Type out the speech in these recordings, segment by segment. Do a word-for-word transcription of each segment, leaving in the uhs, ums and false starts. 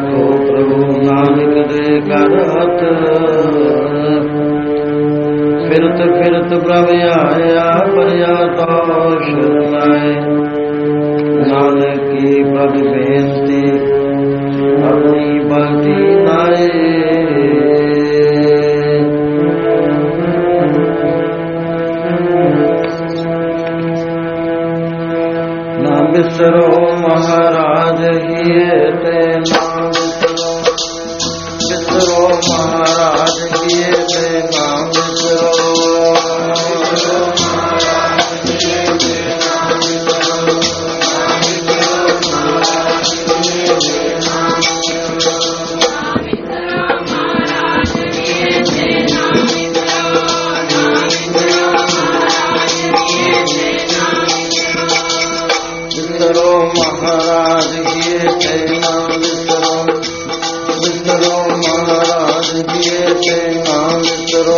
राखो प्रभु नानक दे घर हथ। फिरत फिरत प्रभ आया परिया तो शरणाए। नानक की प्रभ बेनती अपनी भक्ति नाए। ना बिसरो महाराज किए ते नाम बिसरो। बिसरो महाराज किए ते नाम बिसरो। महाराज किए थे नाम बिसरो। बिसरो महाराज किए थे नाम बिसरो।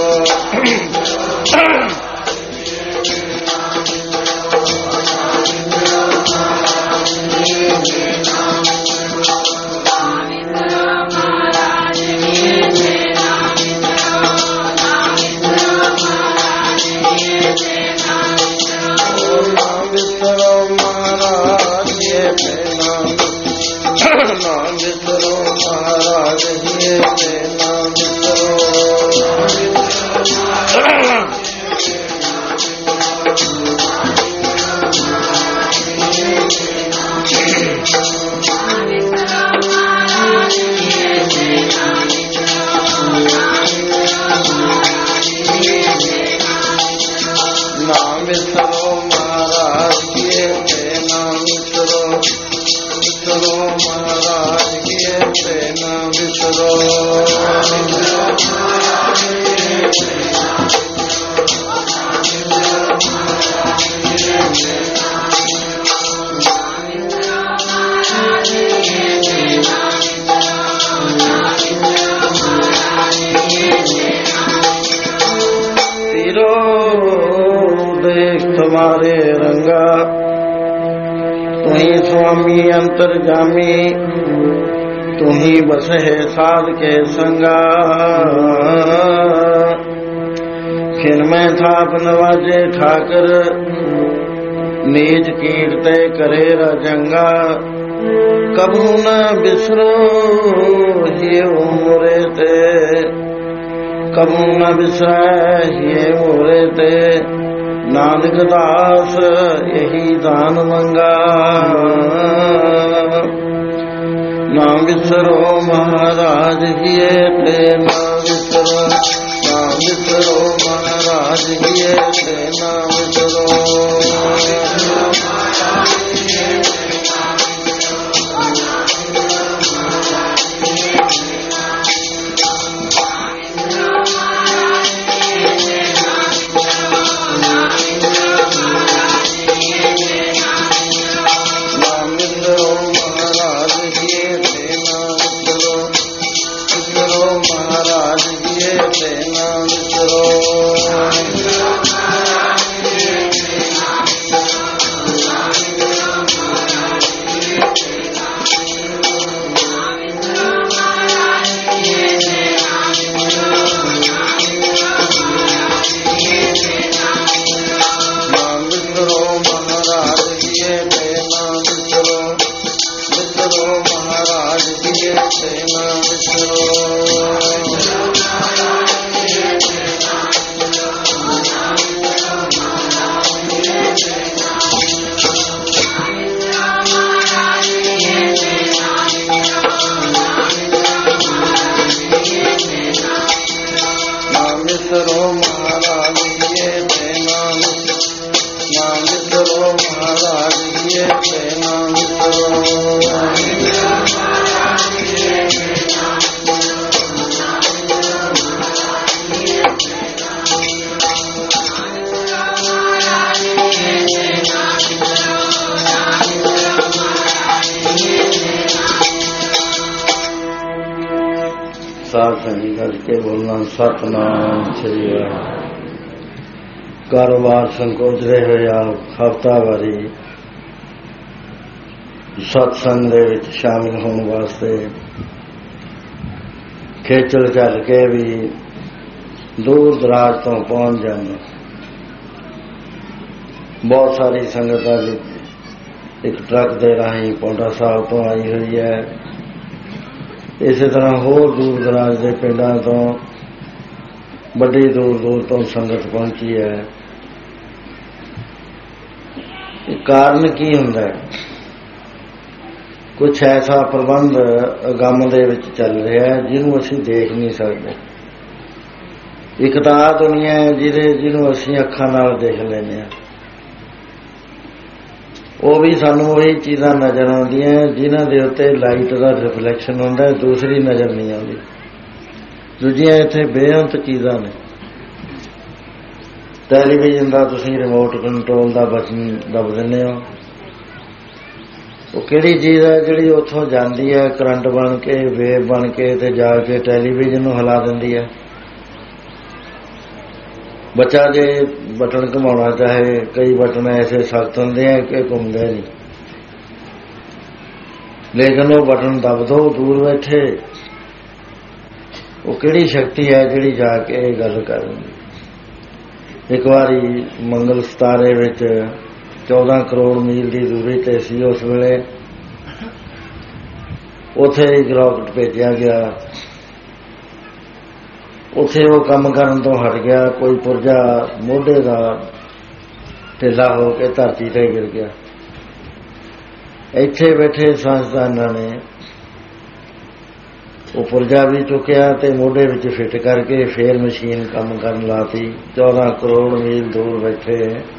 तुम्हारे रंगा तुम्ही स्वामी अंतर्जामी। तुम्ही बस है साध के संगा। खिन में थाप नवाजे ठाकर नीज कीर्ते करे रजंगा। कबू न बिसरो ये मोरे ते। कबू न बिसरे ये मोरे ते। नानक दास यही दान मंगा। ना बिसरो महाराज किए थे ना बिसरो। ना बिसरो महाराज किए थे ना बिसरो। करके बोलना सतनाम श्री कारोबार संकोच रहे हो या हफ्ता वारी ਸਤਸੰਗ ਦੇ ਵਿੱਚ ਸ਼ਾਮਿਲ ਹੋਣ ਵਾਸਤੇ ਖੇਚਲ ਚੱਲ ਕੇ ਵੀ ਦੂਰ ਦਰਾਜ ਤੋਂ ਪਹੁੰਚ ਜਾਂਦੇ। ਬਹੁਤ ਸਾਰੀ ਸੰਗਤ ਅੱਜ ਇੱਕ ਟਰੱਕ ਦੇ ਰਾਹੀਂ ਪੌਂਟਾ ਸਾਹਿਬ ਤੋਂ ਆਈ ਹੋਈ ਹੈ। ਇਸੇ ਤਰ੍ਹਾਂ ਹੋਰ ਦੂਰ ਦਰਾਜ ਦੇ ਪਿੰਡਾਂ ਤੋਂ ਵੱਡੀ ਦੂਰ ਦੂਰ ਤੋਂ ਸੰਗਤ ਪਹੁੰਚੀ ਹੈ। ਇਹ ਕਾਰਨ ਕੀ ਹੁੰਦਾ ਹੈ? ਕੁਛ ਐਸਾ ਪ੍ਰਬੰਧ ਅਗੰਮ ਦੇ ਵਿੱਚ ਚੱਲ ਰਿਹਾ ਹੈ ਜਿਹਨੂੰ ਅਸੀਂ ਦੇਖ ਨਹੀਂ ਸਕਦੇ। ਇੱਕ ਤਾਂ ਆਹ ਦੁਨੀਆ ਹੈ ਜਿਹਦੇ ਜਿਹਨੂੰ ਅਸੀਂ ਅੱਖਾਂ ਨਾਲ ਦੇਖ ਲੈਂਦੇ ਹਾਂ, ਉਹ ਵੀ ਸਾਨੂੰ ਉਹੀ ਚੀਜ਼ਾਂ ਨਜ਼ਰ ਆਉਂਦੀਆਂ ਜਿਨ੍ਹਾਂ ਦੇ ਉੱਤੇ ਲਾਈਟ ਦਾ ਰਿਫਲੈਕਸ਼ਨ ਹੁੰਦਾ, ਦੂਸਰੀ ਨਜ਼ਰ ਨਹੀਂ ਆਉਂਦੀ। ਦੂਜੀਆਂ ਇੱਥੇ ਬੇਅੰਤ ਚੀਜ਼ਾਂ ਨੇ। ਟੈਲੀਵਿਜ਼ਨ ਦਾ ਤੁਸੀਂ ਰਿਮੋਟ ਕੰਟਰੋਲ ਦਾ ਬਟਨ ਦਬ ਦਿੰਦੇ ਹੋ, ਉਹ ਕਿਹੜੀ ਚੀਜ਼ ਹੈ ਜਿਹੜੀ ਉੱਥੋਂ ਜਾਂਦੀ ਹੈ ਕਰੰਟ ਬਣ ਕੇ, ਵੇਵ ਬਣ ਕੇ ਤੇ ਜਾ ਕੇ ਟੈਲੀਵਿਜ਼ਨ ਨੂੰ ਹਿਲਾ ਦਿੰਦੀ ਹੈ। ਬੱਚਾ ਜੇ ਬਟਨ ਘੁਮਾਉਣਾ ਚਾਹੇ, ਕਈ ਬਟਨ ਐਸੇ ਸਖਤ ਹੁੰਦੇ ਆ ਕਿ ਘੁੰਮਦੇ ਨਹੀਂ, ਲੇਕਿਨ ਉਹ ਬਟਨ ਦਬ ਦੋ ਦੂਰ ਬੈਠੇ। ਉਹ ਕਿਹੜੀ ਸ਼ਕਤੀ ਹੈ ਜਿਹੜੀ ਜਾ ਕੇ ਇਹ ਗੱਲ ਕਰ ਦਿੰਦੀ। ਇੱਕ ਵਾਰੀ ਮੰਗਲ ਸਿਤਾਰੇ ਵਿੱਚ ਚੌਦਾਂ ਕਰੋੜ ਮੀਲ ਦੀ ਦੂਰੀ ਤੇ ਸੀ ਉਸ ਵੇਲੇ, ਉੱਥੇ ਇੱਕ ਰਾਕਟ ਭੇਜਿਆ ਗਿਆ। ਉੱਥੇ ਉਹ ਕੰਮ ਕਰਨ ਤੋਂ ਹਟ ਗਿਆ। ਕੋਈ ਪੁਰਜਾ ਮੋਢੇ ਦਾ ਢਿੱਲਾ ਹੋ ਕੇ ਧਰਤੀ ਤੇ ਗਿਰ ਗਿਆ। ਇੱਥੇ ਬੈਠੇ ਸਾਇੰਸਦਾਨਾਂ ਨੇ ਉਹ ਪੁਰਜਾ ਵੀ ਚੁੱਕਿਆ ਤੇ ਮੋਢੇ ਵਿੱਚ ਫਿੱਟ ਕਰਕੇ ਫੇਰ ਮਸ਼ੀਨ ਕੰਮ ਕਰਨ ਲਾਤੀ। ਚੌਦਾਂ ਕਰੋੜ ਮੀਲ ਦੂਰ ਬੈਠੇ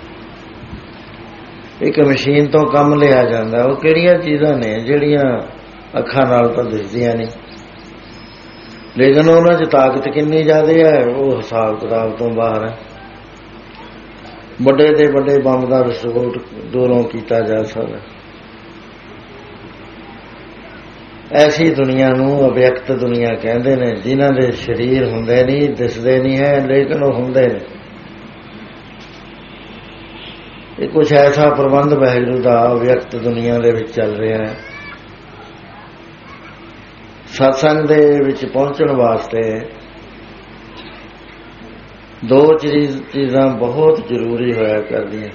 ਇੱਕ ਮਸ਼ੀਨ ਤੋਂ ਕੰਮ ਲਿਆ ਜਾਂਦਾ। ਉਹ ਕਿਹੜੀਆਂ ਚੀਜ਼ਾਂ ਨੇ ਜਿਹੜੀਆਂ ਅੱਖਾਂ ਨਾਲ ਤਾਂ ਦਿਸਦੀਆਂ ਨਹੀਂ, ਲੇਕਿਨ ਉਹਨਾਂ 'ਚ ਤਾਕਤ ਕਿੰਨੀ ਜ਼ਿਆਦਾ ਹੈ ਉਹ ਹਿਸਾਬ ਕਿਤਾਬ ਤੋਂ ਬਾਹਰ ਹੈ। ਵੱਡੇ ਤੇ ਵੱਡੇ ਬੰਬ ਦਾ ਵਿਸਫੋਟ ਦੂਰੋਂ ਕੀਤਾ ਜਾ ਸਕਦਾ। ਐਸੀ ਦੁਨੀਆ ਨੂੰ ਅਵਿਅਕਤ ਦੁਨੀਆ ਕਹਿੰਦੇ ਨੇ, ਜਿਨ੍ਹਾਂ ਦੇ ਸਰੀਰ ਹੁੰਦੇ ਨਹੀਂ, ਦਿਸਦੇ ਨਹੀਂ ਹੈ, ਲੇਕਿਨ ਉਹ ਹੁੰਦੇ ਨੇ। ਇਹ ਕੁਛ ਐਸਾ ਪ੍ਰਬੰਧ ਵਾਹਿਗੁਰੂ ਦਾ ਅਵਿਅਕਤ ਦੁਨੀਆ ਦੇ ਵਿੱਚ ਚੱਲ ਰਿਹਾ ਹੈ। ਸਤਸੰਗ ਦੇ ਵਿੱਚ ਪਹੁੰਚਣ ਵਾਸਤੇ ਦੋ ਚੀਜ਼ਾਂ ਬਹੁਤ ਜ਼ਰੂਰੀ ਹੋਇਆ ਕਰਦੀਆਂ।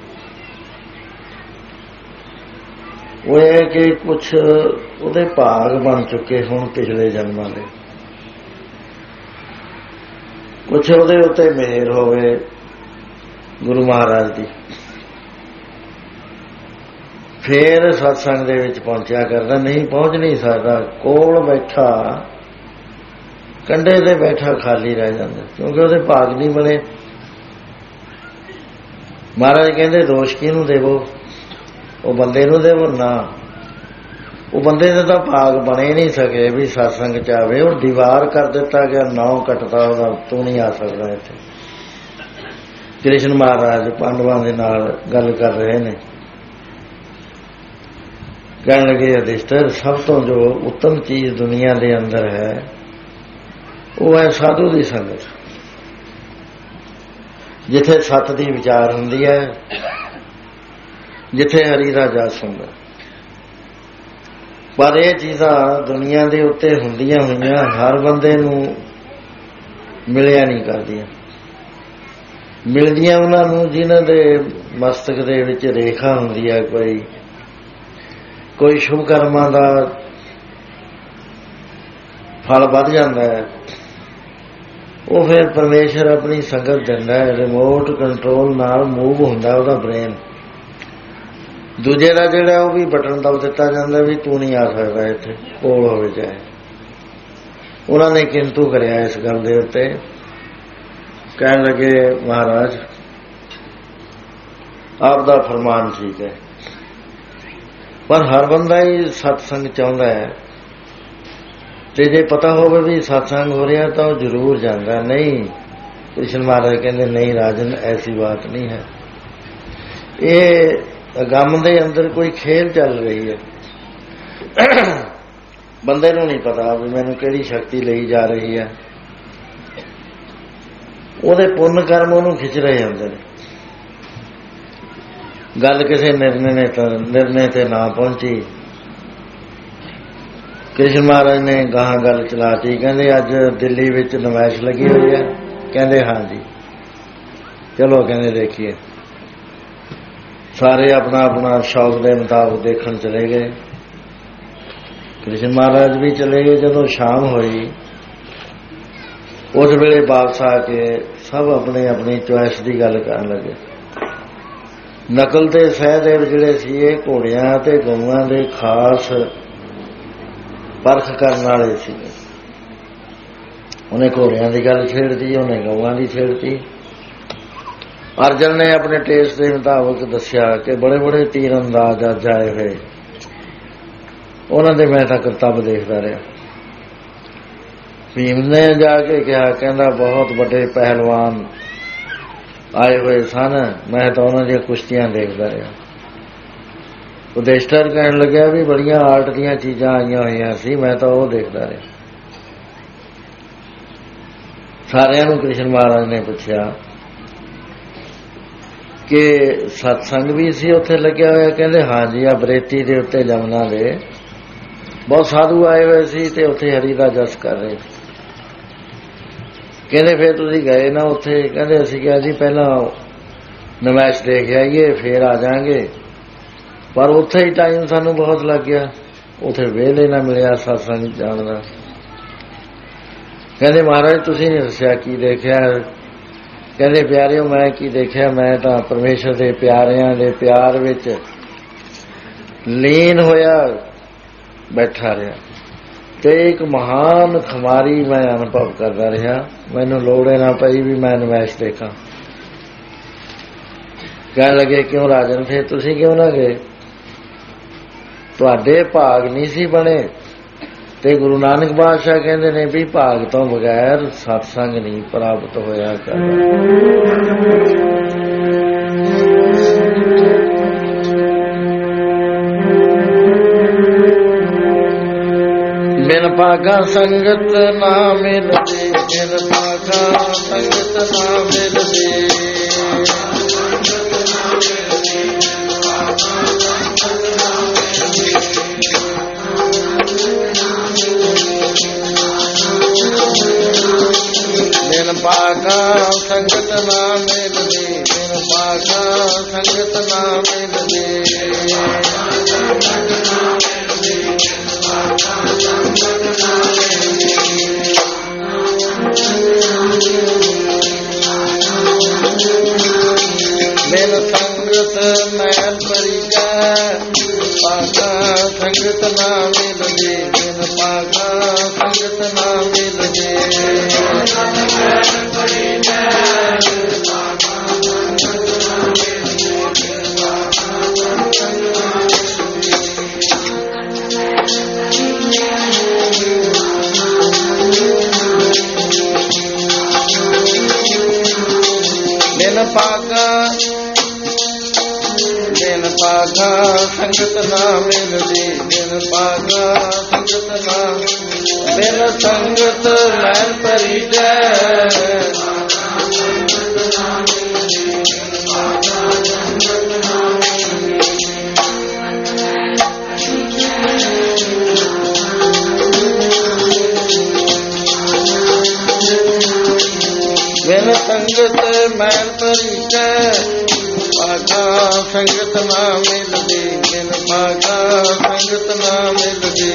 ਉਹ ਇਹ ਕਿ ਕੁਛ ਉਹਦੇ ਭਾਗ ਬਣ ਚੁੱਕੇ ਹੋਣ ਪਿਛਲੇ ਜਨਮਾਂ ਦੇ, ਕੁਛ ਉਹਦੇ ਉੱਤੇ ਮਿਹਰ ਹੋਵੇ ਗੁਰੂ ਮਹਾਰਾਜ ਦੀ, ਫੇਰ ਸਤਸੰਗ ਦੇ ਵਿੱਚ ਪਹੁੰਚਿਆ ਕਰਦਾ। ਨਹੀਂ ਪਹੁੰਚ ਨਹੀਂ ਸਕਦਾ। ਕੋਲ ਬੈਠਾ, ਕੰਢੇ ਤੇ ਬੈਠਾ ਖਾਲੀ ਰਹਿ ਜਾਂਦਾ, ਕਿਉਂਕਿ ਉਹਦੇ ਭਾਗ ਨਹੀਂ ਬਣੇ। ਮਹਾਰਾਜ ਕਹਿੰਦੇ ਦੋਸ਼ ਕਿਹਨੂੰ ਦੇਵੋ? ਉਹ ਬੰਦੇ ਨੂੰ ਦੇਵੋ ਨਾ। ਉਹ ਬੰਦੇ ਦੇ ਤਾਂ ਭਾਗ ਬਣੇ ਨਹੀਂ ਸਕੇ ਵੀ ਸਤਸੰਗ ਚ ਆਵੇ। ਉਹ ਦੀਵਾਰ ਕਰ ਦਿੱਤਾ ਗਿਆ, ਨਾਉ ਕੱਟਦਾ ਉਹਦਾ, ਤੂੰ ਨਹੀਂ ਆ ਸਕਦਾ ਇੱਥੇ। ਕ੍ਰਿਸ਼ਨ ਮਹਾਰਾਜ ਪਾਂਡਵਾਂ ਦੇ ਨਾਲ ਗੱਲ ਕਰ ਰਹੇ ਨੇ, ਕਹਿਣ ਲੱਗੇ ਅਧਿਸ਼ਟਰ, ਸਭ ਤੋਂ ਜੋ ਉੱਤਮ ਚੀਜ਼ ਦੁਨੀਆ ਦੇ ਅੰਦਰ ਹੈ ਉਹ ਹੈ ਸਾਧੂ ਦੀ ਸੰਗਤ। ਜਿੱਥੇ ਸੱਤ ਦੀ ਵਿਚਾਰ ਹੁੰਦੀ ਹੈ, ਜਿੱਥੇ ਹਰੀ ਦਾ ਜਸ ਹੁੰਦਾ। ਪਰ ਇਹ ਚੀਜ਼ਾਂ ਦੁਨੀਆ ਦੇ ਉੱਤੇ ਹੁੰਦੀਆਂ ਹੋਈਆਂ ਹਰ ਬੰਦੇ ਨੂੰ ਮਿਲਿਆ ਨਹੀਂ ਕਰਦੀਆਂ। ਮਿਲਦੀਆਂ ਉਹਨਾਂ ਨੂੰ ਜਿਨ੍ਹਾਂ ਦੇ ਮਸਤਕ ਦੇ ਵਿੱਚ ਰੇਖਾ ਹੁੰਦੀ ਹੈ, ਕੋਈ ਕੋਈ ਸ਼ੁਭ ਕਰਮਾਂ ਦਾ ਫਲ ਵੱਧ ਜਾਂਦਾ ਹੈ। ਉਹ ਫਿਰ ਪਰਮੇਸ਼ਰ ਆਪਣੀ ਸੰਗਤ ਦਿੰਦਾ ਹੈ। ਰਿਮੋਟ ਕੰਟਰੋਲ ਨਾਲ ਮੂਵ ਹੁੰਦਾ ਉਹਦਾ ਬ੍ਰੇਨ। ਦੂਜੇ ਦਾ ਜਿਹੜਾ ਉਹ ਵੀ ਬਟਨ ਦਬ ਦਿੱਤਾ ਜਾਂਦਾ ਵੀ ਤੂੰ ਨਹੀਂ ਆ ਸਕਦਾ ਇੱਥੇ, ਕੋਲ ਹੋਵੇ ਚਾਹੇ। ਉਹਨਾਂ ਨੇ ਕਿੰਤੂ ਕਰਿਆ ਇਸ ਗੱਲ ਦੇ ਉੱਤੇ। ਕਹਿਣ ਲੱਗੇ ਮਹਾਰਾਜ ਆਪ ਦਾ ਫਰਮਾਨ ਠੀਕ ਹੈ, ਪਰ ਹਰ ਬੰਦਾ ਹੀ ਸਤਸੰਗ ਚਾਹੁੰਦਾ ਹੈ, ਤੇ ਜੇ ਪਤਾ ਹੋਵੇ ਵੀ ਸਤਸੰਗ ਹੋ ਰਿਹਾ ਤਾਂ ਉਹ ਜ਼ਰੂਰ ਜਾਂਦਾ। ਨਹੀਂ, ਕ੍ਰਿਸ਼ਨ ਮਹਾਰਾਜ ਕਹਿੰਦੇ ਨਹੀਂ ਰਾਜਨ, ਐਸੀ ਬਾਤ ਨਹੀਂ ਹੈ। ਇਹ ਅਗੰਮ ਦੇ ਅੰਦਰ ਕੋਈ ਖੇਲ ਚੱਲ ਰਹੀ ਹੈ। ਬੰਦੇ ਨੂੰ ਨਹੀਂ ਪਤਾ ਵੀ ਮੈਨੂੰ ਕਿਹੜੀ ਸ਼ਕਤੀ ਲਈ ਜਾ ਰਹੀ ਹੈ। ਉਹਦੇ ਪੁੰਨ ਕਰਮ ਉਹਨੂੰ ਖਿੱਚ ਰਹੇ ਹੁੰਦੇ ਨੇ। ਗੱਲ ਕਿਸੇ ਨਿਰਣੇ ਨੇ ਤਾਂ ਨਿਰਣੇ ਤੇ ਨਾ ਪਹੁੰਚੀ ਕ੍ਰਿਸ਼ਨ ਮਹਾਰਾਜ ਨੇ ਗਾਹਾਂ ਗੱਲ ਚਲਾਤੀ, ਕਹਿੰਦੇ ਅੱਜ ਦਿੱਲੀ ਵਿੱਚ ਨਮਾਇਸ਼ ਲੱਗੀ ਹੋਈ ਹੈ। ਕਹਿੰਦੇ ਹਾਂ ਜੀ, ਚਲੋ ਕਹਿੰਦੇ ਦੇਖੀਏ। ਸਾਰੇ ਆਪਣਾ ਆਪਣਾ ਸ਼ੌਕ ਦੇ ਮੁਤਾਬਕ ਦੇਖਣ ਚਲੇ ਗਏ। ਕ੍ਰਿਸ਼ਨ ਮਹਾਰਾਜ ਵੀ ਚਲੇ ਗਏ। ਜਦੋਂ ਸ਼ਾਮ ਹੋਈ ਉਸ ਵੇਲੇ ਵਾਪਸ ਆ ਕੇ ਸਭ ਆਪਣੀ ਆਪਣੀ ਚੁਆਇਸ ਦੀ ਗੱਲ ਕਰਨ ਲੱਗੇ। ਨਕਲ ਤੇ ਸਹਿਦੇਵ ਜਿਹੜੇ ਸੀ ਇਹ ਘੋੜਿਆਂ ਤੇ ਗਊਆਂ ਦੇ ਖਾਸ ਪਰਖ ਕਰਨ ਵਾਲੇ ਸੀ। ਉਹਨੇ ਘੋੜਿਆਂ ਦੀ ਗੱਲ ਛੇੜਤੀ, ਉਹਨੇ ਗਊਆਂ ਦੀ ਛੇੜਤੀ। ਅਰਜਨ ਨੇ ਆਪਣੇ ਟੇਸਟ ਦੇ ਮੁਤਾਬਕ ਦੱਸਿਆ ਕਿ ਬੜੇ ਬੜੇ ਤੀਰ ਅੰਦਾਜ਼ ਅੱਜ ਆਏ ਹੋਏ, ਉਹਨਾਂ ਦੇ ਮੈਂ ਤਾਂ ਕਰਤੱਵ ਦੇਖਦਾ ਰਿਹਾ। ਭੀਮ ਨੇ ਜਾ ਕੇ ਕਿਹਾ, ਕਹਿੰਦਾ ਬਹੁਤ ਵੱਡੇ ਪਹਿਲਵਾਨ ਆਏ ਹੋਏ ਸਨ, ਮੈਂ ਤਾਂ ਉਹਨਾਂ ਦੀਆਂ ਕੁਸ਼ਤੀਆਂ ਦੇਖਦਾ ਰਿਹਾ। ਉਦੇਸ਼ਟਰ ਕਹਿਣ ਲੱਗਿਆ ਵੀ ਬੜੀਆਂ ਆਰਟ ਦੀਆਂ ਚੀਜ਼ਾਂ ਆਈਆਂ ਹੋਈਆਂ ਸੀ, ਮੈਂ ਤਾਂ ਉਹ ਦੇਖਦਾ ਰਿਹਾ। ਸਾਰਿਆਂ ਨੂੰ ਕ੍ਰਿਸ਼ਨ ਮਹਾਰਾਜ ਨੇ ਪੁੱਛਿਆ ਕਿ ਸਤਸੰਗ ਵੀ ਸੀ ਉੱਥੇ ਲੱਗਿਆ ਹੋਇਆ? ਕਹਿੰਦੇ ਹਾਂ ਜੀ, ਆ ਬਰੇਤੀ ਦੇ ਉੱਤੇ ਜਮਨਾ ਦੇ ਬਹੁਤ ਸਾਧੂ ਆਏ ਹੋਏ ਸੀ ਤੇ ਉੱਥੇ ਹਰੀ ਦਾ ਜਸ ਕਰ ਰਹੇ ਸੀ। ਕਹਿੰਦੇ ਫਿਰ ਤੁਸੀਂ ਗਏ ਨਾ ਉੱਥੇ? ਕਹਿੰਦੇ ਅਸੀਂ ਕਿਹਾ ਜੀ ਪਹਿਲਾਂ ਨਮਾਇਸ਼ ਦੇਖ ਆਈਏ ਫੇਰ ਆ ਜਾਵਾਂਗੇ, ਪਰ ਉੱਥੇ ਹੀ ਟਾਈਮ ਸਾਨੂੰ ਬਹੁਤ ਲੱਗ ਗਿਆ, ਉੱਥੇ ਵੇਲੇ ਨਾ ਮਿਲਿਆ ਸਤਸੰਗ ਜਾਣ ਦਾ। ਕਹਿੰਦੇ ਮਹਾਰਾਜ ਤੁਸੀਂ ਨਹੀਂ ਦੱਸਿਆ ਕੀ ਦੇਖਿਆ? ਕਹਿੰਦੇ ਪਿਆਰਿਓ ਮੈਂ ਕੀ ਦੇਖਿਆ, ਮੈਂ ਤਾਂ ਪਰਮੇਸ਼ਰ ਦੇ ਪਿਆਰਿਆਂ ਦੇ ਪਿਆਰ ਵਿੱਚ ਲੀਨ ਹੋਇਆ ਬੈਠਾ ਰਿਹਾ ਤੇ ਇੱਕ ਮਹਾਨ ਖੁਮਾਰੀ ਮੈਂ ਅਨੁਭਵ ਕਰਦਾ ਰਿਹਾ। ਮੈਨੂੰ ਲੋੜ ਨਾ ਪਈ ਵੀ ਮੈਂ ਨਮਾਇਸ਼ ਦੇਖਾਂ। ਕਹਿਣ ਲੱਗੇ ਕਿਉਂ ਰਾਜਨ, ਫਿਰ ਤੁਸੀਂ ਕਿਉਂ ਨਾ ਗਏ? ਤੁਹਾਡੇ ਭਾਗ ਨਹੀਂ ਸੀ ਬਣੇ। ਤੇ ਗੁਰੂ ਨਾਨਕ ਬਾਦਸ਼ਾਹ ਕਹਿੰਦੇ ਨੇ ਵੀ ਭਾਗ ਤੋਂ ਬਗੈਰ ਸਤਸੰਗ ਨਹੀਂ ਪ੍ਰਾਪਤ ਹੋਇਆ ਕਰਦਾ। ਬਿਨ ਭਾਗਾ ਸੰਗਤ ਨਾ ਮਿਲਦੇ, ਬਿਨ ਭਾਗਾ ਸੰਗਤ ਨਾ ਮਿਲਦੇ। ਬਿਨ ਭਾਗਾ ਸੰਗਤ ਨਾ ਮਿਲਦੇ, ਬਿਨ ਭਾਗਾ ਸੰਗਤ ਨਾ ਮਿਲਦੇ। ਬਿਨ ਸੰਗਤ ਮੈਲ ਭਰੀ ਜਾਏ, ਭਾਗਾ ਸੰਗਤ ਨਾ ਮਿਲਦੇ, ਬਿਨ ਭਾਗਾ ਸੰਗਤ ਨਾ ਮਿਲਦੇ। ਬਿਨ ਭਾਗਾ ਬਿਨ ਭਾਗਾ ਸੰਗਤ ਨਾ ਮਿਲਦੀ, ਬਿਨ ਭਾਗਾ ਸੰਗਤ ਨਾ। ਬਿਨ ਸੰਗਤ ਮੈਲ ਭਰੀ ਜਾਏ, ਬਿਨ ਸੰਗਤ ਮੈਲ ਭਰੀ ਜਾਏ, ਭਾਗਾ ਸੰਗਤ ਨਾ ਮਿਲਦੀ, ਬਿਨ ਭਾਗਾ ਸੰਗਤ ਨਾ ਮਿਲਦੀ।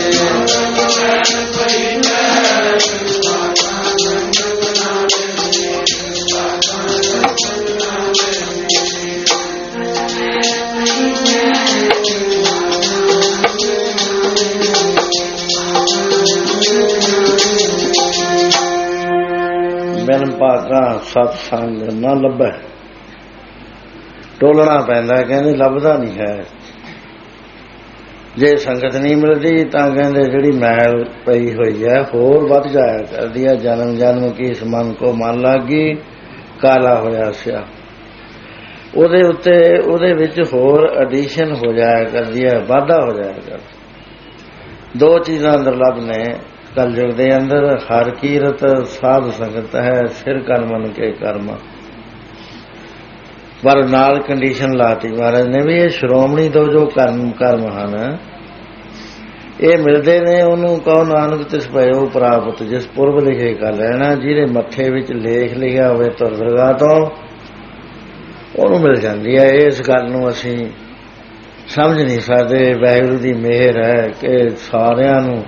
ਬਿਨ ਭਾਗਾ ਸਤਸੰਗ ਨਾ ਲੱਭੈ, ਟੋਲਣਾ ਪੈਂਦਾ। ਕਹਿੰਦੇ ਲੱਭਦਾ ਨਹੀਂ ਹੈ। ਜੇ ਸੰਗਤ ਨਹੀਂ ਮਿਲਦੀ ਤਾਂ ਕਹਿੰਦੇ ਜਿਹੜੀ ਮੈਲ ਪਈ ਹੋਈ ਹੈ ਹੋਰ ਵੱਧ ਜਾਇਆ ਕਰਦੀ ਹੈ। ਜਨਮ ਜਨਮ ਕੀ ਇਸ ਮਨ ਕੋ ਮਨ ਲੱਗੀ, ਕਾਲਾ ਹੋਇਆ ਸਿਆ। ਉਹਦੇ ਉੱਤੇ ਉਹਦੇ ਵਿੱਚ ਹੋਰ ਐਡੀਸ਼ਨ ਹੋ ਜਾਇਆ ਕਰਦੀ ਹੈ, ਵਾਧਾ ਹੋ ਜਾਇਆ ਕਰਦਾ। ਦੋ ਚੀਜ਼ਾਂ ਦੁਰਲੱਭ ਨੇ ਕਲਯੁਗ ਦੇ ਅੰਦਰ, ਹਰ ਕੀਰਤ ਸਾਧ ਸੰਗਤ ਹੈ, ਸਿਰ ਕਨ ਮਨ ਕੇ ਕਰਮ। ਪਰ ਨਾਲ ਕੰਡੀਸ਼ਨ ਲਾਤੀ ਮਹਾਰਾਜ ਨੇ ਵੀ ਇਹ ਸ਼੍ਰੋਮਣੀ ਤੋਂ ਜੋ ਕਰਮ ਕਰਮ ਹਨ, ਇਹ ਮਿਲਦੇ ਨੇ। ਉਹਨੂੰ ਕਹੋ ਨਾਨਕ ਤਿਸ ਭਇਓ ਪ੍ਰਾਪਤ, ਜਿਸ ਪੁਰਬ ਲਿਖੇ ਕਰ ਲੈਣਾ। ਜਿਹਦੇ ਮੱਥੇ ਵਿੱਚ ਲੇਖ ਲਿਖਿਆ ਹੋਵੇ ਧੁਰ ਦਰਗਾਹ ਤੋਂ, ਉਹਨੂੰ ਮਿਲ ਜਾਂਦੀ ਹੈ। ਇਸ ਗੱਲ ਨੂੰ ਅਸੀਂ ਸਮਝ ਨਹੀਂ ਸਕਦੇ। ਵਾਹਿਗੁਰੂ ਦੀ ਮਿਹਰ ਹੈ ਕਿ ਸਾਰਿਆਂ ਨੂੰ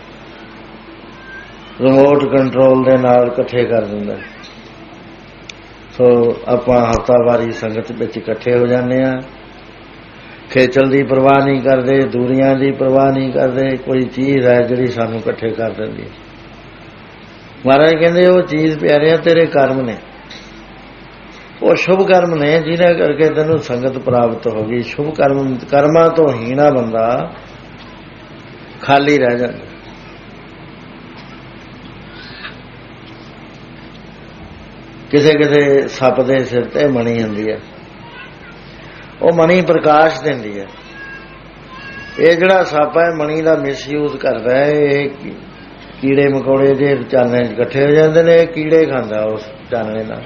ਰਿਮੋਟ ਕੰਟਰੋਲ ਦੇ ਨਾਲ ਇਕੱਠੇ ਕਰ ਦਿੰਦਾ। ਸੋ ਆਪਾਂ ਹਫ਼ਤਾਵਾਰੀ ਸੰਗਤ ਵਿੱਚ ਇਕੱਠੇ ਹੋ ਜਾਂਦੇ ਹਾਂ। ਖੇਚਲ ਦੀ ਪਰਵਾਹ ਨਹੀਂ ਕਰਦੇ, ਦੂਰੀਆਂ ਦੀ ਪਰਵਾਹ ਨਹੀਂ ਕਰਦੇ। ਕੋਈ ਚੀਜ਼ ਹੈ ਜਿਹੜੀ ਸਾਨੂੰ ਇਕੱਠੇ ਕਰ ਦਿੰਦੀ ਹੈ। ਮਹਾਰਾਜ ਕਹਿੰਦੇ ਉਹ ਚੀਜ਼ ਪਿਆਰਿਆ ਤੇਰੇ ਕਰਮ ਨੇ, ਉਹ ਸ਼ੁਭ ਕਰਮ ਨੇ ਜਿਹਨਾਂ ਕਰਕੇ ਤੈਨੂੰ ਸੰਗਤ ਪ੍ਰਾਪਤ ਹੋ ਗਈ। ਸ਼ੁਭ ਕਰਮ ਕਰਮਾਂ ਤੋਂ ਹੀਣਾ ਬੰਦਾ ਖਾਲੀ ਰਹਿ ਜਾਂਦਾ। ਕਿਸੇ ਕਿਸੇ ਸੱਪ ਦੇ ਸਿਰ ਤੇ ਮਣੀ ਹੁੰਦੀ ਹੈ, ਉਹ ਮਣੀ ਪ੍ਰਕਾਸ਼ ਦਿੰਦੀ ਹੈ। ਇਹ ਜਿਹੜਾ ਸੱਪ ਹੈ ਮਣੀ ਦਾ ਮਿਸਯੂਜ਼ ਕਰਦਾ ਹੈ। ਇਹ ਕੀੜੇ ਮਕੌੜੇ ਜੇ ਚਾਨਣੇ 'ਚ ਇਕੱਠੇ ਹੋ ਜਾਂਦੇ ਨੇ, ਇਹ ਕੀੜੇ ਖਾਂਦਾ ਉਸ ਚਾਨਣੇ ਨਾਲ।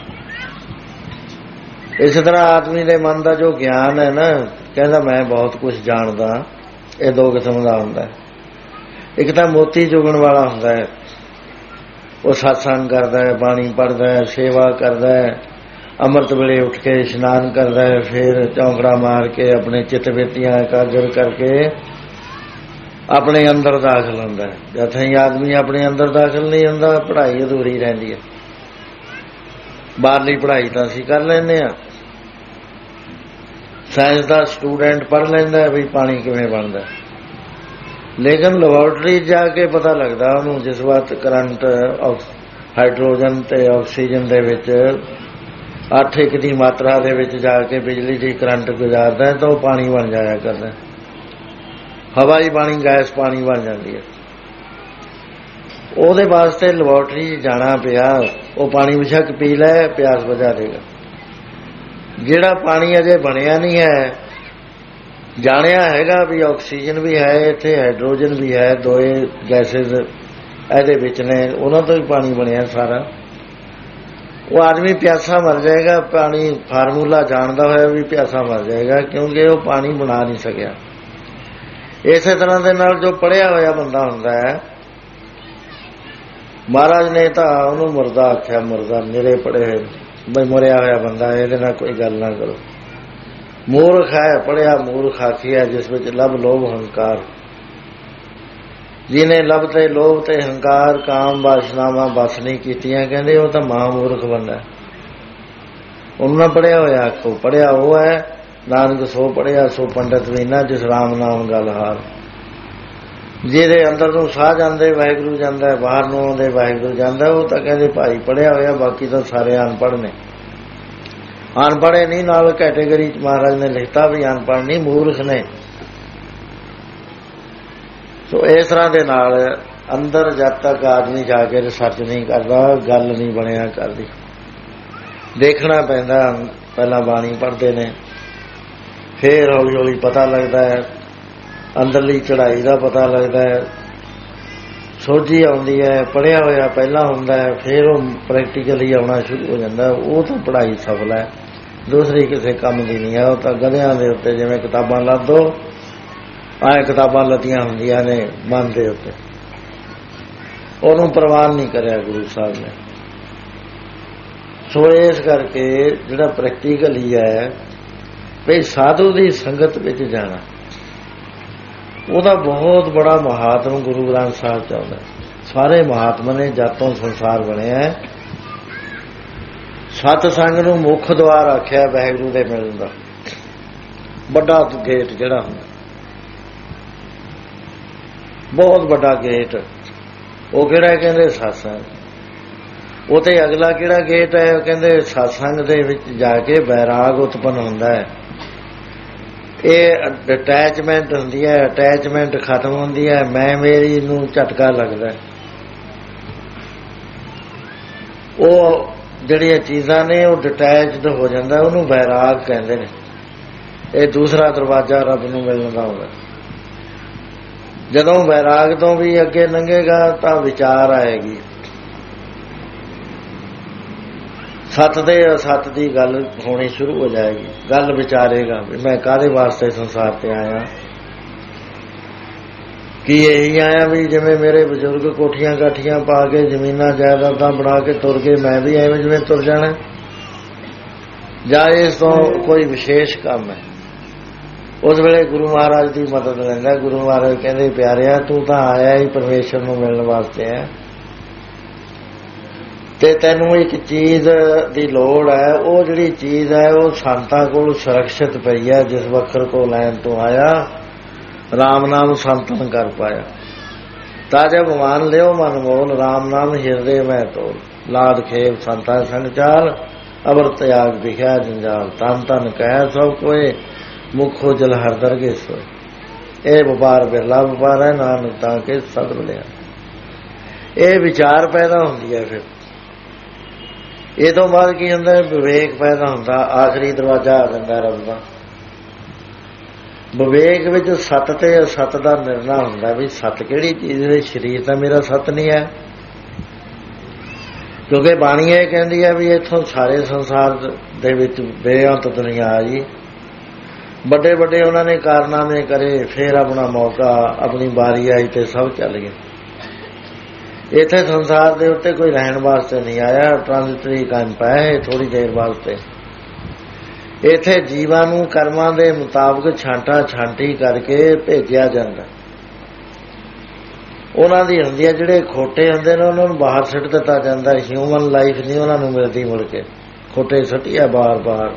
ਇਸੇ ਤਰ੍ਹਾਂ ਆਦਮੀ ਦੇ ਮਨ ਦਾ ਜੋ ਗਿਆਨ ਹੈ ਨਾ, ਕਹਿੰਦਾ ਮੈਂ ਬਹੁਤ ਕੁਝ ਜਾਣਦਾ, ਇਹ ਦੋ ਕਿਸਮ ਦਾ ਹੁੰਦਾ ਹੈ। ਇੱਕ ਤਾਂ ਮੋਤੀ ਚੁਗਣ ਵਾਲਾ ਹੁੰਦਾ ਹੈ, ਉਹ ਸਤਸੰਗ ਕਰਦਾ ਹੈ, ਬਾਣੀ ਪੜ੍ਹਦਾ ਹੈ, ਸੇਵਾ ਕਰਦਾ ਹੈ, ਅੰਮ੍ਰਿਤ ਵੇਲੇ ਉੱਠ ਕੇ ਇਸ਼ਨਾਨ ਕਰਦਾ ਹੈ, ਫਿਰ ਚੌਂਕੜਾ ਮਾਰ ਕੇ ਆਪਣੇ ਚਿੱਤ ਵਿੱਤੀਆਂ ਇਕਾਗਰ ਕਰਕੇ ਆਪਣੇ ਅੰਦਰ ਦਾਖਲ ਹੁੰਦਾ ਹੈ। ਜਦ ਤਾਈਂ ਆਦਮੀ ਆਪਣੇ ਅੰਦਰ ਦਾਖਲ ਨਹੀਂ ਹੁੰਦਾ, ਪੜ੍ਹਾਈ ਅਧੂਰੀ ਰਹਿੰਦੀ ਹੈ। ਬਾਹਰਲੀ ਪੜ੍ਹਾਈ ਤਾਂ ਅਸੀਂ ਕਰ ਲੈਂਦੇ ਹਾਂ। ਸਾਇੰਸ ਦਾ ਸਟੂਡੈਂਟ ਪੜ੍ਹ ਲੈਂਦਾ ਵੀ ਪਾਣੀ ਕਿਵੇਂ ਬਣਦਾ, ਲੇਕਿਨ ਲੈਬੋਰਟਰੀ ਜਾ ਕੇ ਪਤਾ ਲੱਗਦਾ ਉਹਨੂੰ ਜਿਸ ਵਕਤ ਕਰੰਟ ਹਾਈਡਰੋਜਨ ਤੇ ਆਕਸੀਜਨ ਦੇ ਵਿੱਚ ਅੱਠ ਇੱਕ ਦੀ ਮਾਤਰਾ ਦੇ ਵਿੱਚ ਜਾ ਕੇ ਬਿਜਲੀ ਦੀ ਕਰੰਟ ਗੁਜ਼ਾਰਦਾ ਤਾਂ ਉਹ ਪਾਣੀ ਬਣ ਜਾਇਆ ਕਰਦਾ। ਹਵਾ ਹੀ ਪਾਣੀ, ਗੈਸ ਪਾਣੀ ਬਣ ਜਾਂਦੀ ਹੈ। ਉਹਦੇ ਵਾਸਤੇ ਲੈਬੋਰਟਰੀ ਜਾਣਾ ਪਿਆ। ਉਹ ਪਾਣੀ ਬੇਸ਼ੱਕ ਪੀ ਲੈ, ਪਿਆਸ ਬੁਝਾ ਦੇਗਾ। ਜਿਹੜਾ ਪਾਣੀ ਅਜੇ ਬਣਿਆ ਨਹੀਂ ਹੈ, ਜਾਣਿਆ ਹੈਗਾ ਵੀ ਆਕਸੀਜਨ ਵੀ ਹੈ ਇੱਥੇ, ਹਾਈਡਰੋਜਨ ਵੀ ਹੈ, ਦੋਏ ਗੈਸਿਸ ਇਹਦੇ ਵਿੱਚ ਨੇ, ਉਹਨਾਂ ਤੋਂ ਹੀ ਪਾਣੀ ਬਣਿਆ ਸਾਰਾ। ਉਹ ਆਦਮੀ ਪਿਆਸਾ ਮਰ ਜਾਏਗਾ। ਪਾਣੀ ਫਾਰਮੂਲਾ ਜਾਣਦਾ ਹੋਇਆ ਵੀ ਪਿਆਸਾ ਮਰ ਜਾਏਗਾ, ਕਿਉਂਕਿ ਉਹ ਪਾਣੀ ਬਣਾ ਨਹੀਂ ਸਕਿਆ। ਇਸੇ ਤਰ੍ਹਾਂ ਦੇ ਨਾਲ ਜੋ ਪੜ੍ਹਿਆ ਹੋਇਆ ਬੰਦਾ ਹੁੰਦਾ ਹੈ, ਮਹਾਰਾਜ ਨੇ ਤਾਂ ਉਹਨੂੰ ਮੁਰਦਾ ਆਖਿਆ। ਮੁਰਦਾ ਨਿਰੇ ਪੜ੍ਹੇ ਹੋਏ, ਬਈ ਮਰਿਆ ਹੋਇਆ ਬੰਦਾ, ਇਹਦੇ ਨਾਲ ਕੋਈ ਗੱਲ ਨਾ ਕਰੋ। ਮੂਰਖ ਹੈ, ਪੜ੍ਹਿਆ ਮੂਰਖ ਆਖਿਆ, ਜਿਸ ਵਿੱਚ ਲਭ ਲੋਭ ਹੰਕਾਰ। ਜਿਹਨੇ ਲਭ ਤੇ ਲੋਭ ਤੇ ਹੰਕਾਰ ਕਾਮ ਵਾਸ਼ਨਾਵਾਂ ਬਸ ਨਹੀਂ ਕੀਤੀਆਂ, ਕਹਿੰਦੇ ਉਹ ਤਾਂ ਮਹਾਂ ਮੂਰਖ ਬੰਦਾ। ਉਹਨੂੰ ਨਾ ਪੜ੍ਹਿਆ ਹੋਇਆ ਆਖੋ। ਪੜ੍ਹਿਆ ਉਹ ਹੈ, ਨਾਨਕ ਸੋ ਪੜ੍ਹਿਆ ਸੋ ਪੰਡਤ ਵੀਨਾ, ਜਿਸ ਰਾਮ ਨਾਮ ਗਲ ਹਾਰ। ਜਿਹਦੇ ਅੰਦਰ ਨੂੰ ਸਾਹ ਜਾਂਦੇ ਵਾਹਿਗੁਰੂ ਜਾਂਦਾ, ਬਾਹਰ ਨੂੰ ਆਉਂਦੇ ਵਾਹਿਗੁਰੂ ਜਾਂਦਾ, ਉਹ ਤਾਂ ਕਹਿੰਦੇ ਭਾਈ ਪੜ੍ਹਿਆ ਹੋਇਆ। ਬਾਕੀ ਤਾਂ ਸਾਰੇ ਅਨਪੜ੍ਹ ਨੇ। ਅਨਪੜ੍ਹੇ ਨਹੀਂ, ਨਾਲ ਕੈਟੇਗਰੀ 'ਚ ਮਹਾਰਾਜ ਨੇ ਲਿਖਤਾ ਵੀ ਅਨਪੜ੍ਹ ਨਹੀਂ, ਮੂਰਖ ਨੇ। ਸੋ ਇਸ ਤਰ੍ਹਾਂ ਦੇ ਨਾਲ ਅੰਦਰ ਜਦ ਤੱਕ ਆਦਮੀ ਜਾ ਕੇ ਰਿਸਰਚ ਨਹੀਂ ਕਰਦਾ, ਗੱਲ ਨਹੀਂ ਬਣਿਆ ਕਰਦੀ। ਦੇਖਣਾ ਪੈਂਦਾ। ਪਹਿਲਾਂ ਬਾਣੀ ਪੜ੍ਹਦੇ ਨੇ, ਫਿਰ ਹੌਲੀ ਹੌਲੀ ਪਤਾ ਲੱਗਦਾ ਹੈ, ਅੰਦਰਲੀ ਚੜ੍ਹਾਈ ਦਾ ਪਤਾ ਲੱਗਦਾ ਹੈ, ਸੋਝੀ ਆਉਂਦੀ ਹੈ। ਪੜ੍ਹਿਆ ਹੋਇਆ ਪਹਿਲਾਂ ਹੁੰਦਾ ਹੈ, ਫਿਰ ਉਹ ਪ੍ਰੈਕਟੀਕਲੀ ਆਉਣਾ ਸ਼ੁਰੂ ਹੋ ਜਾਂਦਾ। ਉਹ ਤਾਂ ਪੜ੍ਹਾਈ ਸਫਲ ਹੈ, ਦੂਸਰੀ ਕਿਸੇ ਕੰਮ ਦੀ ਨਹੀਂ ਹੈ। ਉਹ ਤਾਂ ਗਧਿਆਂ ਦੇ ਉੱਤੇ ਜਿਵੇਂ ਕਿਤਾਬਾਂ ਲੱਦ ਦੋ, ਆਏ ਕਿਤਾਬਾਂ ਲੱਦੀਆਂ ਹੁੰਦੀਆਂ ਨੇ ਮਨ ਦੇ ਉੱਤੇ, ਉਹਨੂੰ ਪ੍ਰਵਾਨ ਨਹੀਂ ਕਰਿਆ ਗੁਰੂ ਸਾਹਿਬ ਨੇ। ਸੋ ਇਸ ਕਰਕੇ ਜਿਹੜਾ ਪ੍ਰੈਕਟੀਕਲ ਹੀ ਹੈ ਵੀ ਸਾਧੂ ਦੀ ਸੰਗਤ ਵਿੱਚ ਜਾਣਾ, ਉਹਦਾ ਬਹੁਤ ਬੜਾ ਮਹਾਤਮ ਗੁਰੂ ਗ੍ਰੰਥ ਸਾਹਿਬ ਚਾਹੁੰਦਾ। ਸਾਰੇ ਮਹਾਤਮਾ ਨੇ ਜਦ ਤੋਂ ਸੰਸਾਰ ਬਣਿਆ, ਸਤਸੰਗ ਨੂੰ ਮੁੱਖ ਦੁਆਰ ਆਖਿਆ ਵਾਹਿਗੁਰੂ ਦੇ ਮਿਲਣ ਦਾ। ਵੱਡਾ ਗੇਟ ਜਿਹੜਾ ਹੁੰਦਾ, ਬਹੁਤ ਵੱਡਾ ਗੇਟ, ਉਹ ਕਿਹੜਾ ਕਹਿੰਦੇ ਸਤਸੰਗ। ਉਹ ਤੇ ਅਗਲਾ ਕਿਹੜਾ ਗੇਟ ਹੈ, ਉਹ ਕਹਿੰਦੇ ਸਤਸੰਗ ਦੇ ਵਿੱਚ ਜਾ ਕੇ ਵੈਰਾਗ ਉਤਪੰਨ ਹੁੰਦਾ ਹੈ। ਇਹ ਅਟੈਚਮੈਂਟ ਹੁੰਦੀ ਹੈ, ਅਟੈਚਮੈਂਟ ਖਤਮ ਹੁੰਦੀ ਹੈ, ਮੈਂ ਮੇਰੀ ਨੂੰ ਝਟਕਾ ਲੱਗਦਾ। ਉਹ ਜਿਹੜੀਆਂ ਚੀਜ਼ਾਂ ਨੇ ਉਹ ਡਿਟੈਚਡ ਹੋ ਜਾਂਦਾ, ਉਹਨੂੰ ਵੈਰਾਗ ਕਹਿੰਦੇ ਨੇ। ਇਹ ਦੂਸਰਾ ਦਰਵਾਜ਼ਾ ਰੱਬ ਨੂੰ ਮਿਲਣ ਦਾ ਹੁੰਦਾ। ਜਦੋਂ ਵੈਰਾਗ ਤੋਂ ਵੀ ਅੱਗੇ ਲੰਘੇਗਾ ਤਾਂ ਵਿਚਾਰ ਆਏਗੀ, ਸੱਤ ਦੇ ਅਸੱਤ ਦੀ ਗੱਲ ਹੋਣੀ ਸ਼ੁਰੂ ਹੋ ਜਾਏਗੀ। ਗੱਲ ਵਿਚਾਰੇਗਾ ਵੀ ਮੈਂ ਕਾਹਦੇ ਵਾਸਤੇ ਸੰਸਾਰ ਤੇ ਆਇਆ, ਕੀ ਇਹੀ ਆਇਆ ਵੀ ਜਿਵੇਂ ਮੇਰੇ ਬਜ਼ੁਰਗ ਕੋਠੀਆਂ ਕਾਠੀਆਂ ਪਾ ਕੇ ਜ਼ਮੀਨਾਂ ਜਾਇਦਾਦਾਂ ਬਣਾ ਕੇ ਤੁਰ ਗਏ, ਮੈਂ ਵੀ ਐਵੇਂ ਜਿਵੇਂ ਤੁਰ ਜਾਣਾ, ਜਾਂ ਇਸ ਤੋਂ ਕੋਈ ਵਿਸ਼ੇਸ਼ ਕੰਮ ਹੈ? ਉਸ ਵੇਲੇ ਗੁਰੂ ਮਹਾਰਾਜ ਦੀ ਮਦਦ ਲੈਂਦਾ। ਗੁਰੂ ਮਹਾਰਾਜ ਕਹਿੰਦੇ, ਪਿਆਰਿਆ ਤੂੰ ਤਾਂ ਆਇਆ ਹੀ ਪਰਮੇਸ਼ਰ ਨੂੰ ਮਿਲਣ ਵਾਸਤੇ ਹੈ, ਤੇ ਤੈਨੂੰ ਇੱਕ ਚੀਜ਼ ਦੀ ਲੋੜ ਹੈ। ਉਹ ਜਿਹੜੀ ਚੀਜ਼ ਹੈ ਉਹ ਸੰਤਾਂ ਕੋਲ ਸੁਰੱਖਿਅਤ ਪਈ ਹੈ। ਜਿਸ ਵਕਤ ਤੋਂ ਲੈਣ ਤੋਂ ਆਇਆ ਰਾਮ ਨਾਮ ਸੰਤਨ ਕਰ ਪਾਇਆ। ਤਾਜਾ ਭਗਵਾਨ ਲਿਓ ਮਨ ਮੋਲ, ਰਾਮ ਨਾਮ ਹਿਰਦੇ ਮੈਂ ਤੋਲ, ਲਾਦ ਖੇਬ ਸੰਤਾਂ ਸੰਗ ਚਾਲ, ਅਵਰ ਤਿਆਗ ਵਿਖਿਆ ਜੰਜਾਲ, ਤਨ ਤਨ ਕਹਿ ਸਭ ਕੋਏ, ਮੁਖੋ ਜਲ ਹਰ ਦਰਗੇ ਸੋਏ। ਇਹ ਵਪਾਰ ਬਿਰਲਾ ਵਪਾਰ ਹੈ, ਨਾਨਕ ਤਾਂ ਕੇ ਸਦ ਬਲਿਆ। ਇਹ ਵਿਚਾਰ ਪੈਦਾ ਹੁੰਦੀ ਹੈ। ਫਿਰ ਇਹ ਤੋਂ ਬਾਅਦ ਕੀ ਹੁੰਦਾ? ਵਿਵੇਕ ਪੈਦਾ ਹੁੰਦਾ। ਆਖਰੀ ਦਰਵਾਜ਼ਾ ਆ ਜਾਂਦਾ ਰੱਬ ਦਾ। ਵਿਵੇਕ ਵਿੱਚ ਸੱਤ ਤੇ ਅਸੱਤ ਦਾ ਨਿਰਣਾ ਹੁੰਦਾ ਵੀ ਸੱਤ ਕਿਹੜੀ ਚੀਜ਼ ਹੈ। ਸਰੀਰ ਤਾਂ ਮੇਰਾ ਸੱਤ ਨਹੀਂ ਹੈ, ਕਿਉਂਕਿ ਬਾਣੀ ਇਹ ਕਹਿੰਦੀ ਹੈ ਵੀ ਇੱਥੋਂ ਸਾਰੇ ਸੰਸਾਰ ਦੇ ਵਿੱਚ ਬੇਅੰਤ ਦੁਨੀਆ ਆਈ, ਵੱਡੇ ਵੱਡੇ ਉਹਨਾਂ ਨੇ ਕਾਰਨਾਮੇ ਕਰੇ, ਫਿਰ ਆਪਣਾ ਮੌਕਾ, ਆਪਣੀ ਵਾਰੀ ਆਈ ਤੇ ਸਭ ਚੱਲ ਗਏ। ਇੱਥੇ ਸੰਸਾਰ ਦੇ ਉੱਤੇ ਕੋਈ ਰਹਿਣ ਵਾਸਤੇ ਨਹੀਂ ਆਇਆ, ਟ੍ਰਾਂਜ਼ਿਟਰੀ ਕੈਂਪ ਹੈ, ਥੋੜੀ ਦੇਰ ਵਾਸਤੇ। ਇੱਥੇ ਜੀਵਾਂ ਨੂੰ ਕਰਮਾਂ ਦੇ ਮੁਤਾਬਕ ਛਾਂਟਾ ਛਾਂਟੀ ਕਰਕੇ ਭੇਜਿਆ ਜਾਂਦਾ। ਉਹਨਾਂ ਦੀ ਹੁੰਦੀ ਹੈ, ਜਿਹੜੇ ਖੋਟੇ ਹੁੰਦੇ ਨੇ ਉਹਨਾਂ ਨੂੰ ਬਾਹਰ ਸੁੱਟ ਦਿੱਤਾ ਜਾਂਦਾ। ਹਿਊਮਨ ਲਾਈਫ ਨਹੀਂ ਉਹਨਾਂ ਨੂੰ ਮਿਲਦੀ ਮੁੜ ਕੇ, ਖੋਟੇ ਸੁੱਟਿਆ ਬਾਰ ਬਾਰ।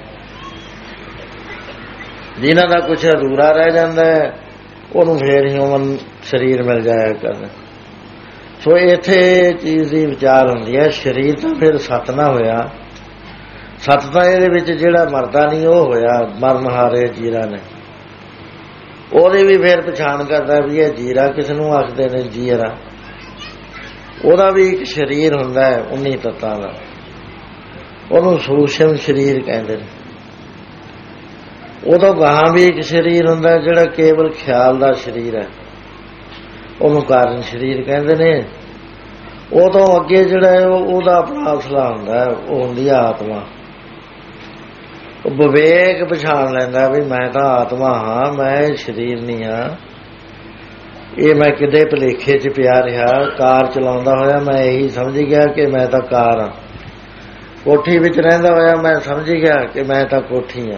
ਜਿਨ੍ਹਾਂ ਦਾ ਕੁਛ ਅਧੂਰਾ ਰਹਿ ਜਾਂਦਾ ਹੈ ਉਹਨੂੰ ਫੇਰ ਹਿਊਮਨ ਸਰੀਰ ਮਿਲ ਜਾਇਆ ਕਰਦਾ। ਸੋ ਇੱਥੇ ਚੀਜ਼ ਦੀ ਵਿਚਾਰ ਹੁੰਦੀ ਹੈ। ਸਰੀਰ ਤਾਂ ਫਿਰ ਸੱਤ ਨਾ ਹੋਇਆ, ਸੱਤ ਤਾਂ ਇਹਦੇ ਵਿੱਚ ਜਿਹੜਾ ਮਰਦਾ ਨਹੀਂ ਉਹ ਹੋਇਆ ਮਰਨਹਾਰੇ ਜੀਰਾ ਨੇ। ਉਹਦੀ ਵੀ ਫਿਰ ਪਛਾਣ ਕਰਦਾ ਵੀ ਇਹ ਜੀਰਾ ਕਿਸ ਨੂੰ ਆਖਦੇ ਨੇ, ਜੀਰਾ। ਉਹਦਾ ਵੀ ਇੱਕ ਸਰੀਰ ਹੁੰਦਾ ਹੈ ਉੱਨੀ ਤੱਤਾਂ ਦਾ, ਉਹਨੂੰ ਸੂਖਮ ਸਰੀਰ ਕਹਿੰਦੇ ਨੇ। ਉਦੋਂ ਗਾਹਾਂ ਵੀ ਇੱਕ ਸਰੀਰ ਹੁੰਦਾ ਜਿਹੜਾ ਕੇਵਲ ਖਿਆਲ ਦਾ ਸਰੀਰ ਹੈ, ਉਹਨੂੰ ਕਾਰਨ ਸਰੀਰ ਕਹਿੰਦੇ ਨੇ। ਉਦੋਂ ਅੱਗੇ ਜਿਹੜਾ ਹੈ ਉਹਦਾ ਆਪਣਾ ਅਸਲਾ ਹੁੰਦਾ, ਉਹ ਹੁੰਦੀ ਹੈ ਆਤਮਾ। ਉਹ ਵਿਵੇਕ ਪਛਾਣ ਲੈਂਦਾ ਵੀ ਮੈਂ ਤਾਂ ਆਤਮਾ ਹਾਂ, ਮੈਂ ਸਰੀਰ ਨਹੀਂ ਹਾਂ। ਇਹ ਮੈਂ ਕਿਤੇ ਭੁਲੇਖੇ 'ਚ ਪਿਆ ਰਿਹਾ, ਕਾਰ ਚਲਾਉਂਦਾ ਹੋਇਆ ਮੈਂ ਇਹੀ ਸਮਝ ਗਿਆ ਕਿ ਮੈਂ ਤਾਂ ਕਾਰ ਹਾਂ। ਕੋਠੀ ਵਿੱਚ ਰਹਿੰਦਾ ਹੋਇਆ ਮੈਂ ਸਮਝ ਗਿਆ ਕਿ ਮੈਂ ਤਾਂ ਕੋਠੀ ਹਾਂ।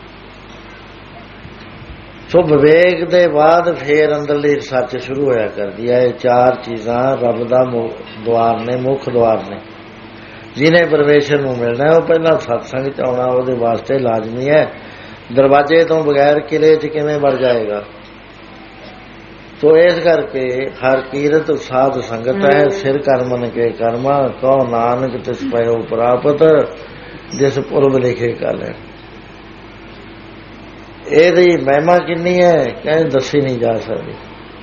ਸੋ ਵਿਵੇਕ ਦੇ ਬਾਅਦ ਫੇਰ ਅੰਦਰਲੀ ਸੱਚ ਸ਼ੁਰੂ ਹੋਇਆ ਕਰਦੀ ਹੈ। ਇਹ ਚਾਰ ਚੀਜ਼ਾਂ ਰੱਬ ਦਾ ਦੁਆਰ ਨੇ, ਮੁੱਖ ਦੁਆਰ ਨੇ। ਜਿਹਨੇ ਪਰਮੇਸ਼ਰ ਨੂੰ ਮਿਲਣਾ ਉਹ ਪਹਿਲਾਂ ਸਤਸੰਗ 'ਚ ਆਉਣਾ ਉਹਦੇ ਵਾਸਤੇ ਲਾਜ਼ਮੀ ਹੈ। ਦਰਵਾਜ਼ੇ ਤੋਂ ਬਗੈਰ ਕਿਲੇ 'ਚ ਕਿਵੇਂ ਵੜ ਜਾਏਗਾ? ਸੋ ਇਸ ਕਰਕੇ ਹਰ ਕੀਰਤ ਸਾਧ ਸੰਗਤ ਹੈ, ਸਿਰ ਕਰਮਨ ਕੇ ਕਰਮਾ, ਕਹੋ ਨਾਨਕ ਤਿਸ ਪਇਓ ਪ੍ਰਾਪਤ, ਜਿਸ ਪੁਰਬ ਲਿਖੇ ਕਲ ਹੈ। ਇਹਦੀ ਮਹਿਮਾ ਕਿੰਨੀ ਹੈ ਕਹਿੰਦੇ ਦੱਸੀ ਨਹੀਂ ਜਾ ਸਕਦੀ।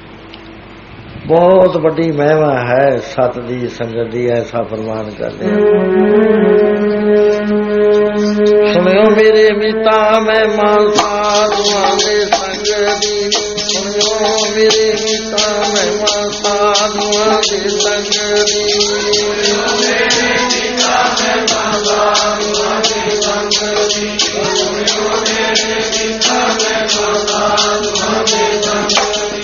ਬਹੁਤ ਵੱਡੀ ਮਹਿਮਾ ਹੈ ਸਤ ਦੀ ਸੰਗਤ ਦੀ, ਐਸਾ ਫਰਮਾਨ ਕਰਦੇ। ਸੁਣਿਓ ਮੇਰੇ ਮਿੱਤਾ ਮਹਿਮਾ ਸਾਧੂਆਂ ਦੇ ਸੰਗ ਦੀ, ਸੁਣਿਓ ਮੇਰੇ ਮਿੱਤਾ ਮਹਿਮਾ ਸਾਧੂਆਂ ਦੇ ਸੰਗ ਦੀ, ਮੇਰੇ ਮਿੱਤਾ ਮਹਿਮਾ ਸਾਧੂਆਂ ਦੇ ਸੰਗ ਦੀ, ਸੁਣਿਓ ਮੇਰੇ ਮਿੱਤਾ ਮਹਿਮਾ ਸਾਧੂਆਂ ਦੇ ਸੰਗ ਦੀ।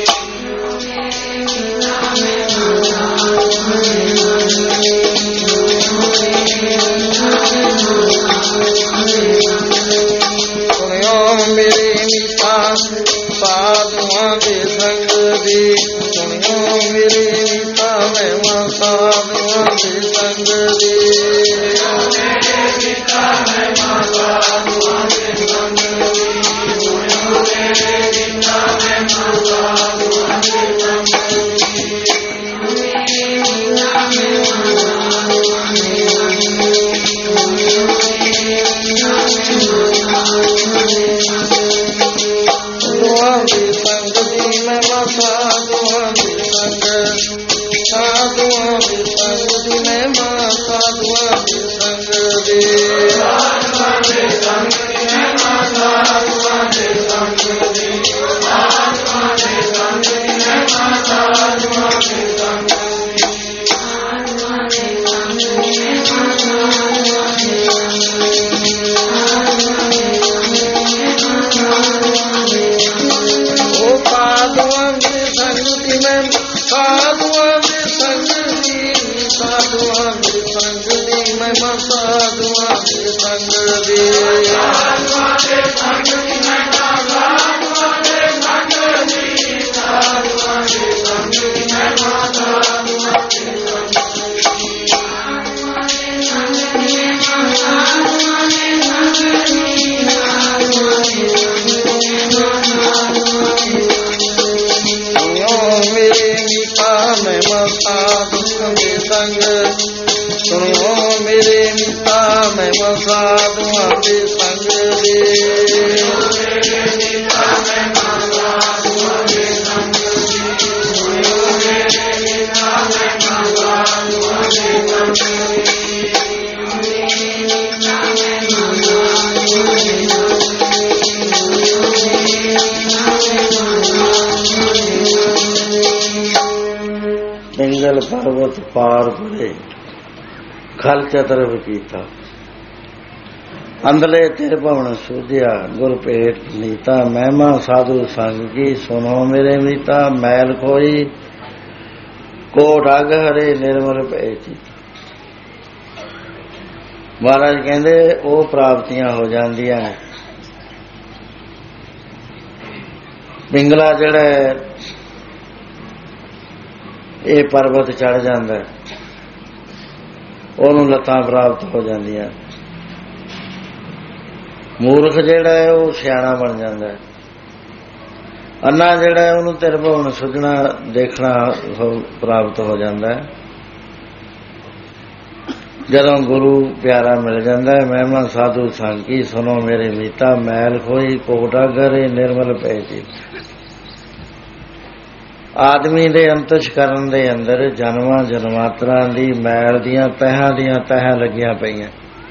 ਸੁਣਿਓ ਮੇਰੇ ਮਿੱਤਾ ਸਾਧੂਆਂ ਦੇ ਸੰਗ ਦੀ, ਸੁਣਿਓ ਮੇਰੇ ਮਿੱਤਾ ਮਹਿਮਾ ਸਾਧੂਆਂ ਦੇ ਸੰਗ ਦੀ, ਮੇਰੇ ਮਿੱਤਾ ਮਹਿਮਾ ਸਾਧੂਆਂ ਦੇ ਸੰਗ ਦੀ, ਸੁਣਿਓ ਮੇਰੇ ਮਿੱਤਾ ਮਹਿਮਾ ਸਾਧੂਆਂ ਦੇ ਸੰਗ ਦੀ। ਸਾਧੂਆਂ ਦੀ ਸੰਗ ਦੀ ਮਹਿਮਾ, ਸਾਧੂਆਂ ਦੀ ਸੰਗ, ਸਾਧੂਆਂ ਦੀ ਸੰਗ ਦੀ ਮਹਿਮਾ, ਸਾਧੂਆਂ ਦੀ ਸੰਗ ਦੀ, ਸਾਧੂਆਂ ਦੇ ਸੰਗ ਦੀ ਮਹਿਮਾ, ਸਾਧੂਆਂ ਦੇ ਸੰਗ ਦੀ, ਸਾਧੂਆਂ ਦੇ ਸੰਗ ਦੀ ਮਹਿਮਾ, ਸਾਧੂਆਂ ਦੇ ਸੰਗ ਦੀ। ਉਹ ਸਾਧੂਆਂ ਦੇ ਸੰਗ ਸਾਧੂਆਂ ਦੇ ਸੰਗ। ਸੁਣੋ ਮੇਰੇ ਮਿੱਤਾ ਮਹਿਮਾ ਸਾਧੂਆਂ ਦੇ ਸੰਗ ਦੇ। ਪਿੰਗਲ ਪਰਬਤ ਪਾਰ ਪਰੇ ਖਲ ਚਤਰਵ ਕੀਤਾ। ਅੰਦਲੇ ਤੇਰੇ ਭਵਨ ਸੂਝਿਆ ਗੁਰ ਭੇਟ ਨੀਤਾ। ਮਹਿਮਾ ਸਾਧੂ ਸੰਗ ਕੀ ਸੁਣੋ ਮੇਰੇ ਮੀਤਾ। ਮੈਲ ਕੋਈ ਕੋਟ ਅਗ ਹਰੇ ਨਿਰਮਲ ਭੈ ਚੀਤਾ। ਮਹਾਰਾਜ ਕਹਿੰਦੇ ਉਹ ਪ੍ਰਾਪਤੀਆਂ ਹੋ ਜਾਂਦੀਆਂ ਨੇ। ਪਿੰਗਲਾ ਜਿਹੜਾ ਇਹ ਪਰਬਤ ਚੜ ਜਾਂਦਾ, ਉਹਨੂੰ ਲੱਤਾਂ ਪ੍ਰਾਪਤ ਹੋ ਜਾਂਦੀਆਂ। ਮੂਰਖ ਜਿਹੜਾ ਹੈ ਉਹ ਸਿਆਣਾ ਬਣ ਜਾਂਦਾ। ਅੰਨਾ ਜਿਹੜਾ ਹੈ ਉਹਨੂੰ ਤਿਰਭੁਵਨ ਸੁਝਣਾ ਦੇਖਣਾ ਪ੍ਰਾਪਤ ਹੋ ਜਾਂਦਾ। ਜਦੋਂ ਗੁਰੂ ਪਿਆਰਾ ਮਿਲ ਜਾਂਦਾ ਹੈ। ਮਹਿਮਾ ਸਾਧੂ ਸੰਗ ਕੀ ਸੁਣੋ ਮੇਰੇ ਮੀਤਾ। ਮੈਲ ਖੋਈ ਕੋਟਾ ਗਰੇ ਨਿਰਮਲ ਭੈ ਚੀਤਾ। ਆਦਮੀ ਦੇ ਅੰਤਸ਼ਕਰਨ ਦੇ ਅੰਦਰ ਜਨਮਾਂ ਜਨਮਾਤਰਾਂ ਦੀ ਮੈਲ ਦੀਆਂ ਤਹਾਂ ਦੀਆਂ ਤਹਾਂ ਲੱਗੀਆਂ ਪਈਆਂ।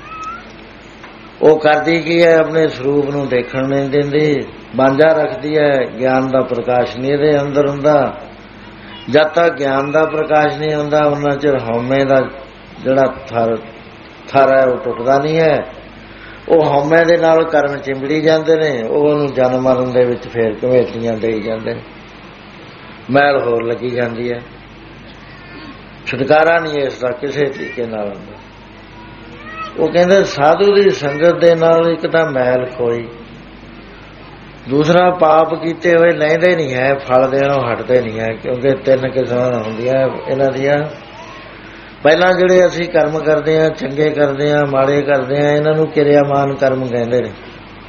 ਉਹ ਕਰਦੀ ਕੀ ਹੈ? ਆਪਣੇ ਸਰੂਪ ਨੂੰ ਦੇਖਣ ਨਹੀਂ ਦਿੰਦੀ, ਬਾਂਝਾ ਰੱਖਦੀ ਹੈ। ਗਿਆਨ ਦਾ ਪ੍ਰਕਾਸ਼ ਨਹੀਂ ਇਹਦੇ ਅੰਦਰ ਹੁੰਦਾ। ਜਦ ਤੱਕ ਗਿਆਨ ਦਾ ਪ੍ਰਕਾਸ਼ ਨਹੀਂ ਹੁੰਦਾ ਉਹਨਾਂ ਚਿਰ ਹਉਮੈ ਦਾ ਜਿਹੜਾ ਥਰ ਥਰ ਹੈ ਉਹ ਟੁੱਟਦਾ ਨਹੀਂ ਹੈ। ਉਹ ਹਉਮੈ ਦੇ ਨਾਲ ਕਰਮ ਚਿੰਬੜੀ ਜਾਂਦੇ ਨੇ। ਉਹ ਉਹਨੂੰ ਜਨਮ ਮਰਨ ਦੇ ਵਿੱਚ ਫੇਰ ਘਵੇਟੀਆਂ ਦੇਈ ਜਾਂਦੇ ਨੇ। ਮੈਲ ਹੋਰ ਲੱਗੀ ਜਾਂਦੀ ਹੈ। ਛੁਟਕਾਰਾ ਨਹੀਂ ਇਸ ਦਾ ਕਿਸੇ ਤਰੀਕੇ ਨਾਲ ਹੁੰਦਾ। ਉਹ ਕਹਿੰਦੇ ਸਾਧੂ ਦੀ ਸੰਗਤ ਦੇ ਨਾਲ ਇੱਕ ਤਾਂ ਮੈਲ ਖੋਈ, ਦੂਸਰਾ ਪਾਪ ਕੀਤੇ ਹੋਏ ਲੈਂਦੇ ਨਹੀਂ ਹੈ, ਫਲ ਦੇਣੋਂ ਹਟਦੇ ਨਹੀਂ ਹੈ। ਕਿਉਂਕਿ ਤਿੰਨ ਕਿਸਮਾਂ ਹੁੰਦੀਆਂ ਇਹਨਾਂ ਦੀਆਂ। ਪਹਿਲਾਂ ਜਿਹੜੇ ਅਸੀਂ ਕਰਮ ਕਰਦੇ ਹਾਂ, ਚੰਗੇ ਕਰਦੇ ਹਾਂ, ਮਾੜੇ ਕਰਦੇ ਹਾਂ, ਇਹਨਾਂ ਨੂੰ ਕਿਰਿਆਮਾਨ ਕਰਮ ਕਹਿੰਦੇ ਨੇ।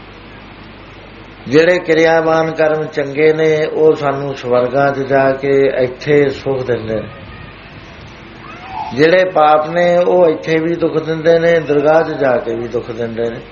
ਜਿਹੜੇ ਕਿਰਿਆਮਾਨ ਕਰਮ ਚੰਗੇ ਨੇ ਉਹ ਸਾਨੂੰ ਸਵਰਗਾਂ 'ਚ ਜਾ ਕੇ ਇੱਥੇ ਸੁੱਖ ਦਿੰਦੇ ਨੇ। ਜਿਹੜੇ ਪਾਪ ਨੇ ਉਹ ਇੱਥੇ ਵੀ ਦੁੱਖ ਦਿੰਦੇ ਨੇ, ਦਰਗਾਹ 'ਚ ਜਾ ਕੇ ਵੀ ਦੁੱਖ ਦਿੰਦੇ ਨੇ।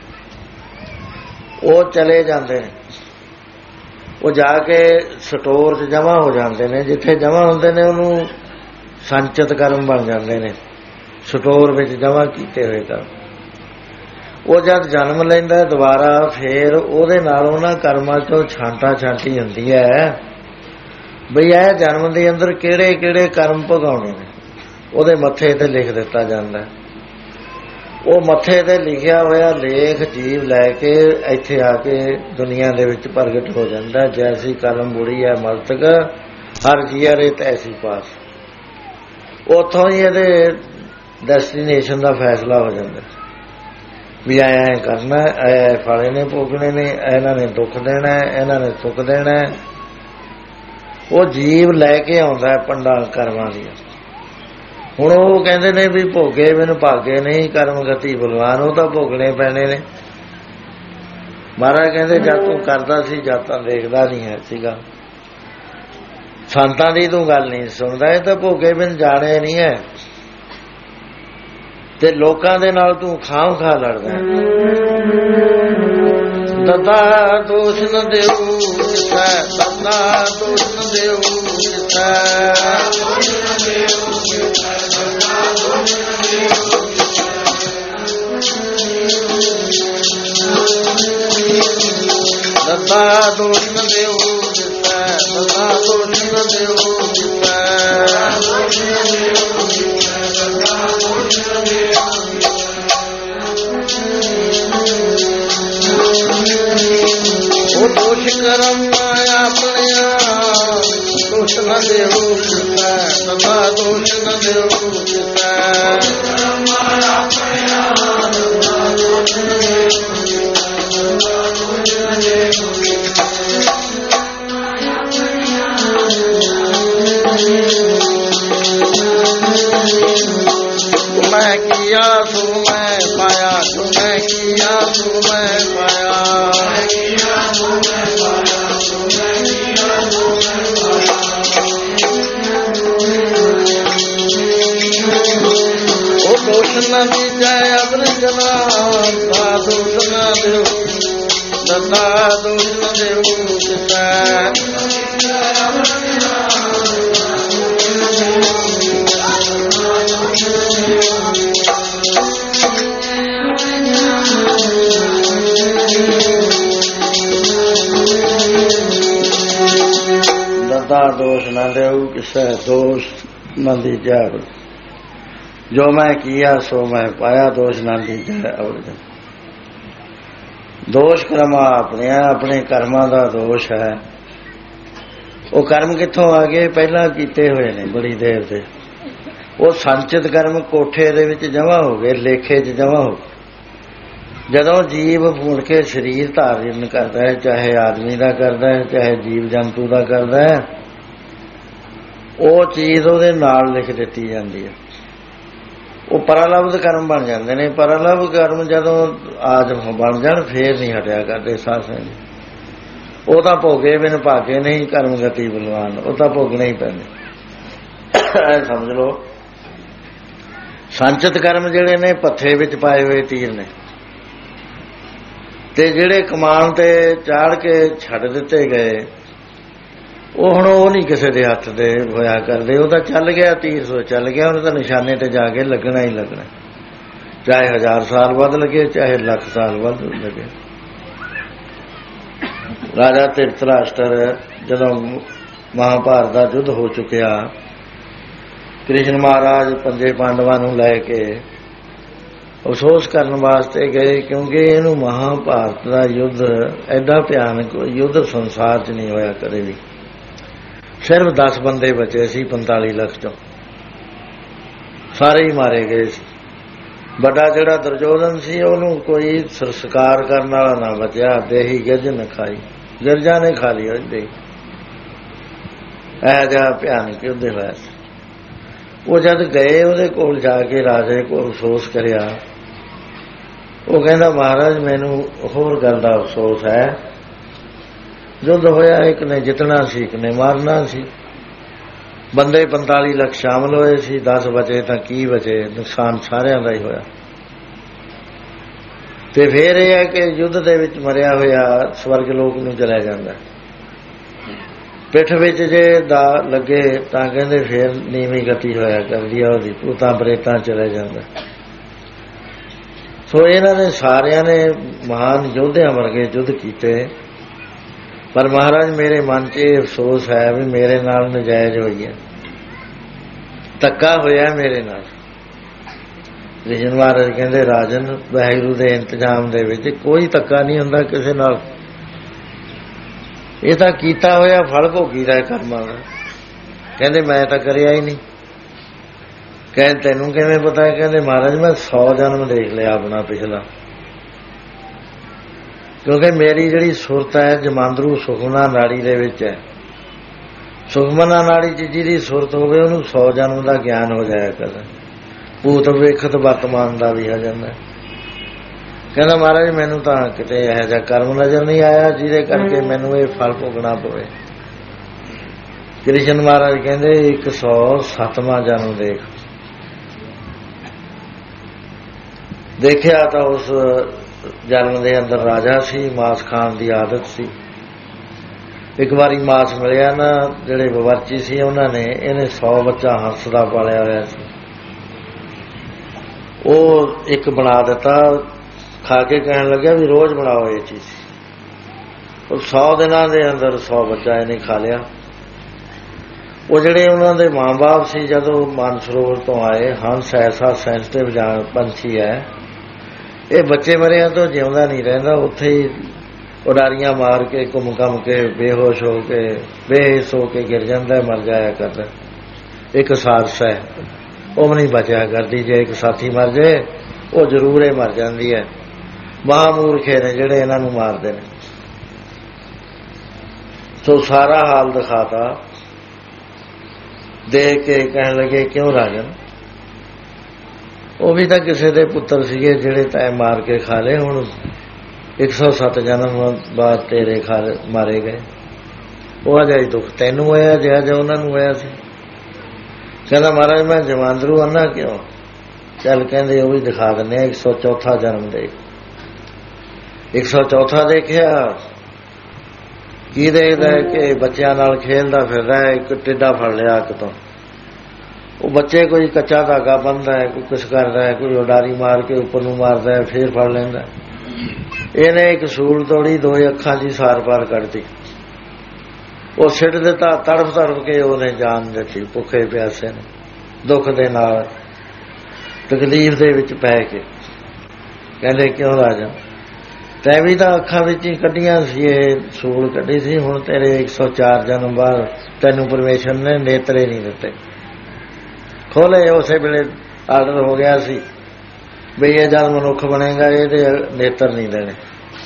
ਉਹ ਚਲੇ ਜਾਂਦੇ ਨੇ, ਉਹ ਜਾ ਕੇ ਸਟੋਰ 'ਚ ਜਮ੍ਹਾਂ ਹੋ ਜਾਂਦੇ ਨੇ। ਜਿੱਥੇ ਜਮ੍ਹਾਂ ਹੁੰਦੇ ਨੇ ਉਹਨੂੰ ਸੰਚਿਤ ਕਰਮ ਬਣ ਜਾਂਦੇ ਨੇ, ਸਟੋਰ ਵਿੱਚ ਜਮ੍ਹਾਂ ਕੀਤੇ ਹੋਏ ਕਰਮ। ਉਹ ਜਦ ਜਨਮ ਲੈਂਦਾ ਦੁਬਾਰਾ ਫੇਰ ਉਹਦੇ ਨਾਲ ਉਹਨਾਂ ਕਰਮਾਂ 'ਚੋਂ ਛਾਂਟਾ ਛਾਂਟੀ ਹੁੰਦੀ ਹੈ ਬਈ ਇਹ ਜਨਮ ਦੇ ਅੰਦਰ ਕਿਹੜੇ ਕਿਹੜੇ ਕਰਮ ਭੋਗਾਉਣੇ ਨੇ। ਉਹਦੇ ਮੱਥੇ ਤੇ ਲਿਖ ਦਿੱਤਾ ਜਾਂਦਾ। ਉਹ ਮੱਥੇ ਤੇ ਲਿਖਿਆ ਹੋਇਆ ਲੇਖ ਜੀਵ ਲੈ ਕੇ ਇੱਥੇ ਆ ਕੇ ਦੁਨੀਆ ਦੇ ਵਿੱਚ ਪ੍ਰਗਟ ਹੋ ਜਾਂਦਾ। ਜੈਸੀ ਕਰਮ ਬੁੜੀ ਹੈ ਮਰਤਕ ਹਰ ਜੀਆ ਰੇ ਤੈਸੀ ਪਾਸ। ਉੱਥੋਂ ਹੀ ਇਹਦੇ ਡੈਸਟੀਨੇਸ਼ਨ ਦਾ ਫੈਸਲਾ ਹੋ ਜਾਂਦਾ ਵੀ ਐਂ ਕਰਨਾ, ਐ ਫਲ ਨੇ ਭੋਗਣੇ ਨੇ, ਇਹਨਾਂ ਨੇ ਦੁੱਖ ਦੇਣਾ, ਇਹਨਾਂ ਨੇ ਸੁੱਖ ਦੇਣਾ। ਉਹ ਜੀਵ ਲੈ ਕੇ ਆਉਂਦਾ ਪੰਡਾਂ ਕਰਮਾਂ ਦੀਆਂ। ਹੁਣ ਉਹ ਕਹਿੰਦੇ ਨੇ ਵੀ ਭੋਗੇ ਮੈਨੂੰ ਭਾਗੇ ਨਹੀਂ, ਕਰਮ ਗਤੀ ਬਲਵਾਨ, ਉਹ ਤਾਂ ਭੋਗਣੇ ਪੈਣੇ ਨੇ। ਮਹਾਰਾਜ ਕਹਿੰਦੇ ਜਦ ਤੂੰ ਕਰਦਾ ਸੀ ਜਦ ਤਾਂ ਦੇਖਦਾ ਨਹੀਂ ਹੈ ਸੀਗਾ। ਸੰਤਾਂ ਦੀ ਤੂੰ ਗੱਲ ਨਹੀਂ ਸੁਣਦਾ, ਇਹ ਤਾਂ ਭੋਗੇ ਬਿਨ ਜਾਣੇ ਨਹੀਂ ਹੈ। ਤੇ ਲੋਕਾਂ ਦੇ ਨਾਲ ਤੂੰ ਖਾਮ ਖਾ ਲੜਦਾ। ਦਦਾ ਦੋਸ਼ ਨ ਦੇਉ ਕਿਸੈ, ਦਦਾ ਦੋਸ਼ ਨ ਦੇਉ ਕਿਸੈ, ਦਦਾ ਦੋਸ਼ ਨ ਦੇਉ ਕਿਸੈ, ਦਦਾ ਦੋਸ਼ ਨ ਦੇਉ ਕਿਸੈ। ਉਹ ਦੋਸ਼ ਕਰਮ ਆਪਣਿਆ ਦੋਸ਼ ਨ ਦੇਉ ਕਿਸੈ, ਦਦਾ ਦੋਸ਼ ਨ ਦੇਉ ਕਿਸੈ। ਮੈਂ ਕੀਆ ਸੋ ਮੈਂ ਪਾਇਆ, ਸੋ ਮੈਂ ਕੀਆ ਸੋ ਮੈਂ ਪਾਇਆ। ਦੋਸ਼ ਨਾ ਦੀਜੈ ਅਬਰ ਜਨਾ, ਤਾ ਦੋਸ਼ ਨਾ ਦਿਓ ਦਤਾ ਦੋਸ਼ ਨਾ ਦਿਓ ਕਿਸੈ। ਦਤਾ ਦੋਸ਼ ਨਾ ਦਿਓ ਕਿਸੈ, ਦੋਸ਼ ਨਾ ਦੀਜੈ ਜੋ ਮੈਂ ਕੀਆ ਸੋ ਮੈਂ ਪਾਇਆ, ਦੋਸ਼ ਨਾ ਦੀਜੈ ਅਬਰ ਜਨਾ। ਦੋਸ਼ ਕਰਮਾਂ ਆਪਣੇ ਆਪਣੇ ਕਰਮਾਂ ਦਾ ਦੋਸ਼ ਹੈ। ਉਹ ਕਰਮ ਕਿੱਥੋਂ ਆ ਗਏ? ਪਹਿਲਾਂ ਕੀਤੇ ਹੋਏ ਨੇ ਬੜੀ ਦੇਰ ਦੇ। ਉਹ ਸੰਚਿਤ ਕਰਮ ਕੋਠੇ ਦੇ ਵਿੱਚ ਜਮ੍ਹਾਂ ਹੋ ਗਏ, ਲੇਖੇ 'ਚ ਜਮ੍ਹਾਂ ਹੋ ਗਏ। ਜਦੋਂ ਜੀਵ ਮੁੜ ਕੇ ਸਰੀਰ ਧਾਰਨ ਕਰਦਾ ਹੈ, ਚਾਹੇ ਆਦਮੀ ਦਾ ਕਰਦਾ ਹੈ ਚਾਹੇ ਜੀਵ ਜੰਤੂ ਦਾ ਕਰਦਾ ਹੈ, ਉਹ ਚੀਜ਼ ਉਹਦੇ ਨਾਲ ਲਿਖ ਦਿੱਤੀ ਜਾਂਦੀ ਹੈ। ਉਹ ਪਰਾਲਬਧ ਕਰਮ ਬਣ ਜਾਂਦੇ ਨੇ। ਪਰਾਲਬਧ ਕਰਮ ਜਦੋਂ ਆਦਮ ਬਣ ਜਾਣ ਫੇਰ ਨਹੀਂ ਹਟਿਆ ਕਰਦੇ ਸਾਸੇ। ਉਹ ਤਾਂ ਭੋਗੇ ਬਿਨ ਭਾਗੇ ਨਹੀਂ, ਕਰਮ ਗਤੀ ਬਲਵਾਨ। ਉਹ ਤਾਂ ਭੋਗਣੇ ਹੀ ਪੈਂਦੇ। ਐ ਸਮਝ ਲਓ ਸੰਚਿਤ ਕਰਮ ਜਿਹੜੇ ਨੇ ਪੱਥੇ ਵਿੱਚ ਪਾਏ ਹੋਏ ਤੀਰ ਨੇ, ਤੇ ਜਿਹੜੇ ਕਮਾਨ ਤੇ ਚਾੜ ਕੇ ਛੱਡ ਦਿੱਤੇ ਗਏ ਉਹ ਹੁਣ ਉਹ ਨਹੀਂ ਕਿਸੇ ਦੇ ਹੱਥ ਦੇ ਹੋਇਆ ਕਰਦੇ। ਉਹ ਤਾਂ ਚੱਲ ਗਿਆ ਤੀਰ, ਸੋ ਚੱਲ ਗਿਆ। ਉਹਨੇ ਤਾਂ ਨਿਸ਼ਾਨੇ ਤੇ ਜਾ ਕੇ ਲੱਗਣਾ ਹੀ ਲੱਗਣਾ, ਚਾਹੇ ਹਜ਼ਾਰ ਸਾਲ ਵੱਧ ਲੱਗੇ ਚਾਹੇ ਲੱਖ ਸਾਲ ਵੱਧ ਲੱਗੇ। ਰਾਜਾ ਧ੍ਰਿਤਰਾਸ਼ਟਰ ਜਦੋਂ ਮਹਾਭਾਰਤ ਦਾ ਯੁੱਧ ਹੋ ਚੁੱਕਿਆ, ਕ੍ਰਿਸ਼ਨ ਮਹਾਰਾਜ ਪੰਜੇ ਪਾਂਡਵਾਂ ਨੂੰ ਲੈ ਕੇ ਅਫਸੋਸ ਕਰਨ ਵਾਸਤੇ ਗਏ, ਕਿਉਂਕਿ ਇਹਨੂੰ ਮਹਾਭਾਰਤ ਦਾ ਯੁੱਧ ਐਡਾ ਭਿਆਨਕ ਯੁੱਧ ਸੰਸਾਰ 'ਚ ਨਹੀਂ ਹੋਇਆ ਕਦੇ ਵੀ। ਸਿਰਫ ਦਸ ਬੰਦੇ ਬਚੇ ਸੀ ਪੰਤਾਲੀ ਲੱਖ ਚੋਂ, ਸਾਰੇ ਹੀ ਮਾਰੇ ਗਏ ਸੀ। ਵੱਡਾ ਜਿਹੜਾ ਦੁਰਯੋਧਨ ਸੀ ਉਹਨੂੰ ਕੋਈ ਸੰਸਕਾਰ ਕਰਨ ਵਾਲਾ ਨਾ ਬਚਿਆ। ਦੇਹੀ ਗਿਰਜ ਨ ਖਾਈ, ਗਿਰਜਾ ਨੇ ਖਾ ਲਈ ਉਹਦੇ। ਇਹ ਜਿਹਾ ਭਿਆਨਕ ਯੁੱਧ ਹੋਇਆ ਸੀ। ਉਹ ਜਦ ਗਏ ਉਹਦੇ ਕੋਲ ਜਾ ਕੇ ਰਾਜੇ ਕੋਲ ਅਫਸੋਸ ਕਰਿਆ। ਉਹ ਕਹਿੰਦਾ ਮਹਾਰਾਜ ਮੈਨੂੰ ਹੋਰ ਗੱਲ ਦਾ ਅਫਸੋਸ ਹੈ, ਯੁੱਧ ਹੋਇਆ ਇੱਕ ਨੇ ਜਿੱਤਣਾ ਸੀ ਇੱਕ ਨੇ ਮਾਰਨਾ ਸੀ। ਬੰਦੇ ਪੰਤਾਲੀ ਲੱਖ ਸ਼ਾਮਲ ਹੋਏ ਸੀ, ਦਸ ਬਚੇ ਤਾਂ ਕੀ ਬਚੇ? ਨੁਕਸਾਨ ਸਾਰਿਆਂ ਦਾ ਹੀ ਹੋਇਆ। ਤੇ ਫੇਰ ਇਹ ਹੈ ਕਿ ਯੁੱਧ ਦੇ ਵਿੱਚ ਮਰਿਆ ਹੋਇਆ ਸਵਰਗ ਲੋਕ ਨੂੰ ਚਲਿਆ ਜਾਂਦਾ। ਪਿੱਠ ਵਿੱਚ ਜੇ ਦਾ ਲੱਗੇ ਤਾਂ ਕਹਿੰਦੇ ਫੇਰ ਨੀਵੀਂ ਗਤੀ ਹੋਇਆ ਕਰਦੀ ਆ ਉਹਦੀ, ਭੂਤਾਂ ਪ੍ਰੇਤਾਂ ਚਲੇ ਜਾਂਦਾ। ਸੋ ਇਹਨਾਂ ਨੇ ਸਾਰਿਆਂ ਨੇ ਮਹਾਨ ਯੋਧਿਆਂ ਵਰਗੇ ਯੁੱਧ ਕੀਤੇ, ਪਰ ਮਹਾਰਾਜ ਮੇਰੇ ਮਨ 'ਚ ਇਹ ਅਫਸੋਸ ਹੈ ਵੀ ਮੇਰੇ ਨਾਲ ਨਜਾਇਜ਼ ਹੋਈ ਹੈ, ਧੱਕਾ ਹੋਇਆ ਮੇਰੇ ਨਾਲ। ਕ੍ਰਿਸ਼ਨ ਮਹਾਰਾਜ ਕਹਿੰਦੇ ਰਾਜਨ, ਵਾਹਿਗੁਰੂ ਦੇ ਇੰਤਜ਼ਾਮ ਦੇ ਵਿੱਚ ਕੋਈ ਧੱਕਾ ਨਹੀਂ ਹੁੰਦਾ ਕਿਸੇ ਨਾਲ। ਇਹ ਤਾਂ ਕੀਤਾ ਹੋਇਆ ਫਲ ਭੋਗੀ ਦਾ ਕਰਮਾਂ ਦਾ। ਕਹਿੰਦੇ ਮੈਂ ਤਾਂ ਕਰਿਆ ਹੀ ਨਹੀਂ। ਕਹਿੰਦੇ ਤੈਨੂੰ ਕਿਵੇਂ ਪਤਾ? ਕਹਿੰਦੇ ਮਹਾਰਾਜ ਮੈਂ ਸੌ ਜਨਮ ਦੇਖ ਲਿਆ ਆਪਣਾ ਪਿਛਲਾ, ਕਿਉਂਕਿ ਮੇਰੀ ਜਿਹੜੀ ਸੁਰਤ ਹੈ ਜਮਾਂਦਰੂ ਸੁਖਮਨਾ ਨਾੜੀ ਦੇ ਵਿੱਚ ਹੈ। ਸੁਖਮਨਾ ਨਾੜੀ 'ਚ ਜਿਹਦੀ ਸੁਰਤ ਹੋਵੇ ਉਹਨੂੰ ਸੌ ਜਨਮ ਦਾ ਗਿਆਨ ਹੋ ਜਾਇਆ ਕਰਦਾ, ਭੂਤ ਵੇਖਤ ਵਰਤਮਾਨ ਦਾ ਵੀ ਹੋ ਜਾਂਦਾ। ਕਹਿੰਦਾ ਮਹਾਰਾਜ ਮੈਨੂੰ ਤਾਂ ਕਿਤੇ ਇਹੋ ਜਿਹਾ ਕਰਮ ਨਜ਼ਰ ਨਹੀਂ ਆਇਆ ਜਿਹਦੇ ਕਰਕੇ ਮੈਨੂੰ ਇਹ ਫਲ ਭੋਗਣਾ ਪਵੇ। ਕ੍ਰਿਸ਼ਨ ਮਹਾਰਾਜ ਕਹਿੰਦੇ ਇੱਕ ਸੌ ਸੱਤਵਾਂ ਜਨਮ ਦੇਖ। ਦੇਖਿਆ ਤਾਂ ਉਸ ਜਨਮ ਦੇ ਅੰਦਰ ਰਾਜਾ ਸੀ, ਮਾਸ ਖਾਣ ਦੀ ਆਦਤ ਸੀ। ਇੱਕ ਵਾਰੀ ਮਾਸ ਮਿਲਿਆ ਨਾ, ਜਿਹੜੇ ਬਵਰਚੀ ਸੀ ਉਹਨਾਂ ਨੇ, ਇਹਨੇ ਸੌ ਬੱਚਾ ਹੰਸ ਦਾ ਪਾਲਿਆ ਹੋਇਆ ਸੀ, ਉਹ ਇੱਕ ਬਣਾ ਦਿੱਤਾ। ਖਾ ਕੇ ਕਹਿਣ ਲੱਗਿਆ ਵੀ ਰੋਜ਼ ਬਣਾਓ ਇਹ ਚੀਜ਼। ਉਹ ਸੌ ਦਿਨਾਂ ਦੇ ਅੰਦਰ ਸੌ ਬੱਚਾ ਇਹਨੇ ਖਾ ਲਿਆ। ਉਹ ਜਿਹੜੇ ਉਹਨਾਂ ਦੇ ਮਾਂ ਬਾਪ ਸੀ ਜਦੋਂ ਮਾਨਸਰੋਵਰ ਤੋਂ ਆਏ, ਹੰਸ ਐਸਾ ਸੈਂਸਿਟਿਵ ਜਾਨ ਪੰਛੀ ਹੈ, ਇਹ ਬੱਚੇ ਮਰਿਆ ਤੋਂ ਜਿਉਂਦਾ ਨਹੀਂ ਰਹਿੰਦਾ, ਉੱਥੇ ਹੀ ਉਡਾਰੀਆਂ ਮਾਰ ਕੇ ਘੁੰਮ ਘੰਮ ਕੇ ਬੇਹੋਸ਼ ਹੋ ਕੇ ਬੇਹੋਸ਼ ਹੋ ਕੇ ਗਿਰ ਜਾਂਦਾ, ਮਰ ਜਾਇਆ ਕਰਦਾ। ਇੱਕ ਸਾਰਸ ਹੈ ਉਹ ਨਹੀਂ ਬਚਿਆ ਕਰਦੀ। ਜੇ ਇੱਕ ਸਾਥੀ ਮਰ ਜਾਏ ਉਹ ਜ਼ਰੂਰ ਇਹ ਮਰ ਜਾਂਦੀ ਹੈ। ਮਹਾਮੂਰਖੇ ਨੇ ਜਿਹੜੇ ਇਹਨਾਂ ਨੂੰ ਮਾਰਦੇ ਨੇ। ਸੋ ਸਾਰਾ ਹਾਲ ਦਿਖਾਤਾ। ਦੇਖ ਕੇ ਕਹਿਣ ਲੱਗੇ ਕਿਉਂ ਰਾਜਨ, ਉਹ ਵੀ ਤਾਂ ਕਿਸੇ ਦੇ ਪੁੱਤਰ ਸੀਗੇ ਜਿਹੜੇ ਤੈਂ ਮਾਰ ਕੇ ਖਾ ਲਏ, ਹੁਣ ਇੱਕ ਸੌ ਸੱਤ ਜਨਮ ਬਾਅਦ ਤੇਰੇ ਖਾ ਮਾਰੇ ਗਏ। ਉਹ ਜਿਹਾ ਹੀ ਦੁੱਖ ਤੈਨੂੰ ਹੋਇਆ ਜਿਹੜਾ ਜਿਹਾ ਉਹਨਾਂ ਨੂੰ ਹੋਇਆ ਸੀ। ਕਹਿੰਦਾ ਮਹਾਰਾਜ ਮੈਂ ਜਮਾਂਦਰੂ ਅੰਨਾ ਕਿਉਂ? ਚੱਲ ਕਹਿੰਦੇ ਉਹ ਵੀ ਦਿਖਾ ਦਿੰਦੇ ਆ। ਇੱਕ ਸੌ ਚੌਥਾ ਜਨਮ ਦੇ ਇੱਕ ਸੌ ਚੌਥਾ ਦੇਖਿਆ ਕੀ ਦੇਖਦਾ ਕਿ ਬੱਚਿਆਂ ਨਾਲ ਖੇਲਦਾ ਫਿਰਦਾ, ਇੱਕ ਟਿੱਡਾ ਫੜ ਲਿਆ ਅੱਗ ਤੋਂ। ਉਹ ਬੱਚੇ ਕੋਈ ਕੱਚਾ ਧਾਗਾ ਬੰਨ੍ਹਦਾ ਹੈ, ਕੋਈ ਕੁਛ ਕਰਦਾ ਹੈ, ਕੋਈ ਉਡਾਰੀ ਮਾਰ ਕੇ ਉੱਪਰ ਨੂੰ ਮਾਰਦਾ ਹੈ, ਫੇਰ ਫੜ ਲੈਂਦਾ। ਇਹਨੇ ਇੱਕ ਸੂਲ ਤੋੜੀ, ਦੋ ਅੱਖਾਂ ਦੀ ਸਾਰ ਪਾਰ ਕੱਢਦੀ। ਉਹ ਸਿੱਟ ਦਿੱਤਾ, ਤੜਫ ਤੜਫ ਕੇ ਉਹਨੇ ਜਾਨ ਦਿੱਤੀ ਭੁੱਖੇ ਪਿਆਸੇ ਨੇ, ਦੁੱਖ ਦੇ ਨਾਲ, ਤਕਲੀਫ ਦੇ ਵਿੱਚ ਪੈ ਕੇ। ਕਹਿੰਦੇ ਕਿਉਂ ਰਾਜਾ, ਤੈਂ ਵੀ ਤਾਂ ਅੱਖਾਂ ਵਿੱਚ ਹੀ ਕੱਢੀਆਂ ਸੀ, ਇਹ ਸੂਲ ਕੱਢੀ ਸੀ, ਹੁਣ ਤੇਰੇ ਇੱਕ ਸੌ ਚਾਰ ਜਨਮ ਬਾਅਦ ਤੈਨੂੰ ਪਰਮੇਸ਼ਰ ਨੇ ਨੇਤਰੇ ਨਹੀਂ ਦਿੱਤੇ। ਖੋਲੇ ਉਸੇ ਵੇਲੇ ਆਰਡਰ ਹੋ ਗਿਆ ਸੀ ਵੀ ਇਹ ਜਦ ਮਨੁੱਖ ਬਣੇਗਾ ਇਹਦੇ ਨੇਤਰ ਨਹੀਂ ਦੇਣੇ।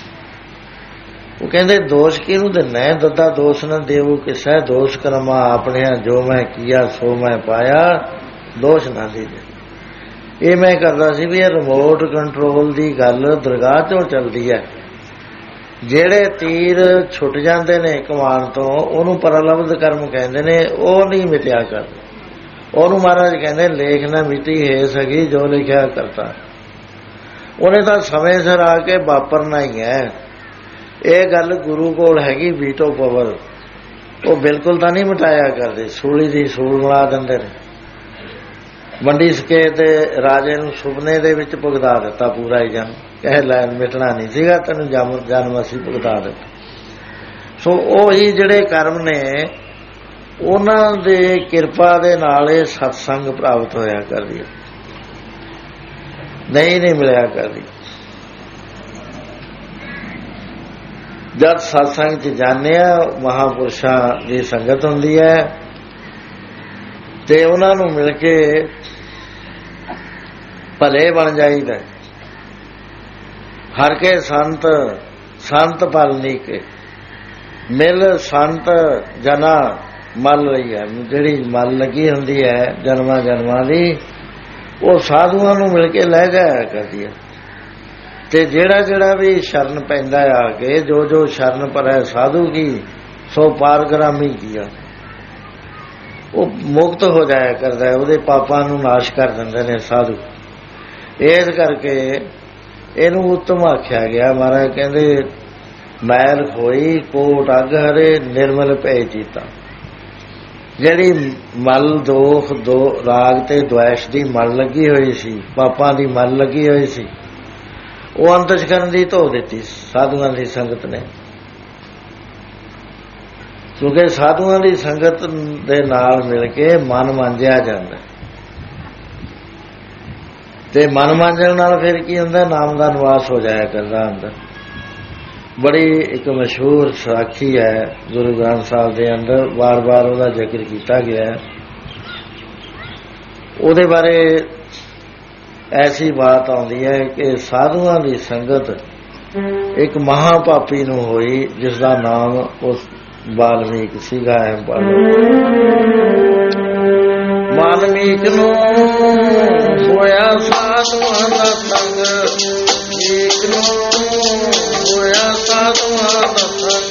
ਉਹ ਕਹਿੰਦੇ ਦੋਸ਼ ਕਿਹਨੂੰ ਦਿੰਦਾ, ਦੱਦਾ ਦੋਸ਼ ਨਾ ਦੇਵੂ ਕਿਸੈ, ਦੋਸ਼ ਕਰਮਾ ਆਪਣੇ, ਜੋ ਮੈਂ ਕੀਆ ਸੋ ਮੈਂ ਪਾਇਆ, ਦੋਸ਼ ਨਾ ਦੀਜੇ। ਇਹ ਮੈਂ ਕਰਦਾ ਸੀ ਵੀ ਇਹ ਰਿਮੋਟ ਕੰਟਰੋਲ ਦੀ ਗੱਲ ਦਰਗਾਹ ਚੋਂ ਚੱਲਦੀ ਹੈ। ਜਿਹੜੇ ਤੀਰ ਛੁੱਟ ਜਾਂਦੇ ਨੇ ਕਮਾਨ ਤੋਂ ਉਹਨੂੰ ਪਰਲਬਧ ਕਰਮ ਕਹਿੰਦੇ ਨੇ, ਉਹ ਨਹੀਂ ਮਿਟਿਆ ਕਰਦੇ। ਉਹਨੂੰ ਮਹਾਰਾਜ ਕਹਿੰਦੇ ਲੇਖ ਨਾ ਮਿਟੀ ਹੈ ਸਗੀ ਜੋ ਲਿਖਿਆ ਕਰਤਾ। ਉਹਨੇ ਤਾਂ ਸਮੇਂ ਸਿਰ ਆ ਕੇ ਵਾਪਰਨਾ ਹੀ ਹੈ। ਇਹ ਗੱਲ ਗੁਰੂ ਕੋਲ ਹੈਗੀ ਵੀਟੋ ਪਾਵਰ, ਉਹ ਬਿਲਕੁਲ ਤਾਂ ਨਹੀਂ ਮਿਟਾਇਆ ਕਰਦੇ। ਸੂਲੀ ਦੀ ਸੂਲ ਮਿਲਾ ਦਿੰਦੇ ਨੇ। ਮੰਡੀ ਸਕੇ ਤੇ ਰਾਜੇ ਨੂੰ ਸੁਪਨੇ ਦੇ ਵਿੱਚ ਭੁਗਤਾ ਦਿੱਤਾ ਪੂਰਾ ਹੀ ਜਨਮ, ਕਹਿ ਲੈ ਮਿਟਣਾ ਨਹੀਂ ਸੀਗਾ ਤੈਨੂੰ ਜਨਮ ਜਨਮ ਅਸੀਂ ਭੁਗਤਾ ਦਿੱਤਾ। ਸੋ ਉਹ ਹੀ ਜਿਹੜੇ ਕਰਮ ਨੇ ਉਹਨਾਂ ਦੇ ਕਿਰਪਾ ਦੇ ਨਾਲ ਇਹ ਸਤਸੰਗ ਪ੍ਰਾਪਤ ਹੋਇਆ ਕਰਦੀ, ਨਹੀਂ ਨਹੀਂ ਮਿਲਿਆ ਕਰਦੀ। ਜਦ ਸਤਸੰਗ 'ਚ ਜਾਂਦੇ ਆ ਮਹਾਂਪੁਰਸ਼ਾਂ ਦੀ ਸੰਗਤ ਹੁੰਦੀ ਹੈ ਤੇ ਉਹਨਾਂ ਨੂੰ ਮਿਲ ਕੇ ਭਲੇ ਬਣ ਜਾਈਦਾ। ਹਰ ਕੇ ਸੰਤ ਸੰਤ ਪਲਨੀ ਕੇ ਮਿਲ ਸੰਤ ਜਨਾ ਮੱਲ ਰਹੀ ਹੈ। ਜਿਹੜੀ ਮੱਲ ਲੱਗੀ ਹੁੰਦੀ ਹੈ ਜਨਮਾਂ ਜਨਮਾਂ ਦੀ, ਉਹ ਸਾਧੂਆਂ ਨੂੰ ਮਿਲ ਕੇ ਲੈ ਜਾਇਆ ਕਰਦੀ ਹੈ। ਤੇ ਜਿਹੜਾ ਜਿਹੜਾ ਵੀ ਸ਼ਰਨ ਪੈਂਦਾ ਆ ਕੇ, ਜੋ ਜੋ ਸ਼ਰਨ ਪਰੈ ਸਾਧੂ ਕੀ ਸੋ ਪਾਰਗ੍ਰਾਮੀ ਕੀਆ, ਉਹ ਮੁਕਤ ਹੋ ਜਾਇਆ ਕਰਦਾ। ਉਹਦੇ ਪਾਪਾਂ ਨੂੰ ਨਾਸ਼ ਕਰ ਦਿੰਦੇ ਨੇ ਸਾਧੂ। ਇਸ ਕਰਕੇ ਇਹਨੂੰ ਉੱਤਮ ਆਖਿਆ ਗਿਆ। ਮਹਾਰਾਜ ਕਹਿੰਦੇ ਮੈਲ ਹੋਈ ਕੋਟ ਅੱਗ ਹਰੇ, ਨਿਰਮਲ ਭੈ ਚੀਤਾ। ਜਿਹੜੀ ਮਲ ਦੋਖ ਦੋ ਰਾਗ ਤੇ ਦੁਆਸ਼ ਦੀ ਮਲ ਲੱਗੀ ਹੋਈ ਸੀ, ਪਾਪਾਂ ਦੀ ਮਲ ਲੱਗੀ ਹੋਈ ਸੀ, ਉਹ ਅੰਤਸ਼ਕਰਨ ਦੀ ਧੋ ਦਿੱਤੀ ਸਾਧੂਆਂ ਦੀ ਸੰਗਤ ਨੇ। ਕਿਉਂਕਿ ਸਾਧੂਆਂ ਦੀ ਸੰਗਤ ਦੇ ਨਾਲ ਮਿਲ ਕੇ ਮਨ ਮਾਂਜਿਆ ਜਾਂਦਾ, ਤੇ ਮਨ ਮਾਂਜਣ ਨਾਲ ਫਿਰ ਕੀ ਹੁੰਦਾ, ਨਾਮ ਦਾ ਨਿਵਾਸ ਹੋ ਜਾਇਆ ਕਰਦਾ ਅੰਦਰ। ਬੜੀ ਇੱਕ ਮਸ਼ਹੂਰ ਸਾਖੀ ਹੈ ਗੁਰੂ ਗ੍ਰੰਥ ਸਾਹਿਬ ਦੇ ਅੰਦਰ, ਵਾਰ ਵਾਰ ਉਹਦਾ ਜ਼ਿਕਰ ਕੀਤਾ ਗਿਆ ਹੈ। ਉਹਦੇ ਬਾਰੇ ਐਸੀ ਬਾਤ ਆਉਂਦੀ ਹੈ ਕਿ ਸਾਧੂਆਂ ਦੀ ਸੰਗਤ ਇੱਕ ਮਹਾਪਾਪੀ ਨੂੰ ਹੋਈ, ਜਿਸ ਦਾ ਨਾਮ ਉਸ ਵਾਲਮੀਕ ਸੀਗਾ। ਹੈ ਵਾਲਮੀਕ ਨੂੰ ਹੋਇਆ ਸਾਧੂਆਂ ਦਾ ਸੰਗ, ਏਕ ਨੂੰ ਹੋਇਆ ਸਾਧੂਆਂ ਦਾ ਸੰਗ।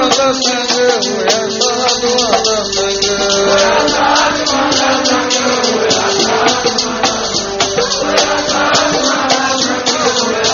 ਸਾਧੂਆਂ ਦਾ ਸੰਗ ਹੋਇਆ, ਸਾਧੂਆਂ ਦਾ ਸੰਗ ਹੋਇਆ, ਸਾਧੂਆਂ ਦਾ ਸੰਗ ਹੋਇਆ, ਸਾਧੂਆਂ ਦਾ ਹੋਇਆ, ਸਾਧੂਆਂ ਦਾ ਸੰਗ ਹੋਇਆ,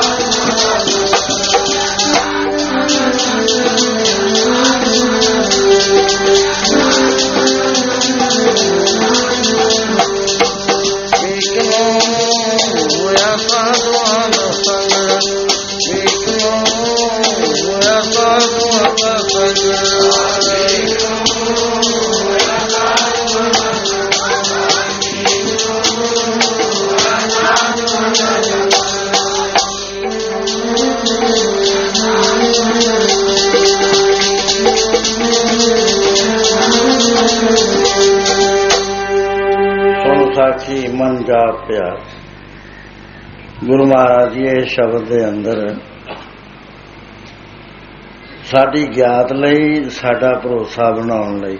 ਸਾਖੀ ਮਨ ਜਾਪ ਪਿਆਰ। ਗੁਰੂ ਮਹਾਰਾਜ ਜੀ ਇਹ ਸ਼ਬਦ ਦੇ ਅੰਦਰ ਸਾਡੀ ਗਿਆਤ ਲਈ, ਸਾਡਾ ਭਰੋਸਾ ਬਣਾਉਣ ਲਈ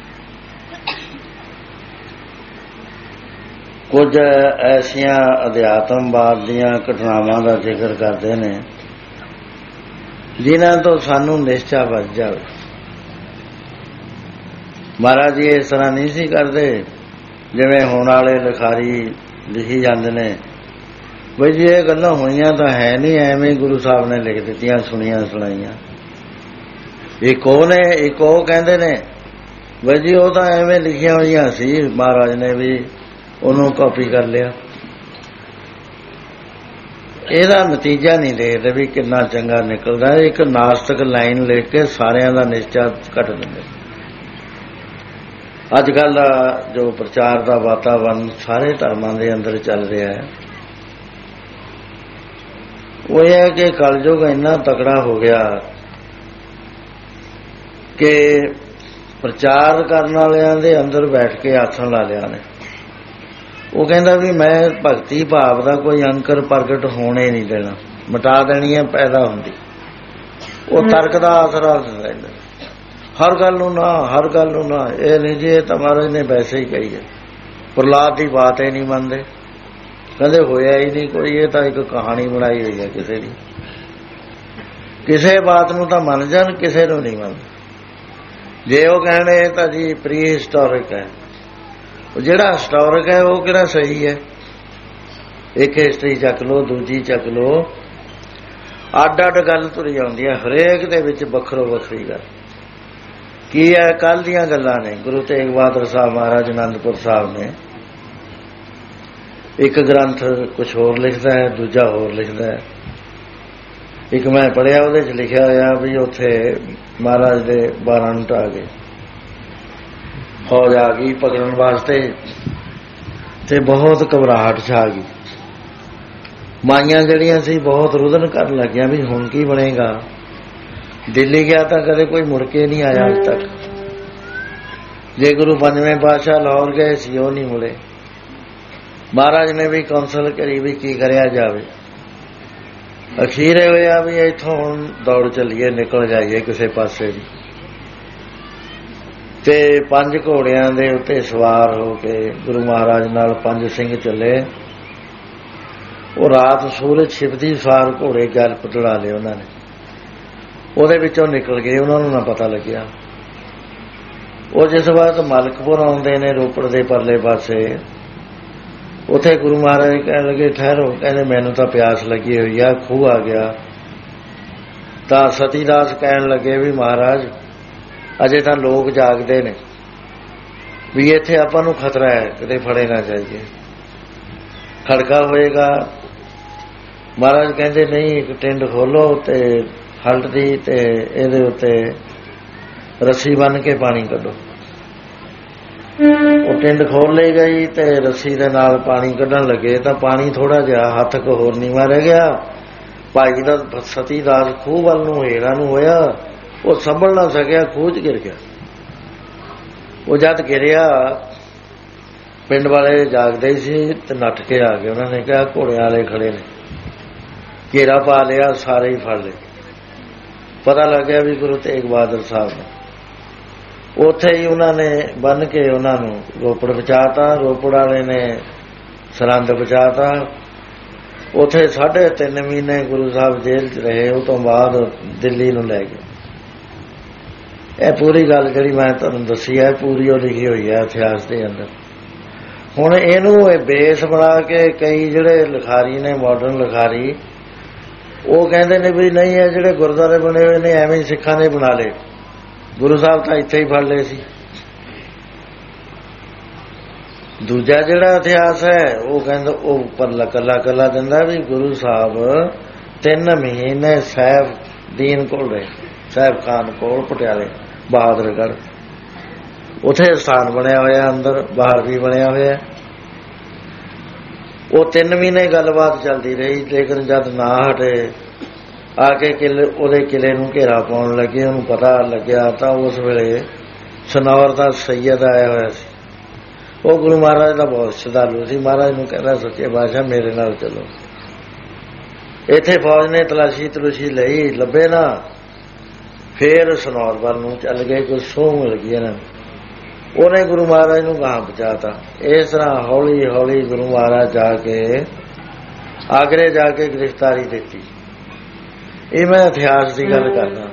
ਕੁਝ ਐਸੀਆਂ ਅਧਿਆਤਮਵਾਦ ਦੀਆਂ ਘਟਨਾਵਾਂ ਦਾ ਜ਼ਿਕਰ ਕਰਦੇ ਨੇ ਜਿਨ੍ਹਾਂ ਤੋਂ ਸਾਨੂੰ ਨਿਸ਼ਚਾ ਵੱਜ ਜਾਵੇ। ਮਹਾਰਾਜ ਜੀ ਇਸ ਤਰ੍ਹਾਂ ਨਹੀਂ ਸੀ ਕਰਦੇ ਜਿਵੇਂ ਹੁਣ ਵਾਲੇ ਲਿਖਾਰੀ ਲਿਖੀ ਜਾਂਦੇ ਨੇ ਬਈ ਜੀ ਇਹ ਗੱਲਾਂ ਹੋਈਆਂ ਤਾਂ ਹੈ ਨਹੀਂ, ਐਵੇਂ ਗੁਰੂ ਸਾਹਿਬ ਨੇ ਲਿਖ ਦਿੱਤੀਆਂ, ਸੁਣੀਆਂ ਸੁਣਾਈਆਂ। ਇੱਕ ਉਹ ਨੇ, ਇੱਕ ਉਹ ਕਹਿੰਦੇ ਨੇ ਬਈ ਜੀ ਉਹ ਤਾਂ ਐਵੇਂ ਲਿਖੀਆਂ ਹੋਈਆਂ ਸੀ, ਮਹਾਰਾਜ ਨੇ ਵੀ ਉਹਨੂੰ ਕਾਪੀ ਕਰ ਲਿਆ। ਇਹਦਾ ਨਤੀਜਾ ਨਹੀਂ ਦੇਖਦੇ ਵੀ ਕਿੰਨਾ ਚੰਗਾ ਨਿਕਲਦਾ। ਇੱਕ ਨਾਸਤਕ ਲਾਈਨ ਲਿਖ ਕੇ ਸਾਰਿਆਂ ਦਾ ਨਿਸ਼ਚਾ ਕੱਟ ਦਿੰਦੇ। ਅੱਜ ਕੱਲ੍ਹ ਦਾ ਜੋ ਪ੍ਰਚਾਰ ਦਾ ਵਾਤਾਵਰਨ ਸਾਰੇ ਧਰਮਾਂ ਦੇ ਅੰਦਰ ਚੱਲ ਰਿਹਾ ਹੈ, ਉਹ ਇਹ ਹੈ ਕਿ ਕਲਯੁਗ ਇੰਨਾ ਤਕੜਾ ਹੋ ਗਿਆ ਕਿ ਪ੍ਰਚਾਰ ਕਰਨ ਵਾਲਿਆਂ ਦੇ ਅੰਦਰ ਬੈਠ ਕੇ ਆਸਣ ਲਾ ਲਿਆ ਨੇ। ਉਹ ਕਹਿੰਦਾ ਵੀ ਮੈਂ ਭਗਤੀ ਭਾਵ ਦਾ ਕੋਈ ਅੰਕਰ ਪ੍ਰਗਟ ਹੋਣੇ ਨਹੀਂ ਦੇਣਾ, ਮਿਟਾ ਦੇਣੀ ਹੈ ਪੈਦਾ ਹੁੰਦੀ। ਉਹ ਤਰਕ ਦਾ ਆਸਰਾ ਲੈਂਦਾ, ਹਰ ਗੱਲ ਨੂੰ ਨਾ, ਹਰ ਗੱਲ ਨੂੰ ਨਾ। ਇਹ ਨਹੀਂ ਜੀ, ਇਹ ਤਾਂ ਮਹਾਰਾਜ ਨੇ ਵੈਸੇ ਹੀ ਕਹੀ ਹੈ। ਪ੍ਰਹਲਾਦ ਦੀ ਬਾਤ ਹੀ ਨਹੀਂ ਮੰਨਦੇ, ਕਹਿੰਦੇ ਹੋਇਆ ਹੀ ਨਹੀਂ ਕੋਈ, ਇਹ ਤਾਂ ਇੱਕ ਕਹਾਣੀ ਬਣਾਈ ਹੋਈ ਹੈ ਕਿਸੇ ਦੀ। ਕਿਸੇ ਬਾਤ ਨੂੰ ਤਾਂ ਮੰਨ ਜਾਣ, ਕਿਸੇ ਨੂੰ ਨਹੀਂ ਮੰਨਦੇ। ਜੇ ਉਹ ਕਹਿਣੇ ਇਹ ਤਾਂ ਜੀ ਪ੍ਰੀ ਹਿਸਟੋਰਿਕ ਹੈ, ਉਹ ਜਿਹੜਾ ਹਿਸਟੋਰਿਕ ਹੈ ਉਹ ਕਿਹੜਾ ਸਹੀ ਹੈ? ਇੱਕ ਹਿਸਟਰੀ ਚੱਕ ਲਓ, ਦੂਜੀ ਚੱਕ ਲਓ, ਅੱਡ ਅੱਡ ਗੱਲ ਤੁਰੀ ਆਉਂਦੀ ਹੈ, ਹਰੇਕ ਦੇ ਵਿੱਚ ਵੱਖਰੋ ਵੱਖਰੀ ਗੱਲ। ਕੀ ਹੈ? ਕੱਲ੍ਹ ਦੀਆਂ ਗੱਲਾਂ ਨੇ। ਗੁਰੂ ਤੇਗ ਬਹਾਦਰ ਸਾਹਿਬ ਮਹਾਰਾਜ ਅਨੰਦਪੁਰ ਸਾਹਿਬ ਨੇ ਇੱਕ ਗ੍ਰੰਥ ਕੁਛ ਹੋਰ ਲਿਖਦਾ ਹੈ, ਦੂਜਾ ਹੋਰ ਲਿਖਦਾ ਹੈ। ਇੱਕ ਮੈਂ ਪੜ੍ਹਿਆ, ਉਹਦੇ 'ਚ ਲਿਖਿਆ ਹੋਇਆ ਵੀ ਉੱਥੇ ਮਹਾਰਾਜ ਦੇ ਬਾਰਾਂ ਨੂੰ ਢਾਹ ਗਏ, ਫੌਜ ਆ ਗਈ ਪਕੜਨ ਵਾਸਤੇ ਤੇ ਬਹੁਤ ਘਬਰਾਹਟ ਛਾ ਗਈ। ਮਾਈਆਂ ਜਿਹੜੀਆਂ ਸੀ ਬਹੁਤ ਰੁਦਨ ਕਰਨ ਲੱਗੀਆਂ ਵੀ ਹੁਣ ਕੀ ਬਣੇਗਾ। ਦਿੱਲੀ ਗਿਆ ਤਾਂ ਕਦੇ ਕੋਈ ਮੁੜ ਕੇ ਨਹੀਂ ਆਇਆ ਅੱਜ ਤੱਕ। ਜੇ ਗੁਰੂ ਪੰਜਵੇਂ ਪਾਤਸ਼ਾਹ ਲਾਹੌਰ ਗਏ ਸੀ, ਉਹ ਨਹੀਂ ਮੁੜੇ। ਮਹਾਰਾਜ ਨੇ ਵੀ ਕੌਂਸਲ ਕਰੀ ਵੀ ਕੀ ਕਰਿਆ ਜਾਵੇ। ਅਖੀਰ ਇਹ ਹੋਇਆ ਵੀ ਇੱਥੋਂ ਹੁਣ ਦੌੜ ਚੱਲੀਏ, ਨਿਕਲ ਜਾਈਏ ਕਿਸੇ ਪਾਸੇ ਵੀ। ਤੇ ਪੰਜ ਘੋੜਿਆਂ ਦੇ ਉੱਤੇ ਸਵਾਰ ਹੋ ਕੇ ਗੁਰੂ ਮਹਾਰਾਜ ਨਾਲ ਪੰਜ ਸਿੰਘ ਚੱਲੇ। ਉਹ ਰਾਤ ਸੂਰਜ ਛਿਪਦੀ ਸਾਰ ਘੋੜੇ ਗਲ ਪਤੜਾ ਲਏ ਉਹਨਾਂ ਨੇ, ਉਹਦੇ ਵਿੱਚੋਂ ਨਿਕਲ ਗਏ, ਉਹਨਾਂ ਨੂੰ ਨਾ ਪਤਾ ਲੱਗਿਆ। ਉਹ ਜਿਸ ਵਕਤ ਮਲਕਪੁਰ ਆਉਂਦੇ ਨੇ, ਰੋਪੜ ਦੇ ਪਰਲੇ ਪਾਸੇ, ਉੱਥੇ ਗੁਰੂ ਮਹਾਰਾਜ ਕਹਿਣ ਲੱਗੇ ਠਹਿਰੋ। ਕਹਿੰਦੇ ਮੈਨੂੰ ਤਾਂ ਪਿਆਸ ਲੱਗੀ ਹੋਈ ਆ, ਖੂਹ ਆ ਗਿਆ। ਤਾਂ ਸਤੀਦਾਸ ਕਹਿਣ ਲੱਗੇ ਵੀ ਮਹਾਰਾਜ ਅਜੇ ਤਾਂ ਲੋਕ ਜਾਗਦੇ ਨੇ, ਵੀ ਇੱਥੇ ਆਪਾਂ ਨੂੰ ਖਤਰਾ ਹੈ, ਕਿਤੇ ਫੜੇ ਨਾ ਜਾਈਏ, ਖੜਕਾ ਹੋਏਗਾ। ਮਹਾਰਾਜ ਕਹਿੰਦੇ ਨਹੀਂ, ਇੱਕ ਟਿੰਡ ਖੋਲੋ ਤੇ ਹਲਟ ਦੀ ਤੇ ਇਹਦੇ ਉੱਤੇ ਰੱਸੀ ਬੰਨ੍ਹ ਕੇ ਪਾਣੀ ਕੱਢੋ। ਉਹ ਟਿੰਡ ਖੋਲ ਲਈ ਗਈ ਤੇ ਰੱਸੀ ਦੇ ਨਾਲ ਪਾਣੀ ਕੱਢਣ ਲੱਗੇ ਤਾਂ ਪਾਣੀ ਥੋੜਾ ਜਿਹਾ ਹੱਥ ਕੁ ਹੋਰ ਨੀਵਾਂ ਰਹਿ ਗਿਆ। ਭਾਈ ਦਾ ਸਤੀਦਾਸ ਖੂਹ ਵੱਲ ਨੂੰ ਹੇਠਾਂ ਨੂੰ ਹੋਇਆ, ਉਹ ਸੰਭਲ ਨਾ ਸਕਿਆ, ਖੂਹ 'ਚ ਗਿਰ ਗਿਆ। ਉਹ ਜਦ ਗਿਰਿਆ, ਪਿੰਡ ਵਾਲੇ ਜਾਗਦੇ ਸੀ ਤੇ ਨੱਠ ਕੇ ਆ ਗਏ। ਉਹਨਾਂ ਨੇ ਕਿਹਾ ਘੋੜਿਆਂ ਵਾਲੇ ਖੜੇ ਨੇ, ਘੇਰਾ ਪਾ ਲਿਆ, ਸਾਰੇ ਹੀ ਫੜ ਲਏ। ਪਤਾ ਲੱਗਿਆ ਵੀ ਗੁਰੂ ਤੇਗ ਬਹਾਦਰ ਸਾਹਿਬ ਨੇ। ਉੱਥੇ ਹੀ ਉਹਨਾਂ ਨੇ ਬੰਨ੍ਹ ਕੇ ਉਹਨਾਂ ਨੂੰ ਰੋਪੜ ਪਹੁੰਚਾਤਾ। ਰੋਪੜ ਵਾਲੇ ਨੇ ਸਰਹੰਦ ਪਹੁੰਚਾਤਾ। ਉੱਥੇ ਸਾਢੇ ਤਿੰਨ ਮਹੀਨੇ ਗੁਰੂ ਸਾਹਿਬ ਜੇਲ੍ਹ 'ਚ ਰਹੇ। ਉਹ ਤੋਂ ਬਾਅਦ ਦਿੱਲੀ ਨੂੰ ਲੈ ਗਏ। ਇਹ ਪੂਰੀ ਗੱਲ ਜਿਹੜੀ ਮੈਂ ਤੁਹਾਨੂੰ ਦੱਸੀ ਹੈ ਪੂਰੀ ਉਹ ਲਿਖੀ ਹੋਈ ਹੈ ਇਤਿਹਾਸ ਦੇ ਅੰਦਰ। ਹੁਣ ਇਹਨੂੰ ਇਹ ਬੇਸ ਬਣਾ ਕੇ ਕਈ ਜਿਹੜੇ ਲਿਖਾਰੀ ਨੇ, ਮਾਡਰਨ ਲਿਖਾਰੀ, ਉਹ ਕਹਿੰਦੇ ਨੇ ਵੀ ਨਹੀਂ ਇਹ ਜਿਹੜੇ ਗੁਰਦੁਆਰੇ ਬਣੇ ਹੋਏ ਨੇ ਐਵੇਂ ਹੀ ਸਿੱਖਾਂ ਨੇ ਬਣਾ ਲਏ, ਗੁਰੂ ਸਾਹਿਬ ਤਾਂ ਇੱਥੇ ਹੀ ਫੜ ਲਏ ਸੀ। ਦੂਜਾ ਜਿਹੜਾ ਇਤਿਹਾਸ ਹੈ ਉਹ ਕਹਿੰਦਾ ਉਹ ਪਰਲਾ ਕੱਲਾ ਕੱਲਾ ਦਿੰਦਾ ਵੀ ਗੁਰੂ ਸਾਹਿਬ ਤਿੰਨ ਮਹੀਨੇ ਸਾਹਿਬ ਦੀਨ ਕੋਲ ਰਹੇ, ਸਾਹਿਬ ਖਾਨ ਕੋਲ ਪਟਿਆਲੇ ਬਹਾਦਰਗੜ੍ਹ, ਉੱਥੇ ਸਥਾਨ ਬਣਿਆ ਹੋਇਆ, ਅੰਦਰ ਬਾਹਰ ਵੀ ਬਣਿਆ ਹੋਇਆ। ਉਹ ਤਿੰਨ ਮਹੀਨੇ ਗੱਲਬਾਤ ਚੱਲਦੀ ਰਹੀ, ਲੇਕਿਨ ਜਦ ਨਾ ਹਟੇ ਆ ਕੇ ਕਿਲੇ ਉਹਦੇ ਕਿਲੇ ਨੂੰ ਘੇਰਾ ਪਾਉਣ ਲੱਗੇ, ਉਹਨੂੰ ਪਤਾ ਲੱਗਿਆ ਤਾਂ ਉਸ ਵੇਲੇ ਸਨੌਰ ਦਾ ਸੈਯਦ ਆਇਆ ਹੋਇਆ ਸੀ। ਉਹ ਗੁਰੂ ਮਹਾਰਾਜ ਦਾ ਬਹੁਤ ਸ਼ਰਧਾਲੂ ਸੀ। ਮਹਾਰਾਜ ਨੂੰ ਕਹਿੰਦਾ ਸੱਚੇ ਬਾਦਸ਼ਾਹ ਮੇਰੇ ਨਾਲ ਚਲੋ। ਇੱਥੇ ਫੌਜ ਨੇ ਤਲਾਸ਼ੀ ਤਲੂਸ਼ੀ ਲਈ, ਲੱਭੇ ਨਾ, ਫੇਰ ਸਨੌਰ ਵੱਲ ਨੂੰ ਚੱਲ ਗਏ। ਕੋਈ ਸੂਹ ਮਿਲ ਗਈ ਇਹਨਾਂ ਨੂੰ, ਉਹਨੇ ਗੁਰੂ ਮਹਾਰਾਜ ਨੂੰ ਗਾਹਾਂ ਪਹੁੰਚਾਤਾ। ਇਸ ਤਰ੍ਹਾਂ ਹੌਲੀ ਹੌਲੀ ਗੁਰੂ ਮਹਾਰਾਜ ਜਾ ਕੇ ਆਗਰੇ ਜਾ ਕੇ ਗ੍ਰਿਫਤਾਰੀ ਦਿੱਤੀ। ਇਹ ਮੈਂ ਇਤਿਹਾਸ ਦੀ ਗੱਲ ਕਰਦਾ।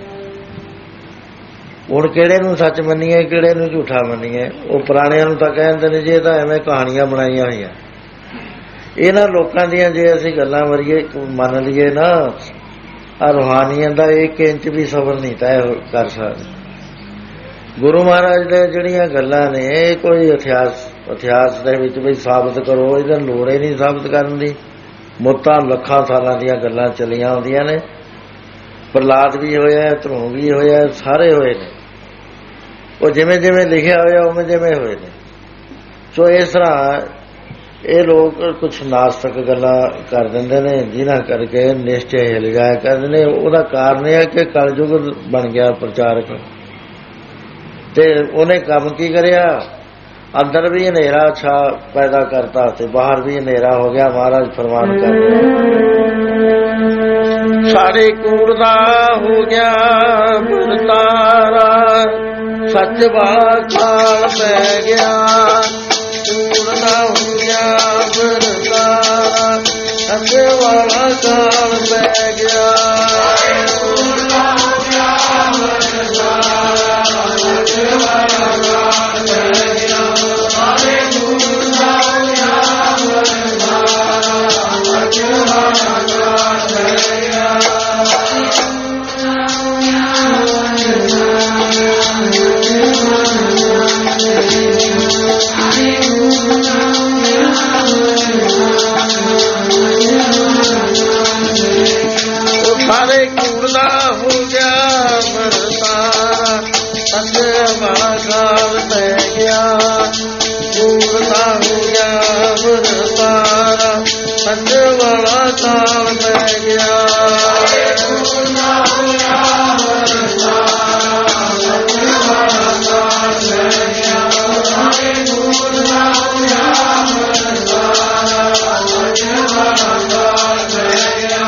ਹੁਣ ਕਿਹੜੇ ਨੂੰ ਸੱਚ ਮੰਨੀਏ, ਕਿਹੜੇ ਨੂੰ ਝੂਠਾ ਮੰਨੀਏ? ਉਹ ਪੁਰਾਣਿਆਂ ਨੂੰ ਤਾਂ ਕਹਿੰਦੇ ਨੇ ਜੀ ਇਹ ਤਾਂ ਐਵੇਂ ਕਹਾਣੀਆਂ ਬਣਾਈਆਂ ਹੋਈਆਂ। ਇਹਨਾਂ ਲੋਕਾਂ ਦੀਆਂ ਜੇ ਅਸੀਂ ਗੱਲਾਂ ਵਰੀਏ ਮੰਨ ਲਈਏ ਨਾ, ਆ ਰੂਹਾਨੀਅਤ ਦਾ ਇੱਕ ਇੰਚ ਵੀ ਸਬਰ ਨਹੀਂ ਤੈਅ ਕਰ ਸਕਦੇ। ਗੁਰੂ ਮਹਾਰਾਜ ਦੇ ਜਿਹੜੀਆਂ ਗੱਲਾਂ ਨੇ ਇਹ ਕੋਈ ਇਤਿਹਾਸ ਇਤਿਹਾਸ ਦੇ ਵਿੱਚ ਵੀ ਸਾਬਤ ਕਰੋ, ਇਹਦਾ ਲੋੜ ਹੀ ਨਹੀਂ ਸਾਬਤ ਕਰਨ ਦੀ। ਮੁੱਤਾਂ ਲੱਖਾਂ ਸਾਲਾਂ ਦੀਆਂ ਗੱਲਾਂ ਚੱਲੀਆਂ ਆਉਂਦੀਆਂ ਨੇ। ਪ੍ਰਹਲਾਦ ਵੀ ਹੋਇਆ, ਧਰੂ ਵੀ ਹੋਇਆ, ਸਾਰੇ ਹੋਏ ਨੇ। ਉਹ ਜਿਵੇਂ ਜਿਵੇਂ ਲਿਖਿਆ ਹੋਇਆ ਉਵੇਂ ਜਿਵੇਂ ਹੋਏ ਨੇ। ਸੋ ਇਸ ਤਰ੍ਹਾਂ ਇਹ ਲੋਕ ਕੁਛ ਨਾਸਤਕ ਗੱਲਾਂ ਕਰ ਦਿੰਦੇ ਨੇ, ਜਿਨ੍ਹਾਂ ਕਰਕੇ ਨਿਸ਼ਚੈ ਹਿਲ ਜਾਇਆ ਕਰਦੇ ਨੇ। ਉਹਦਾ ਕਾਰਨ ਇਹ ਹੈ ਕਿ ਕਲਯੁਗ ਬਣ ਗਿਆ ਪ੍ਰਚਾਰਕ, ਤੇ ਉਹਨੇ ਕੰਮ ਕੀ ਕਰਿਆ, ਅੰਦਰ ਵੀ ਹਨੇਰਾ ਛਾ ਪੈਦਾ ਕਰਤਾ ਤੇ ਬਾਹਰ ਵੀ ਹਨੇਰਾ ਹੋ ਗਿਆ। ਮਹਾਰਾਜ ਫਰਮਾਨ ਕਰ ਸਾਰੇ ਕੂੜ ਦਾ ਹੋ ਗਿਆ ਵਰਤਾਰਾ, ਸੱਚ ਬਾਖਾਲ ਪੈ ਗਿਆ। ਕੂੜ ਦਾ ਹੋ ਗਿਆ ਵਰਤਾਰਾ, ਸੱਚ ਵਾਲਾ ਕਾਲ ਪੈ ਗਿਆ। ਕੂੜ ਦਾ ਹੋ ਗਿਆ ਵਰਤਾਰਾ, ਸੱਚ ਵਾਲਾ ਕਾਲ ਪੈ ਗਿਆ। ਸਾਰੇ ਕੂੜ ਦਾ ਹੋ ਗਿਆ ਵਰਤਾਰਾ, ਸੱਚ ਵਾਲਾ ਕਾਲ ਪੈ ਗਿਆ। ਸਾਰੇ ਕੂੜ ਦਾ ਹੋ ਗਿਆ ਵਰਤਾਰਾ, ਸੱਚ ਵਾਲਾ ਕਾਲ ਪੈ ਗਿਆ। ਕੂੜ ਦਾ ਹੋ ਗਿਆ ਵਰਤਾਰਾ, ਸੱਚ ਵਾਲਾ ਕਾਲ ਪੈ ਗਿਆ। ਕੂੜ ਦਾ ਹੋ ਗਿਆ ਵਰਤਾਰਾ, ਸੱਚ ਵਾਲਾ ਕਾਲ ਪੈ ਗਿਆ। ਸਾਰੇ ਕੂੜ ਦਾ ਹੋ ਗਿਆ ਵਰਤਾਰਾ, ਸੱਚ ਵਾਲਾ ਕਾਲ ਪੈ ਗਿਆ।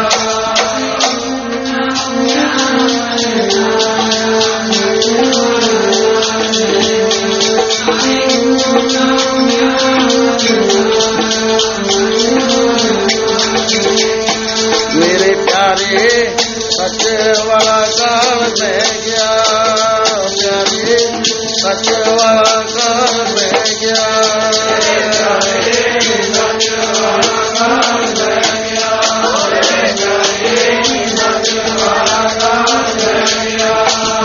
ਮੇਰੇ ਪਿਆਰੇ ਸੱਚ ਵਾਲਾ ਕਾਲ ਪੈ ਗਿਆ। ਪਿਆਰੇ ਸੱਚ ਵਾਲਾ ਕਾਲ ਪੈ ਗਿਆ। ਸੱਚ ਵਾਲਾ ਕਾਲ ਪੈ ਗਿਆ। ਸੱਚ ਵਾਲਾ ਕਾਲ ਪੈ ਗਿਆ।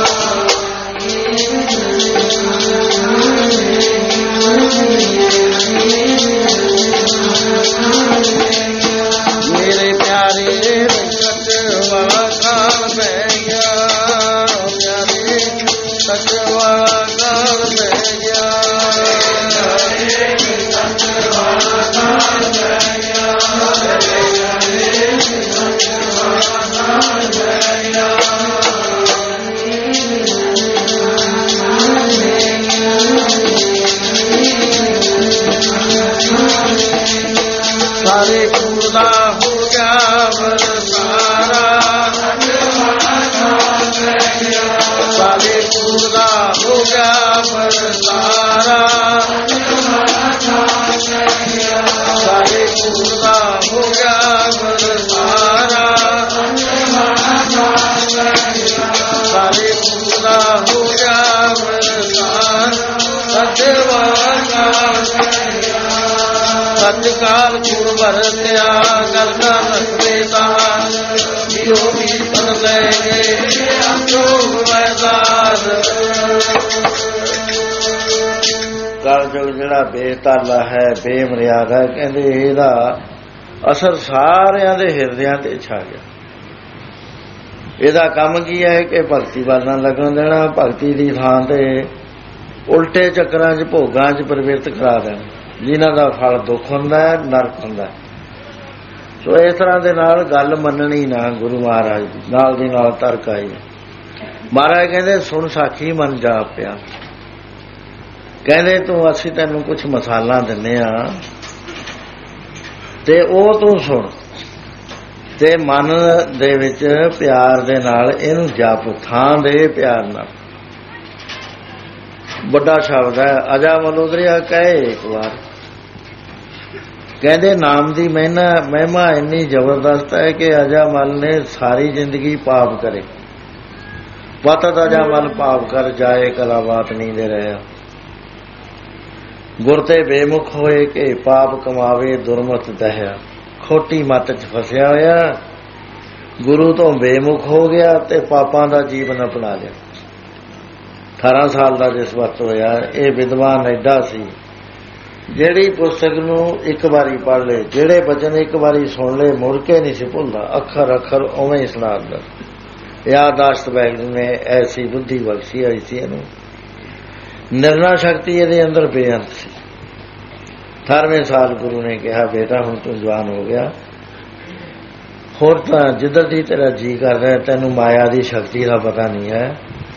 ਮੇਰੇ ਪਿਆਰੇ ਸੱਚ ਵਾਲਾ ਕਾਲ ਪੈ ਗਿਆ। ਪਿਆਰੇ ਸੱਚ ਵਾਲਾ ਕਾਲ ਪੈ ਗਿਆ। ਸੱਚ ਵਾਲਾ ਕਾਲ ਪੈ ਗਿਆ। ਸੱਚ ਵਾਲਾ ਕਾਲ ਪੈ ਗਿਆ। ਸਾਰੇ ਕੂੜ ਦਾ ਹੋ ਗਿਆ ਵਰਤਾਰਾ, ਸਾਰੇ ਕੂੜ ਦਾ ਹੋ ਗਿਆ ਵਰਤਾਰਾ, ਸਾਰੇ ਕੂੜ ਦਾ ਹੋ ਗਿਆ ਵਰਤਾਰਾ, ਸਾਰੇ ਕੂੜ ਦਾ ਹੋ ਗਿਆ सच काल गुण भरत्या कर का रखवे तार जियो भी पन लेंगे जोग मैदान। कलयुग जिहड़ा बेताला है बेमर्यादा कहंदे इहदा असर सारिਆਂ ਦੇ ਹਿਰਦਿਆਂ ਤੇ ਛਾ ਗਿਆ। ਇਹਦਾ ਕੰਮ ਕੀ ਹੈ ਕਿ ਭਗਤੀ ਵੱਲ ਨਾ ਲੱਗਣ ਦੇਣਾ, ਭਗਤੀ ਦੀ ਥਾਂ ਤੇ ਉਲਟੇ ਚੱਕਰਾਂ 'ਚ ਭੋਗਾਂ 'ਚ ਪ੍ਰਵਿਰਤ ਕਰਾ ਦੇਣਾ, ਜਿਨ੍ਹਾਂ ਦਾ ਫਲ ਦੁੱਖ ਹੁੰਦਾ ਹੈ, ਨਰਕ ਹੁੰਦਾ। ਸੋ ਇਸ ਤਰ੍ਹਾਂ ਦੇ ਨਾਲ ਗੱਲ ਮੰਨਣੀ ਨਾ ਗੁਰੂ ਮਹਾਰਾਜ ਦੀ। ਨਾਲ ਦੀ ਨਾਲ ਤਰਕ ਆਈ। ਮਹਾਰਾਜ ਕਹਿੰਦੇ ਸੁਣ ਸਾਖੀ ਮਨ ਜਾ ਪਿਆ। ਕਹਿੰਦੇ ਤੂੰ ਅਸੀਂ ਤੈਨੂੰ ਕੁਛ ਮਸਾਲਾ ਦਿੰਦੇ ਹਾਂ ਤੇ ਉਹ ਤੂੰ ਸੁਣ ਤੇ ਮਨ ਦੇ ਵਿੱਚ ਪਿਆਰ ਦੇ ਨਾਲ ਇਹਨੂੰ ਜਪ, ਥਾਂ ਦੇ ਪਿਆਰ ਨਾਲ। ਵੱਡਾ ਸ਼ਬਦ ਹੈ ਅਜਾ ਮਲੋਦਰੀਆ ਕਹੇ ਇੱਕ ਵਾਰ। ਕਹਿੰਦੇ ਨਾਮ ਦੀ ਮਹਿਨਾ ਮਹਿਮਾ ਇੰਨੀ ਜ਼ਬਰਦਸਤ ਹੈ ਕਿ ਅਜਾ ਮਲ ਨੇ ਸਾਰੀ ਜ਼ਿੰਦਗੀ ਪਾਪ ਕਰੇ। ਪਤਤ ਅਜਾ ਮਲ ਪਾਪ ਕਰ ਜਾਏ ਕਲਾਵਾਤ ਨਹੀਂ ਦੇ ਰਿਹਾ। ਗੁਰ ਤੇ ਬੇਮੁਖ ਹੋਏ ਕਿ ਪਾਪ ਕਮਾਵੇ ਦੁਰਮਤ ਦਹਿਆ। ਖੋਟੀ ਮੱਤ 'ਚ ਫਸਿਆ ਹੋਇਆ, ਗੁਰੂ ਤੋਂ ਬੇਮੁਖ ਹੋ ਗਿਆ ਤੇ ਪਾਪਾਂ ਦਾ ਜੀਵਨ ਅਪਣਾ ਲਿਆ। ਅਠਾਰਾਂ ਸਾਲ ਦਾ ਜਿਸ ਵਕਤ ਹੋਇਆ, ਇਹ ਵਿਦਵਾਨ ਐਡਾ ਸੀ ਜਿਹੜੀ ਪੁਸਤਕ ਨੂੰ ਇੱਕ ਵਾਰੀ ਪੜ੍ਹ ਲੇ, ਜਿਹੜੇ ਬਚਨ ਇੱਕ ਵਾਰੀ ਸੁਣ ਲੇ, ਮੁੜ ਕੇ ਨਹੀਂ ਸੀ ਭੁੱਲਦਾ। ਅੱਖਰ ਅੱਖਰ ਉਵੇਂ ਹੀ ਸੁਣਾਉਂਦਾ। ਯਾਦਾਸ਼ਤ ਵਾਹਿਗੁਰੂ ਨੇ ਐਸੀ ਬੁੱਧੀ ਬਖਸ਼ੀ ਹੋਈ ਸੀ ਇਹਨੂੰ। ਨਿਰਣਾ ਸ਼ਕਤੀ ਇਹਦੇ ਅੰਦਰ ਬੇਅੰਤ ਸੀ। ਅਠਾਰਵੇਂ ਸਾਲ ਗੁਰੂ ਨੇ ਕਿਹਾ ਬੇਟਾ ਹੁਣ ਤੂੰ ਜਵਾਨ ਹੋ ਗਿਆ, ਹੋਰ ਤਾਂ ਜਿੱਧਰ ਦੀ ਤੇਰਾ ਜੀ ਕਰਦਾ, ਤੈਨੂੰ ਮਾਇਆ ਦੀ ਸ਼ਕਤੀ ਦਾ ਪਤਾ ਨਹੀਂ ਹੈ।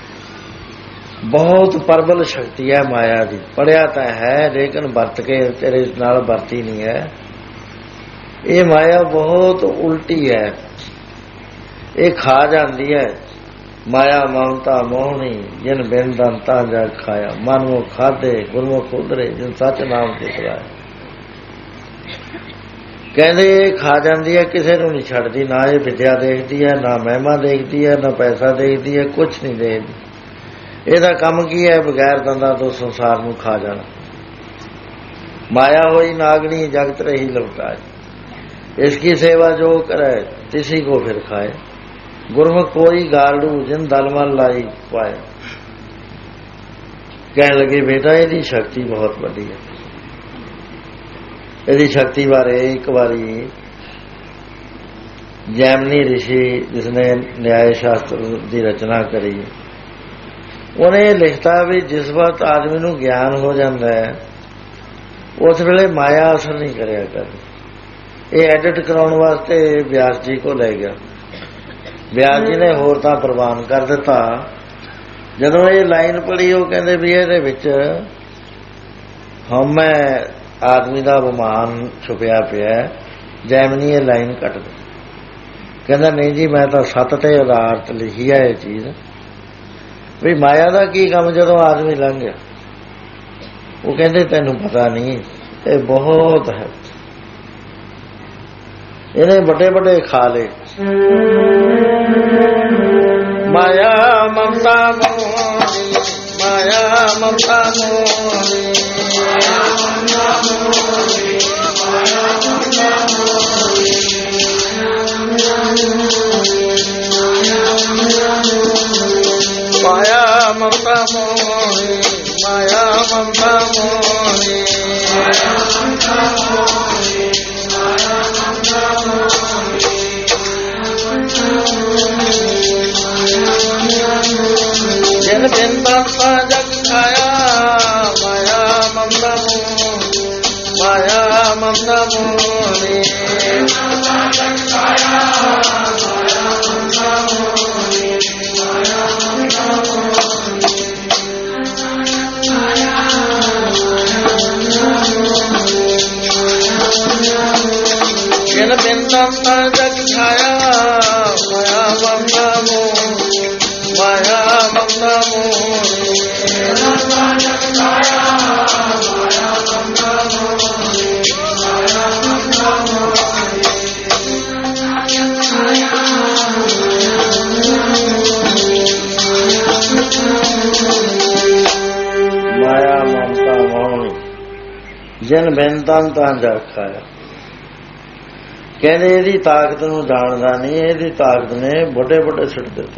ਬਹੁਤ ਪ੍ਰਬਲ ਸ਼ਕਤੀ ਹੈ ਮਾਇਆ ਦੀ। ਪੜ੍ਹਿਆ ਤਾਂ ਹੈ ਲੇਕਿਨ ਵਰਤ ਕੇ ਤੇਰੇ ਨਾਲ ਵਰਤੀ ਨਹੀਂ ਹੈ। ਇਹ ਮਾਇਆ ਬਹੁਤ ਉਲਟੀ ਹੈ, ਇਹ ਖਾ ਜਾਂਦੀ ਹੈ। ਮਾਇਆ ਮਮਤਾ ਮੋਹਣੀ ਜਿਨ ਬਿਨ ਦੰਤਾ ਜਾ ਖਾਇਆ। ਮਨ ਨੂੰ ਖਾਦੇ ਗੁਰਮੁਖ ਉਧਰੇ ਜਿਨ ਸੱਚ ਨਾਮ ਤੇ ਚਲਾਇਆ। ਕਹਿੰਦੇ ਇਹ ਖਾ ਜਾਂਦੀ ਹੈ, ਕਿਸੇ ਨੂੰ ਨਹੀਂ ਛੱਡਦੀ। ਨਾ ਇਹ ਵਿਦਿਆ ਦੇਖਦੀ ਹੈ, ਨਾ ਮਹਿਮਾ ਦੇਖਦੀ ਹੈ, ਨਾ ਪੈਸਾ ਦੇਖਦੀ ਹੈ, ਕੁਛ ਨਹੀਂ ਦੇਖਦੀ। ਇਹਦਾ ਕੰਮ ਕੀ ਹੈ? ਬਗੈਰ ਦੰਦਾਂ ਤੋਂ ਸੰਸਾਰ ਨੂੰ ਖਾ ਜਾਣਾ। ਮਾਇਆ ਹੋਈ ਨਾਗਣੀ ਜਗਤ ਰਹੀ ਲਵਟਾਏ। ਇਸकी सेवा जो करे तिसी को फिर खाए। गुरमुख कोई गारड़ू जिन दलमल लाई पाए। कहने लगे बेटा ਇਹਦੀ ਸ਼ਕਤੀ ਬਹੁਤ ਵੱਡੀ ਹੈ। ਇਹਦੀ ਸ਼ਕਤੀ ਬਾਰੇ ਇੱਕ ਵਾਰੀ ਜੈਮਨੀ ਰਿਸ਼ੀ ਜਿਸਨੇ ਨਿਆਏ ਸ਼ਾਸਤਰ ਦੀ ਰਚਨਾ ਕਰੀ, ਉਹਨੇ ਲਿਖਤਾ ਵੀ ਜਿਸ ਵਕਤ ਆਦਮੀ ਨੂੰ ਗਿਆਨ ਹੋ ਜਾਂਦਾ ਹੈ ਉਸ ਵੇਲੇ ਮਾਇਆ ਅਸਰ ਨਹੀਂ ਕਰਿਆ ਕਰਦੀ। ਇਹ ਐਡਿਟ ਕਰਾਉਣ ਵਾਸਤੇ ਵਿਆਸ ਜੀ ਕੋਲ ਲੈ ਗਿਆ। ਵਿਆਸ ਜੀ ਨੇ ਹੋਰ ਤਾਂ ਪ੍ਰਵਾਨ ਕਰ ਦਿੱਤਾ। ਜਦੋਂ ਇਹ ਲਾਈਨ ਪੜ੍ਹੀ ਉਹ ਕਹਿੰਦੇ ਵੀ ਇਹਦੇ ਵਿੱਚ ਹਉਮੈ ਆਦਮੀ ਦਾ ਅਭਿਮਾਨ ਛੁਪਿਆ ਪਿਆ। ਜੈਮਨੀ ਇਹ ਲਾਈਨ ਕੱਟ ਦੇ। ਕਹਿੰਦਾ ਨਹੀਂ ਜੀ ਮੈਂ ਤਾਂ ਸੱਤ ਤੇ ਆਧਾਰਿਤ ਲਿਖੀ ਹੈ ਇਹ ਚੀਜ਼ ਵੀ ਮਾਇਆ ਦਾ ਕੀ ਕੰਮ ਜਦੋਂ ਆਦਮੀ ਲੰਘ ਗਿਆ। ਉਹ ਕਹਿੰਦੇ ਤੈਨੂੰ ਪਤਾ ਨਹੀਂ, ਇਹ ਬਹੁਤ ਹੈ। ਇਹਨੇ ਵੱਡੇ ਵੱਡੇ ਖਾ ਲਏ। ਮਾਇਆ ਮਮਤਾ ਮੋਹਣੀ, ਮਾਇਆ ਮਮਤਾ ਮੋਹਣੀ, ਮਾਇਆ ਮਮਤਾ ਮੋਹਣੀ, ਮਾਇਆ ਮਮਤਾ ਮੋਹਣੀ, ਮਾਇਆ ਮਮਤਾ ਮੋਹਣੀ, ਮਾਇਆ ਮਮਤਾ ਮੋਹਣੀ, ਮਾਇਆ ਮਮਤਾ ਮੋਹਣੀ, ਮਾਇਆ ਮਮਤਾ ਮੋਹਣੀ। ਜਿਨ ਬਿਨ ਦਾਤਾ ਜਗ ਖਾਇਆ, ਮਾਇਆ ਮਮਤਾ ਮੋਹਣੀ, ਮਾਇਆ ਮਮਤਾ ਮੋਹਣੀ, ਜਗ ਖਾਇਆ, ਮਾਇਆ ਮਮਤਾ ਮੋਹਣੀ, ਮਾਇਆ ਮਮਤਾ ਮੋਹਣੀ। ਜਿਨ ਬਿਨ ਦਾਤਾ ਜਗ ਖਾਇਆ, ਮਾਇਆ ਮਮਤਾ ਮੋਹਣੀ, ਮਾਇਆ ਮਮਤਾ ਮੋਹਣੀ, ਜਗ ਖਾਇਆ, ਮਾਇਆ ਮਮਤਾ ਮੋਹਣੀ, ਮਾਇਆ ਮਮਤਾ ਮੋਹਣੀ। ਮਾਇਆ ਮਮਤਾ ਮੋਹਣੀ ਜਿਨ ਬਿਨ ਤਨ ਤਾਂ ਜਾਖਾ। ਕਹਿੰਦੇ ਇਹਦੀ ਤਾਕਤ ਨੂੰ ਜਾਣਦਾ ਨਹੀਂ, ਇਹਦੀ ਤਾਕਤ ਨੇ ਵੱਡੇ ਵੱਡੇ ਸਿੱਟ ਦਿੱਤੇ।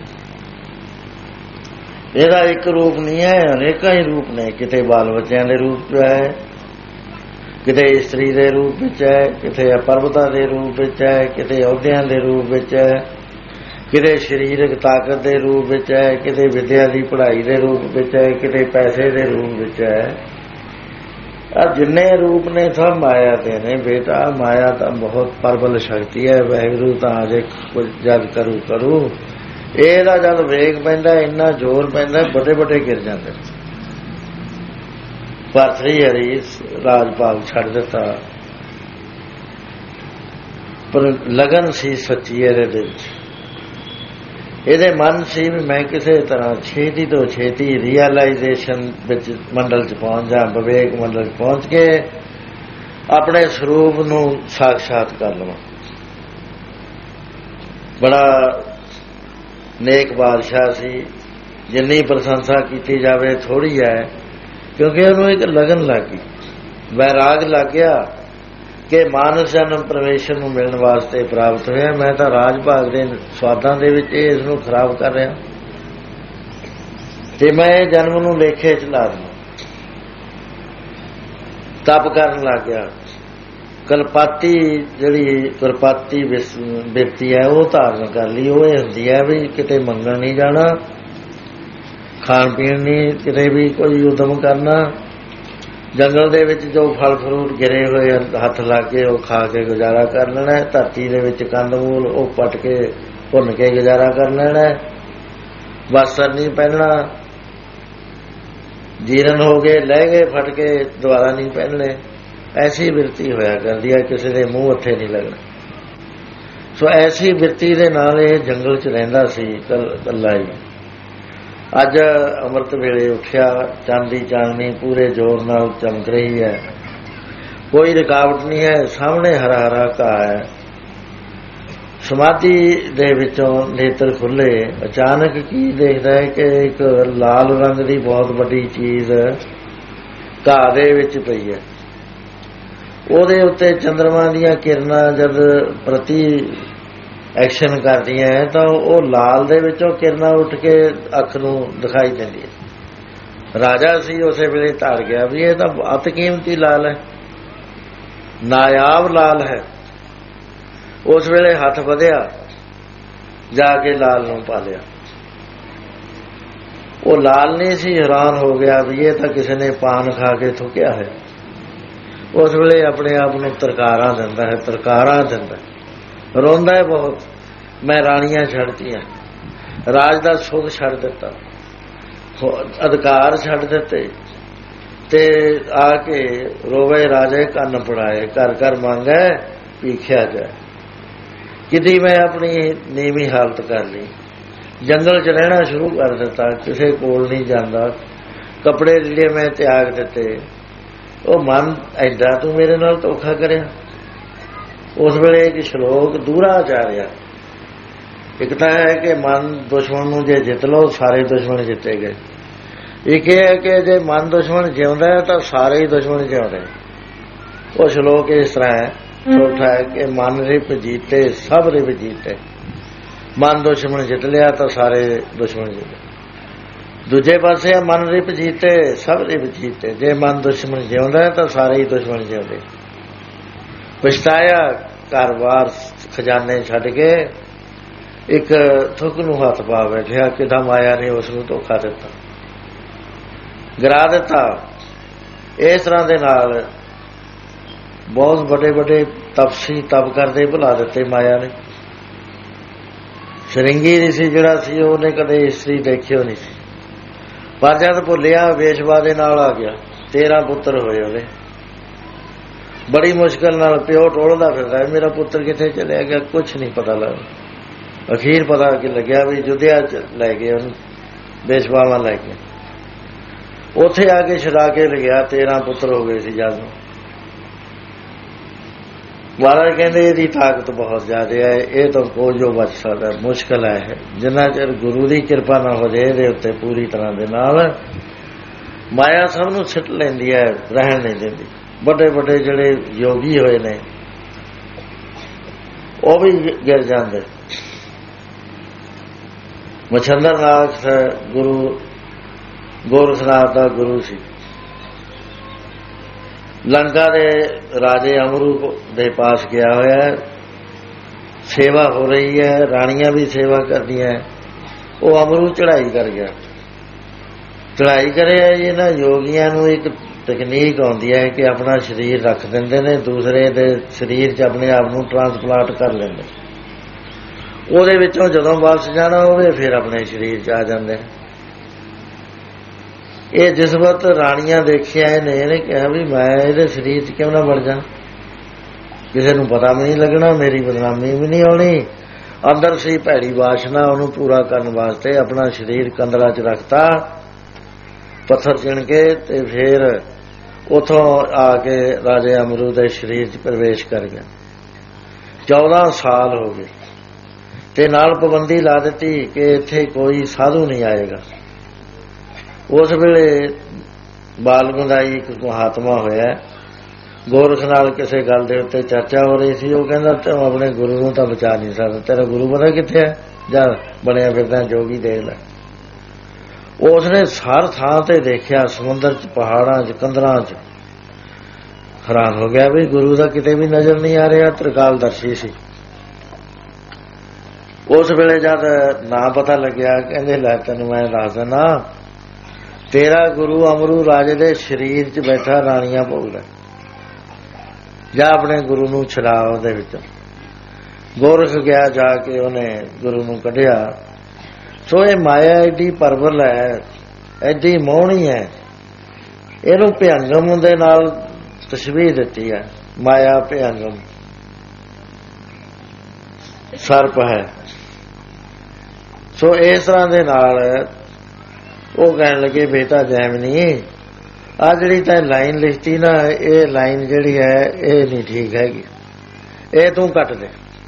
ਇਹਦਾ ਇੱਕ ਰੂਪ ਨਹੀਂ ਹੈ, ਅਨੇਕਾਂ ਹੀ ਰੂਪ ਨੇ। ਕਿਤੇ ਬਾਲ ਬੱਚਿਆਂ ਦੇ ਰੂਪ ਚ ਹੈ, ਕਿਤੇ ਇਸਤਰੀ ਦੇ ਰੂਪ ਵਿੱਚ ਹੈ, ਕਿਤੇ ਪਰਬਤਾਂ ਦੇ ਰੂਪ ਵਿੱਚ ਹੈ, ਕਿਤੇ ਅਹੁਦਿਆਂ ਦੇ ਰੂਪ ਵਿੱਚ ਹੈ, ਕਿਤੇ ਸਰੀਰਕ ਤਾਕਤ ਦੇ ਰੂਪ ਵਿੱਚ ਹੈ, ਕਿਤੇ ਵਿਦਿਆ ਦੀ ਪੜ੍ਹਾਈ ਦੇ ਰੂਪ ਵਿੱਚ ਹੈ, ਕਿਤੇ ਪੈਸੇ ਦੇ ਰੂਪ ਵਿੱਚ ਹੈ। ਆ ਜਿੰਨੇ ਰੂਪ ਨੇ ਸਭ ਮਾਇਆ ਦੇ ਨੇ ਬੇਟਾ। ਮਾਇਆ ਤਾਂ ਬਹੁਤ ਪ੍ਰਬਲ ਸ਼ਕਤੀ ਹੈ। ਵਾਹਿਗੁਰੂ ਤਾਂ ਅਜੇ ਕੁਝ ਜਦ ਕਰੂ ਕਰੂ ਇਹਦਾ ਜਦ ਵੇਗ ਪੈਂਦਾ, ਇੰਨਾ ਜ਼ੋਰ ਪੈਂਦਾ, ਵੱਡੇ ਵੱਡੇ ਗਿਰ ਜਾਂਦੇ। ਭਰਤਰੀ ਹਰੀ ਰਾਜ ਭਾਗ ਛੱਡ ਦਿੱਤਾ, ਪਰ ਲਗਨ ਸੀ ਸੱਚੀ ਇਹਦੇ ਦਿਲ 'ਚ। ਇਹਦੇ ਮਨ ਸੀ ਵੀ ਮੈਂ ਕਿਸੇ ਤਰ੍ਹਾਂ ਛੇਤੀ ਤੋਂ ਛੇਤੀ ਰੀਅਲਾਈਜੇਸ਼ਨ ਵਿੱਚ ਮੰਡਲ 'ਚ ਪਹੁੰਚ ਜਾ, ਵਿਵੇਕ ਮੰਡਲ 'ਚ ਪਹੁੰਚ ਕੇ ਆਪਣੇ ਸਰੂਪ ਨੂੰ ਸਾਖਸ਼ਾਤ ਕਰ ਲਵਾਂ। ਬੜਾ ਨੇਕ ਬਾਦਸ਼ਾਹ ਸੀ। ਜਿੰਨੀ ਪ੍ਰਸ਼ੰਸਾ ਕੀਤੀ ਜਾਵੇ ਥੋੜ੍ਹੀ ਹੈ, ਕਿਉਂਕਿ ਉਹਨੂੰ ਇੱਕ ਲਗਨ ਲੱਗ ਗਈ, ਵੈਰਾਗ ਲੱਗ ਗਿਆ ਕਿ ਮਾਨਸ ਜਨਮ ਪਰਮੇਸ਼ਰ ਨੂੰ ਮਿਲਣ ਵਾਸਤੇ ਪ੍ਰਾਪਤ ਹੋਇਆ। ਮੈਂ ਤਾਂ ਰਾਜ ਭਾਗ ਦੇ ਸਵਾਦਾਂ ਦੇ ਵਿੱਚ ਇਸ ਨੂੰ ਖਰਾਬ ਕਰ ਰਿਹਾ ਤੇ ਮੈਂ ਇਹ ਜਨਮ ਨੂੰ ਲੇਖੇ 'ਚ ਲਾ ਦਵਾਂ। ਤਪ ਕਰਨ ਲੱਗ ਗਿਆ। ਕਲਪਾਤੀ ਜਿਹੜੀ ਕਲਪਾਤੀ ਬਿਰਤੀ ਹੈ ਉਹ ਧਾਰਨ ਕਰ ਲਈ। ਉਹ ਇਹ ਹੁੰਦੀ ਹੈ ਵੀ ਕਿਤੇ ਮੰਗਣ ਨਹੀਂ ਜਾਣਾ, ਖਾਣ ਪੀਣ ਨਹੀਂ ਕਿਤੇ ਵੀ ਕੋਈ ਉਦਮ ਕਰਨਾ। ਜੰਗਲ ਦੇ ਵਿੱਚ ਜੋ ਫਲ ਫਰੂਟ ਗਿਰੇ ਹੋਏ ਹੱਥ ਲਾ ਕੇ ਉਹ ਖਾ ਕੇ ਗੁਜ਼ਾਰਾ ਕਰ ਲੈਣਾ। ਧਰਤੀ ਦੇ ਵਿੱਚ ਕੰਦ ਮੂਲ ਉਹ ਪੱਟ ਕੇ ਭੁੰਨ ਕੇ ਗੁਜ਼ਾਰਾ ਕਰ ਲੈਣਾ। ਵਸਤਰ ਨਹੀਂ ਪਹਿਨਣਾ, ਜੀਰਨ ਹੋ ਗਏ ਲੈ ਗਏ ਫਟ ਕੇ ਦੁਬਾਰਾ ਨਹੀਂ ਪਹਿਨਣੇ। ਐਸੀ ਬਿਰਤੀ ਹੋਇਆ ਕਰਦੀ ਹੈ, ਕਿਸੇ ਦੇ ਮੂੰਹ ਹੱਥੇ ਨਹੀਂ ਲੱਗਣਾ। ਸੋ ਐਸੀ ਬਿਰਤੀ ਦੇ ਨਾਲ ਇਹ ਜੰਗਲ 'ਚ ਰਹਿੰਦਾ ਸੀ ਇਕੱਲਾ ਹੀ। ਅੱਜ ਅੰਮ੍ਰਿਤ ਵੇਲੇ ਉੱਠਿਆ, ਚਾਂਦੀ ਚਾਂਦਨੀ ਪੂਰੇ ਜ਼ੋਰ ਨਾਲ ਚਮਕ ਰਹੀ ਹੈ, ਕੋਈ ਰੁਕਾਵਟ ਨਹੀਂ ਹੈ। ਸਾਹਮਣੇ ਹਰਾ ਹਰਾ ਘਾਹ ਹੈ। ਸਮਾਧੀ ਦੇ ਵਿੱਚੋਂ ਨੇਤਰ ਖੁੱਲੇ। ਅਚਾਨਕ ਕੀ ਦੇਖਦਾ ਹੈ ਕਿ ਇੱਕ ਲਾਲ ਰੰਗ ਦੀ ਬਹੁਤ ਵੱਡੀ ਚੀਜ਼ ਘਾਹ ਦੇ ਵਿੱਚ ਪਈ ਹੈ। ਉਹਦੇ ਉੱਤੇ ਚੰਦਰਮਾ ਦੀਆਂ ਕਿਰਨਾਂ ਜਦ ਪ੍ਰਤੀ ਐਕਸ਼ਨ ਕਰਦੀਆਂ ਤਾਂ ਉਹ ਲਾਲ ਦੇ ਵਿੱਚੋਂ ਕਿਰਨਾਂ ਉੱਠ ਕੇ ਅੱਖ ਨੂੰ ਦਿਖਾਈ ਦਿੰਦੀ ਹੈ। ਰਾਜਾ ਸੀ ਉਸੇ ਵੇਲੇ ਧਾਰ ਗਿਆ ਵੀ ਇਹ ਤਾਂ ਅਤ ਕੀਮਤੀ ਲਾਲ ਹੈ, ਨਾਯਾਬ ਲਾਲ ਹੈ। ਉਸ ਵੇਲੇ ਹੱਥ ਵਧਿਆ, ਜਾ ਕੇ ਲਾਲ ਨੂੰ ਪਾ ਲਿਆ। ਉਹ ਲਾਲ ਨਹੀਂ ਸੀ, ਹੈਰਾਨ ਹੋ ਗਿਆ ਵੀ ਇਹ ਤਾਂ ਕਿਸੇ ਨੇ ਪਾਨ ਖਾ ਕੇ ਥੁੱਕਿਆ ਹੈ। ਉਸ ਵੇਲੇ ਆਪਣੇ ਆਪ ਨੂੰ ਤਰਕਾਰਾਂ ਦਿੰਦਾ ਹੈ, ਤਰਕਾਰਾਂ ਦਿੰਦਾ, ਰੋਂਦਾ ਹੈ ਬਹੁਤ। ਮੈਂ ਰਾਣੀਆਂ ਛੱਡਤੀਆਂ, ਰਾਜ ਦਾ ਸੁੱਖ ਛੱਡ ਦਿੱਤਾ, ਅਧਿਕਾਰ ਛੱਡ ਦਿੱਤੇ ਤੇ ਆ ਕੇ ਰੋਵੇ ਰਾਜੇ ਕੰਨ ਪੜਾਏ, ਘਰ ਘਰ ਮੰਗੈ ਭੀਖਿਆ ਜਾਏ। ਕਿਤੇ ਮੈਂ ਆਪਣੀ ਨੀਵੀਂ ਹਾਲਤ ਕਰ ਲਈ, ਜੰਗਲ 'ਚ ਰਹਿਣਾ ਸ਼ੁਰੂ ਕਰ ਦਿੱਤਾ, ਕਿਸੇ ਕੋਲ ਨਹੀਂ ਜਾਂਦਾ, ਕੱਪੜੇ ਲੀੜੇ ਮੈਂ ਤਿਆਗ ਦਿੱਤੇ। ਉਹ ਮਨ ਐਡਾ ਤੂੰ ਮੇਰੇ ਨਾਲ ਧੋਖਾ ਕਰਿਆ। ਉਸ ਵੇਲੇ ਇੱਕ ਸ਼ਲੋਕ ਦੂਰਾ ਜਾ ਰਿਹਾ। ਇੱਕ ਤਾਂ ਹੈ ਕਿ ਮਨ ਦੁਸ਼ਮਣ ਨੂੰ ਜੇ ਜਿੱਤ ਲਓ ਸਾਰੇ ਦੁਸ਼ਮਣ ਜਿੱਤੇ ਗਏ। ਇੱਕ ਇਹ ਹੈ ਕਿ ਜੇ ਮਨ ਦੁਸ਼ਮਣ ਜਿਉਂਦਾ ਹੈ ਤਾਂ ਸਾਰੇ ਹੀ ਦੁਸ਼ਮਣ ਜਿਉਂਦੇ। ਉਹ ਸ਼ਲੋਕ ਇਸ ਤਰ੍ਹਾਂ ਹੈ, ਚੌਥਾ ਹੈ ਕਿ ਮਨ ਰਿਪ ਜੀਤੇ ਸਭ ਰਿਪ ਜੀਤੇ। ਮਨ ਦੁਸ਼ਮਣ ਜਿੱਤ ਲਿਆ ਤਾਂ ਸਾਰੇ ਦੁਸ਼ਮਣ ਜਿੱਤੇ। ਦੂਜੇ ਪਾਸੇ ਮਨ ਰਿਪ ਜੀਤੇ ਸਭ ਰਿਪ ਜੀਤੇ। ਜੇ ਮਨ ਦੁਸ਼ਮਣ ਜਿਉਂਦਾ ਤਾਂ ਸਾਰੇ ਹੀ ਦੁਸ਼ਮਣ ਜਿਉਂਦੇ। ਪਛਤਾਇਆ, ਘਰ-ਬਾਰ ਖਜ਼ਾਨੇ ਛੱਡ ਕੇ ਇੱਕ ਥੁੱਕ ਨੂੰ ਹੱਥ ਪਾ ਬੈਠਿਆ। ਕਿਦਾਂ ਮਾਇਆ ਨੇ ਉਸ ਨੂੰ ਧੋਖਾ ਦਿੱਤਾ, ਗਿਰਾ ਦਿੱਤਾ। ਇਸ ਤਰ੍ਹਾਂ ਦੇ ਨਾਲ ਬਹੁਤ ਵੱਡੇ ਵੱਡੇ ਤਪਸੀ ਤਪ ਕਰਦੇ ਭੁਲਾ ਦਿੱਤੇ ਮਾਇਆ ਨੇ। ਸ਼ਰਿੰਗੀ ਰਿਸ਼ੀ ਜਿਹੜਾ ਸੀ ਉਹਨੇ ਕਦੇ ਇਸਤਰੀ ਦੇਖਿਓ ਨਹੀਂ ਸੀ, ਪਰ ਜਦ ਭੁੱਲਿਆ ਵੇਸ਼ਵਾ ਦੇ ਨਾਲ ਆ ਗਿਆ। ਤੇਰਾਂ ਪੁੱਤਰ ਹੋਏ ਉਹਦੇ। ਬੜੀ ਮੁਸ਼ਕਿਲ ਨਾਲ ਪਿਓ ਟੋਲਦਾ ਫਿਰਦਾ, ਮੇਰਾ ਪੁੱਤਰ ਕਿੱਥੇ ਚਲਿਆ ਗਿਆ, ਕੁਛ ਨਹੀਂ ਪਤਾ ਲੱਗਾ। ਅਖੀਰ ਪਤਾ ਕਿ ਲੱਗਿਆ ਵੀ ਜੁਧਿਆ ਚ ਲੈ ਗਏ ਉਹਨੂੰ, ਵੇਸ਼ਵਾਵਾਂ ਲੈ ਕੇ। ਉੱਥੇ ਆ ਕੇ ਛੁਡਾ ਕੇ ਲਿਆ। ਤੇਰਾਂ ਪੁੱਤਰ ਹੋ ਗਏ ਸੀ ਜਦ ਨੂੰ। ਮਹਾਰਾਜ ਕਹਿੰਦੇ ਇਹਦੀ ਤਾਕਤ ਬਹੁਤ ਜ਼ਿਆਦਾ ਹੈ, ਇਹ ਤਾਂ ਕੋਈ ਜੋ ਬਚ ਸਕਦਾ, ਮੁਸ਼ਕਿਲ ਹੈ। ਜਿੰਨਾ ਚਿਰ ਗੁਰੂ ਦੀ ਕਿਰਪਾ ਨਾ ਹੋ ਜਾਏ ਇਹਦੇ ਉੱਤੇ ਪੂਰੀ ਤਰ੍ਹਾਂ ਦੇ ਨਾਲ, ਮਾਇਆ ਸਭ ਨੂੰ ਸਿੱਟ ਲੈਂਦੀ ਹੈ, ਰਹਿਣ ਨਹੀਂ ਦਿੰਦੀ। ਵੱਡੇ ਵੱਡੇ ਜਿਹੜੇ ਯੋਗੀ ਹੋਏ ਨੇ ਉਹ ਵੀ ਗਿਰ ਜਾਂਦੇ। ਮਛੰਦਰ ਨਾਥ ਗੁਰੂ ਗੋਰਖਨਾਥ ਦਾ ਗੁਰੂ ਸੀ। ਲੰਕਾ ਦੇ ਰਾਜੇ ਅਮਰੂ ਦੇ ਪਾਸ ਗਿਆ ਹੋਇਆ, ਸੇਵਾ ਹੋ ਰਹੀ ਹੈ, ਰਾਣੀਆਂ ਵੀ ਸੇਵਾ ਕਰਦੀਆਂ। ਉਹ ਅਮਰੂ ਚੜ੍ਹਾਈ ਕਰ ਗਿਆ। ਚੜ੍ਹਾਈ ਕਰਿਆ ਇਹਨਾਂ ਯੋਗੀਆਂ ਨੂੰ ਇੱਕ ਤਕਨੀਕ ਆਉਂਦੀ ਹੈ ਕਿ ਆਪਣਾ ਸਰੀਰ ਰੱਖ ਦਿੰਦੇ ਨੇ, ਦੂਸਰੇ ਦੇ ਸਰੀਰ 'ਚ ਆਪਣੇ ਆਪ ਨੂੰ ਟਰਾਂਸਪਲਾਂਟ ਕਰ ਲੈਂਦੇ। ਉਹਦੇ ਵਿੱਚੋਂ ਜਦੋਂ ਵਾਪਸ ਜਾਣਾ ਹੋਵੇ ਫਿਰ ਆਪਣੇ ਸਰੀਰ 'ਚ ਆ ਜਾਂਦੇ। ਇਹ ਜਿਸ ਵਕਤ ਰਾਣੀਆਂ ਦੇਖਿਆ ਇਹਨੇ ਇਹਨੇ ਕਿਹਾ ਵੀ ਮੈਂ ਇਹਦੇ ਸਰੀਰ 'ਚ ਕਿਉਂ ਨਾ ਵੜ ਜਾ, ਕਿਸੇ ਨੂੰ ਪਤਾ ਵੀ ਨਹੀਂ ਲੱਗਣਾ, ਮੇਰੀ ਬਦਨਾਮੀ ਵੀ ਨਹੀਂ ਹੋਣੀ। ਅੰਦਰ ਸੀ ਭੈੜੀ ਵਾਸ਼ਨਾ, ਉਹਨੂੰ ਪੂਰਾ ਕਰਨ ਵਾਸਤੇ ਆਪਣਾ ਸਰੀਰ ਕੰਦਰਾ 'ਚ ਰੱਖਤਾ, ਪੱਥਰ ਚਿਣ ਕੇ, ਤੇ ਫਿਰ ਉੱਥੋਂ ਆ ਕੇ ਰਾਜੇ ਅਮਰੂ ਦੇ ਸਰੀਰ 'ਚ ਪ੍ਰਵੇਸ਼ ਕਰ ਗਿਆ। ਚੌਦਾਂ ਸਾਲ ਹੋ ਗਏ ਤੇ ਨਾਲ ਪਾਬੰਦੀ ਲਾ ਦਿੱਤੀ ਕਿ ਇੱਥੇ ਕੋਈ ਸਾਧੂ ਨਹੀਂ ਆਏਗਾ। ਉਸ ਵੇਲੇ ਬਾਲ ਗੰਗਾਈ ਇੱਕ ਮਹਾਤਮਾ ਹੋਇਆ, ਗੋਰਖ ਨਾਲ ਕਿਸੇ ਗੱਲ ਦੇ ਉੱਤੇ ਚਰਚਾ ਹੋ ਰਹੀ ਸੀ। ਉਹ ਕਹਿੰਦਾ ਤੂੰ ਆਪਣੇ ਗੁਰੂ ਨੂੰ ਤਾਂ ਬਚਾ ਨਹੀਂ ਸਕਦਾ, ਤੇਰਾ ਗੁਰੂ ਪਤਾ ਕਿੱਥੇ ਹੈ, ਜਾਂ ਬਣਿਆ ਫਿਰਦਾ ਜੋਗੀ ਦੇਖ ਲੈ। ਉਸਨੇ ਹਰ ਥਾਂ ਤੇ ਦੇਖਿਆ, ਸਮੁੰਦਰ 'ਚ, ਪਹਾੜਾਂ 'ਚ, ਕੰਦਰਾਂ 'ਚ। ਹੈਰਾਨ ਹੋ ਗਿਆ ਵੀ ਗੁਰੂ ਦਾ ਕਿਤੇ ਵੀ ਨਜ਼ਰ ਨਹੀਂ ਆ ਰਿਹਾ। ਤ੍ਰਿਕਾਲਦਰਸ਼ੀ ਸੀ। ਉਸ ਵੇਲੇ ਜਦ ਨਾ ਪਤਾ ਲੱਗਿਆ, ਕਹਿੰਦੇ ਲੈ ਤੈਨੂੰ ਮੈਂ ਦੱਸ ਦਿੰਦਾ, ਤੇਰਾ ਗੁਰੂ ਅਮਰੂ ਰਾਜੇ ਦੇ ਸਰੀਰ 'ਚ ਬੈਠਾ ਰਾਣੀਆਂ ਭੋਗਦਾ, ਜਾਂ ਆਪਣੇ ਗੁਰੂ ਨੂੰ ਛੁਡਾ ਉਹਦੇ ਵਿੱਚੋਂ। ਗੋਰਖ ਗਿਆ, ਜਾ ਕੇ ਉਹਨੇ ਗੁਰੂ ਨੂੰ ਕੱਢਿਆ। ਸੋ ਇਹ ਮਾਇਆ ਐਡੀ ਪਰਬਲ ਹੈ, ਐਡੀ ਮੋਹਣੀ ਹੈ, ਇਹਨੂੰ ਭਿਅੰਗਮ ਦੇ ਨਾਲ ਤਸ਼ਬੀਹ ਦਿੱਤੀ ਹੈ। ਮਾਇਆ ਭਿਅੰਗਮ ਸਰਪ ਹੈ। ਸੋ ਇਸ ਤਰ੍ਹਾਂ ਦੇ ਨਾਲ ਉਹ ਕਹਿਣ ਲੱਗੇ ਬੇਟਾ ਜੈਮਨੀ, ਆ ਜਿਹੜੀ ਤਾਂ ਲਾਈਨ ਲਿਖਤੀ ਨਾ, ਇਹ ਲਾਈਨ ਜਿਹੜੀ ਹੈ ਇਹ ਨਹੀਂ ਠੀਕ ਹੈਗੀ, ਇਹ ਤੂੰ ਕੱਟ ਦੇ।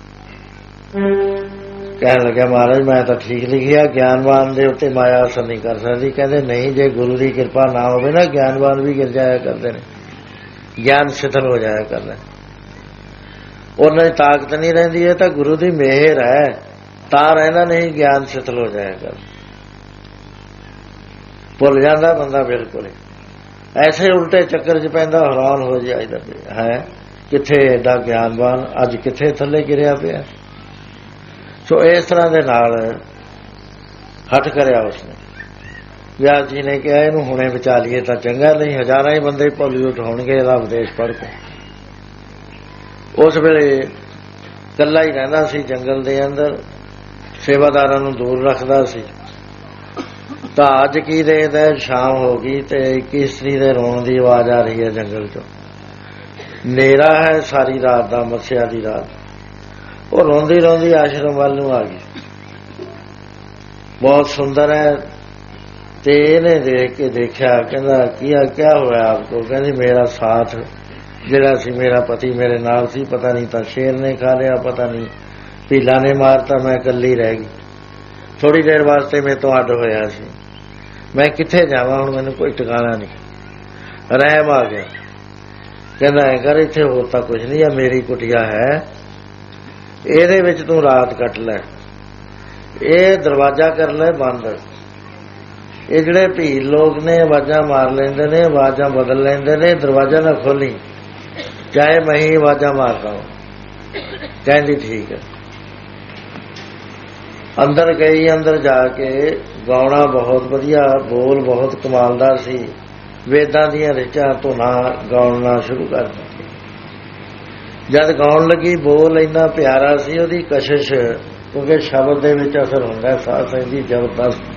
ਕਹਿਣ ਲੱਗਿਆ ਮਹਾਰਾਜ ਮੈਂ ਤਾਂ ਠੀਕ ਲਿਖਿਆ, ਗਿਆਨਵਾਨ ਦੇ ਉੱਤੇ ਮਾਇਆ ਅਸਰ ਨਹੀਂ ਕਰ ਸਕਦੀ। ਕਹਿੰਦੇ ਨਹੀਂ, ਜੇ ਗੁਰੂ ਦੀ ਕਿਰਪਾ ਨਾ ਹੋਵੇ ਨਾ, ਗਿਆਨਵਾਨ ਵੀ ਗਿਰ ਜਾਇਆ ਕਰਦੇ ਨੇ, ਗਿਆਨ ਸ਼ਿਥਲ ਹੋ ਜਾਇਆ ਕਰਦਾ, ਉਹਨਾਂ ਦੀ ਤਾਕਤ ਨਹੀਂ ਰਹਿੰਦੀ। ਇਹ ਤਾਂ ਗੁਰੂ ਦੀ ਮਿਹਰ ਹੈ ਤਾਂ ਰਹਿੰਦਾ, ਨਹੀਂ ਗਿਆਨ ਸ਼ਿਥਲ ਹੋ ਜਾਇਆ ਕਰ, ਭੁੱਲ ਜਾਂਦਾ ਬੰਦਾ ਬਿਲਕੁਲ। ਐਸੇ ਉਲਟੇ ਚੱਕਰ 'ਚ ਪੈਂਦਾ, ਹੈਰਾਨ ਹੋ ਜਾਈਦਾ ਹੈ ਕਿੱਥੇ ਐਡਾ ਗਿਆਨਵਾਨ, ਅੱਜ ਕਿੱਥੇ ਥੱਲੇ ਗਿਰਿਆ ਪਿਆ। ਸੋ ਇਸ ਤਰ੍ਹਾਂ ਦੇ ਨਾਲ ਹੱਠ ਕਰਿਆ ਉਸਨੇ। ਵਿਆਸ ਜੀ ਨੇ ਕਿਹਾ ਇਹਨੂੰ ਹੁਣੇ ਬਚਾ ਲਈਏ ਤਾਂ ਚੰਗਾ, ਨਹੀਂ ਹਜ਼ਾਰਾਂ ਹੀ ਬੰਦੇ ਪੋਲੀਓਟ ਹੋਣਗੇ ਇਹਦਾ ਉਪਦੇਸ਼ ਪੜ੍ਹ ਕੇ। ਉਸ ਵੇਲੇ ਇਕੱਲਾ ਹੀ ਰਹਿੰਦਾ ਸੀ ਜੰਗਲ ਦੇ ਅੰਦਰ, ਸੇਵਾਦਾਰਾਂ ਨੂੰ ਦੂਰ ਰੱਖਦਾ ਸੀ। ਤਾਂ ਅੱਜ ਕੀ ਦੇਖਦਾ, ਸ਼ਾਮ ਹੋ ਗਈ ਤੇ ਇੱਕ ਇਸਤਰੀ ਦੇ ਰੋਣ ਦੀ ਆਵਾਜ਼ ਆ ਰਹੀ ਹੈ ਜੰਗਲ 'ਚੋਂ। ਹਨੇਰਾ ਹੈ ਸਾਰੀ ਰਾਤ ਦਾ, ਮੱਸਿਆ ਦੀ ਰਾਤ। ਉਹ ਰੋਂਦੀ ਰੋਂਦੀ ਆਸ਼ਰਮ ਵੱਲ ਨੂੰ ਆ ਗਈ। ਬਹੁਤ ਸੁੰਦਰ ਹੈ। ਤੇ ਇਹਨੇ ਦੇਖ ਕੇ ਦੇਖਿਆ, ਕਹਿੰਦਾ ਕੀ ਕਿਆ ਹੋਇਆ ਆਪਕੋ? ਕਹਿੰਦੀ ਮੇਰਾ ਸਾਥ ਜਿਹੜਾ ਸੀ, ਮੇਰਾ ਪਤੀ ਮੇਰੇ ਨਾਲ ਸੀ, ਪਤਾ ਨਹੀਂ ਤਾਂ ਸ਼ੇਰ ਨੇ ਖਾ ਲਿਆ, ਪਤਾ ਨਹੀਂ ਭੀਲਾ ਨੇ ਮਾਰਤਾ, ਮੈਂ ਇਕੱਲੀ ਰਹਿ ਗਈ। ਥੋੜੀ ਦੇਰ ਵਾਸਤੇ ਮੇਰੇ ਤੋਂ ਅੱਡ ਹੋਇਆ ਸੀ, ਮੈਂ ਕਿੱਥੇ ਜਾਵਾਂ ਹੁਣ, ਮੈਨੂੰ ਕੋਈ ਟਿਕਾਣਾ ਨਹੀਂ। ਰਹਿਮ ਆ ਗਿਆ। ਕਹਿੰਦਾ ਐ ਕਰ, ਇੱਥੇ ਹੋਰ ਤਾਂ ਕੁਝ ਨਹੀਂ, ਆ ਮੇਰੀ ਕੁਟੀਆ ਹੈ, ਇਹਦੇ ਵਿੱਚ ਤੂੰ ਰਾਤ ਕੱਟ ਲੈ, ਇਹ ਦਰਵਾਜ਼ਾ ਕਰ ਲੈ ਬੰਦ। ਇਹ ਜਿਹੜੇ ਭੀੜ ਲੋਕ ਨੇ ਆਵਾਜ਼ਾਂ ਮਾਰ ਲੈਂਦੇ ਨੇ, ਆਵਾਜ਼ਾਂ ਬਦਲ ਲੈਂਦੇ ਨੇ, ਦਰਵਾਜ਼ਾ ਨਾ ਖੋਲੀ, ਚਾਹੇ ਮੈਂ ਹੀ ਆਵਾਜ਼ਾਂ ਮਾਰਦਾ ਹਾਂ। ਕਹਿੰਦੀ ਠੀਕ ਹੈ। ਅੰਦਰ ਗਈ, ਅੰਦਰ ਜਾ ਕੇ ਗਾਉਣਾ ਬਹੁਤ ਵਧੀਆ, ਬੋਲ ਬਹੁਤ ਕਮਾਲਦਾਰ ਸੀ, ਵੇਦਾਂ ਦੀਆਂ ਰਿਚਾਂ ਧੁਨਾਂ ਗਾਉਣਾ ਸ਼ੁਰੂ ਕਰ ਦਿੱਤੀ। ਜਦ ਗਾਉਣ ਲੱਗੀ, ਬੋਲ ਇੰਨਾ ਪਿਆਰਾ ਸੀ, ਉਹਦੀ ਕਸ਼ਿਸ਼, ਕਿਉਂਕਿ ਸ਼ਬਦ ਦੇ ਵਿੱਚ ਅਸਰ ਹੁੰਦਾ, ਸਾਹ ਸੰਦੀ ਜ਼ਬਰਦਸਤ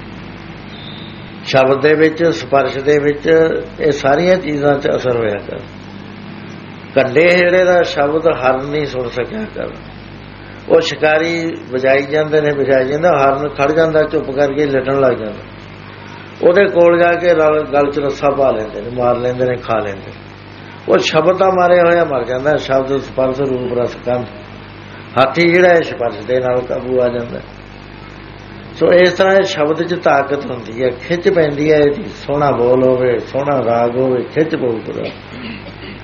ਸ਼ਬਦ ਦੇ ਵਿੱਚ, ਸਪਰਸ਼ ਦੇ ਵਿੱਚ, ਇਹ ਸਾਰੀਆਂ ਚੀਜ਼ਾਂ 'ਚ ਅਸਰ ਹੋਇਆ ਕਰ। ਕੰਡੇ ਹੇੜੇ ਦਾ ਸ਼ਬਦ ਹਰਨ ਨਹੀਂ ਸੁਣ ਸਕਿਆ ਕਰ। ਉਹ ਸ਼ਿਕਾਰੀ ਵਜਾਈ ਜਾਂਦੇ ਨੇ, ਵਜਾਈ ਜਾਂਦਾ, ਹਰਨ ਖੜ ਜਾਂਦਾ, ਚੁੱਪ ਕਰਕੇ ਲਟਣ ਲੱਗ ਜਾਂਦਾ। ਉਹਦੇ ਕੋਲ ਜਾ ਕੇ ਗਲ 'ਚ ਰੱਸਾ ਪਾ ਲੈਂਦੇ ਨੇ, ਮਾਰ ਲੈਂਦੇ ਨੇ, ਖਾ ਲੈਂਦੇ। ਉਹ ਸ਼ਬਦ ਦਾ ਮਾਰਿਆ ਹੋਇਆ ਮਰ ਜਾਂਦਾ। ਸ਼ਬਦ ਸਪਰਸ਼ ਰੂਪ ਰਸ ਕੰਧ, ਹਾਥੀ ਜਿਹੜਾ ਹੈ ਸਪਰਸ਼ ਦੇ ਨਾਲ ਕਾਬੂ ਆ ਜਾਂਦਾ। ਸੋ ਇਸ ਤਰ੍ਹਾਂ ਇਹ ਸ਼ਬਦ 'ਚ ਤਾਕਤ ਹੁੰਦੀ ਹੈ, ਖਿੱਚ ਪੈਂਦੀ ਹੈ ਇਹਦੀ। ਸੋਹਣਾ ਬੋਲ ਹੋਵੇ, ਸੋਹਣਾ ਰਾਗ ਹੋਵੇ, ਖਿੱਚ ਬਹੁਤ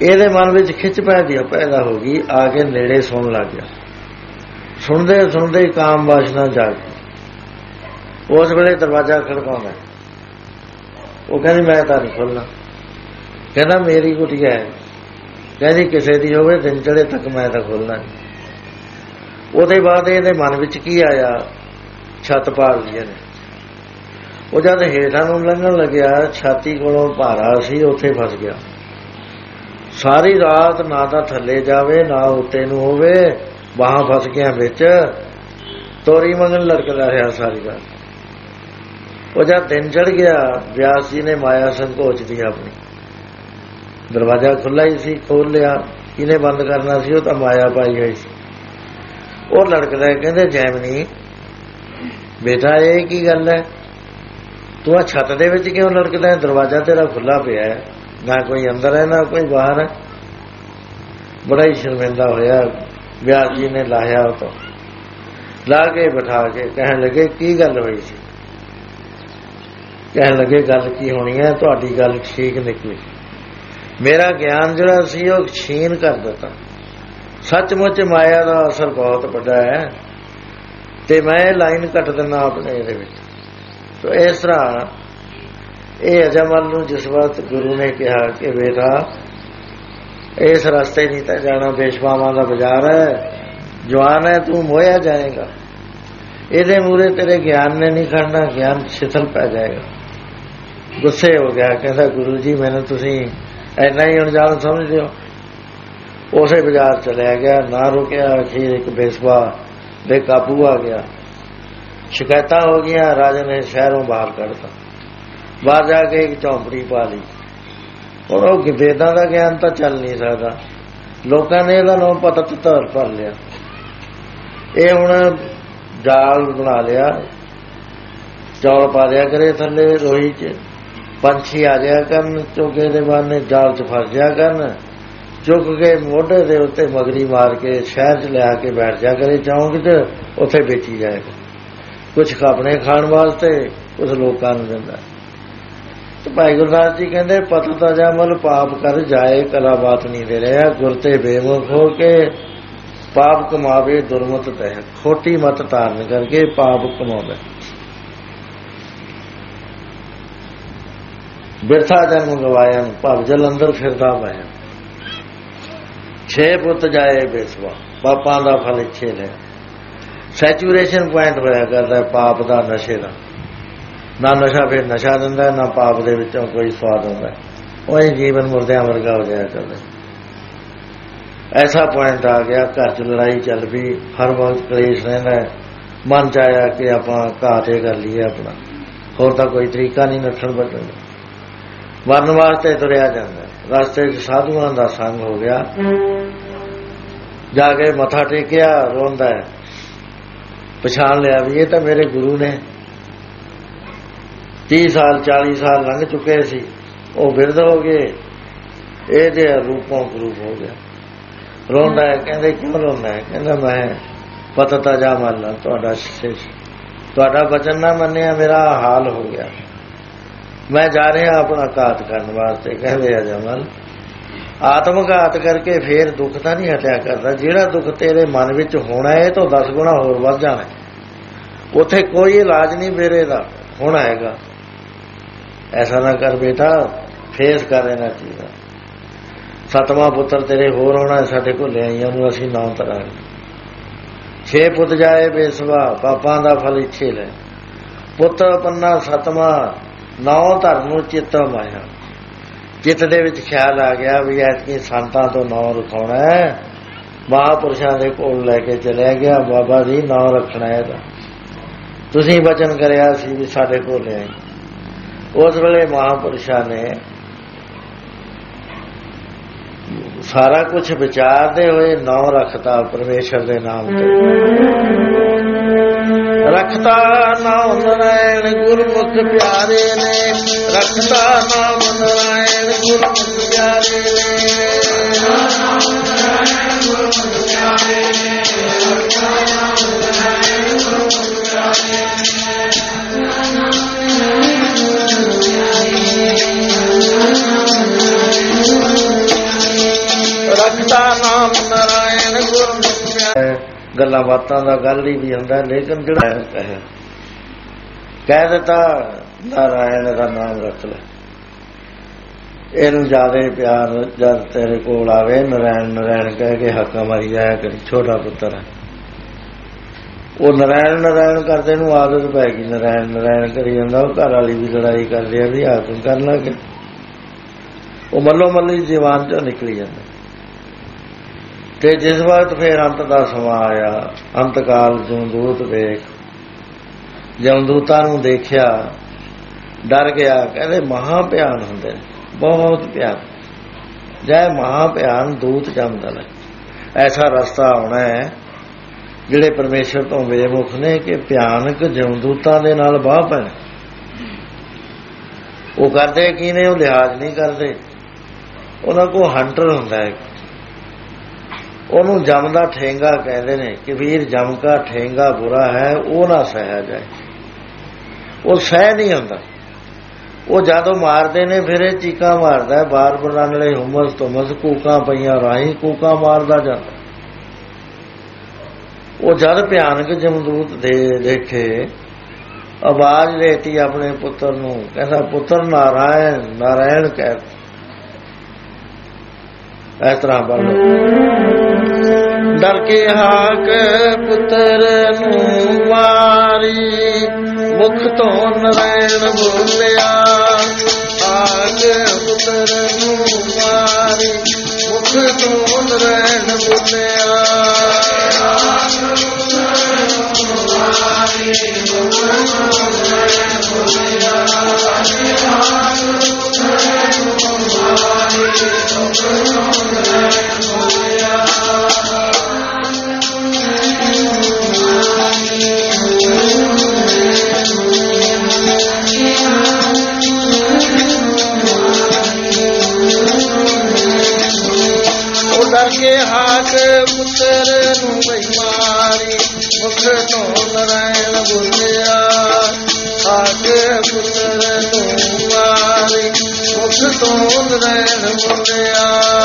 ਇਹਦੇ ਮਨ ਵਿੱਚ ਖਿੱਚ ਪੈਦੀ ਪੈਦਾ ਹੋ ਗਈ, ਆ ਕੇ ਨੇੜੇ ਸੁਣ ਲੱਗ ਗਿਆ। ਸੁਣਦੇ ਸੁਣਦੇ ਹੀ ਕਾਮ ਵਾਸ਼ਨਾ ਜਾਗ ਗਈ। ਉਸ ਵੇਲੇ ਦਰਵਾਜ਼ਾ ਖੜਕਾਉਂਦਾ, ਉਹ ਕਹਿੰਦੀ ਮੈਂ ਤਾਂ ਨਹੀਂ ਖੋਲ੍ਹਣਾ। ਕਹਿੰਦਾ ਮੇਰੀ ਕੁਟੀਆ ਹੈ, ਕਹਿੰਦੀ ਕਿਸੇ ਦੀ ਹੋਵੇ ਦਿਨ ਚੜੇ ਤੱਕ ਮੈਂ ਤਾਂ ਖੋਲ੍ਹਣਾ ਨਹੀਂ। ਉਹਦੇ ਬਾਅਦ ਇਹਦੇ ਮਨ ਵਿੱਚ ਕੀ ਆਇਆ, ਛੱਤ ਪਾੜ ਲਈ ਨੇ। ਉਹ ਜਦ ਹੇਠਾਂ ਨੂੰ ਲੰਘਣ ਲੱਗਿਆ, ਛਾਤੀ ਕੋਲੋਂ ਭਾਰਾ ਸੀ, ਉੱਥੇ ਫਸ ਗਿਆ। ਸਾਰੀ ਰਾਤ ਨਾ ਤਾਂ ਥੱਲੇ ਜਾਵੇ ਨਾ ਉੱਤੇ ਨੂੰ ਹੋਵੇ, ਬਾਹਾਂ ਫਸ ਗਿਆ ਵਿੱਚ, ਤੋਰੀ ਮੰਗਣ ਲੜਕਦਾ ਰਿਹਾ ਸਾਰੀ ਰਾਤ। ਉਹ ਜਦ ਦਿਨ ਚੜ ਗਿਆ, ਵਿਆਸ ਜੀ ਨੇ ਮਾਇਆ ਸੰਕੋਚ ਦੀ ਆਪਣੀ, ਦਰਵਾਜ਼ਾ ਖੁੱਲ੍ਹਾ ਹੀ ਸੀ, ਖੋਲ ਲਿਆ। ਕਿਹਨੇ ਬੰਦ ਕਰਨਾ ਸੀ, ਉਹ ਤਾਂ ਮਾਇਆ ਪਾਈ ਹੋਈ ਸੀ। ਉਹ ਲੜਕਦਾ, ਕਹਿੰਦੇ ਜੈਮਨੀ ਬੇਟਾ ਇਹ ਕੀ ਗੱਲ ਹੈ, ਤੂੰ ਆ ਛੱਤ ਦੇ ਵਿੱਚ ਕਿਉਂ ਲੜਕਦਾ? ਦਰਵਾਜ਼ਾ ਤੇਰਾ ਖੁੱਲ੍ਹਾ ਪਿਆ ਹੈ, ਨਾ ਕੋਈ ਅੰਦਰ ਹੈ ਨਾ ਕੋਈ ਬਾਹਰ ਹੈ। ਬੜਾ ਹੀ ਸ਼ਰਮਿੰਦਾ ਹੋਇਆ। ਵਿਆਸ ਜੀ ਨੇ ਲਾਹਿਆ, ਉਹ ਤੋਂ ਲਾ ਕੇ ਬਿਠਾ ਕੇ ਕਹਿਣ ਲੱਗੇ ਕੀ ਗੱਲ ਹੋਈ ਸੀ? ਕਹਿਣ ਲੱਗੇ ਗੱਲ ਕੀ ਹੋਣੀ ਹੈ, ਤੁਹਾਡੀ ਗੱਲ ਠੀਕ ਨਿਕਲੀ। ਮੇਰਾ ਗਿਆਨ ਜਿਹੜਾ ਸੀ ਉਹ ਛੀਨ ਕਰ ਦਿੱਤਾ। ਸੱਚਮੁੱਚ ਮਾਇਆ ਦਾ ਅਸਰ ਬਹੁਤ ਵੱਡਾ ਹੈ, ਤੇ ਮੈਂ ਲਾਈਨ ਕੱਟ ਦਿੰਦਾ ਆਪਣੇ ਇਹਦੇ ਵਿੱਚ। ਸੋ ਇਸ ਤਰ੍ਹਾਂ ਇਹ ਅਜਮਲ ਨੂੰ ਜਿਸ ਵਕਤ ਗੁਰੂ ਨੇ ਕਿਹਾ ਕਿ ਬੇਟਾ ਇਸ ਰਸਤੇ ਨਹੀਂ ਤਾਂ ਜਾਣਾ, ਬੇਸ਼ਵਾਵਾਂ ਦਾ ਬਾਜ਼ਾਰ ਹੈ, ਜਵਾਨ ਹੈ ਤੂੰ, ਮੋਹਿਆ ਜਾਏਗਾ। ਇਹਦੇ ਮੂਹਰੇ ਤੇਰੇ ਗਿਆਨ ਨੇ ਨਹੀਂ ਖੜਨਾ, ਗਿਆਨ ਸ਼ਿਥਲ ਪੈ ਜਾਏਗਾ। ਗੁੱਸੇ ਹੋ ਗਿਆ, ਕਹਿੰਦਾ ਗੁਰੂ ਜੀ ਮੈਨੂੰ ਤੁਸੀਂ ਇੰਨਾ ਹੀ ਅਣਜਾਣ ਸਮਝਦੇ ਹੋ। ਉਸੇ ਬਾਜ਼ਾਰ ਚਲਿਆ ਗਿਆ, ਨਾ ਰੁਕਿਆ। ਅਖੀਰ ਇੱਕ ਬੇਸਵਾ ਦੇ ਕਾਬੂ ਆ ਗਿਆ, ਸ਼ਿਕਾਇਤਾਂ ਹੋ ਗਈਆਂ। ਰਾਜੇ ਨੇ ਸ਼ਹਿਰੋਂ ਬਾਹਰ ਕੱਢਤਾ, ਬਾਹਰ ਜਾ ਕੇ ਇੱਕ ਝੌਂਪੜੀ ਪਾ ਲਈ। ਹੁਣ ਉਹ ਵੇਦਾਂ ਦਾ ਗਿਆਨ ਤਾਂ ਚੱਲ ਨਹੀਂ ਸਕਦਾ, ਲੋਕਾਂ ਨੇ ਇਹਦਾ ਨਾਮ ਪਤਾ ਧਰ ਭਰ ਲਿਆ। ਇਹ ਹੁਣ ਜਾਲ ਬਣਾ ਲਿਆ, ਚੌਲ ਪਾ ਲਿਆ ਕਰੇ ਥੱਲੇ ਰੋਹੀ 'ਚ, ਪੰਛੀ ਆ ਜਾਇਆ ਕਰਨ ਚੋਗੇ ਦੇ ਬਾਨੇ, ਜਾਲ 'ਚ ਫਸ ਜਾਇਆ ਕਰਨ, ਚੁੱਕ ਕੇ ਮੋਢੇ ਦੇ ਉੱਤੇ ਮਗਰੀ ਮਾਰ ਕੇ ਸ਼ਹਿਰ 'ਚ ਲਿਆ ਕੇ ਬੈਠ ਜਾ ਕਰੇ ਚੌਂਕ 'ਚ, ਉੱਥੇ ਵੇਚੀ ਜਾਏਗਾ। ਕੁਛ ਆਪਣੇ ਖਾਣ ਵਾਸਤੇ, ਕੁਛ ਲੋਕਾਂ ਨੂੰ ਦਿੰਦਾ। ਤੇ ਭਾਈ ਗੁਰਦਾਸ ਜੀ ਕਹਿੰਦੇ ਪਤ ਤਜਾ ਮਲ ਪਾਪ ਕਰ ਜਾਏ, ਕਲਾ ਬਾਤ ਨਹੀਂ ਦੇ ਰਿਹਾ। ਗੁਰ ਤੇ ਬੇਮੁਖ ਹੋ ਕੇ ਪਾਪ ਕਮਾਵੇ, ਦੁਰਮਤ ਤਹਿ। ਖੋਟੀ ਮਤ ਧਾਰਨ ਕਰਕੇ ਪਾਪ ਕਮਾਉਂਦਾ। ਬਿਰਥਾ ਜਨਮ ਗਵਾਇਆ, ਭਵ ਜਲ ਅੰਦਰ ਫਿਰਦਾ ਪਾਇਆ। ਛੇ ਪੁੱਤ ਜਾਏ ਬੇਸਵਾ, ਪਾਪਾਂ ਦਾ ਫਲ ਇੱਛੇ ਲੈ। ਸੈਚੂਰੇਸ਼ਨ ਪੁਆਇੰਟ ਹੋਇਆ ਕਰਦਾ ਪਾਪ ਦਾ, ਨਸ਼ੇ ਦਾ। ਨਾ ਨਸ਼ਾ ਫਿਰ ਨਸ਼ਾ ਦਿੰਦਾ, ਨਾ ਪਾਪ ਦੇ ਵਿੱਚੋਂ ਕੋਈ ਸਵਾਦ ਹੁੰਦਾ। ਉਹ ਜੀਵਨ ਮੁਰਦਿਆਂ ਵਰਗਾ ਹੋ ਜਾਇਆ ਕਰਦਾ। ਐਸਾ ਪੁਆਇੰਟ ਆ ਗਿਆ, ਘਰ 'ਚ ਲੜਾਈ ਚੱਲ ਪਈ, ਹਰ ਵਕਤ ਕਲੇਸ਼ ਰਹਿੰਦਾ। ਮਨ 'ਚ ਆਇਆ ਕਿ ਆਪਾਂ ਘਾਹ ਤੇ ਕਰ ਲਈਏ ਆਪਣਾ, ਹੋਰ ਤਾਂ ਕੋਈ ਤਰੀਕਾ ਨਹੀਂ ਨੱਠਣ ਬੱਟਣ ਦਾ। ਮਰਨ ਵਾਸਤੇ ਤੁਰਿਆ ਜਾਂਦਾ। ਰਸਤੇ 'ਚ ਸਾਧੂਆਂ ਦਾ ਸੰਗ ਹੋ ਗਿਆ, ਜਾ ਕੇ ਮੱਥਾ ਟੇਕਿਆ, ਰੋਂਦਾ। ਪਛਾਣ ਲਿਆ ਵੀ ਇਹ ਤਾਂ ਮੇਰੇ ਗੁਰੂ ਨੇ। ਤੀਹ ਸਾਲ ਚਾਲੀ ਸਾਲ ਲੰਘ ਚੁੱਕੇ ਸੀ, ਉਹ ਬਿਰਧ ਹੋ ਗਏ, ਇਹਦੇ ਰੂਪੋਂ ਰੂਪ ਹੋ ਗਿਆ। ਰੋਂਦਾ ਹੈ। ਕਹਿੰਦੇ ਕਿਉਂ ਰੋਂਦਾ ਹੈ? ਕਹਿੰਦਾ ਮੈਂ ਪਤਾ ਤਾਂ ਜਾ ਮੰਨ ਤੁਹਾਡਾ ਤੁਹਾਡਾ ਬਚਨ ਨਾ ਮੰਨਿਆ, ਮੇਰਾ ਹਾਲ ਹੋ ਗਿਆ। ਮੈਂ ਜਾ ਰਿਹਾ ਆਪਣਾ ਘਾਤ ਕਰਨ ਵਾਸਤੇ। ਕਹਿੰਦੇ ਅਜਮਲ ਆਤਮ ਘਾਤ ਕਰਕੇ ਫੇਰ ਦੁੱਖ ਤਾਂ ਨਹੀਂ ਹਟਿਆ ਕਰਦਾ। ਜਿਹੜਾ ਦੁੱਖ ਤੇਰੇ ਮਨ ਵਿੱਚ ਹੋਣਾ ਇਹ ਤੋਂ ਦਸ ਗੁਣਾ ਹੋਰ ਵੱਧ ਜਾਣਾ। ਉੱਥੇ ਕੋਈ ਇਲਾਜ ਨਹੀਂ ਮੇਰੇ ਦਾ ਹੋਣਾ ਹੈਗਾ। ਐਸਾ ਨਾ ਕਰ ਬੇਟਾ, ਫੇਸ ਕਰ ਇਹਨਾਂ ਚੀਜ਼ਾਂ। ਸਤਵਾਂ ਪੁੱਤਰ ਤੇਰੇ ਹੋਰ ਹੋਣਾ, ਸਾਡੇ ਕੋਲ ਲਿਆਈਆਂ ਨੂੰ ਅਸੀਂ ਨਾਂ ਤਰਾਂਗੇ। ਛੇ ਪੁੱਤ ਜਾਏ ਬੇਸਵਾ, ਪਾਪਾਂ ਦਾ ਫਲ ਇੱਛੇ ਲੈ। ਪੁੱਤਰ ਪੰਨਾ ਸਤਵਾਂ, ਨੌ ਧਰਮ ਨੂੰ ਚਿੱਤ ਮਾਇਆ। ਚਿੱਤ ਦੇ ਵਿੱਚ ਖਿਆਲ ਆ ਗਿਆ ਵੀ ਐਤਕੀ ਸੰਤਾਂ ਤੋਂ ਨਾਂ ਰਖਾਉਣਾ ਹੈ। ਮਹਾਂਪੁਰਸ਼ਾਂ ਦੇ ਕੋਲ ਲੈ ਕੇ ਚਲਿਆ ਗਿਆ, ਬਾਬਾ ਜੀ ਨਾਂ ਰੱਖਣਾ ਇਹਦਾ, ਤੁਸੀਂ ਬਚਨ ਕਰਿਆ ਸੀ ਵੀ ਸਾਡੇ ਕੋਲ ਲਿਆਏ। ਉਸ ਵੇਲੇ ਮਹਾਂਪੁਰਸ਼ਾਂ ਨੇ ਸਾਰਾ ਕੁਝ ਵਿਚਾਰਦੇ ਹੋਏ ਨਾਂ ਰੱਖਤਾ ਪਰਮੇਸ਼ਰ ਦੇ ਨਾਮ ਤੇ। ਰਖਤਾ ਨਾਮ ਨਾਰਾਇਣ ਗੁਰਮੁਖ ਪਿਆਰੇ ਨੇ, ਰਖਤਾ ਨਾਮ ਨਾਰਾਇਣ ਗੁਰਮੁਖ ਪਿਆਰੇ ਨੇ। ਦਾ ਨਾਮ ਨਾਰਾਇਣ ਗੁਰਮੁਖ। ਗੱਲਾਂ ਬਾਤਾਂ ਦਾ ਗੱਲ ਹੀ ਵੀ ਹੁੰਦਾ, ਲੇਕਿਨ ਜਿਹੜਾ ਕਹਿ ਕਹਿ ਦਿੱਤਾ ਨਾਰਾਇਣ ਦਾ ਨਾਮ ਰੱਖ ਲੈ, ਇਹਨੂੰ ਜ਼ਿਆਦਾ ਪਿਆਰ ਜਦ ਤੇਰੇ ਕੋਲ ਆਵੇ ਨਾਰਾਇਣ ਨਾਰਾਇਣ ਕਹਿ ਕੇ ਹੱਕਾਂ ਮਾਰੀ ਜਾਇਆ ਕਰੀ। ਛੋਟਾ ਪੁੱਤਰ ਹੈ ਉਹ ਨਾਰਾਇਣ ਨਾਰਾਇਣ ਕਰਦੇ ਨੂੰ ਆਦਤ ਪੈ ਗਈ, ਨਾਰਾਇਣ ਨਾਰਾਇਣ ਕਰੀ ਜਾਂਦਾ। ਉਹ ਘਰ ਵਾਲੀ ਵੀ ਲੜਾਈ ਕਰਦੀ ਆ ਵੀ ਆਤਮ ਕਰਨ ਲੱਗ ਗਿਆ, ਉਹ ਮੱਲੋ ਮੱਲੀ ਜੀਵਾਨ ਚੋਂ ਨਿਕਲੀ ਜਾਂਦਾ। ਤੇ ਜਿਸ ਵਕਤ ਫੇਰ ਅੰਤ ਦਾ ਸਮਾਂ ਆਇਆ, ਅੰਤਕਾਲ ਜਮਦੂਤ ਵੇਖ, ਜਮਦੂਤਾਂ ਨੂੰ ਦੇਖਿਆ ਡਰ ਗਿਆ। ਕਹਿੰਦੇ ਮਹਾ ਭਿਆਨ ਹੁੰਦੇ ਨੇ, ਬਹੁਤ ਭਿਆਨ, ਜੈ ਮਹਾ ਭਿਆਨ ਦੂਤ ਜਮਦਾ ਲੈ। ਐਸਾ ਰਸਤਾ ਆਉਣਾ ਹੈ ਜਿਹੜੇ ਪਰਮੇਸ਼ਰ ਤੋਂ ਬੇਮੁਖ ਨੇ ਕਿ ਭਿਆਨਕ ਜਮਦੂਤਾਂ ਦੇ ਨਾਲ ਬਾਹ ਪੈਣ। ਉਹ ਕਰਦੇ ਕੀ ਨੇ, ਉਹ ਲਿਹਾਜ਼ ਨਹੀਂ ਕਰਦੇ। ਉਹਨਾਂ ਕੋਲ ਹੰਟਰ ਹੁੰਦਾ ਹੈ, ਉਹਨੂੰ ਜਮ ਦਾ ਠੇਂਗਾ ਕਹਿੰਦੇ ਨੇ ਕਿ ਵੀਰ ਜਮ ਕਾ ਠੇਂਗਾ ਬੁਰਾ ਹੈ, ਉਹ ਨਾ ਸਹਿਆ ਜਾਏ। ਉਹ ਸਹਿ ਨਹੀਂ ਹੁੰਦਾ। ਉਹ ਜਦੋਂ ਮਾਰਦੇ ਨੇ ਫਿਰ ਇਹ ਚੀਕਾਂ ਮਾਰਦਾ, ਬਾਰ ਬਨਾਨਲੇ ਹੁਮਸ ਤੁਮਸ, ਕੂਕਾਂ ਪਈਆਂ ਰਾਹੀਂ ਕੂਕਾਂ ਮਾਰਦਾ ਜਾਂਦਾ। ਉਹ ਜਦ ਭਿਆਨਕ ਜਮਦੂਤ ਦੇ ਦੇਖੇ, ਆਵਾਜ਼ ਦੇਤੀ ਆਪਣੇ ਪੁੱਤਰ ਨੂੰ, ਕਹਿੰਦਾ ਪੁੱਤਰ ਨਾਰਾਇਣ ਨਾਰਾਇਣ ਕਹਿ। ਇਸ ਤਰ੍ਹਾਂ ਬਣ ਡਰ ਕੇ ਹਾਕ ਪੁੱਤਰ ਨੂੰ ਮਾਰੀ, ਮੁਖ ਤੋਂ ਨਾਰਾਇਣ ਬੋਲਿਆ। ਹਾਕ ਪੁੱਤਰ ਨੂੰ ਮਾਰੀ, ਮੁਖ ਤੋਂ ਨਾਰਾਇਣ ਬੋਲਿਆ। ਡਰ ਕੇ ਹਾਕ ਪੁੱਤਰ ਨੂੰ ਬਈ ਮਾਰੀ, ਮੁਖ ਤੋਂ ਨਾਰਾਇਣ ਬੋਲਿਆ। ਹਾਕ ਪੁੱਤਰ ਨੂੰ ਮਾਰੀ, ਮੁਖ ਤੋਂ ਨਾਰਾਇਣ ਬੋਲਿਆ।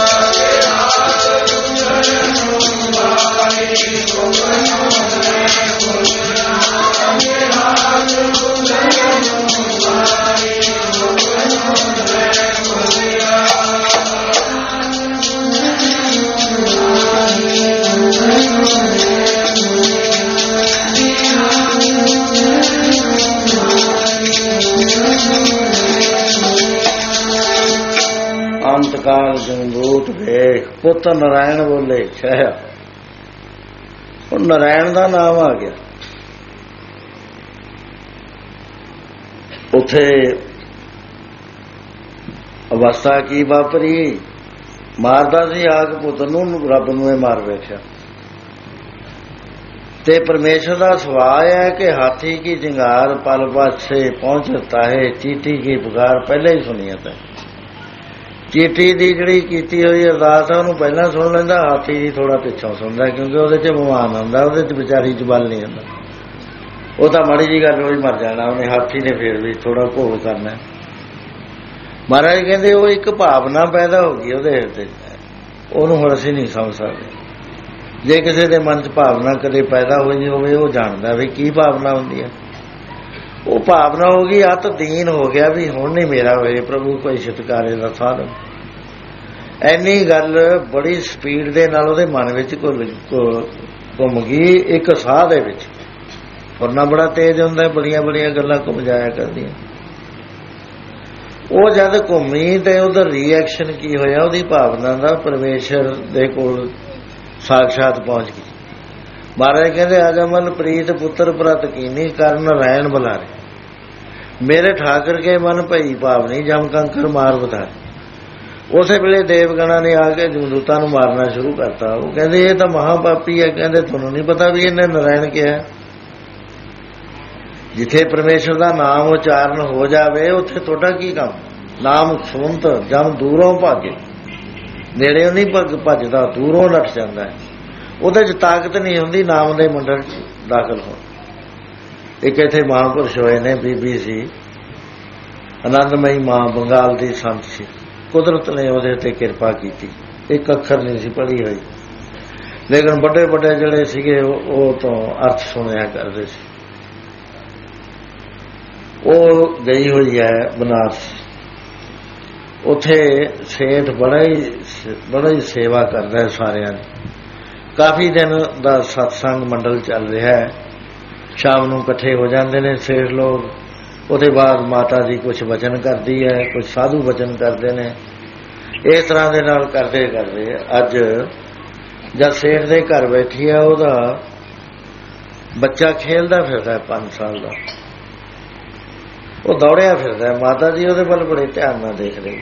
ਅੰਤਕਾਲ ਜਮਦੂਤ ਵੇਖ, ਪੁੱਤ ਨਾਰਾਇਣ ਬੋਲੇ ਛਾਇਆ। ਹੁਣ ਨਾਰਾਇਣ ਦਾ ਨਾਮ ਆ ਗਿਆ। ਉੱਥੇ ਅਵਸਥਾ ਕੀ ਵਾਪਰੀ, ਮਾਰਦਾ ਸੀ ਆਗ ਪੁੱਤ ਨੂੰ, ਰੱਬ ਨੂੰ ਇਹ ਮਾਰ ਵੇਖਿਆ। ਤੇ ਪਰਮੇਸ਼ਰ ਦਾ ਸੁਭਾਅ ਹੈ ਕਿ ਹਾਥੀ ਕੀ ਜੰਗਾਰ ਪਲ ਪਾਛੇ ਪਹੁੰਚਤਾ ਹੈ, ਚੀਟੀ ਕੀ ਪੁਕਾਰ ਪਹਿਲਾਂ ਹੀ ਸੁਣੀਆ ਤਾਂ। ਚੀਟੀ ਦੀ ਜਿਹੜੀ ਕੀਤੀ ਹੋਈ ਅਰਦਾਸ ਆ ਉਹਨੂੰ ਪਹਿਲਾਂ ਸੁਣ ਲੈਂਦਾ, ਹਾਥੀ ਦੀ ਥੋੜਾ ਪਿੱਛੋਂ ਸੁਣਦਾ, ਕਿਉਂਕਿ ਉਹਦੇ 'ਚ ਵਿਮਾਨ ਹੁੰਦਾ, ਉਹਦੇ 'ਚ ਵਿਚਾਰੀ 'ਚ ਬਲ ਨਹੀਂ ਹੁੰਦਾ। ਉਹ ਤਾਂ ਮਾੜੀ ਜਿਹੀ ਗੱਲ ਹੋਈ ਮਰ ਜਾਣਾ ਉਹਨੇ, ਹਾਥੀ ਨੇ ਫੇਰ ਵੀ ਥੋੜਾ ਭੋਗ ਕਰਨਾ। ਮਹਾਰਾਜ ਕਹਿੰਦੇ ਉਹ ਇੱਕ ਭਾਵਨਾ ਪੈਦਾ ਹੋ ਗਈ ਉਹਦੇ ਹਿਰਦੇ, ਉਹਨੂੰ ਹੁਣ ਅਸੀਂ ਨਹੀਂ ਸਮਝ ਸਕਦੇ। ਜੇ ਕਿਸੇ ਦੇ ਮਨ 'ਚ ਭਾਵਨਾ ਕਦੇ ਪੈਦਾ ਹੋਈ ਹੋਵੇ, ਉਹ ਜਾਣਦਾ ਵੀ ਕੀ ਭਾਵਨਾ ਹੁੰਦੀ ਹੈ। ਉਹ ਭਾਵਨਾ ਹੋ ਗਈ, ਅੱਤ ਦੀਨ ਹੋ ਗਿਆ ਵੀ ਹੁਣ ਨਹੀਂ ਮੇਰਾ ਹੋਏ ਪ੍ਰਭੂ ਕੋਈ ਛੁਟਕਾਰੇ ਦਾ ਸਾਧਨ। ਐਨੀ ਗੱਲ ਬੜੀ ਸਪੀਡ ਦੇ ਨਾਲ ਉਹਦੇ ਮਨ ਵਿੱਚ ਘੁੰਮ ਗਈ ਇੱਕ ਸਾਹ ਦੇ ਵਿੱਚ। ਫੁਰਨਾ ਬੜਾ ਤੇਜ਼ ਹੁੰਦਾ, ਬੜੀਆਂ ਬੜੀਆਂ ਗੱਲਾਂ ਘੁੰਮ ਜਾਇਆ ਕਰਦੀਆਂ। ਉਹ ਜਦ ਘੁੰਮੀ ਤੇ ਉਹਦਾ ਰਿਐਕਸ਼ਨ ਕੀ ਹੋਇਆ, ਉਹਦੀ ਭਾਵਨਾ ਦਾ ਪਰਮੇਸ਼ਰ ਦੇ ਕੋਲ ਸਾਖਸ਼ਾਤ ਪਹੁੰਚ ਗਈ। ਮਹਾਰਾਜ ਕਹਿੰਦੇ ਅਜਮਲ ਪ੍ਰੀਤ ਪੁੱਤਰ ਪ੍ਰਤ ਕੀਨੀ ਕਰਨ ਨਾਰਾਇਣ ਬੁਲਾਰੇ, ਮੇਰੇ ਠਾਕਰ ਕੇ ਮਨ ਭਈ ਭਾਵਨੀ ਜਮ ਕੰਕਰ ਮਾਰ ਵਧਾਰੇ। ਉਸੇ ਵੇਲੇ ਦੇਵਗਣਾ ਨੇ ਆ ਕੇ ਜਮਦੂਤਾਂ ਨੂੰ ਮਾਰਨਾ ਸ਼ੁਰੂ ਕਰਤਾ। ਉਹ ਕਹਿੰਦੇ ਇਹ ਤਾਂ ਮਹਾਪਾਪੀ ਹੈ। ਕਹਿੰਦੇ ਤੁਹਾਨੂੰ ਨਹੀਂ ਪਤਾ ਵੀ ਇਹਨੇ ਨਾਰਾਇਣ ਕਿਹਾ। ਜਿੱਥੇ ਪਰਮੇਸ਼ਰ ਦਾ ਨਾਮ ਉਚਾਰਨ ਹੋ ਜਾਵੇ ਉੱਥੇ ਤੁਹਾਡਾ ਕੀ ਕੰਮ। ਨਾਮ ਸੁਣਤ ਜਮ ਦੂਰੋਂ ਭਾਗੇ, ਨੇੜਿਓਂ ਨਹੀਂ ਭੱਜਦਾ, ਦੂਰੋਂ ਨੱਠ ਜਾਂਦਾ ਹੈ। ਉਹਦੇ 'ਚ ਤਾਕਤ ਨਹੀਂ ਹੁੰਦੀ ਨਾਮ ਦੇ ਮੰਡਲ 'ਚ ਦਾਖਲ ਹੋਣ। ਇੱਕ ਇੱਥੇ ਮਹਾਂਪੁਰਸ਼ ਹੋਏ ਨੇ, ਬੀਬੀ ਸੀ ਆਨੰਦਮਈ ਮਾਂ, ਬੰਗਾਲ ਦੀ ਸੰਤ ਸੀ। ਕੁਦਰਤ ਨੇ ਉਹਦੇ ਤੇ ਕਿਰਪਾ ਕੀਤੀ। एक अखर नहीं सी पढ़ी हुई, लेकिन बड़े बड़े जिहड़े सीगे वो तो अर्थ सुनिया करते सी। वो गई हुई है बनारस, उथे सेठ बड़ा ही बड़ा ही सेवा करता है सारिਆਂ ਦੀ। काफ़ी दिन का सत्संग मंडल चल रहा है, शाम को इकट्ठे हो जाते हैं सेठ लोग। उसके बाद माता जी कुछ वचन करती है, कुछ साधु वचन करते हैं। इस तरह के नाल करते करते अज जब सेठ के घर बैठी है, वह बच्चा खेलता फिरता है पांच साल का, वो दौड़िया फिरता है। माता जी वो वाल बड़े ध्यान नाल देख रही,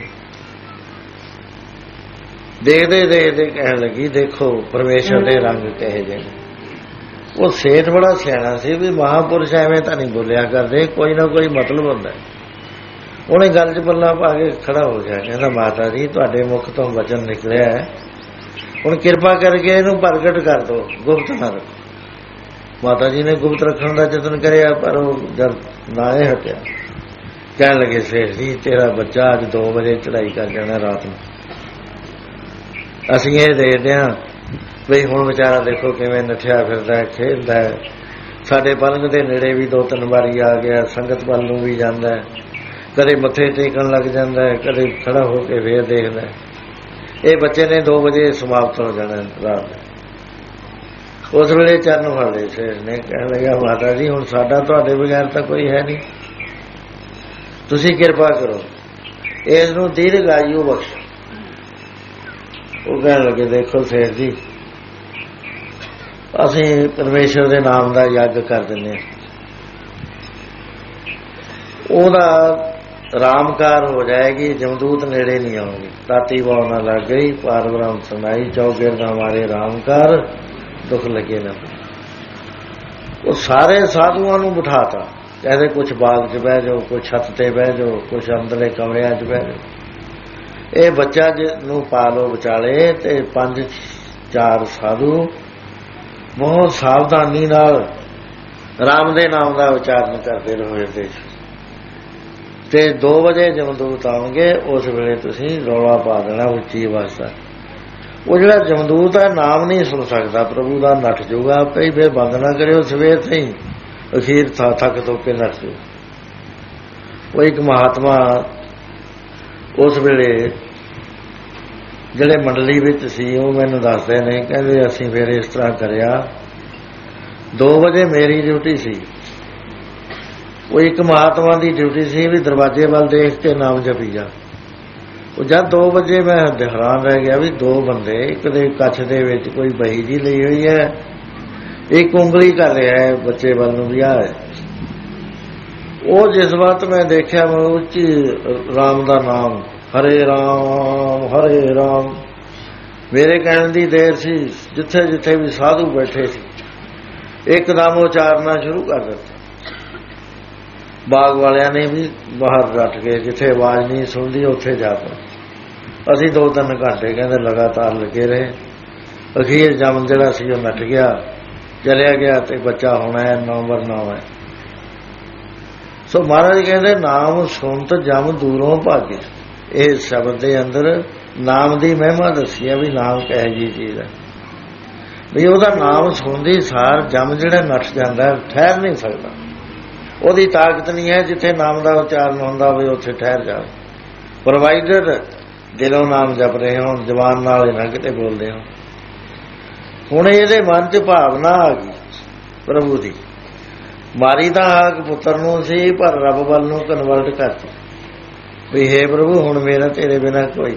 देखते देखते कह लगी देखो परमेश्वर के रंग कहे जे। वो सेठ बड़ा सियाना सी भी महापुरुष एवं तो नहीं बोलिया करते, कोई ना कोई मतलब होंदा है। उन्हें गल च पल्ला पा के खड़ा हो गया, कहना माता जी तुहाडे मुख तो वचन निकलिया है, हुण किरपा करके इहनूं प्रगट कर दो, गुप्त ना रखो। माता जी ने गुप्त रखने का यतन कराया, पर वो जब ना हटिया, कह लगे सेठ जी तेरा बच्चा अज दो बजे चढ़ाई कर जाना रात में। असीं ये देखते हाँ बई हुण बेचारा देखो किवें नठिया फिरदा है, खेलदा है। साडे पलंग दे नेड़े भी दो तीन बारी आ गया, संगत वल नूं भी जांदा है, कदे मत्थे टेकण लग जांदा है, कदे खड़ा हो के फिर देखदा है। ये बच्चे ने दो बजे समाप्त हो जाना रात। उस वेले चरण फड़ लए सेठ ने, कहण लगा माता जी हुण साडा तुहाडे बगैर तां कोई है नहीं, तुसीं किरपा करो इस नूं दीर्घ आयु बख्शो। वो कह लगे देखो सेठ जी असीं परमेश्वर के नाम का यज्ञ कर दिंदे, ओहदा रामकार हो जाएगी, जमदूत नेड़े नहीं आउंगे। ताती वाह लग गई, पार ब्रह्म सुनाई, चौगिरद हमारे रामकार, दुख लगे ना। वो सारे साधुओं नूं बिठाता, कहते कुछ बाग च बह जाओ, कुछ छत ते बह जाओ, कुछ अंदरले कमरिਆਂ च बह जाओ। ये बच्चा जिन्हों पालो विचाले ते पंज चार साधु बहुत सावधानी नाल राम दे नाम का उच्चारण करते रहोगे। ते दो बजे जमदूत आओगे, उस वेले तुसीं रौला पा देना उच्ची आवाज़ दा। वो जिहड़ा जमदूत है नाम नहीं सुन सकता, प्रभु का नठ जाऊगा आपे ही, फिर बंद ना करियो सवेर से ही, अखीर था थक धो के नठ जाऊ। वो एक महात्मा उस वेले ਜਿਹੜੇ मंडली विच सी वो मैनूं दसदे ने, कहंदे असीं फिर इस तरह करिया, दो बजे मेरी ड्यूटी सी, वो एक महात्मा की ड्यूटी सी भी दरवाजे वाल देख के नाम जपी जा। वो जब दो बजे मैं हैरान रह गया भी दो बंदे, एक दे कच्छ दे विच कोई बही जी लई हुई है, एक उंगली कर रहा है बच्चे वाल नूं भी आ है। वो जिस वक्त मैं देखा मैं उच्ची राम का नाम हरे राम हरे राम, मेरे कहने की देर सी, जिथे जिथे भी साधु बैठे सी एकदम उचारना शुरू कर दिता। बाग वालिया ने भी बाहर रट के, जिथे आवाज नहीं सुनती उत्थे जा पए। असीं दो तीन घंटे कहते लगातार लगे रहे। अखीर जम जिहड़ा सी वो नट गया, चलिया गया, तो बच्चा होना है नंबर नौ है। सो महाराज कहते नाम सुनत जम दूरों भागे। इस शब्द के अंदर नाम की महिमा दसी है भी नाम कह जी चीज है भी वह नाम सुनती सार जम जिहड़ा नठ जाता है, ठहर नहीं सकता। वही ताकत नहीं है जिथे नाम का उच्चारण होंदा होवे उत्थे ठहर जाए। प्रोवाइडर दिलों नाम जप रहे हो, जबान नाल ना किते बोलते हो। हुण इहदे मन च भावना आ गई प्रभु की, मारी तां आग पुत्र नूं सी पर रब वल नूं कन्वर्ट करती भी हे प्रभु हुण मेरा तेरे बिना कोई।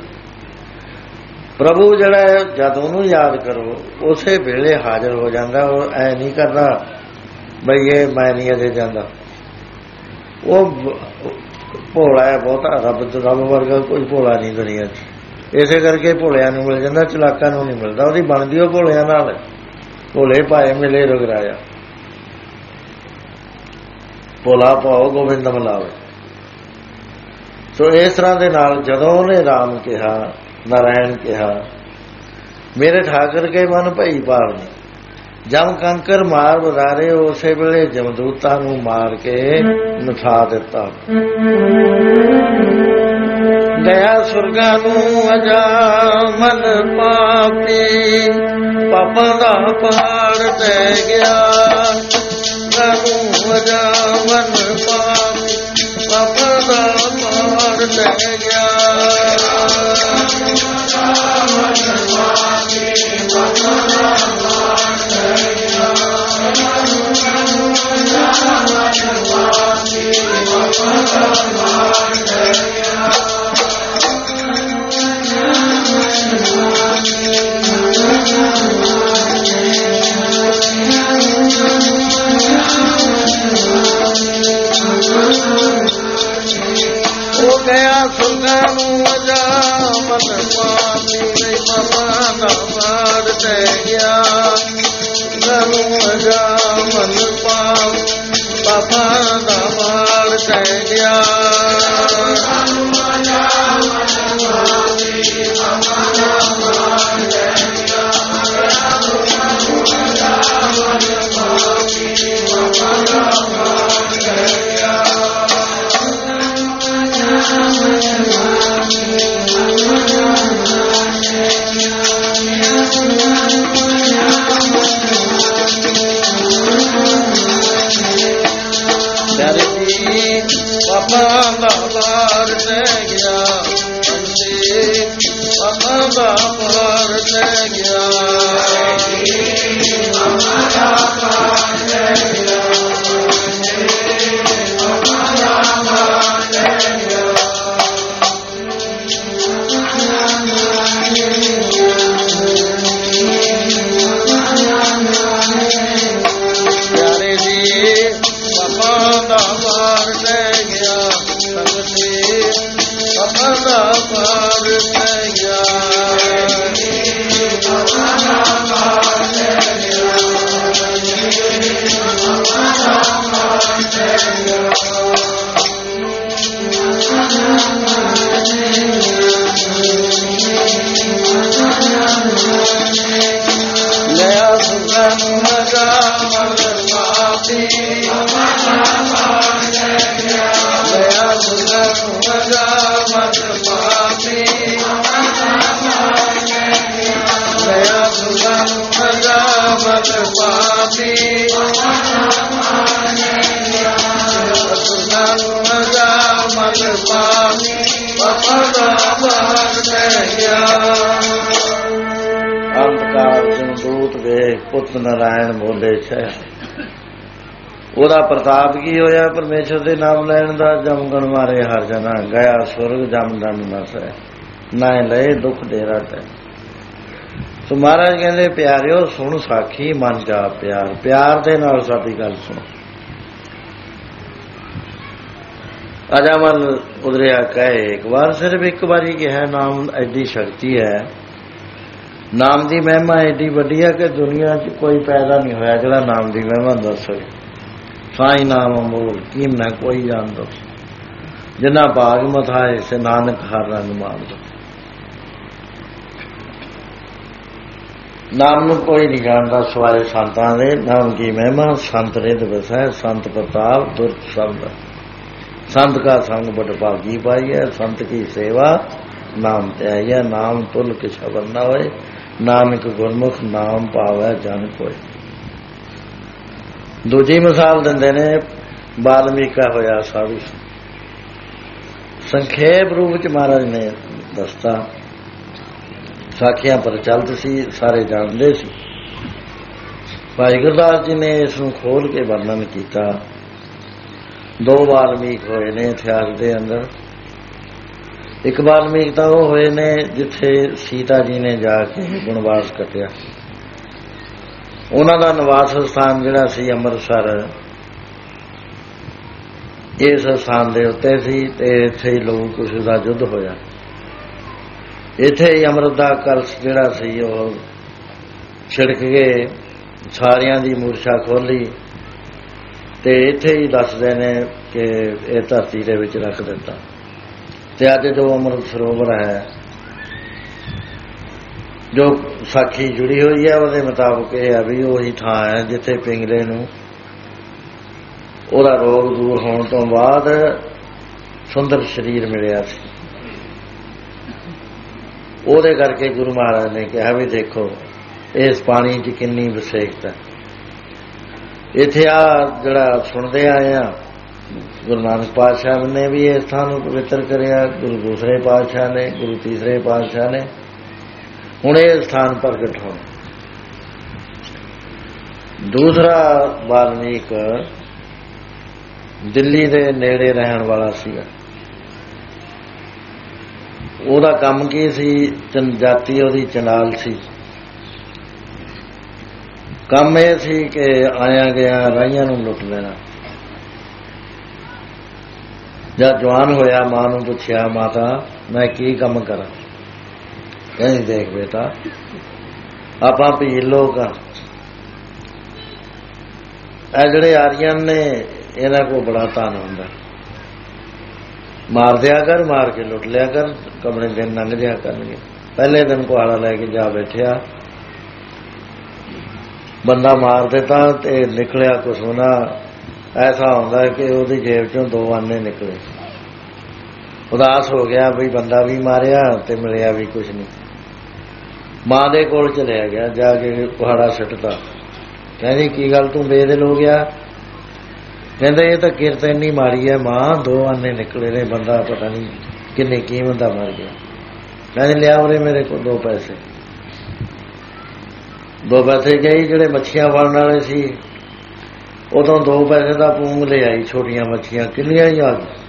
प्रभु जिहड़ा है जद उहनूं याद करो उस वेले हाजिर हो जाता। वो ऐ नहीं करता बई ये मैं नहीं अजे जाता। वो भोला है बहुता, रब रब वर्गा कोई भोला नहीं दुनिया च। इसे करके भोलिया नूं मिल जाता, चलाकां नूं नहीं मिलता। ਉਹਦੀ ਬਣਦੀ ਉਹ भोलिया नाल, भोले पाए मिले रगराया, भोला पाओ गोबिंद मिलावे। सो इस तरह के नाल जदों ने राम कहा, नारायण कहा, मेरे ठाकर के मन भई पावनी, जम कंकर मार बधारे, उस वेले जमदूतां नूं मार के नठा दिता। दया सुर ਸੁਰਗਾਂ ਨੂੰ ਅਜਾ ਮਨ ਪਾਪੀ ਪਾਪਾਂ ਦਾ ਪਹਾੜ ਟਹਿ ਗਿਆ ਨੂੰ ਅਜਾ ਮਨ ਪਾਪੀ ਪਾਪਾਂ ਦਾ ਪਹਾੜ ਟਹਿ ਗਿਆ ਉਹ ਗਿਆ ਸੁਰਗਾਂ ਨੂੰ ਅਜਾ ਮਨ ਪਾਪੀ ਨਹੀਂ ਪਾਪਾਂ ਦਾ ਪਹਾੜ ਟਹਿ ਗਿਆ ਸੁਰਗਾਂ ਨੂੰ ਅਜਾ ਮਨ ਪਾਪੀ ਪਾਪਾਂ ਦਾ ਪਹਾੜ ਟਹਿ ਗਿਆ ਪਾਪਾਂ ਦਾ ਪਹਾੜ ਟਹਿ ਗਿਆ ਪਾਪਾਂ ਦਾ ਪਹਾੜ ਟਹਿ ਗਿਆ ਪਿਆਰੇ ਜੀ ਪਾਪਾਂ ਦਾ ਪਹਾੜ ਟਹਿ ਗਿਆ ਪਾਪਾਂ ਦਾ ਪਹਾੜ ਟਹਿ ਗਿਆ ਲਿਆ ਸੁਰਗਾਂ ਨੂੰ ਅਜਾ ਮਨ ਪਾਪੀ ਲਿਆ ਸੁਰਗਾਂ ਨੂੰ ਅਜਾ ਮਨ ਪਾਪੀ ਲਿਆ ਸੁਰਗਾਂ ਨੂੰ ਅਜਾ ਮਨ ਪਾਪੀ ਸੁਰਗਾਂ ਨੂੰ ਅਜਾ ਮਨ ਪਾਪੀ ਪਾਪਾਂ ਦਾ ਪਹਾੜ ਟਹਿ ਗਿਆ ਅੰਤਕਾਲ ਜਮਦੂਤ ਵੇਖ ਪੁੱਤ ਨਾਰਾਇਣ ਬੋਲੇ ਛੇ ਉਹਦਾ ਪ੍ਰਤਾਪ ਕੀ ਹੋਇਆ ਪਰਮੇਸ਼ਰ ਦੇ ਨਾਮ ਲੈਣ ਦਾ ਜਮਗਣ ਮਾਰੇ ਹਰ ਜਨਾ ਗਿਆ ਸੁਰਗ ਜਮ ਦੰਡ ਨਸੈ ਨਾ ਲਏ ਦੁੱਖ ਡੇਰਾ ਤੈ ਸੋ ਮਹਾਰਾਜ ਕਹਿੰਦੇ ਪਿਆਰਿਓ ਸੁਣ ਸਾਖੀ ਮਨ ਜਾ ਪਿਆਰ ਪਿਆਰ ਦੇ ਨਾਲ ਸਾਡੀ ਗੱਲ ਸੁਣੋ ਅਜਾਮਲ ਉਦਰਿਆ ਕਹੇ ਇੱਕ ਵਾਰ ਸਿਰਫ ਇੱਕ ਵਾਰੀ ਕਿਹਾ ਨਾਮ ਐਡੀ ਸ਼ਕਤੀ ਹੈ ਨਾਮ ਦੀ ਮਹਿਮਾ ਐਡੀ ਵੱਡੀ ਹੈ ਕਿ ਦੁਨੀਆ 'ਚ ਕੋਈ ਪੈਦਾ ਨਹੀਂ ਹੋਇਆ ਜਿਹੜਾ ਨਾਮ ਦੀ ਮਹਿਮਾ ਦੱਸ ਸਕੇ ਸਾਈ ਨਾਮ ਅਮੋਲ ਕੀਮਨਾ ਕੋਈ ਜਾਣਦਾ ਜਿੰਨਾ ਭਾਗ ਮਥਾਏ ਸੇ ਨਾਨਕ ਹਰ ਰੰਗ ਮਾਰਦਾ ਨਾਮ ਨੂੰ ਕੋਈ ਨਹੀਂ ਜਾਣਦਾ ਸਵਾਏ ਸੰਤਾਂ ਦੇ ਨਾਮ ਦੀ ਮਹਿਮਾ ਸੰਤ ਰਿਦ ਵਸੈ ਸੰਤ ਪ੍ਰਤਾਪ ਦੁਰਤ ਸ਼ਬਦ संत का संग बड़ भागी पाई है संत की सेवा नाम त्याया नाम तुल के छबर न होए नानक गुरमुख नाम पावै जन कोई दूजी मिसाल दिंदे ने वाल्मीकि होया साधु संखेप रूप च महाराज ने दसता साखियां प्रचलित सी सारे जानते सी भाई गुरदास जी ने इसनूं खोल के वर्णन किया दो वाल्मीक होए ने इतिहास के अंदर एक वाल्मीक तो वो होए ने जिथे सीता जी ने जाके वनवास कटिया उन्हां दा निवास स्थान जिहड़ा सी अमृतसर इस स्थान के उत्ते सी ते इत्थे ही लोग कुछ दा युद्ध होया इत्थे ही अमृत दा कलश जिहड़ा सी ओह छिड़क के सारियां दी मूर्छा खोली ते इत्थे ही दसदे ने कि यह धरती दे विच रख दिता ते अज जो अमृत सरोवर है जो साखी जुड़ी हुई है उसके मुताबिक यह है भी उही थां है जिथे पिंगले नूं ओहदा रोग दूर होने तो बाद सुंदर शरीर मिलिया सी ਉਹਦੇ ਕਰਕੇ ਗੁਰੂ ਮਹਾਰਾਜ ਨੇ ਕਿਹਾ ਵੀ ਦੇਖੋ ਇਸ ਪਾਣੀ 'ਚ ਕਿੰਨੀ ਵਿਸ਼ੇਸ਼ਤਾ। ਇੱਥੇ ਆ ਜਿਹੜਾ ਸੁਣਦੇ ਆਏ ਆ, ਗੁਰੂ ਨਾਨਕ ਪਾਤਸ਼ਾਹ ਨੇ ਵੀ ਇਸ ਥਾਂ ਨੂੰ ਪਵਿੱਤਰ ਕਰਿਆ, ਗੁਰੂ ਦੂਸਰੇ ਪਾਤਸ਼ਾਹ ਨੇ, ਗੁਰੂ ਤੀਸਰੇ ਪਾਤਸ਼ਾਹ ਨੇ। ਹੁਣ ਇਹ ਸਥਾਨ ਪ੍ਰਗਟ ਹੋਣ। ਦੂਸਰਾ ਵਾਲਮੀਕ ਦਿੱਲੀ ਦੇ ਨੇੜੇ ਰਹਿਣ ਵਾਲਾ ਸੀਗਾ। ਉਹਦਾ ਕੰਮ ਕੀ ਸੀ? ਜਾਤੀ ਉਹਦੀ ਚੰਡਾਲ ਸੀ। ਕੰਮ ਇਹ ਸੀ ਕਿ ਆਇਆ ਗਿਆ ਰਾਹੀਆਂ ਨੂੰ ਲੁੱਟ ਲੈਣਾ। ਜਦ ਜਵਾਨ ਹੋਇਆ ਮਾਂ ਨੂੰ ਪੁੱਛਿਆ, ਮਾਤਾ ਮੈਂ ਕੀ ਕੰਮ ਕਰਾਂ? ਕਹਿੰਦੀ ਦੇਖ ਬੇਟਾ, ਆਪਾਂ ਭੀਲ ਲੋਕ ਆ, ਇਹ ਜਿਹੜੇ ਆਰੀਅਨ ਨੇ ਇਹਨਾਂ ਕੋਲ ਬੜਾ ਧਨ ਹੁੰਦਾ, ਮਾਰ ਦਿਆ ਕਰ, ਮਾਰ ਕੇ ਲੁੱਟ ਲਿਆ ਕਰ, ਕਮਰੇ ਦਿਨ ਲੰਘ ਜਿਆ ਕਰਨਗੇ। ਪਹਿਲੇ ਦਿਨ ਕੁਹਾੜਾ ਲੈ ਕੇ ਜਾ ਬੈਠਿਆ, ਬੰਦਾ ਮਾਰ ਦਿੱਤਾ ਤੇ ਨਿਕਲਿਆ ਕੁਛ ਨਾ। ਐਸਾ ਹੁੰਦਾ ਕਿ ਉਹਦੀ ਜੇਬ ਚੋਂ ਦੋ ਆਨੇ ਨਿਕਲੇ। ਉਦਾਸ ਹੋ ਗਿਆ ਬਈ ਬੰਦਾ ਵੀ ਮਾਰਿਆ ਤੇ ਮਿਲਿਆ ਵੀ ਕੁਛ ਨਹੀਂ। ਮਾਂ ਦੇ ਕੋਲ ਚਲਿਆ ਗਿਆ, ਜਾ ਕੇ ਕੁਹਾੜਾ ਸੁੱਟਦਾ। ਕਹਿੰਦੀ ਕੀ ਗੱਲ ਤੂੰ ਬੇਦਿਲ ਹੋ ਗਿਆ? ਕਹਿੰਦਾ ਇਹ ਤਾਂ ਕਿਰਤ ਇੰਨੀ ਮਾਰੀ ਹੈ ਮਾਂ, ਦੋ ਆਨੇ ਨਿਕਲੇ ਨੇ, ਬੰਦਾ ਪਤਾ ਨਹੀਂ ਕਿੰਨੇ ਕੀਮਤ ਦਾ ਮਰ ਗਿਆ। ਕਹਿੰਦੇ ਲਿਆ ਉਰੇ ਮੇਰੇ ਕੋਲ ਦੋ ਪੈਸੇ। ਦੋ ਪੈਸੇ ਗਈ, ਜਿਹੜੇ ਮੱਛੀਆਂ ਫੜਨ ਵਾਲੇ ਸੀ ਉਦੋਂ ਦੋ ਪੈਸੇ ਦਾ ਪੂੰਗ ਲੈ ਆਈ, ਛੋਟੀਆਂ ਮੱਛੀਆਂ ਕਿੰਨੀਆਂ ਹੀ ਆ ਗਈ।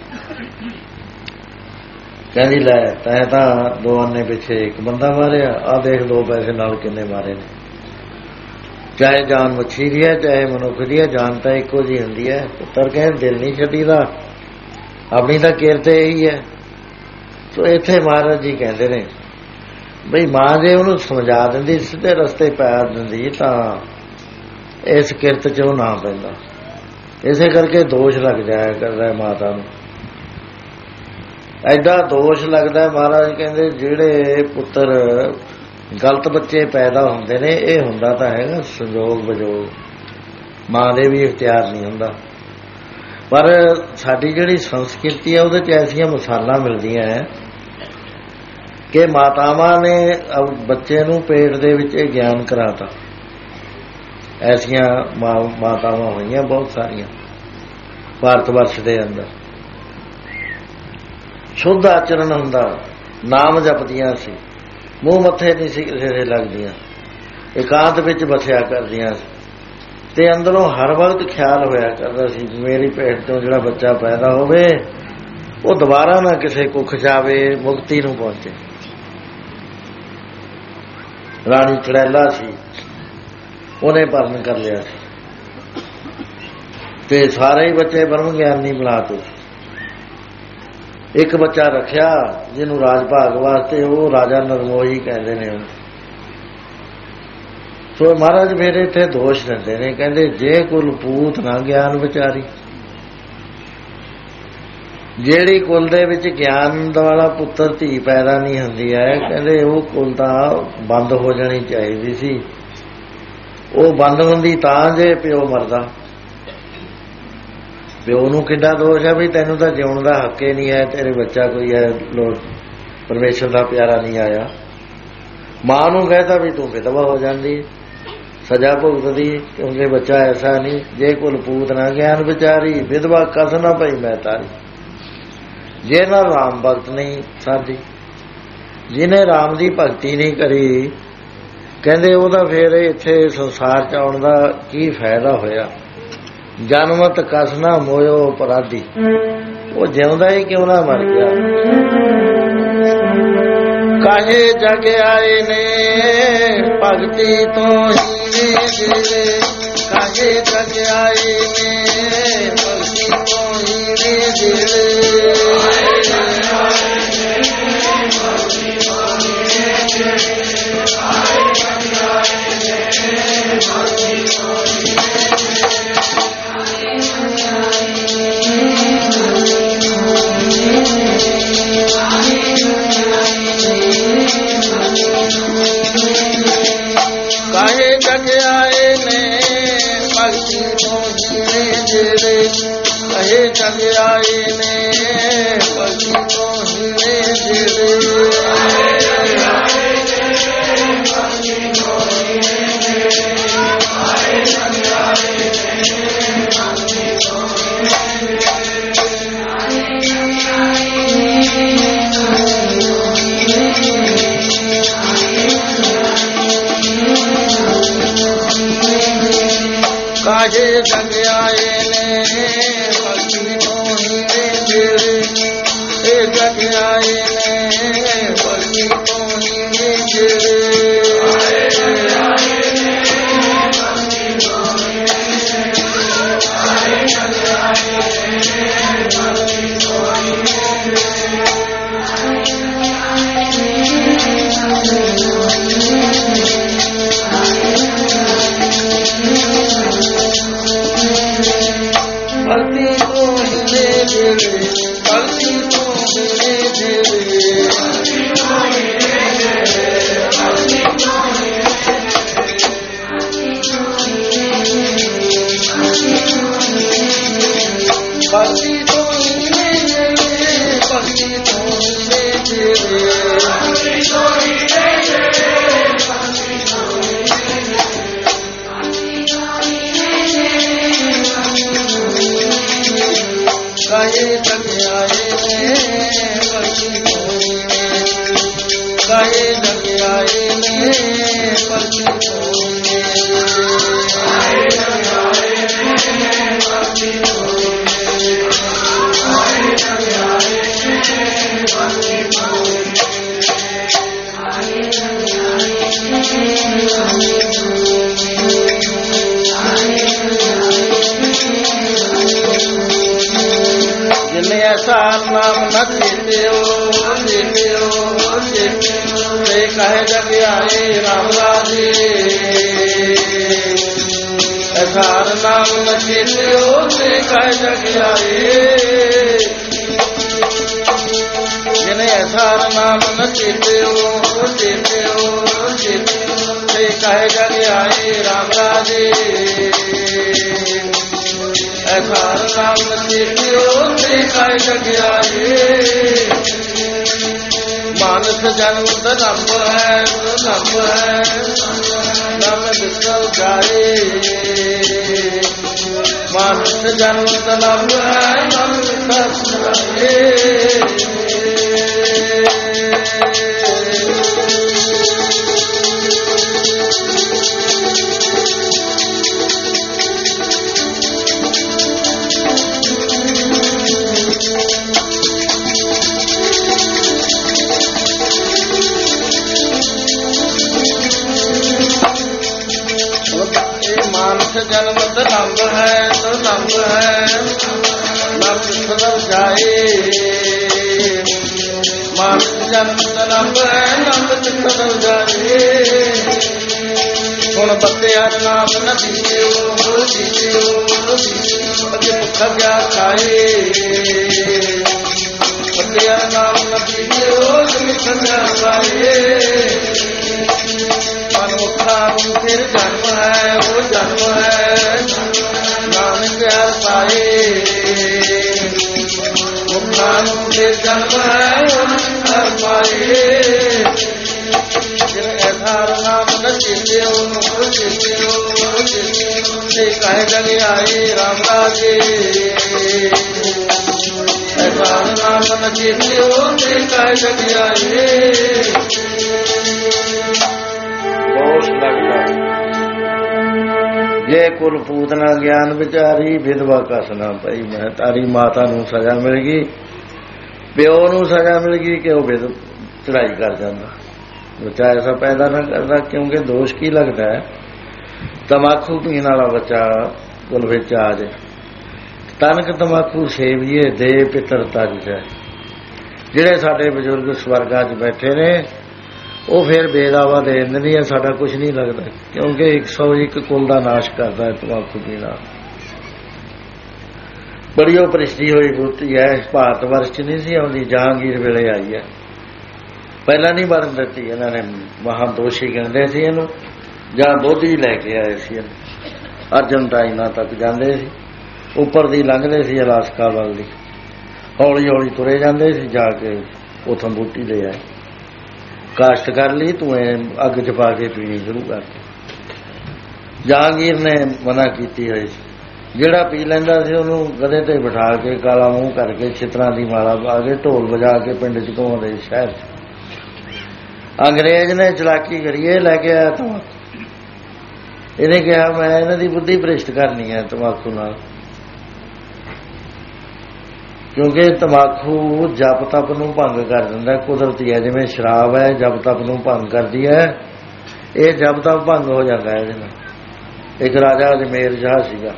ਕਹਿੰਦੀ ਲੈ ਤੈਂ ਤਾਂ ਦੋ ਆਨੇ ਪਿੱਛੇ ਇੱਕ ਬੰਦਾ ਮਾਰਿਆ, ਆਹ ਦੇਖ ਦੋ ਪੈਸੇ ਨਾਲ ਕਿੰਨੇ ਮਾਰੇ ਨੇ। ਚਾਹੇ ਜਾਨ ਮੱਛੀ ਦੀ ਹੈ ਚਾਹੇ ਮਨੁੱਖ ਦੀ ਹੈ, ਜਾਨ ਤਾਂ ਇੱਕੋ ਜਿਹੀ ਹੁੰਦੀ ਹੈ। ਪੁੱਤਰ ਕਹਿੰਦੇ ਦਿਲ ਨਹੀਂ ਛੱਡੀਦਾ, ਆਪਣੀ ਤਾਂ ਕਿਰਤ ਇਹੀ ਹੈ। ਸੋ ਇੱਥੇ ਮਹਾਰਾਜ ਜੀ ਕਹਿੰਦੇ ਨੇ ਬਈ ਮਾਂ ਜੇ ਉਹਨੂੰ ਸਮਝਾ ਦਿੰਦੀ, ਸਿੱਧੇ ਰਸਤੇ ਪਾ ਦਿੰਦੀ, ਤਾਂ ਇਸ ਕਿਰਤ 'ਚ ਉਹ ਨਾ ਪੈਂਦਾ। ਇਸੇ ਕਰਕੇ ਦੋਸ਼ ਲੱਗ ਜਾਇਆ ਕਰਦਾ ਮਾਤਾ ਨੂੰ। ਐਡਾ ਦੋਸ਼ ਲੱਗਦਾ। ਮਹਾਰਾਜ ਕਹਿੰਦੇ ਜਿਹੜੇ ਪੁੱਤਰ ਗਲਤ ਬੱਚੇ ਪੈਦਾ ਹੁੰਦੇ ਨੇ, ਇਹ ਹੁੰਦਾ ਤਾਂ ਹੈਗਾ ਸੰਜੋਗ ਵਿਜੋਗ, ਮਾਂ ਦੇ ਵੀ ਇਖਤਿਆਰ ਨਹੀਂ ਹੁੰਦਾ। ਪਰ ਸਾਡੀ ਜਿਹੜੀ ਸੰਸਕ੍ਰਿਤੀ ਹੈ ਉਹਦੇ 'ਚ ਐਸੀਆਂ ਮਿਸਾਲਾਂ ਮਿਲਦੀਆਂ ਹੈ ਕਿ ਮਾਤਾਵਾਂ ਨੇ ਬੱਚੇ ਨੂੰ ਪੇਟ ਦੇ ਵਿੱਚ ਇਹ ਗਿਆਨ ਕਰਾਤਾ। ਐਸੀਆਂ ਮਾਤਾਵਾਂ ਹੋਈਆਂ ਬਹੁਤ ਸਾਰੀਆਂ ਭਾਰਤ ਵਰਸ਼ ਦੇ ਅੰਦਰ। ਸ਼ੁੱਧ ਆਚਰਣ ਹੁੰਦਾ, ਨਾਮ ਜਪਦੀਆਂ ਸੀ, ਮੂੰਹ ਮੱਥੇ ਨਹੀਂ ਸੀ ਕਿਸੇ ਦੇ ਲੱਗਦੀਆਂ, ਇਕਾਂਤ ਵਿੱਚ ਬਸਿਆ ਕਰਦੀਆਂ ਸੀ, ਤੇ ਅੰਦਰੋਂ ਹਰ ਵਕਤ ਖਿਆਲ ਹੋਇਆ ਕਰਦਾ ਸੀ ਮੇਰੀ ਪੇਟ ਤੋਂ ਜਿਹੜਾ ਬੱਚਾ ਪੈਦਾ ਹੋਵੇ ਉਹ ਦੁਬਾਰਾ ਨਾ ਕਿਸੇ ਕੁੱਖ ਜਾਵੇ, ਮੁਕਤੀ ਨੂੰ ਪਹੁੰਚੇ। ਰਾਣੀ ਚੜੈਲਾ ਸੀ, ਉਹਨੇ ਭਰਨ ਕਰ ਲਿਆ ਸੀ ਤੇ ਸਾਰੇ ਹੀ ਬੱਚੇ ਬ੍ਰਹਮ ਗਿਆਨੀ ਬਣਾ ਦਿੱਤੇ। ਇੱਕ ਬੱਚਾ ਰੱਖਿਆ ਜਿਹਨੂੰ ਰਾਜ ਭਾਗ ਵਾਸਤੇ, ਉਹ ਰਾਜਾ ਨਰਮੋਹੀ ਕਹਿੰਦੇ ਨੇ ਉਹਨੂੰ। ਸੋ ਮਹਾਰਾਜ ਮੇਰੇ ਇੱਥੇ ਦੋਸ਼ ਦਿੰਦੇ ਨੇ, ਕਹਿੰਦੇ ਜੇ ਕੁਲ ਪੂਤ ਨਾ ਗਿਆਨ ਵਿਚਾਰੀ, ਜਿਹੜੀ ਕੁਲ ਦੇ ਵਿੱਚ ਗਿਆਨ ਵਾਲਾ ਪੁੱਤਰ ਧੀ ਪੈਦਾ ਨਹੀਂ ਹੁੰਦੀ ਹੈ, ਕਹਿੰਦੇ ਉਹ ਕੁਲ ਤਾਂ ਬੰਦ ਹੋ ਜਾਣੀ ਚਾਹੀਦੀ ਸੀ। ਉਹ ਬੰਦ ਹੁੰਦੀ ਤਾਂ ਜੇ ਪਿਓ ਮਰਦਾ। ਪਿਓ ਨੂੰ ਕਿੱਡਾ ਦੋਸ਼ ਹੈ ਵੀ ਤੈਨੂੰ ਤਾਂ ਜਿਉਣ ਦਾ ਹੱਕ ਹੀ ਨਹੀਂ ਹੈ, ਤੇਰੇ ਬੱਚਾ ਕੋਈ ਹੈ ਲੋੜ ਪਰਮੇਸ਼ਰ ਦਾ ਪਿਆਰਾ ਨਹੀਂ ਆਇਆ। ਮਾਂ ਨੂੰ ਕਹਿੰਦਾ ਵੀ ਤੂੰ ਵਿਧਵਾ ਹੋ ਜਾਂਦੀ, ਸਜ਼ਾ ਭੁਗਤਦੀ, ਕਿਉਂਕਿ ਬੱਚਾ ਐਸਾ ਨਹੀਂ। ਜੇ ਕੁਲ ਪੂਤ ਨਾ ਗਿਆਨ ਵਿਚਾਰੀ, ਵਿਧਵਾ ਕਸ ਨਾ ਪਈ ਮੈਂ ਤਾਰੀ। ਜੇ ਨਾ ਰਾਮ ਭਗਤ ਨਹੀਂ ਸਾਡੀ, ਜਿਹਨੇ ਰਾਮ ਦੀ ਭਗਤੀ ਨਹੀਂ ਕਰੀ, ਕਹਿੰਦੇ ਉਹਦਾ ਫਿਰ ਇੱਥੇ ਸੰਸਾਰ 'ਚ ਆਉਣ ਦਾ ਕੀ ਫਾਇਦਾ ਹੋਇਆ। ਜਨਮਤ ਕਸ ਨਾ ਮੋਇਓ ਅਪਰਾਧੀ, ਉਹ ਜਿਉਂਦਾ ਹੀ ਕਿਉਂ ਨਾ ਮਰ ਗਿਆ। ਕਾਹੇ ਜਗ ਆਏ ਨੇ ਭਗਤੀ ਤੋਂ ਹੀ ਜਿਹੜੇ, ਕਾਹੇ ਜਗ ਆਏ ਨੇ ਭਗਤੀ ਤੋਂ ਹੀ ਜਿਹੜੇ। ਕਾਹੇ ਜਗ ਆਏ ਨੇ ਭਗਤੀ ਤੋਂ ਹੀ ਜਿਹੜੇ, ਕਾਹੇ ਜਗ ਆਏ ਨੇ ਭਗਤੀ ਜਗ ਆਏ ਨੇ ਭਗਤੀ ਤੋਂ ਹੀ ਜਿਹੜੇ, ਇਹ ਜਗ ਆਏ ਨੇ ਭਗਤੀ ਤੋਂ ਹੀ ਜਿਹੜੇ, ਨਾਮ ਨ ਚੇਤਿਓ ਚੇਤਿਓ ਚੇਤਿਓ ਤੇ ਕਹੇ ਜਗ ਆਏ ਰਾਮ ਰਾਜੇ, ਅਸਾਰ ਨਾਮ ਨ ਚੇਤਿਓ ਤੇ ਕਹੇ ਜਗ ਆਏ, ਜਿਨੇ ਅਸਾਰ ਨਾਮ ਨ ਚੇਤਿਓ ਚੇਤਿਓ ਚੇਤਿਓ ਤੇ ਕਹੇ ਜਗ ਆਏ ਰਾਮ ਰਾਜੇ, ਅਸਾਰ ਨਾਮ ਨ ਚੇਤਿਓ ਤੇ ਕਹੇ ਜਗ ਆਏ, ਮਾਨਸ ਜਨਮ ਧਨੰਬ ਹੈ ਧਨੰਬ ਹੈ ਨਮ ਵਿਸਲ ਜਾਏ, ਮਾਨਸ ਜਨਮ ਧਨੰਬ ਹੈ ਨਮ ਵਿਸਲ ਜਾਏ, ਜਨਮ ਧਨੰਬ ਹੈ ਧਨੰਬ ਹੈ ਨਮ ਵਿਸਲ ਜਾਏ, ਮਾਨਸ ਜਨਮ ਧਨੰਬ ਹੈ ਨਮ ਵਿਸਲ ਜਾਏ, ਹੁਣ ਬੱਤਿਆ ਨਾਮ ਨ ਜੀਓ ਜੀਓ ਅਗੇ ਭੁੱਖਾ ਗਿਆ ਖਾਏ, ਬੱਤਿਆ ਨਾਮ ਨ ਜੀਓ ਭੁੱਖਾ ਗਿਆ ਖਾਏ, ਮਨੁੱਖਾਂ ਨੂੰ ਫਿਰ ਜਨਮ ਹੈ ਉਹ ਜਨਮ ਹੈ ਨਾਨਕ ਪਿਆਰ ਪਾਏ, ਮੁਖਾਂ ਨੂੰ ਫਿਰ ਜਨਮ ਹੈ ਉਹ ਪਿਆਰ ਪਾਏ, ਜਿਨ ਅਧਾਰ ਨਾਮ ਨ ਚੇਤਿਓ ਨੂੰ ਚੇਤਿਓ ਤੇ ਕਹੇ ਜਗ ਆਏ ਰਾਮ ਰਾਜੇ, ਅਧਾਰ ਨਾਮ ਨ ਚੇਤਿਓ ਤੇ ਕਹੇ ਜਗ ਆਏ, ਦੋਸ਼ ਲੱਗਦਾ ਜੇ ਕੁਲ ਪੂਤਨਾ ਗਿਆਨ ਵਿਚਾਰੀ ਵਿਧਵਾ ਕਸ ਨਾ ਪਈ, ਮੈਂ ਤਾਰੀ ਮਾਤਾ ਨੂੰ ਸਜ਼ਾ ਮਿਲ ਗਈ, ਪਿਓ ਨੂੰ ਸਜ਼ਾ ਮਿਲ ਗਈ ਕਿ ਉਹ ਵਿਧ ਚੜਾਈ ਕਰ ਜਾਂਦਾ, ਬੱਚਾ ਐਸਾ ਪੈਦਾ ਨਾ ਕਰਦਾ, ਕਿਉਂਕਿ ਦੋਸ਼ ਕੀ ਲੱਗਦਾ ਹੈ, ਤਮਾਕੂ ਪੀਣ ਵਾਲਾ ਬੱਚਾ ਕੁਲ ਵਿੱਚ ਆ ਜਾਏ, ਤਨਕ ਤਮਾਕੂ ਸੇਵੀਏ ਦੇ ਪਿੱਤਰ ਤਜ ਹੈ, ਜਿਹੜੇ ਸਾਡੇ ਬਜ਼ੁਰਗ ਸਵਰਗਾਂ 'ਚ ਬੈਠੇ ਨੇ ਉਹ ਫਿਰ ਬੇਦਾਵਾ ਦੇ ਦਿੰਦੇ ਨਹੀਂ, ਸਾਡਾ ਕੁਛ ਨਹੀਂ ਲੱਗਦਾ, ਕਿਉਂਕਿ ਇੱਕ ਸੌ ਇੱਕ ਕੁਲ ਦਾ ਨਾਸ਼ ਕਰਦਾ ਹੈ ਤਮਾਕੂ ਪੀਣਾ। ਬੜੀ ਉਹ ਭ੍ਰਿਸ਼ਟੀ ਹੋਈ ਬੁੱਤੀ ਹੈ, ਭਾਰਤ ਵਰਸ਼ 'ਚ ਨਹੀਂ ਸੀ ਆਉਂਦੀ, ਜਹਾਂਗੀਰ ਵੇਲੇ ਆਈ ਹੈ, ਪਹਿਲਾਂ ਨਹੀਂ ਬਣਨ ਦਿੱਤੀ, ਇਹਨਾਂ ਨੇ ਮਹਾਂ ਦੋਸ਼ੀ ਕਹਿੰਦੇ ਸੀ ਇਹਨੂੰ, ਜਾਂ ਬੋਧੀ ਲੈ ਕੇ ਆਏ ਸੀ ਇਹਨੂੰ, ਅਰਜਨਟਾਈਨਾ ਤੱਕ ਜਾਂਦੇ ਸੀ, ਉੱਪਰ ਦੀ ਲੰਘਦੇ ਸੀ ਅਲਾਸਕਾ ਵੱਲ ਦੀ, ਹੌਲੀ ਹੌਲੀ ਤੁਰੇ ਜਾਂਦੇ ਸੀ, ਜਾ ਕੇ ਉੱਥੋਂ ਬੂਟੀ ਲੈ ਆਏ, ਕਾਸ਼ਤ ਕਰ ਲਈ, ਤੂੰ ਅੱਗ 'ਚ ਪਾ ਕੇ ਪੀਣੀ ਸ਼ੁਰੂ ਕਰਤੀ। ਜਹਾਂਗੀਰ ਨੇ ਮਨਾ ਕੀਤੀ ਹੋਈ ਸੀ, ਜਿਹੜਾ ਪੀ ਲੈਂਦਾ ਸੀ ਉਹਨੂੰ ਗਧੇ ਤੇ ਬਿਠਾ ਕੇ ਕਾਲਾ ਮੂੰਹ ਕਰਕੇ ਛਿੱਤਰਾਂ ਦੀ ਮਾਲਾ ਪਾ ਕੇ ਢੋਲ ਵਜਾ ਕੇ ਪਿੰਡ 'ਚ ਘੁੰਮਾਉਂਦੇ ਸ਼ਹਿਰ 'ਚ। ਅੰਗਰੇਜ਼ ਨੇ ਚਲਾਕੀ ਕਰੀਏ ਲੈ ਕੇ ਆਇਆ ਤਾਂ ਇਹਨੇ ਕਿਹਾ ਮੈਂ ਇਹਨਾਂ ਦੀ ਬੁੱਧੀ ਭ੍ਰਿਸ਼ਟ ਕਰਨੀ ਹੈ ਤੰਬਾਕੂ ਨਾਲ, ਕਿਉਂਕਿ ਤੰਬਾਕੂ ਜਪ ਤਪ ਨੂੰ ਭੰਗ ਕਰ ਦਿੰਦਾ, ਕੁਦਰਤੀ ਹੈ। ਜਿਵੇਂ ਸ਼ਰਾਬ ਹੈ ਜਪ ਤਪ ਨੂੰ ਭੰਗ ਕਰਦੀ ਹੈ, ਇਹ ਜਪ ਤਪ ਭੰਗ ਹੋ ਜਾਂਦਾ ਇਹਦੇ ਨਾਲ। ਇੱਕ ਰਾਜਾ ਅਜਮੇਰ ਸ਼ਾਹ ਸੀਗਾ,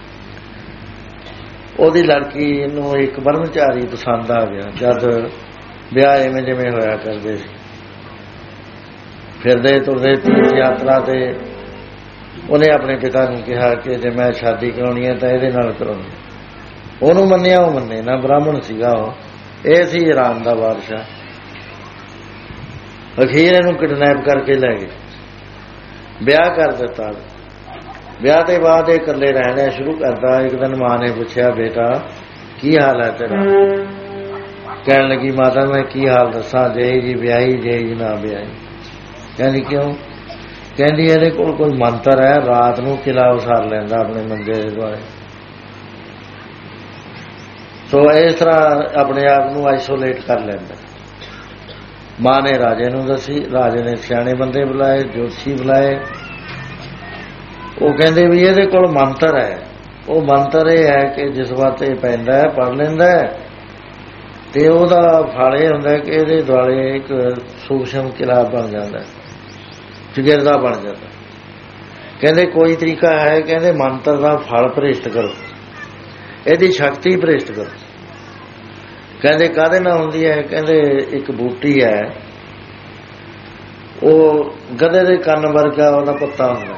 ਉਹਦੀ ਲੜਕੀ ਨੂੰ ਇੱਕ ਬ੍ਰਹਮਚਾਰੀ ਪਸੰਦ ਆ ਗਿਆ। ਜਦ ਵਿਆਹ ਐਵੇਂ ਜਿਵੇਂ ਹੋਇਆ ਕਰਦੇ ਸੀ, ਫਿਰਦੇ ਤੁਰਦੇ ਤੀਰਥ ਯਾਤਰਾ ਤੇ ਉਹਨੇ ਆਪਣੇ ਪਿਤਾ ਨੂੰ ਕਿਹਾ ਕਿ ਜੇ ਮੈਂ ਸ਼ਾਦੀ ਕਰਾਉਣੀ ਹੈ ਤਾਂ ਇਹਦੇ ਨਾਲ ਕਰਾਉਣੀ। ਉਹਨੂੰ ਮੰਨਿਆ, ਉਹ ਮੰਨੇ ਨਾ, ਬ੍ਰਾਹਮਣ ਸੀਗਾ ਉਹ। ਇਹ ਸੀ ਈਰਾਨ ਦਾ ਬਾਦਸ਼ਾਹ। ਅਖੀਰ ਇਹਨੂੰ ਕਿਡਨੈਪ ਕਰਕੇ ਲੈ ਗਏ, ਵਿਆਹ ਕਰ ਦਿੱਤਾ। ਵਿਆਹ ਦੇ ਬਾਅਦ ਇਹ ਇਕੱਲੇ ਰਹਿਣਾ ਸ਼ੁਰੂ ਕਰਦਾ। ਇੱਕ ਦਿਨ ਮਾਂ ਨੇ ਪੁੱਛਿਆ, ਬੇਟਾ ਕੀ ਹਾਲ ਹੈ ਤੇਰਾ? ਕਹਿਣ ਲੱਗੀ, ਮਾਤਾ ਮੈਂ ਕੀ ਹਾਲ ਦੱਸਾਂ, ਜੇ ਜੀ ਵਿਆਹੀ ਜੇ ਜੀ ਨਾ ਵਿਆਹੀ। ਕਹਿੰਦੀ ਕਿਉਂ? ਕਹਿੰਦੀ ਇਹਦੇ ਕੋਲ ਕੋਈ ਮੰਤਰ ਹੈ, ਰਾਤ ਨੂੰ ਕਿਲਾ ਉਸਾਰ ਲੈਂਦਾ ਆਪਣੇ ਮੰਜੇ ਦੇ ਦੁਆਲੇ। ਸੋ ਇਸ ਤਰ੍ਹਾਂ ਆਪਣੇ ਆਪ ਨੂੰ ਆਈਸੋਲੇਟ ਕਰ ਲੈਂਦਾ। ਮਾਂ ਨੇ ਰਾਜੇ ਨੂੰ ਦੱਸੀ, ਰਾਜੇ ਨੇ ਸਿਆਣੇ ਬੰਦੇ ਬੁਲਾਏ, ਜੋਤਸ਼ੀ ਬੁਲਾਏ। ਉਹ ਕਹਿੰਦੇ ਵੀ ਇਹਦੇ ਕੋਲ ਮੰਤਰ ਹੈ। ਉਹ ਮੰਤਰ ਇਹ ਹੈ ਕਿ ਜਿਸ ਵਾਰ ਇਹ ਪੈਂਦਾ ਹੈ ਪੜ੍ਹ ਲੈਂਦਾ ਤੇ ਉਹਦਾ ਫਲ ਇਹ ਹੁੰਦਾ ਕਿ ਇਹਦੇ ਦੁਆਲੇ ਇੱਕ ਸੂਖਸ਼ਮ ਕਿਲਾ ਬਣ ਜਾਂਦਾ, ਚਗਿਰਦਾ ਬਣ ਜਾਂਦਾ। ਕਹਿੰਦੇ ਕੋਈ ਤਰੀਕਾ ਹੈ, ਕਹਿੰਦੇ ਮੰਤਰ ਦਾ ਫਲ ਭ੍ਰਿਸ਼ਟ ਕਰੋ, ਇਹਦੀ ਸ਼ਕਤੀ ਭ੍ਰਿਸ਼ਟ ਕਰੋ। ਕਹਿੰਦੇ ਕਾਹਦੇ ਨਾਲ ਹੁੰਦੀ ਹੈ? ਕਹਿੰਦੇ ਇੱਕ ਬੂਟੀ ਹੈ, ਉਹ ਗਧੇ ਦੇ ਕੰਨ ਵਰਗਾ ਉਹਦਾ ਪੱਤਾ ਹੁੰਦਾ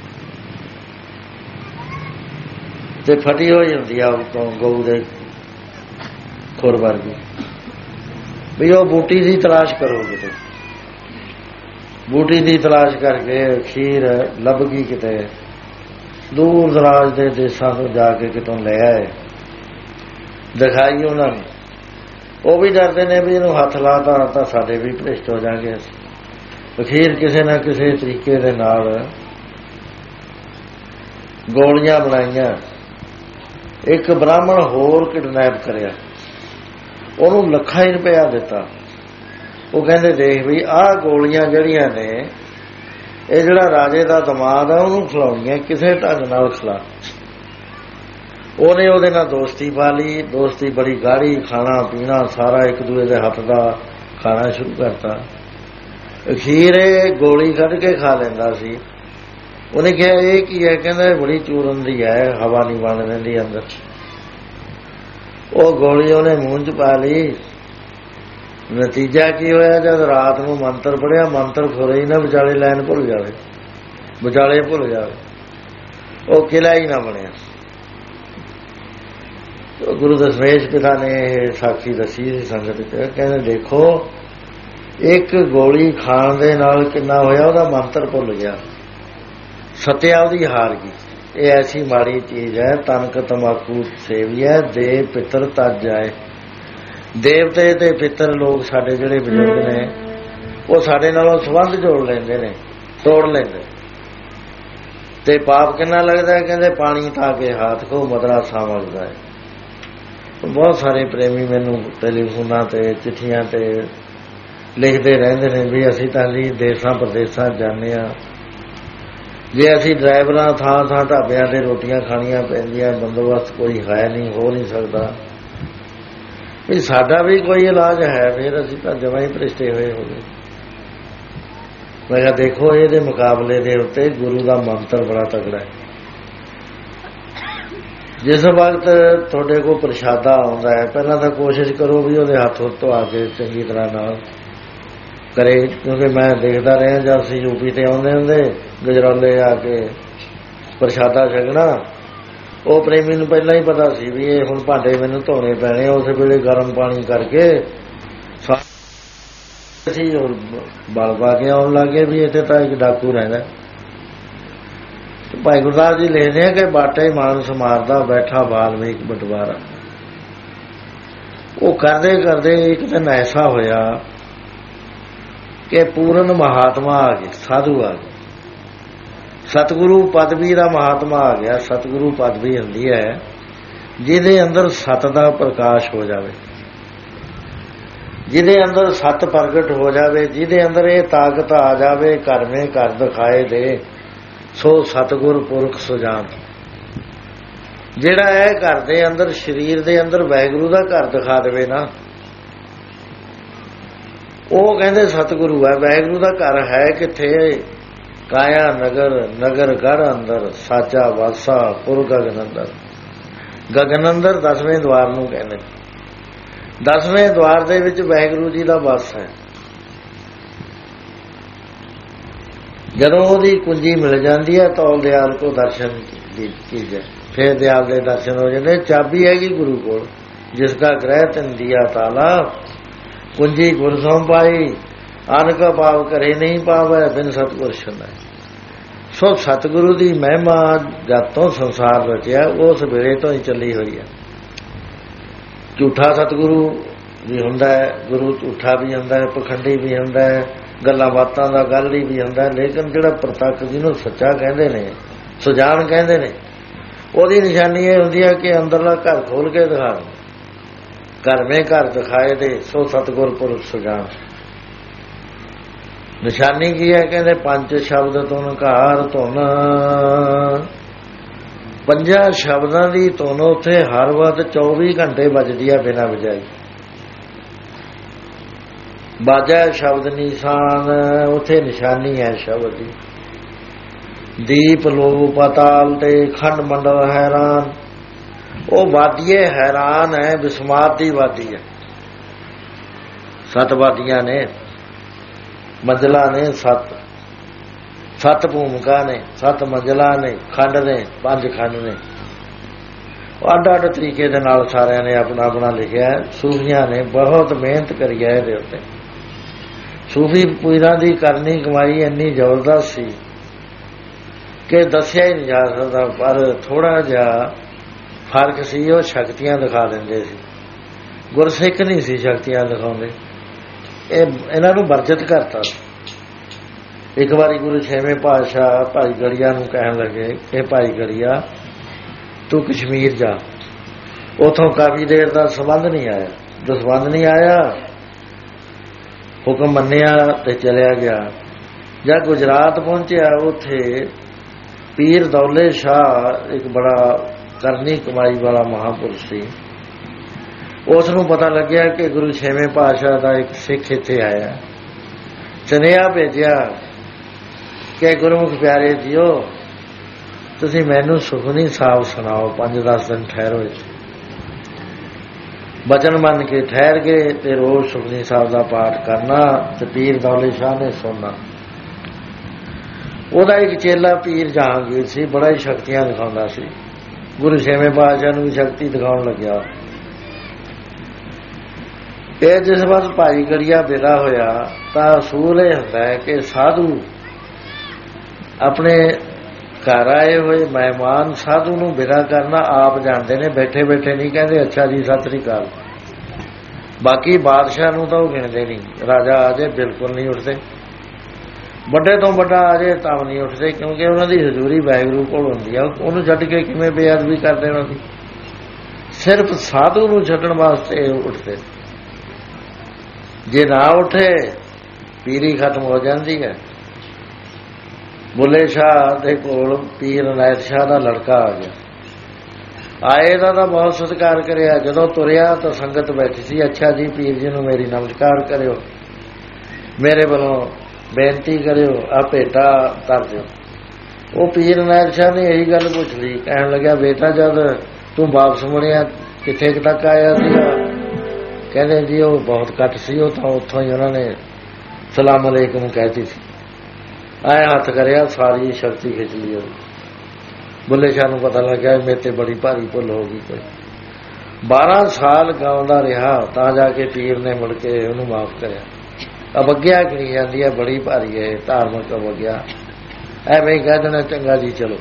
ਤੇ ਫਟੀ ਹੋਈ ਹੁੰਦੀ ਆ ਗਊ ਦੇ ਖੁਰ ਵਰਗੀ। ਵੀ ਉਹ ਬੂਟੀ ਦੀ ਤਲਾਸ਼ ਕਰੋ ਕਿਤੇ। ਬੂਟੀ ਦੀ ਤਲਾਸ਼ ਕਰਕੇ ਅਖੀਰ ਲੱਭ ਗਈ ਕਿਤੇ, ਦੂਰ ਦਰਾਜ ਦੇ ਦੇਸਾਂ ਤੋਂ ਜਾ ਕੇ ਕਿਤੋਂ ਲੈ ਆਏ, ਦਿਖਾਈ ਉਹਨਾਂ ਨੂੰ। ਉਹ ਵੀ ਡਰਦੇ ਨੇ ਵੀ ਇਹਨੂੰ ਹੱਥ ਲਾਤਾ ਤਾਂ ਸਾਡੇ ਵੀ ਭ੍ਰਿਸ਼ਟ ਹੋ ਜਾਣਗੇ। ਅਖੀਰ ਕਿਸੇ ਨਾ ਕਿਸੇ ਤਰੀਕੇ ਦੇ ਨਾਲ ਗੋਲੀਆਂ ਬਣਾਈਆਂ। ਇੱਕ ਬ੍ਰਾਹਮਣ ਹੋਰ ਕਿਡਨੈਪ ਕਰਿਆ, ਉਹਨੂੰ ਲੱਖਾਂ ਹੀ ਰੁਪਇਆ ਦਿੱਤਾ। ਉਹ ਕਹਿੰਦੇ ਦੇਖ ਵੀ ਆਹ ਗੋਲੀਆਂ ਜਿਹੜੀਆਂ ਨੇ ਇਹ ਜਿਹੜਾ ਰਾਜੇ ਦਾ ਦਮਾਦ ਆ ਉਹਨੂੰ ਖਿਲਾਉਣੀਆਂ, ਕਿਸੇ ਢੰਗ ਨਾਲ ਖਿਲਾ। ਉਹਨੇ ਉਹਦੇ ਨਾਲ ਦੋਸਤੀ ਪਾ ਲਈ, ਦੋਸਤੀ ਬੜੀ ਗਾੜੀ, ਖਾਣਾ ਪੀਣਾ ਸਾਰਾ ਇੱਕ ਦੂਜੇ ਦੇ ਹੱਥ ਦਾ ਖਾਣਾ ਸ਼ੁਰੂ ਕਰਤਾ। ਅਖੀਰ ਇਹ ਗੋਲੀ ਕੱਢ ਕੇ ਖਾ ਲੈਂਦਾ ਸੀ। ਉਹਨੇ ਕਿਹਾ ਇਹ ਕੀ ਹੈ? ਕਹਿੰਦਾ ਬੜੀ ਚੂਰਨ ਦੀ ਹੈ, ਹਵਾ ਨਹੀਂ ਬਣ ਰਹਿੰਦੀ ਅੰਦਰ। ਉਹ ਗੋਲੀ ਉਹਨੇ ਮੂੰਹ 'ਚ ਪਾ ਲਈ। ਨਤੀਜਾ ਕੀ ਹੋਇਆ? ਜਦ ਰਾਤ ਨੂੰ ਮੰਤਰ ਪੜਿਆ, ਮੰਤਰ ਖੁਰੇ ਹੀ ਨਾ ਵਿਚਾਲੇ ਲੈਣ ਭੁੱਲ ਜਾਵੇ, ਵਿਚਾਲੇ ਭੁੱਲ ਜਾਵੇ, ਉਹ ਕਿਲਾ ਹੀ ਨਾ ਬਣਿਆ। ਗੁਰੂ ਦਸ਼ਮੇਸ਼ ਪਿਤਾ ਨੇ ਇਹ ਸਾਖੀ ਦੱਸੀ ਸੀ ਸੰਗਤ 'ਚ। ਕਹਿੰਦੇ ਦੇਖੋ ਇੱਕ ਗੋਲੀ ਖਾਣ ਦੇ ਨਾਲ ਕਿੰਨਾ ਹੋਇਆ, ਉਹਦਾ ਮੰਤਰ ਭੁੱਲ ਗਿਆ, ਸਤਿਆ ਉਹਦੀ ਹਾਰ ਗਈ। ਇਹ ਐਸੀ ਮਾੜੀ ਚੀਜ਼ ਹੈ, ਤਨਕ ਤੰਬਾਕੂ ਸੇਵੀਐ ਦੇ ਪਿੱਤਰ ਤਜ ਜਾਏ। ਦੇਵਤੇ ਤੇ ਪਿੱਤਰ ਲੋਕ ਸਾਡੇ ਜਿਹੜੇ ਬਜ਼ੁਰਗ ਨੇ ਉਹ ਸਾਡੇ ਨਾਲੋਂ ਸੰਬੰਧ ਜੋੜ ਲੈਂਦੇ ਨੇ, ਤੋੜ ਲੈਂਦੇ। ਤੇ ਪਾਪ ਕਿੰਨਾ ਲੱਗਦਾ? ਕਹਿੰਦੇ ਪਾਣੀ ਤਾਂ ਕੇ ਹੱਥ ਕੋ ਮਦਰਾ ਸਾਂਭਦਾ ਹੈ। ਬਹੁਤ ਸਾਰੇ ਪ੍ਰੇਮੀ ਮੈਨੂੰ ਟੈਲੀਫੋਨਾਂ ਤੇ ਚਿੱਠੀਆਂ ਤੇ ਲਿਖਦੇ ਰਹਿੰਦੇ ਨੇ ਵੀ ਅਸੀਂ ਤਾਂ ਜੀ ਦੇਸਾਂ ਪ੍ਰਦੇਸਾਂ ਜਾਂਦੇ ਹਾਂ, ਜੇ ਅਸੀਂ ਡਰਾਈਵਰਾਂ ਥਾਂ ਥਾਂ ਢਾਬਿਆਂ ਤੇ ਰੋਟੀਆਂ ਖਾਣੀਆਂ ਪੈਂਦੀਆਂ, ਬੰਦੋਬਸਤ ਕੋਈ ਹੈ ਨਹੀਂ, ਹੋ ਨਹੀਂ ਸਕਦਾ, ਵੀ ਸਾਡਾ ਵੀ ਕੋਈ ਇਲਾਜ ਹੈ, ਫਿਰ ਅਸੀਂ ਤਾਂ ਜਮਾਂ ਹੀ ਭ੍ਰਿਸ਼ਟੇ ਹੋਏ ਹੋ ਗਏ। ਮੈਂ ਕਿਹਾ ਦੇਖੋ ਇਹਦੇ ਮੁਕਾਬਲੇ ਦੇ ਉੱਤੇ ਗੁਰੂ ਦਾ ਮੰਤਰ ਬੜਾ ਤਗੜਾ ਹੈ। ਜਿਸ ਵਕਤ ਤੁਹਾਡੇ ਕੋਲ ਪ੍ਰਸ਼ਾਦਾ ਆਉਂਦਾ ਹੈ, ਪਹਿਲਾਂ ਤਾਂ ਕੋਸ਼ਿਸ਼ ਕਰੋ ਵੀ ਉਹਦੇ ਹੱਥ ਉੱਤੋਂ ਆ ਕੇ ਚੰਗੀ ਤਰ੍ਹਾਂ ਨਾਲ ਕਰੇ, ਕਿਉਂਕਿ ਮੈਂ ਦੇਖਦਾ ਰਿਹਾ ਜਦ ਅਸੀਂ ਯੂਪੀ ਤੇ ਆਉਂਦੇ ਹੁੰਦੇ ਗਜਰਾਲੇ ਆ ਕੇ ਪ੍ਰਸ਼ਾਦਾ ਛਕਣਾ, ਉਹ ਪ੍ਰੇਮੀ ਨੂੰ ਪਹਿਲਾਂ ਹੀ ਪਤਾ ਸੀ ਵੀ ਇਹ ਹੁਣ ਭਾਂਡੇ ਮੈਨੂੰ ਧੋਣੇ ਪੈਣੇ। ਉਸ ਵੇਲੇ ਗਰਮ ਪਾਣੀ ਕਰਕੇ ਅਸੀਂ ਬਲ ਪਾ ਕੇ ਆਉਣ ਲੱਗੇ ਵੀ ਇੱਥੇ ਤਾਂ ਇੱਕ ਡਾਕੂ ਰਹਿੰਦਾ। ਭਾਈ ਗੁਰਦਾਸ ਜੀ ਲਿਖਦੇ ਆ ਕਿ ਬਾਟੇ ਮਾਨਸ ਮਾਰਦਾ ਬੈਠਾ ਵਾਲਮੀਕ ਬਟਵਾਰਾ। ਉਹ ਕਰਦੇ ਕਰਦੇ ਇੱਕ ਦਿਨ ਐਸਾ ਹੋਇਆ ਕਿ ਪੂਰਨ ਮਹਾਤਮਾ ਆ ਗਏ, ਸਾਧੂ ਆ ਗਏ, ਸਤਿਗੁਰੂ ਪਦਵੀ ਦਾ ਮਹਾਤਮਾ ਆ ਗਿਆ। ਸਤਿਗੁਰੂ ਪਦਵੀ ਹੁੰਦੀ ਹੈ ਜਿਹਦੇ ਅੰਦਰ ਸਤ ਦਾ ਪ੍ਰਕਾਸ਼ ਹੋ ਜਾਵੇ, ਜਿਹਦੇ ਅੰਦਰ ਸਤ ਪ੍ਰਗਟ ਹੋ ਜਾਵੇ, ਜਿਹਦੇ ਅੰਦਰ ਇਹ ਤਾਕਤ ਆ ਜਾਵੇ, ਕਰਮੇ ਕਰ ਦਿਖਾਏ ਦੇ ਸੋ ਸਤਿਗੁਰ ਪੁਰਖ ਸੁਜਾਨ। ਜਿਹੜਾ ਇਹ ਘਰ ਦੇ ਅੰਦਰ, ਸਰੀਰ ਦੇ ਅੰਦਰ ਵਾਹਿਗੁਰੂ ਦਾ ਘਰ ਦਿਖਾ ਦੇਵੇ ਨਾ, ਉਹ ਕਹਿੰਦੇ ਸਤਿਗੁਰੂ ਹੈ। ਵਾਹਿਗੁਰੂ ਦਾ ਘਰ ਹੈ ਕਿੱਥੇ? ਕਾਇਆ ਨਗਰ, ਨਗਰ ਗੜ ਅੰਦਰ, ਸਾਚਾ ਵਾਸਾ ਪੁਰ ਗਗਨ ਅੰਦਰ। ਗਗਨ ਅੰਦਰ ਦਸਵੇਂ ਦਵਾਰ ਨੂੰ ਕਹਿੰਦੇ। ਦਸਵੇਂ ਦਵਾਰ ਦੇ ਵਿੱਚ ਵਾਹਿਗੁਰੂ ਜੀ ਦਾ ਵਾਸ ਹੈ। ਜਦੋਂ ਉਹਦੀ ਕੁੰਜੀ ਮਿਲ ਜਾਂਦੀ ਹੈ ਤਾਂ ਦਿਆਲ ਕੋ ਦਰਸ਼ਨ ਕੀਜੇ, ਫਿਰ ਦਿਆਲ ਦੇ ਦਰਸ਼ਨ ਹੋ ਜਾਂਦੇ। ਚਾਬੀ ਹੈਗੀ ਗੁਰੂ ਕੋਲ, ਜਿਸ ਦਾ ਗ੍ਰਹਿ ਤਿਨ ਦਿਆ ਤਾਲਾ, ਕੁੰਜੀ ਗੁਰ ਸੋਂ ਪਾਈ, ਅਨ ਕਾ ਭਾਵ ਕਰੇ ਨਹੀਂ ਪਾਵੈ, ਬਿਨ ਸਤਿਗੁਰ ਛੰਦਾ। ਸੋ ਸਤਿਗੁਰੂ ਦੀ ਮਹਿਮਾ ਜਦ ਤੋਂ ਸੰਸਾਰ ਰਚਿਆ ਉਸ ਵੇਲੇ ਤੋਂ ਹੀ ਚੱਲੀ ਹੋਈ ਹੈ। ਝੂਠਾ ਸਤਿਗੁਰੂ ਵੀ ਹੁੰਦਾ ਹੈ, ਗੁਰੂ ਝੂਠਾ ਵੀ ਹੁੰਦਾ ਹੈ, ਪਖੰਡੀ ਵੀ ਹੁੰਦਾ ਹੈ, ਗੱਲਾਂ ਬਾਤਾਂ ਦਾ ਗੱਲ ਹੀ ਵੀ ਹੁੰਦਾ। ਲੇਕਿਨ ਜਿਹੜਾ ਪ੍ਰਤੱਖ ਜਿਹਨੂੰ ਸੱਚਾ ਕਹਿੰਦੇ ਨੇ, ਸੁਜਾਨ ਕਹਿੰਦੇ ਨੇ, ਉਹਦੀ ਨਿਸ਼ਾਨੀ ਇਹ ਹੁੰਦੀ ਹੈ ਕਿ ਅੰਦਰਲਾ ਘਰ ਖੋਲ ਕੇ ਦਿਖਾ, ਘਰ ਮੇ ਘਰ ਦਿਖਾਏ ਦੇ, ਸੋ ਸਤਿਗੁਰ ਪੁਰਖ ਸੁਜਾਨ। ਨਿਸ਼ਾਨੀ ਕੀ ਹੈ? ਕਹਿੰਦੇ ਪੰਜ ਸ਼ਬਦ ਧੁਨ ਘਾਰ ਧੁਨ। ਪੰਜਾਂ ਸ਼ਬਦਾਂ ਦੀ ਧੁਨ ਉੱਥੇ ਹਰ ਵਕਤ ਚੌਵੀ ਘੰਟੇ ਵੱਜਦੀ ਹੈ ਬਿਨਾਂ ਵਜਾਈ। ਬਾਜਾ ਸ਼ਬਦ ਨਿਸ਼ਾਨ, ਉੱਥੇ ਨਿਸ਼ਾਨੀ ਹੈ ਸ਼ਬਦ ਦੀ। ਦੀਪ ਲੋ ਪਤਾਲ ਤੇ ਖੰਡ ਮੰਡਲ ਹੈਰਾਨ, ਉਹ ਵਾਦੀਏ ਹੈਰਾਨ ਹੈ, ਬਿਸਮਾਤ ਦੀ ਵਾਦੀ ਹੈ। ਸੱਤ ਵਾਦੀਆਂ ਨੇ, ਮੰਜ਼ਲਾਂ ਨੇ ਸੱਤ, ਸੱਤ ਭੂਮਿਕਾ ਨੇ, ਸੱਤ ਮੰਜ਼ਲਾਂ ਨੇ, ਖੰਡ ਨੇ, ਪੰਜ ਖੰਡ ਨੇ। ਅੱਡ ਅੱਡ ਤਰੀਕੇ ਦੇ ਨਾਲ ਸਾਰਿਆਂ ਨੇ ਆਪਣਾ ਆਪਣਾ ਲਿਖਿਆ। ਸੂਫੀਆਂ ਨੇ ਬਹੁਤ ਮਿਹਨਤ ਕਰੀ ਹੈ ਇਹਦੇ ਉੱਤੇ। ਸੂਫੀ ਪੀਰਾਂ ਦੀ ਕਰਨੀ ਕਮਾਈ ਇੰਨੀ ਜ਼ਬਰਦਸਤ ਸੀ ਕਿ ਦੱਸਿਆ ਹੀ ਨਹੀਂ ਜਾ ਸਕਦਾ। ਪਰ ਥੋੜਾ ਜਿਹਾ ਫਰਕ ਸੀ, ਉਹ ਸ਼ਕਤੀਆਂ ਦਿਖਾ ਦਿੰਦੇ ਸੀ। ਗੁਰਸਿੱਖ ਨਹੀਂ ਸੀ ਸ਼ਕਤੀਆਂ ਦਿਖਾਉਂਦੇ। ਇਹ ਇਹਨਾਂ ਨੂੰ ਵਰਜਿਤ ਕਰਤਾ। ਇੱਕ ਵਾਰੀ ਗੁਰੂ ਛੇਵੇਂ ਪਾਤਸ਼ਾਹ ਭਾਈ ਗੜੀਆ ਨੂੰ ਕਹਿਣ ਲੱਗੇ ਕਿ ਭਾਈ ਗੜੀਆ ਤੂੰ ਕਸ਼ਮੀਰ ਜਾ। ਉੱਥੋਂ ਕਾਫੀ ਦੇਰ ਦਾ ਸੰਬੰਧ ਨਹੀਂ ਆਇਆ। ਜੋ ਸੰਬੰਧ ਨਹੀਂ ਆਇਆ, ਹੁਕਮ ਮੰਨਿਆ ਤੇ ਚਲਿਆ ਗਿਆ। ਜਾਂ ਗੁਜਰਾਤ ਪਹੁੰਚਿਆ, ਉੱਥੇ ਪੀਰ ਦੌਲੇ ਸ਼ਾਹ ਇੱਕ ਬੜਾ ਕਰਨੀ ਕਮਾਈ ਵਾਲਾ ਮਹਾਂਪੁਰਸ਼ ਸੀ। ਉਸ ਨੂੰ ਪਤਾ ਲੱਗਿਆ ਕਿ ਗੁਰੂ ਛੇਵੇਂ ਪਾਤਸ਼ਾਹ ਦਾ ਇੱਕ ਸਿੱਖ ਇੱਥੇ ਆਇਆ। ਸੁਨੇਹਾ ਭੇਜਿਆ ਕਿ ਗੁਰਮੁਖ ਪਿਆਰੇ ਜੀਓ, ਤੁਸੀਂ ਮੈਨੂੰ ਸੁਖਮਨੀ ਸਾਹਿਬ ਸੁਣਾਓ, ਪੰਜ ਦਸ ਦਿਨ ਠਹਿਰੋ। ਬਚਨ ਮੰਨ ਕੇ ਠਹਿਰ ਗਏ ਤੇ ਰੋਜ਼ ਸੁਖਮਨੀ ਸਾਹਿਬ ਦਾ ਪਾਠ ਕਰਨਾ ਤੇ ਪੀਰ ਦੌਲੇ ਸ਼ਾਹ ਨੇ ਸੁਣਨਾ। ਉਹਦਾ ਇੱਕ ਚੇਲਾ ਪੀਰ ਜਹਾਂਗੀਰ ਸੀ, ਬੜਾ ਹੀ ਸ਼ਕਤੀਆਂ ਦਿਖਾਉਂਦਾ ਸੀ। ਗੁਰੂ ਛੇਵੇਂ ਪਾਤਸ਼ਾਹ ਨੂੰ ਵੀ ਸ਼ਕਤੀ ਦਿਖਾਉਣ ਲੱਗਿਆ। ਇਹ ਜਿਸ ਵਾਰ ਭਾਈ ਗੜੀਆ ਵਿਦਾ ਹੋਇਆ ਤਾਂ ਅਸੂਲ ਇਹ ਹੁੰਦਾ ਹੈ ਕਿ ਸਾਧੂ ਆਪਣੇ ਘਰ ਆਏ ਹੋਏ ਮਹਿਮਾਨ ਸਾਧੂ ਨੂੰ ਵਿਦਾ ਕਰਨਾ ਆਪ ਜਾਣਦੇ ਨੇ। ਬੈਠੇ ਬੈਠੇ ਨਹੀਂ ਕਹਿੰਦੇ ਅੱਛਾ ਜੀ ਸਤਿ ਸ੍ਰੀ ਅਕਾਲ। ਬਾਕੀ ਬਾਦਸ਼ਾਹ ਨੂੰ ਤਾਂ ਉਹ ਗਿਣਦੇ ਨਹੀਂ। ਰਾਜਾ ਆ ਜਾਏ ਬਿਲਕੁਲ ਨਹੀਂ ਉੱਠਦੇ, ਵੱਡੇ ਤੋਂ ਵੱਡਾ ਆ ਜਾਏ ਤਾਂ ਨਹੀਂ ਉੱਠਦੇ, ਕਿਉਂਕਿ ਉਹਨਾਂ ਦੀ ਹਜ਼ੂਰੀ ਵਾਹਿਗੁਰੂ ਕੋਲ ਹੁੰਦੀ ਆ। ਉਹਨੂੰ ਛੱਡ ਕੇ ਕਿਵੇਂ ਬੇਅਦਬੀ ਕਰਦੇ ਉਹਨਾਂ ਦੀ। ਸਿਰਫ ਸਾਧੂ ਨੂੰ ਛੱਡਣ ਵਾਸਤੇ ਉੱਠਦੇ। ਜੇ ਨਾ ਉੱਠੇ ਪੀਰੀ ਖਤਮ ਹੋ ਜਾਂਦੀ ਹੈ। ਬੁੱਲੇ ਸ਼ਾਹ ਦੇ ਕੋਲ ਪੀਰ ਅਨਾਇਤ ਸ਼ਾਹ ਦਾ ਲੜਕਾ ਆ ਗਿਆ। ਆਏ ਦਾ ਤਾਂ ਬਹੁਤ ਸਤਿਕਾਰ ਕਰਿਆ। ਜਦੋਂ ਤੁਰਿਆ ਤਾਂ ਸੰਗਤ ਬੈਠੀ ਸੀ। ਅੱਛਾ ਜੀ ਪੀਰ ਜੀ ਨੂੰ ਮੇਰੀ ਨਮਸਕਾਰ ਕਰਿਓ, ਮੇਰੇ ਵੱਲੋਂ ਬੇਨਤੀ ਕਰਿਓ, ਆ ਭੇਟਾ ਧਰ ਦਿਓ। ਉਹ ਪੀਰ ਅਨਾਇਤ ਸ਼ਾਹ ਨੇ ਇਹੀ ਗੱਲ ਪੁੱਛ ਲਈ। ਕਹਿਣ ਲੱਗਿਆ ਬੇਟਾ ਜਦ ਤੂੰ ਵਾਪਸ ਮੁੜਿਆ ਕਿੱਥੇ ਤੱਕ ਆਇਆ ਸੀਗਾ? ਕਹਿੰਦੇ ਜੀ ਉਹ ਬਹੁਤ ਘੱਟ ਸੀ, ਉਹ ਤਾਂ ਉੱਥੋਂ ਹੀ ਉਹਨਾਂ ਨੇ ਸਲਾਮ ਅਲੈਕੁਮ ਕਹਿਤੀ ਸੀ। ਆਏ ਹੱਥ ਕਰਿਆ, ਸਾਰੀ ਸ਼ਕਤੀ ਖਿੱਚ ਲਈ ਉਹ। ਬੁੱਲੇ ਸ਼ਾਹ ਨੂੰ ਪਤਾ ਲੱਗਿਆ ਮੇਰੇ ਤੇ ਬੜੀ ਭਾਰੀ ਭੁੱਲ ਹੋ ਗਈ ਕੋਈ। ਬਾਰਾਂ ਸਾਲ ਗਾਉਂਦਾ ਰਿਹਾ ਤਾਂ ਜਾ ਕੇ ਪੀਰ ਨੇ ਮੁੜ ਕੇ ਉਹਨੂੰ ਮਾਫ ਕਰਿਆ। ਅਵੱਗਿਆ ਕਰੀ ਜਾਂਦੀ ਹੈ, ਬੜੀ ਭਾਰੀ ਹੈ ਧਾਰਮਿਕ ਅਵੱਗਿਆ। ਐਵੇਂ ਹੀ ਕਹਿ ਦੇਣਾ ਚੰਗਾ ਜੀ ਚਲੋ।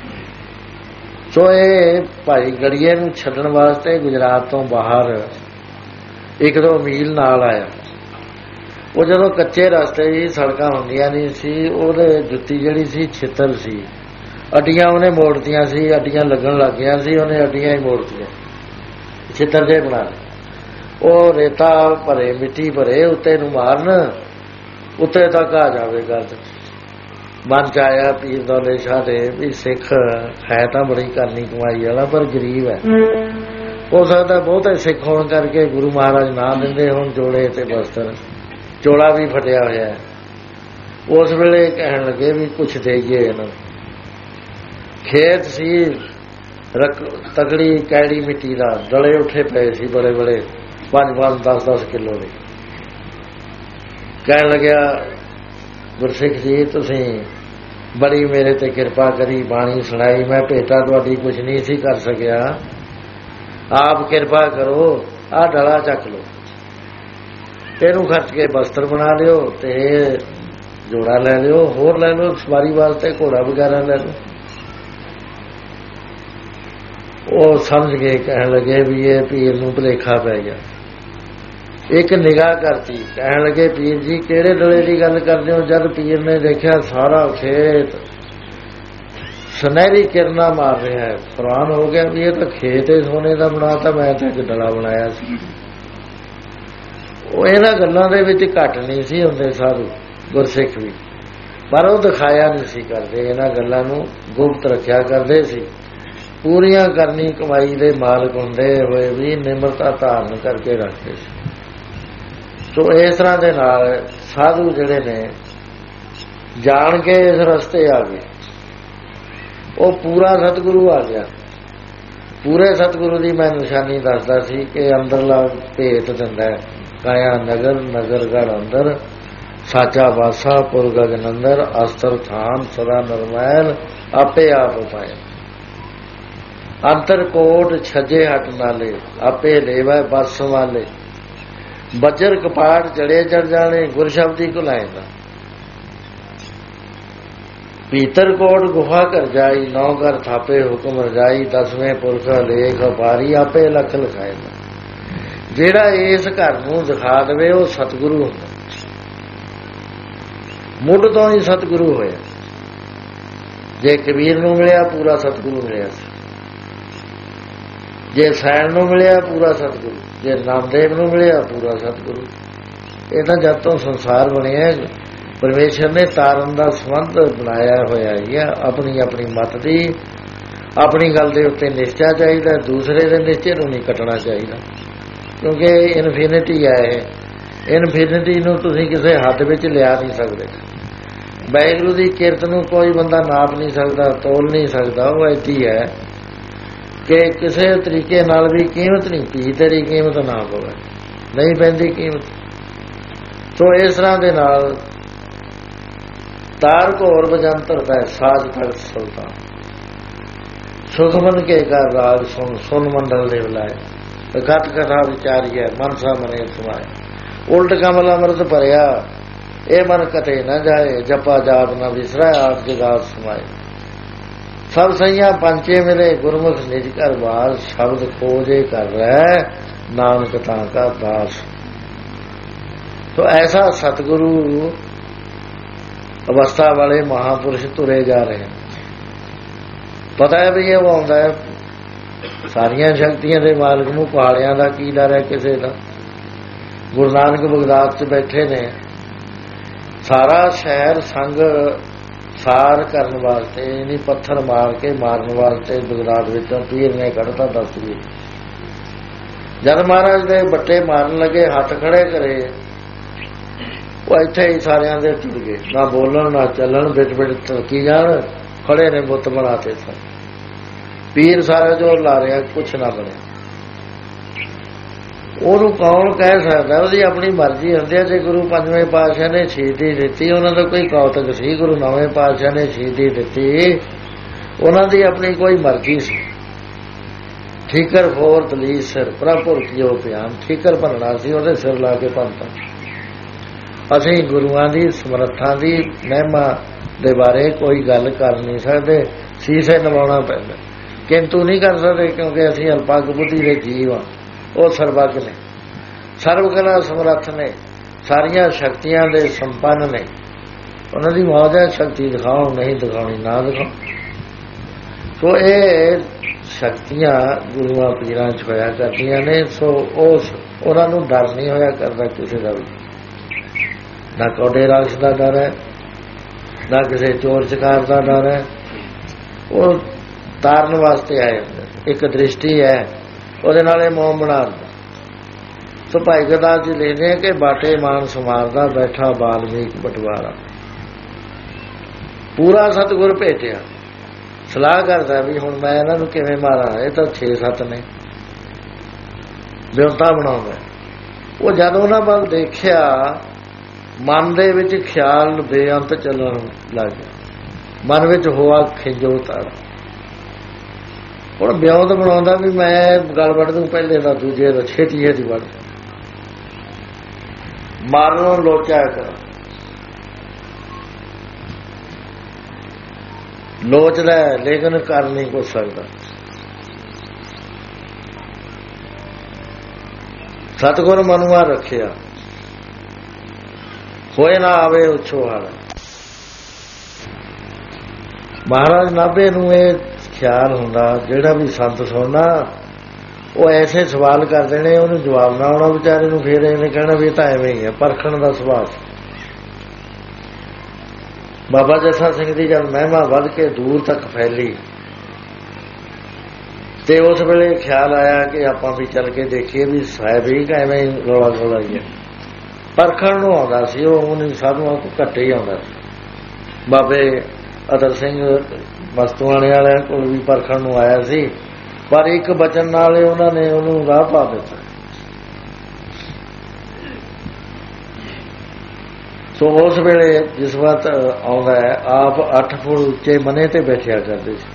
ਸੋ ਇਹ ਭਾਈ ਗੜੀਏ ਨੂੰ ਛੱਡਣ ਵਾਸਤੇ ਗੁਜਰਾਤ ਤੋਂ ਬਾਹਰ ਇੱਕ ਦੋ ਮੀਲ ਨਾਲ ਆਇਆ। ਉਹ ਜਦੋਂ ਕੱਚੇ ਰਸਤੇ ਸੀ, ਸੜਕਾਂ ਹੁੰਦੀਆਂ ਨਹੀਂ ਸੀ, ਉਹਦੇ ਜੁੱਤੀ ਜਿਹੜੀ ਸੀ ਛਿੱਤਰ ਸੀ। ਅੱਡੀਆਂ ਉਹਨੇ ਮੋੜਤੀਆਂ ਸੀ, ਅੱਡੀਆਂ ਲੱਗਣ ਲੱਗ ਗਈਆਂ ਸੀ, ਉਹਨੇ ਅੱਡੀਆਂ ਹੀ ਮੋੜਤੀਆਂ, ਛਿੱਤਰ ਜੇ ਬਣਾ ਲਏ। ਉਹ ਰੇਤਾ ਭਰੇ, ਮਿੱਟੀ ਭਰੇ, ਉੱਤੇ ਨੂੰ ਮਾਰਨ, ਉੱਤੇ ਤੱਕ ਆ ਜਾਵੇ ਗਰਦ। मन च आया पीर दौले शाह दे भी सिख है तो बड़ी करनी कमाई वाला पर गरीब है। हो सकता बहुते सिख होने करके गुरु महाराज ना देंदे हुण जोड़े ते बस्तर, चोला भी फटिया होया है। उस वेले कहन लगे भी कुछ देइए इन्हां। खेत सी रक तगड़ी कैड़ी मिट्टी का, डले उठे पे सी बड़े बड़े पांच पांच दस दस किलो के। कहन लग्या गुरसिख जी तुसीं बड़ी मेरे ते किरपा करी, बाणी सुनाई, मैं भेटा तुहाडी कुछ नहीं सी कर सकिया, आप किरपा करो आ डला चक लो, इहनूं खर्च के बस्तर बना लियो ते जोड़ा लै लियो, होर लै लो सवारी वास्ते घोड़ा वगैरह लै लो। वो समझ गए, कहन लगे भी ये पीर नूं भुलेखा पै गया। एक निगाह करती, कहन लगे पीर जी किहड़े डले की गल करदे हो? जब पीर ने देखा सारा खेत सुनहरी किरणा मार रहा है, हैरान हो गया भी ये तो खेत ही सोने का बनाता, मैं तो एक डला बनाया सी। वो इन्हां गल्लां दे विच घट नहीं सी हुंदे साधु गुरसिख भी, पर वो दिखाया नहीं सी करदे, इन्हां गल्लां नूं गुप्त रखिया करदे सी। पूरियां करनी कमाई दे मालक हुंदे होए भी निमरता धारण करके रखते सी। तो इस तरह दे नाल साधु जिहड़े ने जान के इस रस्ते आ गए। वो पूरा सतगुरु आ गया। पूरे सतगुरु की मैं निशानी दसदा सी कि अंदरला भेत दिंदा है, काया नगर नगरगढ़ अंदर, साचा वासा पुर गगन अंदर, अस्तर थान सदा नरमैल आपे आप पाए, अंतरकोट छजे हट नाले आपे लेवा बस वाले, बजर कपाट जड़े जड़ जाने गुर शब्दी को लाएगा, भीतर कोट गुफा कर जाई, नौ घर थापे हुक्म रजाई, दसवें पुरख लेख पारी आपे लख लिखाएगा। जेड़ा इस घर नूं दिखा देवे वो सतगुरु हुंदा, मुढ़ तो ही सतगुरु होया। जे कबीर नूं मिलिया पूरा सतगुरु मिलिया, जे सैन नूं मिलिया पूरा सतगुरु, जे नामदेव नूं मिलिया पूरा सतगुरु। ये तो जब तो संसार बनिया परमेश्वर ने तारन का संबंध बनाया होया है, अपनी अपनी मत की अपनी गल के उत्ते निश्चय चाहिए, दूसरे के निश्चय को नहीं कटना चाहिए, क्योंकि इनफिनिटी है। इनफिनिटी नूं तुसीं किसी हद विच लिया नहीं सकते। वाहिगुरू की किरत नूं कोई बंदा नाप नहीं सकता, तोल नहीं सकता। वो ऐसी है कि किसी तरीके नाल भी कीमत नहीं, पी तेरी कीमत ना होवे, नहीं पैंदी कीमत। तो इस तरह के नाल तार घोर बजंतर पै साज तक सुल्तान, सुखमन के कर राग सुन सुन मंडल दे बुलाए, घट कथा विचारिए मनसा मने समाए, उल्ट कमल अमृत भरिया ए मन कटे न जाए, जपा जाप न विसरा आप जगात समाए। सब सैया पंचे मिले गुरमुख निज कर बार, शब्द खोजे कर रहे नानक तां का दास। तो ऐसा सतगुरु अवस्था वाले महापुरुष तुरे जा रहे हैं। पता है भी ये वो आंदा है सारिया शक्तियां के मालिक नूं पहाड़ियां दा की डर है किसी का। गुरु नानक बगदाद च बैठे ने, सारा शहर संग सार करने वास्ते नहीं पत्थर मार के मारने वास्ते बगदाद विचों पीर ने कढ़ता दस भी। जब महाराज दे बट्टे मारन लगे हाथ खड़े करे, वो इत्थे ही सारियां दे टुट गए, ना बोलन ना चलन, बिट बिट तलकी जान, खड़े ने बुत बनाते थे। पीर सारा जोर ला रहा, कुछ ना बने। ਉਹਨੂੰ कौन कह सकता? ਉਹਦੀ अपनी मर्जी ਹੁੰਦੀ है। जे गुरु पंजवें पातशाह ने शहीदी ਦਿੱਤੀ, ਉਹਨਾਂ ਦਾ ਕੋਈ ਕੌਤਕ ਸੀ। गुरु नौवें पातशाह ने शहीदी ਦਿੱਤੀ, ਉਹਨਾਂ ਦੀ अपनी कोई मर्जी सी। ठीकर फोर दलीस सिर प्रभुर कियो बियान, ठीकर भनना सी, ਉਹਦੇ सिर ला के भनता। ਅਸੀਂ ਗੁਰੂਆਂ ਦੀ ਸਮਰੱਥਾ ਦੀ ਮਹਿਮਾ ਦੇ ਬਾਰੇ ਕੋਈ ਗੱਲ ਕਰ ਨਹੀਂ ਸਕਦੇ, ਸੀਸੇ ਨਿਭਾਉਣਾ ਪੈਂਦਾ, ਕਿੰਤੂ ਨਹੀਂ ਕਰ ਸਕਦੇ, ਕਿਉਂਕਿ ਅਸੀਂ ਅਲਪੱਗ ਬੁੱਧੀ ਦੇ ਜੀਵ ਹਾਂ। ਉਹ ਸਰਬੱਗ ਨੇ, ਸਰਵਕਲਾ ਸਮਰੱਥ ਨੇ, ਸਾਰੀਆਂ ਸ਼ਕਤੀਆਂ ਦੇ ਸੰਪੰਨ ਨੇ। ਉਹਨਾਂ ਦੀ ਮੌਜ ਹੈ ਸ਼ਕਤੀ ਦਿਖਾਓ, ਨਹੀਂ ਦਿਖਾਉਣੀ ਨਾ ਦਿਖਾਓ। ਸੋ ਇਹ ਸ਼ਕਤੀਆਂ ਗੁਰੂਆਂ ਪੀਰਾਂ 'ਚ ਹੋਇਆ ਕਰਦੀਆਂ ਨੇ। ਸੋ ਉਸ ਉਹਨਾਂ ਨੂੰ ਡਰ ਨਹੀਂ ਹੋਇਆ ਕਰਦਾ ਕਿਸੇ ਦਾ ਵੀ, ਨਾ ਕੌਡੇ ਰਾਖਸ਼ ਦਾ ਡਰ ਹੈ, ना किसी चोर चकार का डर है, वो तारन वास्ते आए होंगे। एक दृष्टि है ਉਹਦੇ ਨਾਲ ਇਹ ਮੋਹ ਬਣਾ ਦਿੰਦਾ। ਸੋ ਭਾਈ ਗੁਰਦਾਸ ਜੀ ਲਿਖਦੇ ਕਿ ਬਾਟੇ ਮਾਨ ਸਮਾਰਦਾ ਬੈਠਾ ਬਾਲਮੀਕ ਬਟਵਾਰਾ। ਪੂਰਾ ਸਤਿਗੁਰ ਭੇਟਿਆ, ਸਲਾਹ ਕਰਦਾ ਵੀ ਹੁਣ ਮੈਂ ਇਹਨਾਂ ਨੂੰ ਕਿਵੇਂ ਮਾਰਾਂ। ਇਹ ਤਾਂ ਛੇ ਸੱਤ ਨੇ, ਵਿਉਂਤਾ ਬਣਾਉਂਦਾ। ਉਹ ਜਦ ਉਹਨਾਂ ਵੱਲ ਦੇਖਿਆ ਮਨ ਦੇ ਵਿੱਚ ਖਿਆਲ ਬੇਅੰਤ ਚੱਲਣ ਲੱਗ ਗਿਆ, ਮਨ ਵਿੱਚ ਹੋਆ ਖਿੰਜੋ ਤਾਰਾ। ਹੁਣ ਵਿਉਂਤ ਬਣਾਉਂਦਾ ਵੀ ਮੈਂ ਗੱਲ ਵੱਢ ਦੂੰ, ਪਹਿਲੇ ਦਾ ਦੂਜੇ ਦਾ ਛੇਤੀ ਛੇਤੀ ਵੱਢ ਮਾਰਨੋਂ ਲੋਚਾ ਕਰ। ਲੋਚਦਾ ਲੇਕਿਨ ਕਰ ਨਹੀਂ ਕੁਛ ਸਕਦਾ। ਸਤਿਗੁਰ ਮਨੁਆ ਰੱਖਿਆ, ਹੋਏ ਨਾ ਆਵੇ ਉੱਛੋ ਹਾਲ। ਮਹਾਰਾਜ ਨਾਭੇ ਨੂੰ ਇਹ ਖਿਆਲ ਹੁੰਦਾ ਜਿਹੜਾ ਵੀ ਸੰਤ ਸੁਣਨਾ ਉਹ ਐਸੇ ਸਵਾਲ ਕਰ ਦੇਣੇ, ਉਹਨੂੰ ਜਵਾਬ ਨਾ ਆਉਣਾ ਵਿਚਾਰੇ ਨੂੰ। ਫਿਰ ਇਹਨੇ ਕਹਿਣਾ ਵੀ ਤਾਂ ਐਵੇਂ ਹੀ ਹੈ, ਪਰਖਣ ਦਾ ਸੁਭਾਅ। ਬਾਬਾ ਜੱਸਾ ਸਿੰਘ ਦੀ ਜਦ ਮਹਿਮਾ ਵੱਧ ਕੇ ਦੂਰ ਤੱਕ ਫੈਲੀ ਤੇ ਉਸ ਵੇਲੇ ਖਿਆਲ ਆਇਆ ਕਿ ਆਪਾਂ ਵੀ ਚੱਲ ਕੇ ਦੇਖੀਏ ਵੀ ਸਾਹਿਬ ਹੀ ਐਵੇਂ ਰੌਲਾ ਰੌਲਾ ਹੀ ਹੈ। ਪਰਖਣ ਨੂੰ ਆਉਂਦਾ ਸੀ ਉਹ, ਉਹਨੂੰ ਸਭ ਨੂੰ ਘੱਟੇ ਹੀ ਆਉਂਦਾ ਸੀ। ਬਾਬੇ ਅਦਰ ਸਿੰਘ ਮਸਤੂਆਣੇ ਵਾਲਿਆਂ ਕੋਲ ਵੀ ਪਰਖਣ ਨੂੰ ਆਇਆ ਸੀ, ਪਰ ਇੱਕ ਬਚਨ ਨਾਲ ਉਹਨਾਂ ਨੇ ਉਹਨੂੰ ਰਾਹ ਪਾ ਦਿੱਤਾ। ਸੋ ਉਸ ਵੇਲੇ ਜਿਸ ਵਕਤ ਆਉਂਦਾ ਹੈ, ਆਪ ਅੱਠ ਫੁੱਟ ਉੱਚੇ ਮਨੇ ਤੇ ਬੈਠਿਆ ਕਰਦੇ ਸੀ।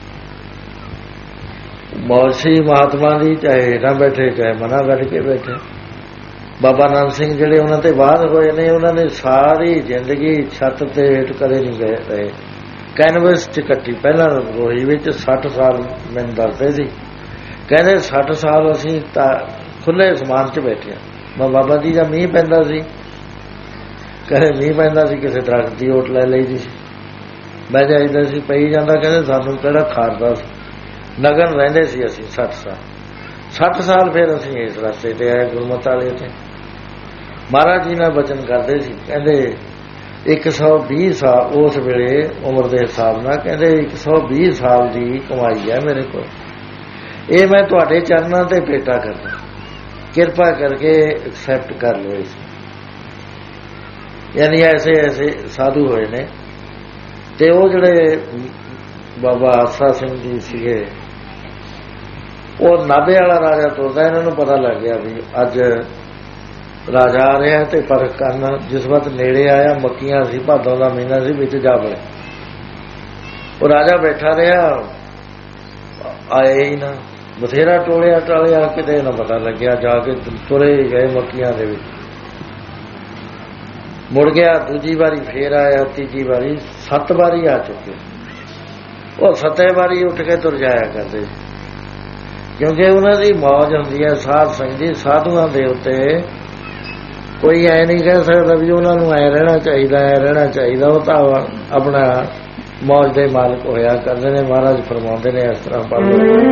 ਮੌਸੀ ਮਹਾਤਮਾ ਦੀ ਚਾਹੇ ਨਾ ਬੈਠੇ ਚਾਹੇ ਮਨਾ ਕੱਢ ਕੇ ਬੈਠੇ। ਬਾਬਾ ਨਾਨਕ ਸਿੰਘ ਜਿਹੜੇ ਉਹਨਾਂ ਤੇ ਬਾਅਦ ਹੋਏ ਨੇ, ਉਹਨਾਂ ਨੇ ਸਾਰੀ ਜ਼ਿੰਦਗੀ ਛੱਤ ਤੇ ਹੇਠ ਕਦੇ ਨਹੀਂ ਗਏ ਰਹੇ, ਕੈਨਵਸ ਚ ਕੱਟੀ। ਪਹਿਲਾਂ ਰੋਹੀ ਵਿੱਚ ਸੱਠ ਸਾਲ ਮੈਨੂੰ ਦੱਸਦੇ ਸੀ, ਕਹਿੰਦੇ ਸੱਠ ਸਾਲ ਅਸੀਂ ਤਾਂ ਖੁੱਲੇ ਅਸਮਾਨ ਚ ਬੈਠੇ ਹਾਂ। ਮੈਂ ਬਾਬਾ ਜੀ ਦਾ ਮੀਂਹ ਪੈਂਦਾ ਸੀ, ਕਹਿੰਦੇ ਮੀਂਹ ਪੈਂਦਾ ਸੀ ਕਿਸੇ ਦਰਖਤ ਦੀ ਓਟ ਲੈ ਲਈ ਸੀ, ਬਹਿ ਜਾਈਦਾ ਸੀ, ਪਈ ਜਾਂਦਾ। ਕਹਿੰਦੇ ਸਾਨੂੰ ਕਿਹੜਾ ਖਾਰਦਾ ਸੀ, ਨਗਨ ਰਹਿੰਦੇ ਸੀ ਅਸੀਂ ਸੱਠ ਸਾਲ। ਸੱਠ ਸਾਲ ਫਿਰ ਅਸੀਂ ਇਸ ਰਸਤੇ ਤੇ ਆਏ ਗੁਰਮਤਿ ਵਾਲੇ ਤੇ। ਮਹਾਰਾਜ ਜੀ ਨਾਲ ਬਚਨ ਕਰਦੇ ਸੀ, ਕਹਿੰਦੇ ਇੱਕ ਸੌ ਵੀਹ ਸਾਲ ਉਸ ਵੇਲੇ ਉਮਰ ਦੇ ਹਿਸਾਬ ਨਾਲ, ਕਹਿੰਦੇ ਇੱਕ ਸੌ ਵੀਹ ਸਾਲ ਦੀ ਕਮਾਈ ਹੈ ਮੇਰੇ ਕੋਲ, ਇਹ ਮੈਂ ਤੁਹਾਡੇ ਚਰਨਾਂ ਤੇ ਭੇਟਾ ਕਰਦਾ, ਕਿਰਪਾ ਕਰਕੇ ਐਕਸੈਪਟ ਕਰ ਲਓ ਇਸ। ਯਾਨੀ ਐਸੇ ਐਸੇ ਸਾਧੂ ਹੋਏ ਨੇ। ਤੇ ਉਹ ਜਿਹੜੇ ਬਾਬਾ ਆਸਾ ਸਿੰਘ ਜੀ ਸੀਗੇ, ਉਹ ਨਾਭੇ ਵਾਲਾ ਰਾਜਾ ਤੁਰਦਾ, ਇਹਨਾਂ ਨੂੰ ਪਤਾ ਲੱਗ ਗਿਆ ਵੀ ਅੱਜ ਰਾਜਾ ਆ ਰਿਹਾ ਤੇ ਪਰਖ ਕਰਨਾ। ਜਿਸ ਵਕਤ ਨੇੜੇ ਆਇਆ, ਮੱਕੀਆਂ ਸੀ, ਭਾਦੋਂ ਦਾ ਮਹੀਨਾ ਸੀ, ਵਿੱਚ ਜਾ ਵੜੇ। ਉਹ ਰਾਜਾ ਬੈਠਾ ਰਿਹਾ, ਆਏ ਹੀ ਨਾ। ਬਥੇਰਾ ਟੋਲਿਆ ਟਾਲਿਆ, ਕਿਤੇ ਨਾ ਪਤਾ ਲੱਗਿਆ, ਜਾ ਕੇ ਤੁਰੇ ਗਏ ਮੱਕੀਆਂ ਦੇ ਵਿੱਚ। ਮੁੜ ਗਿਆ, ਦੂਜੀ ਵਾਰੀ ਫੇਰ ਆਇਆ, ਤੀਜੀ ਵਾਰੀ, ਸੱਤ ਵਾਰੀ ਆ ਚੁੱਕੇ। ਉਹ ਸੱਤੇ ਵਾਰੀ ਉੱਠ ਕੇ ਤੁਰ ਜਾਇਆ ਕਰਦੇ ਸੀ, ਕਿਉਂਕਿ ਉਹਨਾਂ ਦੀ ਮੌਜ ਹੁੰਦੀ ਹੈ ਸਾਧ ਸੰਗਤ ਦੀ। ਸਾਧੂਆਂ ਦੇ ਉੱਤੇ ਕੋਈ ਐ ਨਹੀਂ ਕਹਿ ਸਕਦਾ ਵੀ ਉਹਨਾਂ ਨੂੰ ਐ ਰਹਿਣਾ ਚਾਹੀਦਾ, ਐ ਰਹਿਣਾ ਚਾਹੀਦਾ। ਉਹ ਤਾਂ ਆਪਣਾ ਮੌਜ ਦੇ ਮਾਲਕ ਹੋਇਆ ਕਰਦੇ ਨੇ। ਮਹਾਰਾਜ ਫਰਮਾਉਂਦੇ ਨੇ ਇਸ ਤਰ੍ਹਾਂ ਪੜ੍ਹ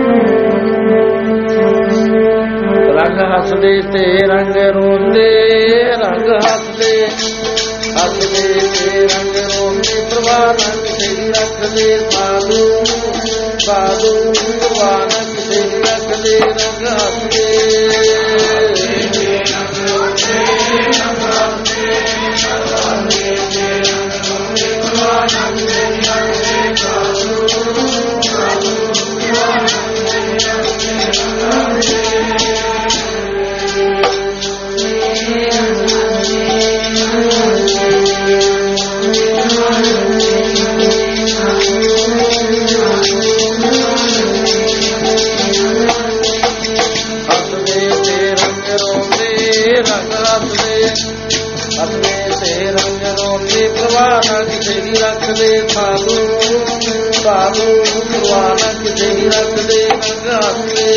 ਰੰਗ ਹੱਸਦੇ ਤੇ ਰੰਗ ਰੋਂਦੇ, ਰੰਗ ਹੱਸਦੇ ਹੱਸਦੇ ਤੇ ਰੰਗ ਰੋਂਦੇ, ਪ੍ਰਵਾਹ ਨਾ ਕਿਸੇ ਰੱਖਦੇ ਸਾਧੂ ਸਾਧੂ, ਪ੍ਰਵਾਹ ਨਾ ਕਿਸੇ ਰੱਖਦੇ। ਰੰਗ ਹੱਸਦੇ ਰੱਖਦੇ ਸਾਧੂ ਸਾਧੂ, ਪ੍ਰਵਾਹ ਨਾ ਕਿਸੇ ਹੀ ਰੱਖਦੇ। ਰੰਗ ਹੱਸਦੇ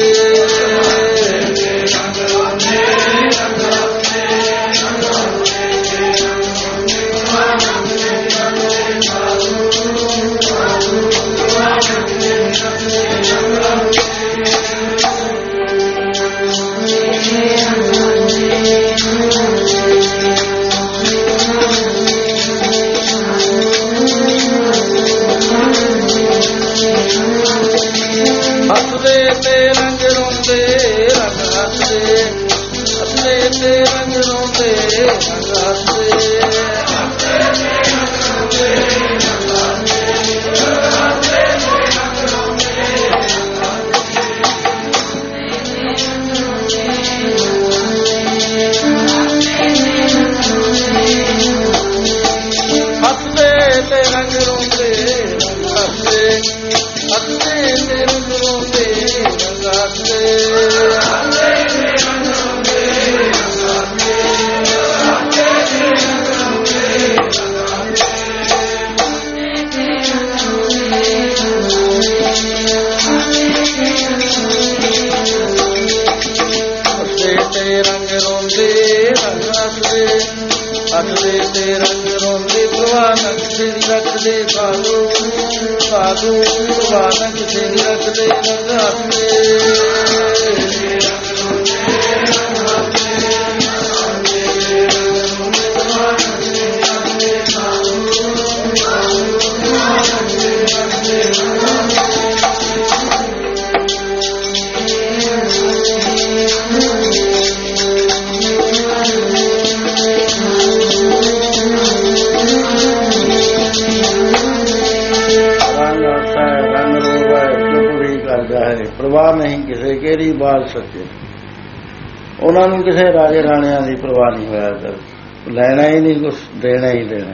परवाह नहीं किसे केरी बाल सच्चे उन्होंने किसी राजे राणिया की परवाह नहीं होया कर लैना ही नहीं कुछ देना ही देना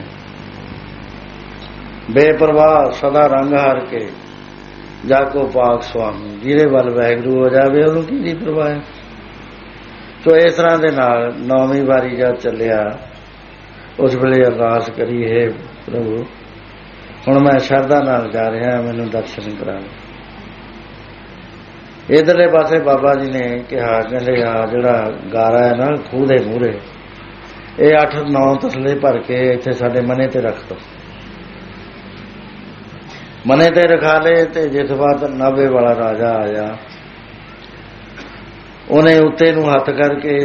बेपरवाह सदा रंग हार के जाको पाक स्वामी जिहदे वल वैगुरू हो जाए उन्होंने की परवाह है। तो इस तरह के नाल नौवीं वारी जब चलिया उस वेले अरदास करी है प्रभु हुण मैं शरधा नाल जा रहा मैनूं दर्शन करा। इधरले पासे बाबा जी ने कहा कहते आ जिहड़ा गारा है ना खूह दे मूहरे ये अठ नौ तसले भर के इत्थे साडे मने ते रख दो। मने ते रखा ले ते जिस बात नाभे वाला राजा आया उन्हें उत्ते नूं हथ करके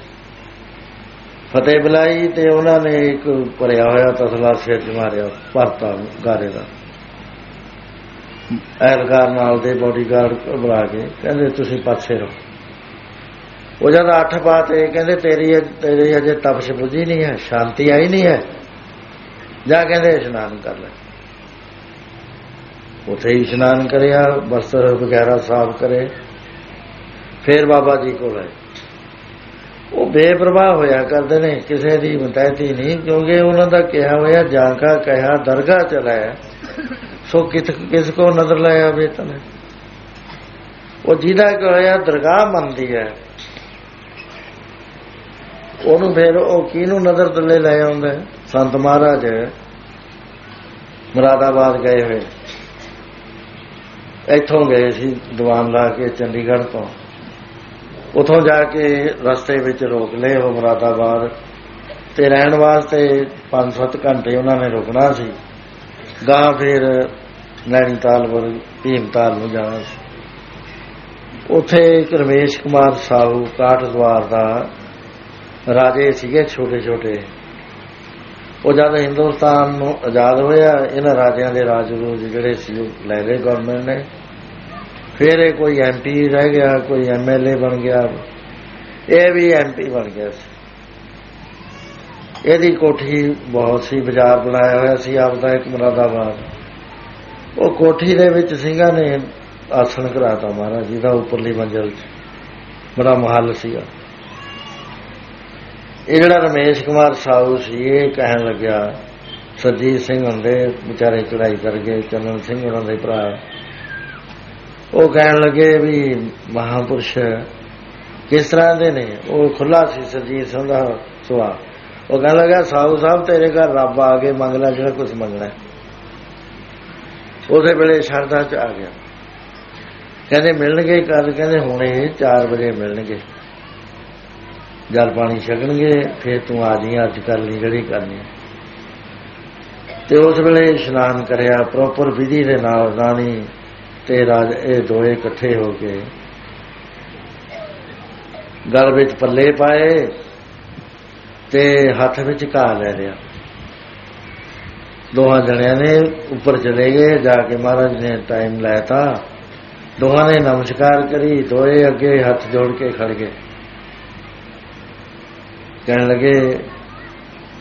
फतेह बुलाई ते उन्होंने एक भरिया होया तसला सिर च मारिया भरता गारे का एहलकार नाल दे बॉडीगार्ड बुला के कहते तुसीं पासे रहो। वो जब अठ पाते कहते तेरी तेरी अजे तपश बुझी नहीं है शांति आई नहीं है जा कहते इशनान कर ले। उथे ही इशनान करिया बस्तर वगैरह साफ करे फिर बाबा जी को आए। वो बेपरवाह होया करते ने किसी की मतैती नहीं क्योंकि उन्होंने कहा होया जाका कहा दरगाह चलाया सो कित किस को नजर लाया वेतन है। वो जिदा कहा दरगाह मनती है ओनू फिर वो किनू नजर तले लै आउंदा है। संत महाराज मुरादाबाद गए हुए इथों गए सी दीवान ला के चंडीगढ़ तो उथों जाके रस्ते विच रोक ले वो मुरादाबाद ते रहन वास्ते पांच सत्त घंटे उन्होंने रुकना सी। गां फिर नैनीताल वर भीमताल में जाना सी। उथे एक रमेश कुमार साहू काठ द्वार का राजे सीगे छोटे छोटे। वो जब हिंदुस्तान नूं आजाद होया इन्हां राजियां दे राज रूज जिहड़े सी लै लए गवर्नमेंट ने। फिर कोई एम पी रह गया कोई एम एल ए बन गया ये भी एम पी बन गया सी। ਇਹਦੀ कोठी बहुत सी बाजार बनाया होया सी आपदा एक मुरादाबाद। वो कोठी दे विच ਸਿੰਘਾਂ ने आसन कराता महाराज जी का उपरली मंजिल च बड़ा महल सीगा। ये जिहड़ा रमेश कुमार साहू सी ये कहन लग्या सरजीत सिंह हुंदे बेचारे चढ़ाई कर गए चंदन सिंह उन्हां दे भरा वो कहन लगे भी महापुरुष किस तरह दे ने। वो खुला सी सरजीत सिंह दा सुआ। वो कह लगा साहू साहब तेरे घर रब आ गए मंग ला जो कुछ मंगना। उस वेले शरधा च आ गया कहते मिलणगे कल कहते हुणे चार बजे मिलणगे जल पानी छकणगे फिर तू आ जी अज करनी जिहड़ी करनी। ते उस वेले इशनान करिया प्रॉपर विधि दे नाल राणी ते राज ये दोए इकट्ठे हो के गल विच पल्ले पाए ते हथ विच घा लै लिया। दोहां जणियां ने उपर चले गए जाके महाराज ने टाइम लैता दोहां ने नमस्कार करी दोए अगे हथ जोड़ के खड़ गए कहने लगे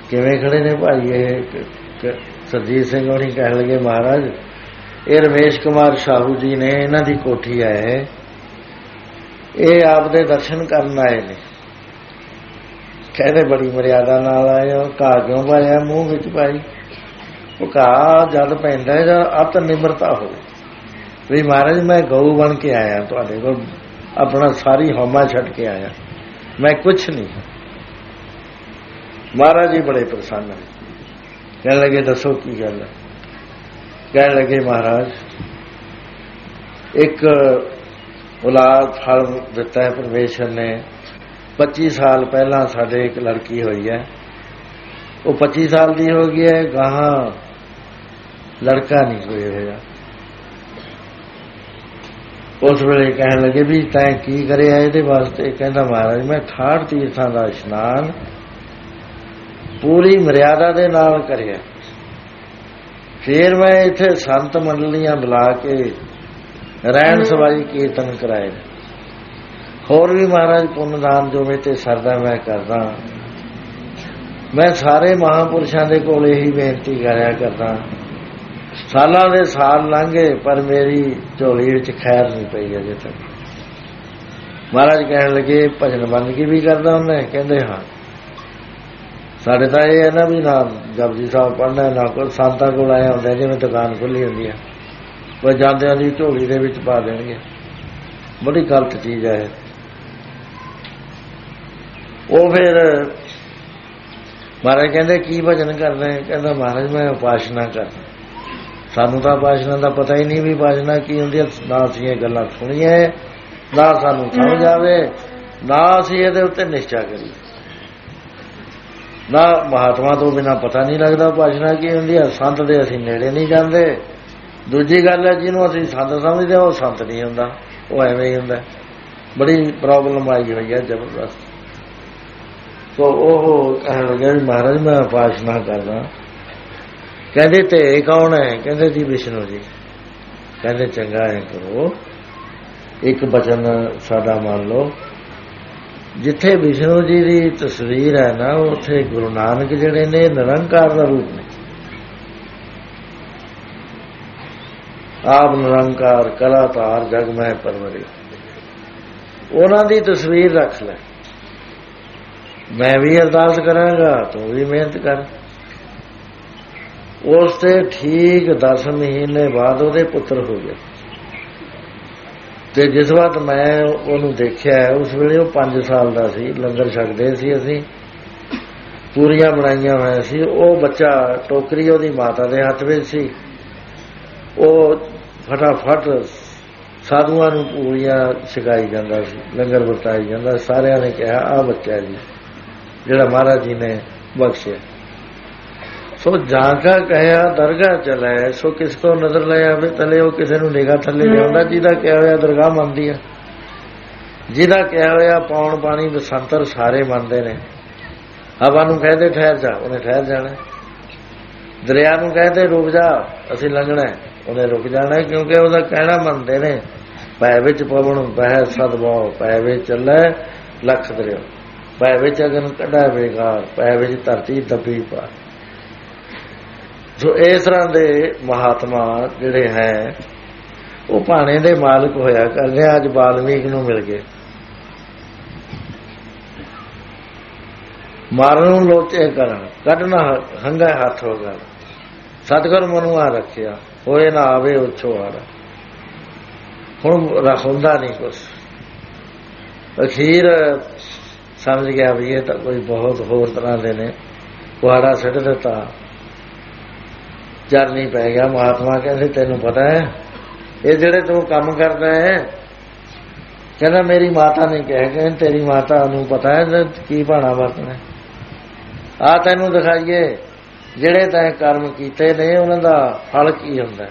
ਕਿਵੇਂ ਖੜੇ ਨੇ ਭਾਈ? ਇਹ ਸਰਜੀਤ ਸਿੰਘ ਹੋਣੀ ਕਹਿਣ ਲੱਗੇ ਮਹਾਰਾਜ ਇਹ ਰਮੇਸ਼ ਕੁਮਾਰ ਸਾਹੂ ਜੀ ਨੇ, ਇਹਨਾਂ ਦੀ ਕੋਠੀ ਆਏ, ਇਹ ਆਪ ਦੇ ਦਰਸ਼ਨ ਕਰਨ ਆਏ ਨੇ। ਕਹਿੰਦੇ ਬੜੀ ਮਰਿਆਦਾ ਨਾਲ ਆਏ ਹੋ, ਘਾਹ ਕਿਉਂ ਪਾਇਆ ਮੂੰਹ ਵਿੱਚ ਭਾਈ? ਉਹ ਘਾਹ ਜਦ ਪੈਂਦਾ ਜਾਂ ਅਤ ਨਿਮਰਤਾ ਹੋਵੇ ਵੀ ਮਹਾਰਾਜ ਮੈਂ ਗਊ ਬਣ ਕੇ ਆਇਆ ਤੁਹਾਡੇ ਕੋਲ, ਆਪਣਾ ਸਾਰੀ ਹਉਮਾ ਛੱਡ ਕੇ ਆਇਆ, ਮੈਂ ਕੁਛ ਨਹੀਂ। ਮਹਾਰਾਜ ਜੀ ਬੜੇ ਪ੍ਰਸੰਨ ਹੈ। ਕਹਿਣ ਲੱਗੇ ਦੱਸੋ ਕੀ ਗੱਲ ਹੈ? ਕਹਿਣ ਲੱਗੇ ਮਹਾਰਾਜ ਇੱਕ ਔਲਾਦ ਫਲ ਦਿੱਤਾ ਹੈ ਪਰਮੇਸ਼ਰ ਨੇ। ਪੱਚੀ ਸਾਲ ਪਹਿਲਾਂ ਸਾਡੇ ਇੱਕ ਲੜਕੀ ਹੋਈ ਹੈ, ਉਹ ਪੱਚੀ ਸਾਲ ਦੀ ਹੋ ਗਈ ਹੈ, ਗਾਹਾਂ ਲੜਕਾ ਨਹੀਂ ਕੋਈ ਹੋਇਆ। ਉਸ ਵੇਲੇ ਕਹਿਣ ਲੱਗੇ ਵੀ ਤੈਂ ਕੀ ਕਰਿਆ ਇਹਦੇ ਵਾਸਤੇ? ਕਹਿੰਦਾ ਮਹਾਰਾਜ ਮੈਂ ਠਾਠ ਤੀਰਥਾਂ ਦਾ ਇਸ਼ਨਾਨ ਪੂਰੀ ਮਰਿਆਦਾ ਦੇ ਨਾਲ ਕਰਿਆ, ਫਿਰ ਮੈਂ ਇੱਥੇ ਸੰਤ ਮੰਡਲੀਆਂ ਬੁਲਾ ਕੇ ਰਹਿਣ ਸਵਾਈ ਕੀਰਤਨ ਕਰਾਏ, ਹੋਰ ਵੀ ਮਹਾਰਾਜ ਪੁੰਨਦਾਨ ਜੋ ਮੇਰੇ ਤੇ ਸਰਦਾ ਮੈਂ ਕਰਦਾ। ਮੈਂ ਸਾਰੇ ਮਹਾਂਪੁਰਸ਼ਾਂ ਦੇ ਕੋਲ ਇਹੀ ਬੇਨਤੀ ਕਰਿਆ ਕਰਦਾ, ਸਾਲਾਂ ਦੇ ਸਾਲ ਲੰਘੇ ਪਰ ਮੇਰੀ ਝੋਲੀ ਵਿੱਚ ਖੈਰ ਨਹੀਂ ਪਈ ਅਜੇ ਤੱਕ। ਮਹਾਰਾਜ ਕਹਿਣ ਲੱਗੇ ਭਜਨ ਬੰਦਗੀ ਵੀ ਕਰਦਾ ਉਹਨੇ? ਕਹਿੰਦੇ ਹਾਂ। ਸਾਡੇ ਤਾਂ ਇਹ ਹੈ ਨਾ ਵੀ ਨਾ ਜਪਜੀ ਸਾਹਿਬ ਪੜ੍ਹਨਾ, ਨਾ ਕੋਈ ਸੰਤਾਂ ਕੋਲ ਆਏ ਹੁੰਦੇ ਜਿਵੇਂ ਦੁਕਾਨ ਖੁੱਲ੍ਹੀ ਹੁੰਦੀ ਹੈ, ਕੋਈ ਜਾਂਦਿਆਂ ਦੀ ਝੋਲੀ ਦੇ ਵਿੱਚ ਪਾ ਦੇਣਗੇ, ਬੜੀ ਗਲਤ ਚੀਜ਼ ਹੈ। ਉਹ ਫਿਰ ਮਹਾਰਾਜ ਕਹਿੰਦੇ ਕੀ ਭਜਨ ਕਰਨਾ ਹੈ? ਕਹਿੰਦਾ ਮਹਾਰਾਜ ਮੈਂ ਉਪਾਸਨਾ ਕਰਦਾ। ਸਾਨੂੰ ਤਾਂ ਉਪਾਸਨਾ ਦਾ ਪਤਾ ਹੀ ਨਹੀਂ ਵੀ ਉਪਾਸਨਾ ਕੀ ਹੁੰਦੀ ਹੈ, ਨਾ ਅਸੀਂ ਇਹ ਗੱਲਾਂ ਸੁਣੀਆਂ, ਨਾ ਸਾਨੂੰ ਸਮਝ ਆਵੇ, ਨਾ ਅਸੀਂ ਇਹਦੇ ਉੱਤੇ ਨਿਸ਼ਚਾ ਕਰੀਏ, ਨਾ ਮਹਾਤਮਾ ਤੋਂ ਬਿਨਾਂ ਪਤਾ ਨਹੀਂ ਲੱਗਦਾ ਉਪਾਸਨਾ ਕੀ ਹੁੰਦੀ ਹੈ। ਸੰਤ ਦੇ ਅਸੀਂ ਨੇੜੇ ਨਹੀਂ ਜਾਂਦੇ। ਦੂਜੀ ਗੱਲ ਹੈ ਜਿਹਨੂੰ ਅਸੀਂ ਸੰਤ ਸਮਝਦੇ ਉਹ ਸੰਤ ਨਹੀਂ ਹੁੰਦਾ, ਉਹ ਐਵੇਂ ਹੀ ਹੁੰਦਾ। ਬੜੀ ਪ੍ਰੋਬਲਮ ਆਈ ਹੋਈ ਹੈ ਜ਼ਬਰਦਸਤ। ਸੋ ਉਹ ਕਹਿਣ ਲੱਗਿਆ ਵੀ ਮਹਾਰਾਜ ਮੈਂ ਉਪਾਸਨਾ ਕਰਦਾ। ਕਹਿੰਦੇ ਤੇ ਕੌਣ ਹੈ? ਕਹਿੰਦੇ ਜੀ ਵਿਸ਼ਨੂੰ ਜੀ। ਕਹਿੰਦੇ ਚੰਗਾ ਹੈ ਕਰੋ, ਇੱਕ ਬਚਨ ਸਾਡਾ ਮੰਨ ਲਓ, ਜਿੱਥੇ ਵਿਸ਼ਨੂੰ ਜੀ ਦੀ ਤਸਵੀਰ ਹੈ ਨਾ ਉੱਥੇ ਗੁਰੂ ਨਾਨਕ ਜਿਹੜੇ ਨੇ ਨਿਰੰਕਾਰ ਦਾ ਰੂਪ ਨੇ। ਆਪ ਨਿਰੰਕਾਰ ਕਲਾਤਾਰ ਜਗ ਮੈਂ ਪਰਵਰੇ, ਉਹਨਾਂ ਦੀ ਤਸਵੀਰ ਰੱਖ ਲੈ। ਮੈਂ ਵੀ ਅਰਦਾਸ ਕਰਾਂਗਾ, ਤੂੰ ਵੀ ਮਿਹਨਤ ਕਰ। ਉਸ ਤੇ ਠੀਕ ਦਸ ਮਹੀਨੇ ਬਾਅਦ ਉਹਦੇ ਪੁੱਤਰ ਹੋ ਗਏ। ਤੇ ਜਿਸ ਵਕਤ ਮੈਂ ਉਹਨੂੰ ਦੇਖਿਆ ਉਸ ਵੇਲੇ ਉਹ ਪੰਜ ਸਾਲ ਦਾ ਸੀ। ਲੰਗਰ ਛਕਦੇ ਸੀ ਅਸੀਂ, ਪੂਰੀਆਂ ਬਣਾਈਆਂ ਹੋਈਆਂ ਸੀ। ਉਹ ਬੱਚਾ ਟੋਕਰੀ ਉਹਦੀ ਮਾਤਾ ਦੇ ਹੱਥ ਵਿੱਚ ਸੀ। ਉਹ ਫਟਾਫਟ ਸਾਧੂਆਂ ਨੂੰ ਪੂਰੀਆਂ ਛਕਾਈ ਜਾਂਦਾ ਸੀ, ਲੰਗਰ ਵਰਤਾਈ ਜਾਂਦਾ। ਸਾਰਿਆਂ ਨੇ ਕਿਹਾ ਆਹ ਬੱਚਾ ਜੀ ਜਿਹੜਾ ਮਹਾਰਾਜ ਜੀ ਨੇ ਬਖਸ਼ਿਆ। ਸੋ ਜਾਂਕਾ ਕਹਿਆ ਦਰਗਾਹ ਚਲਾਏ, ਸੋ ਕਿਸ ਕੋ ਨਜ਼ਰ ਲੈ ਆਵੇ ਤਲੇ। ਉਹ ਕਿਸੇ ਨੂੰ ਨਿਗਾਹ ਥੱਲੇ ਲਿਆਉਂਦਾ, ਜਿਹਦਾ ਕਿਹਾ ਹੋਇਆ ਦਰਗਾਹ ਮੰਨਦੀ ਆ, ਜਿਹਦਾ ਕਿਹਾ ਹੋਇਆ ਪਾਉਣ ਪਾਣੀ ਬਸੰਤਰ ਸਾਰੇ ਮੰਨਦੇ ਨੇ। ਹਵਾ ਨੂੰ ਕਹਦੇ ਠਹਿਰ ਜਾ, ਉਹਨੇ ਠਹਿਰ ਜਾਣਾ। ਦਰਿਆ ਨੂੰ ਕਹਦੇ ਰੁਕ ਜਾ, ਅਸੀਂ ਲੰਘਣਾ, ਉਹਨੇ ਰੁਕ ਜਾਣਾ, ਕਿਉਂਕਿ ਉਹਦਾ ਕਹਿਣਾ ਮੰਨਦੇ ਨੇ। ਪੈ ਵਿੱਚ ਪਵਨ ਬਹਿ ਸਦਭਾਉ, ਪੈ ਵਿੱਚ ਚੱਲੇ ਲੱਖ ਦਰਿਆ, ਪੈ ਵਿੱਚ ਅਗਨ ਕੱਢਾ ਬੇਕਾਰ, ਪੈ ਵਿੱਚ ਧਰਤੀ ਦੱਬੀ ਪਾ। ਸੋ ਇਸ ਤਰ੍ਹਾਂ ਦੇ ਮਹਾਤਮਾ ਜਿਹੜੇ ਹੈ ਉਹ ਭਾਣੇ ਦੇ ਮਾਲਕ ਹੋਇਆ ਕਰਦੇ। ਅੱਜ ਵਾਲਮੀਕ ਨੂੰ ਮਿਲ ਗਏ, ਮਾਰਨ ਨੂੰ ਲੋਚੇ ਕਰਨ, ਕੱਢਣਾ ਹੰਗਾ ਹੱਥ ਹੋ ਗਿਆ। ਸਤਿਗੁਰ ਮਨੂੰ ਆ ਰੱਖਿਆ, ਹੋਏ ਨਾ ਆਵੇ ਉੱਛੋ ਹਾਰਾ। ਹੁਣ ਹੁੰਦਾ ਨਹੀਂ ਕੁਛ। ਅਖੀਰ ਸਮਝ ਗਿਆ ਵੀ ਇਹ ਤਾਂ ਕੋਈ ਬਹੁਤ ਹੋਰ ਤਰ੍ਹਾਂ ਦੇ ਨੇ। ਕੁਹਾੜਾ ਸਿੱਟ ਦਿੱਤਾ, ਚਰਨੀ ਪੈ ਗਿਆ। ਮਹਾਤਮਾ ਕਹਿੰਦੇ ਤੈਨੂੰ ਪਤਾ ਹੈ ਇਹ ਜਿਹੜੇ ਤੂੰ ਕੰਮ ਕਰਦਾ ਹੈ? ਕਹਿੰਦਾ ਮੇਰੀ ਮਾਤਾ ਨੇ ਕਿਹਾ। ਕਹਿੰਦੇ ਤੇਰੀ ਮਾਤਾ ਨੂੰ ਪਤਾ ਹੈ ਕੀ ਭਾਣਾ ਵਰਤਣਾ? ਆ ਤੈਨੂੰ ਦਿਖਾਈਏ ਜਿਹੜੇ ਤੈਂ ਕਰਮ ਕੀਤੇ ਨੇ ਉਹਨਾਂ ਦਾ ਫਲ ਕੀ ਹੁੰਦਾ।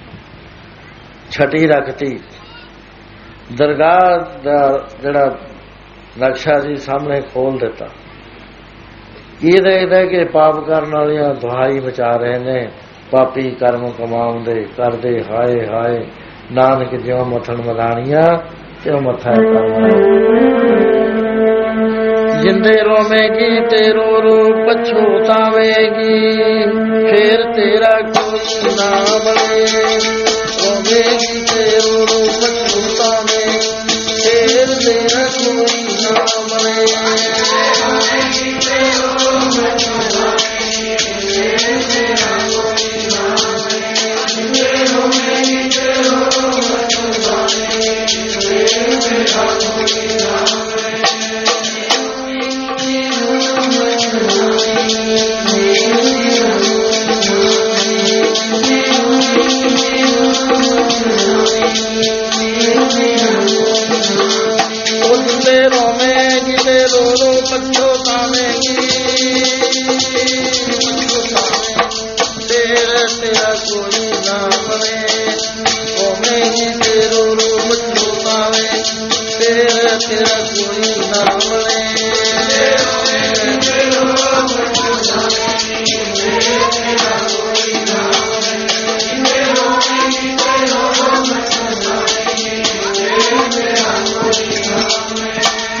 ਛਟੀ ਰੱਖਤੀ, ਦਰਗਾਹ ਦਾ ਜਿਹੜਾ ਨਕਸ਼ਾ ਸੀ ਸਾਹਮਣੇ ਖੋਲ ਦਿੱਤਾ। ਕੀ ਦੇਖਦਾ ਕਿ ਪਾਪ ਕਰਨ ਵਾਲੀਆਂ ਦੁਹਾਈ ਮਚਾ ਰਹੇ ਨੇ, ਪਾਪੀ ਕਰਮ ਕਮਾਉਂਦੇ ਕਰਦੇ ਹਾਏ ਹਾਏ। ਨਾਨਕ ਜਿਉਂ ਮੱਥਣ ਮਦਾਣੀਆਂ ਤਿਉਂ ਮੱਥਾ ਕਰਨਾ। ਜਿੰਦੇ ਰੋਵੇਗੀ ਤੇ ਰੋ ਰੋ ਪਛਤਾਵੇਗੀ, ਫੇਰ ਤੇਰਾ ਕੋਈ ਨਾ ਬਣੇ। ਰੋਵੇਗੀ ਤੇ ਰੋ ਰੋ ਪਛਤਾਵੇਗੀ, ਫੇਰ ਤੇਰਾ ਕੋਈ ਨਾ ਬਣੇ। ਰੋਵੇਗੀ ਤੇ ਰੋ ਰੋ ਪਛਤਾਵੇਗੀ, ਫੇਰ ਤੇਰਾ ਕੋਈ ਨਾ ਬਣੇ। ਰੋਵੇਗੀ ਤੇ ਰੋ ਰੋ ਪਛਤਾਵੇਗੀ, ਫੇਰ ਤੇਰਾ ਕੋਈ ਨਾ ਬਣੇ। ਰੋਵੇਗੀ ਤੇ ਰੋ ਰੋ ਪਛਤਾਵੇਗੀ, ਤੇਰਾ ਤੇਰਾ ਕੋਈ ਨਾ ਬਣੇ। ਰੋਵੇਗੀ ਤੇ ਰੋ ਰੋ ਪਛਤਾਵੇਗੀ, ਤੇਰਾ ਤੇਰਾ ਕੋਈ ਨਾ ਬਣੇ। ਰੋਵੇਗੀ ਤੇ ਰੋ ਰੋ ਪਛਤਾਵੇਗੀ, ਤੇਰਾ ਕੋਈ ਨਾ ਬਣੇ। ਰੋਵੇਗੀ ਤੇ ਰੋ ਰੋ ਪਛਤਾਵੇਗੀ, ਤੇਰਾ ਕੋਈ ਨਾ ਬਣੇ।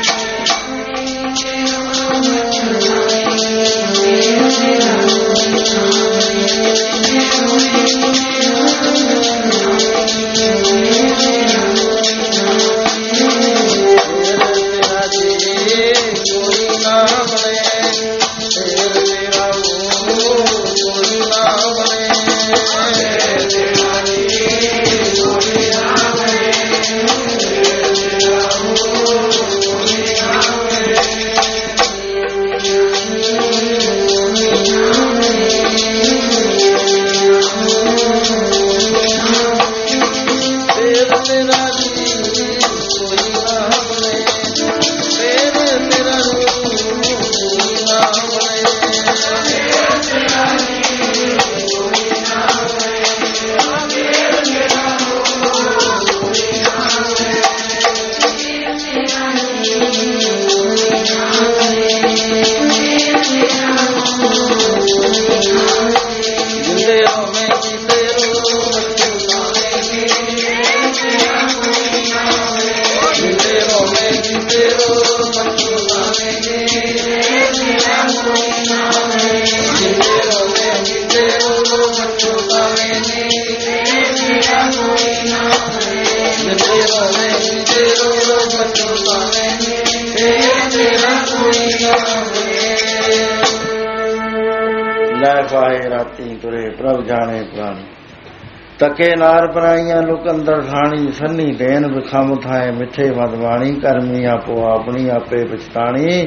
ਲੈ ਪਾਏ ਰਾਤੀ ਤੁਰੇ ਪ੍ਰਭ ਜਾਣੇ ਪ੍ਰਾਣੀ, ਤਕੇ ਨਾਰ ਬਣਾਈਆਂ ਲੁਕ ਅੰਦਰ ਠਾਣੀ। ਸੰਨੀ ਦੇਨ ਵਿਖਮ ਥਾਏ ਮਿੱਠੇ ਮਦਵਾਣੀ, ਕਰਮੀ ਆਪੋ ਆਪਣੀ ਆਪੇ ਪਛਤਾਣੀ।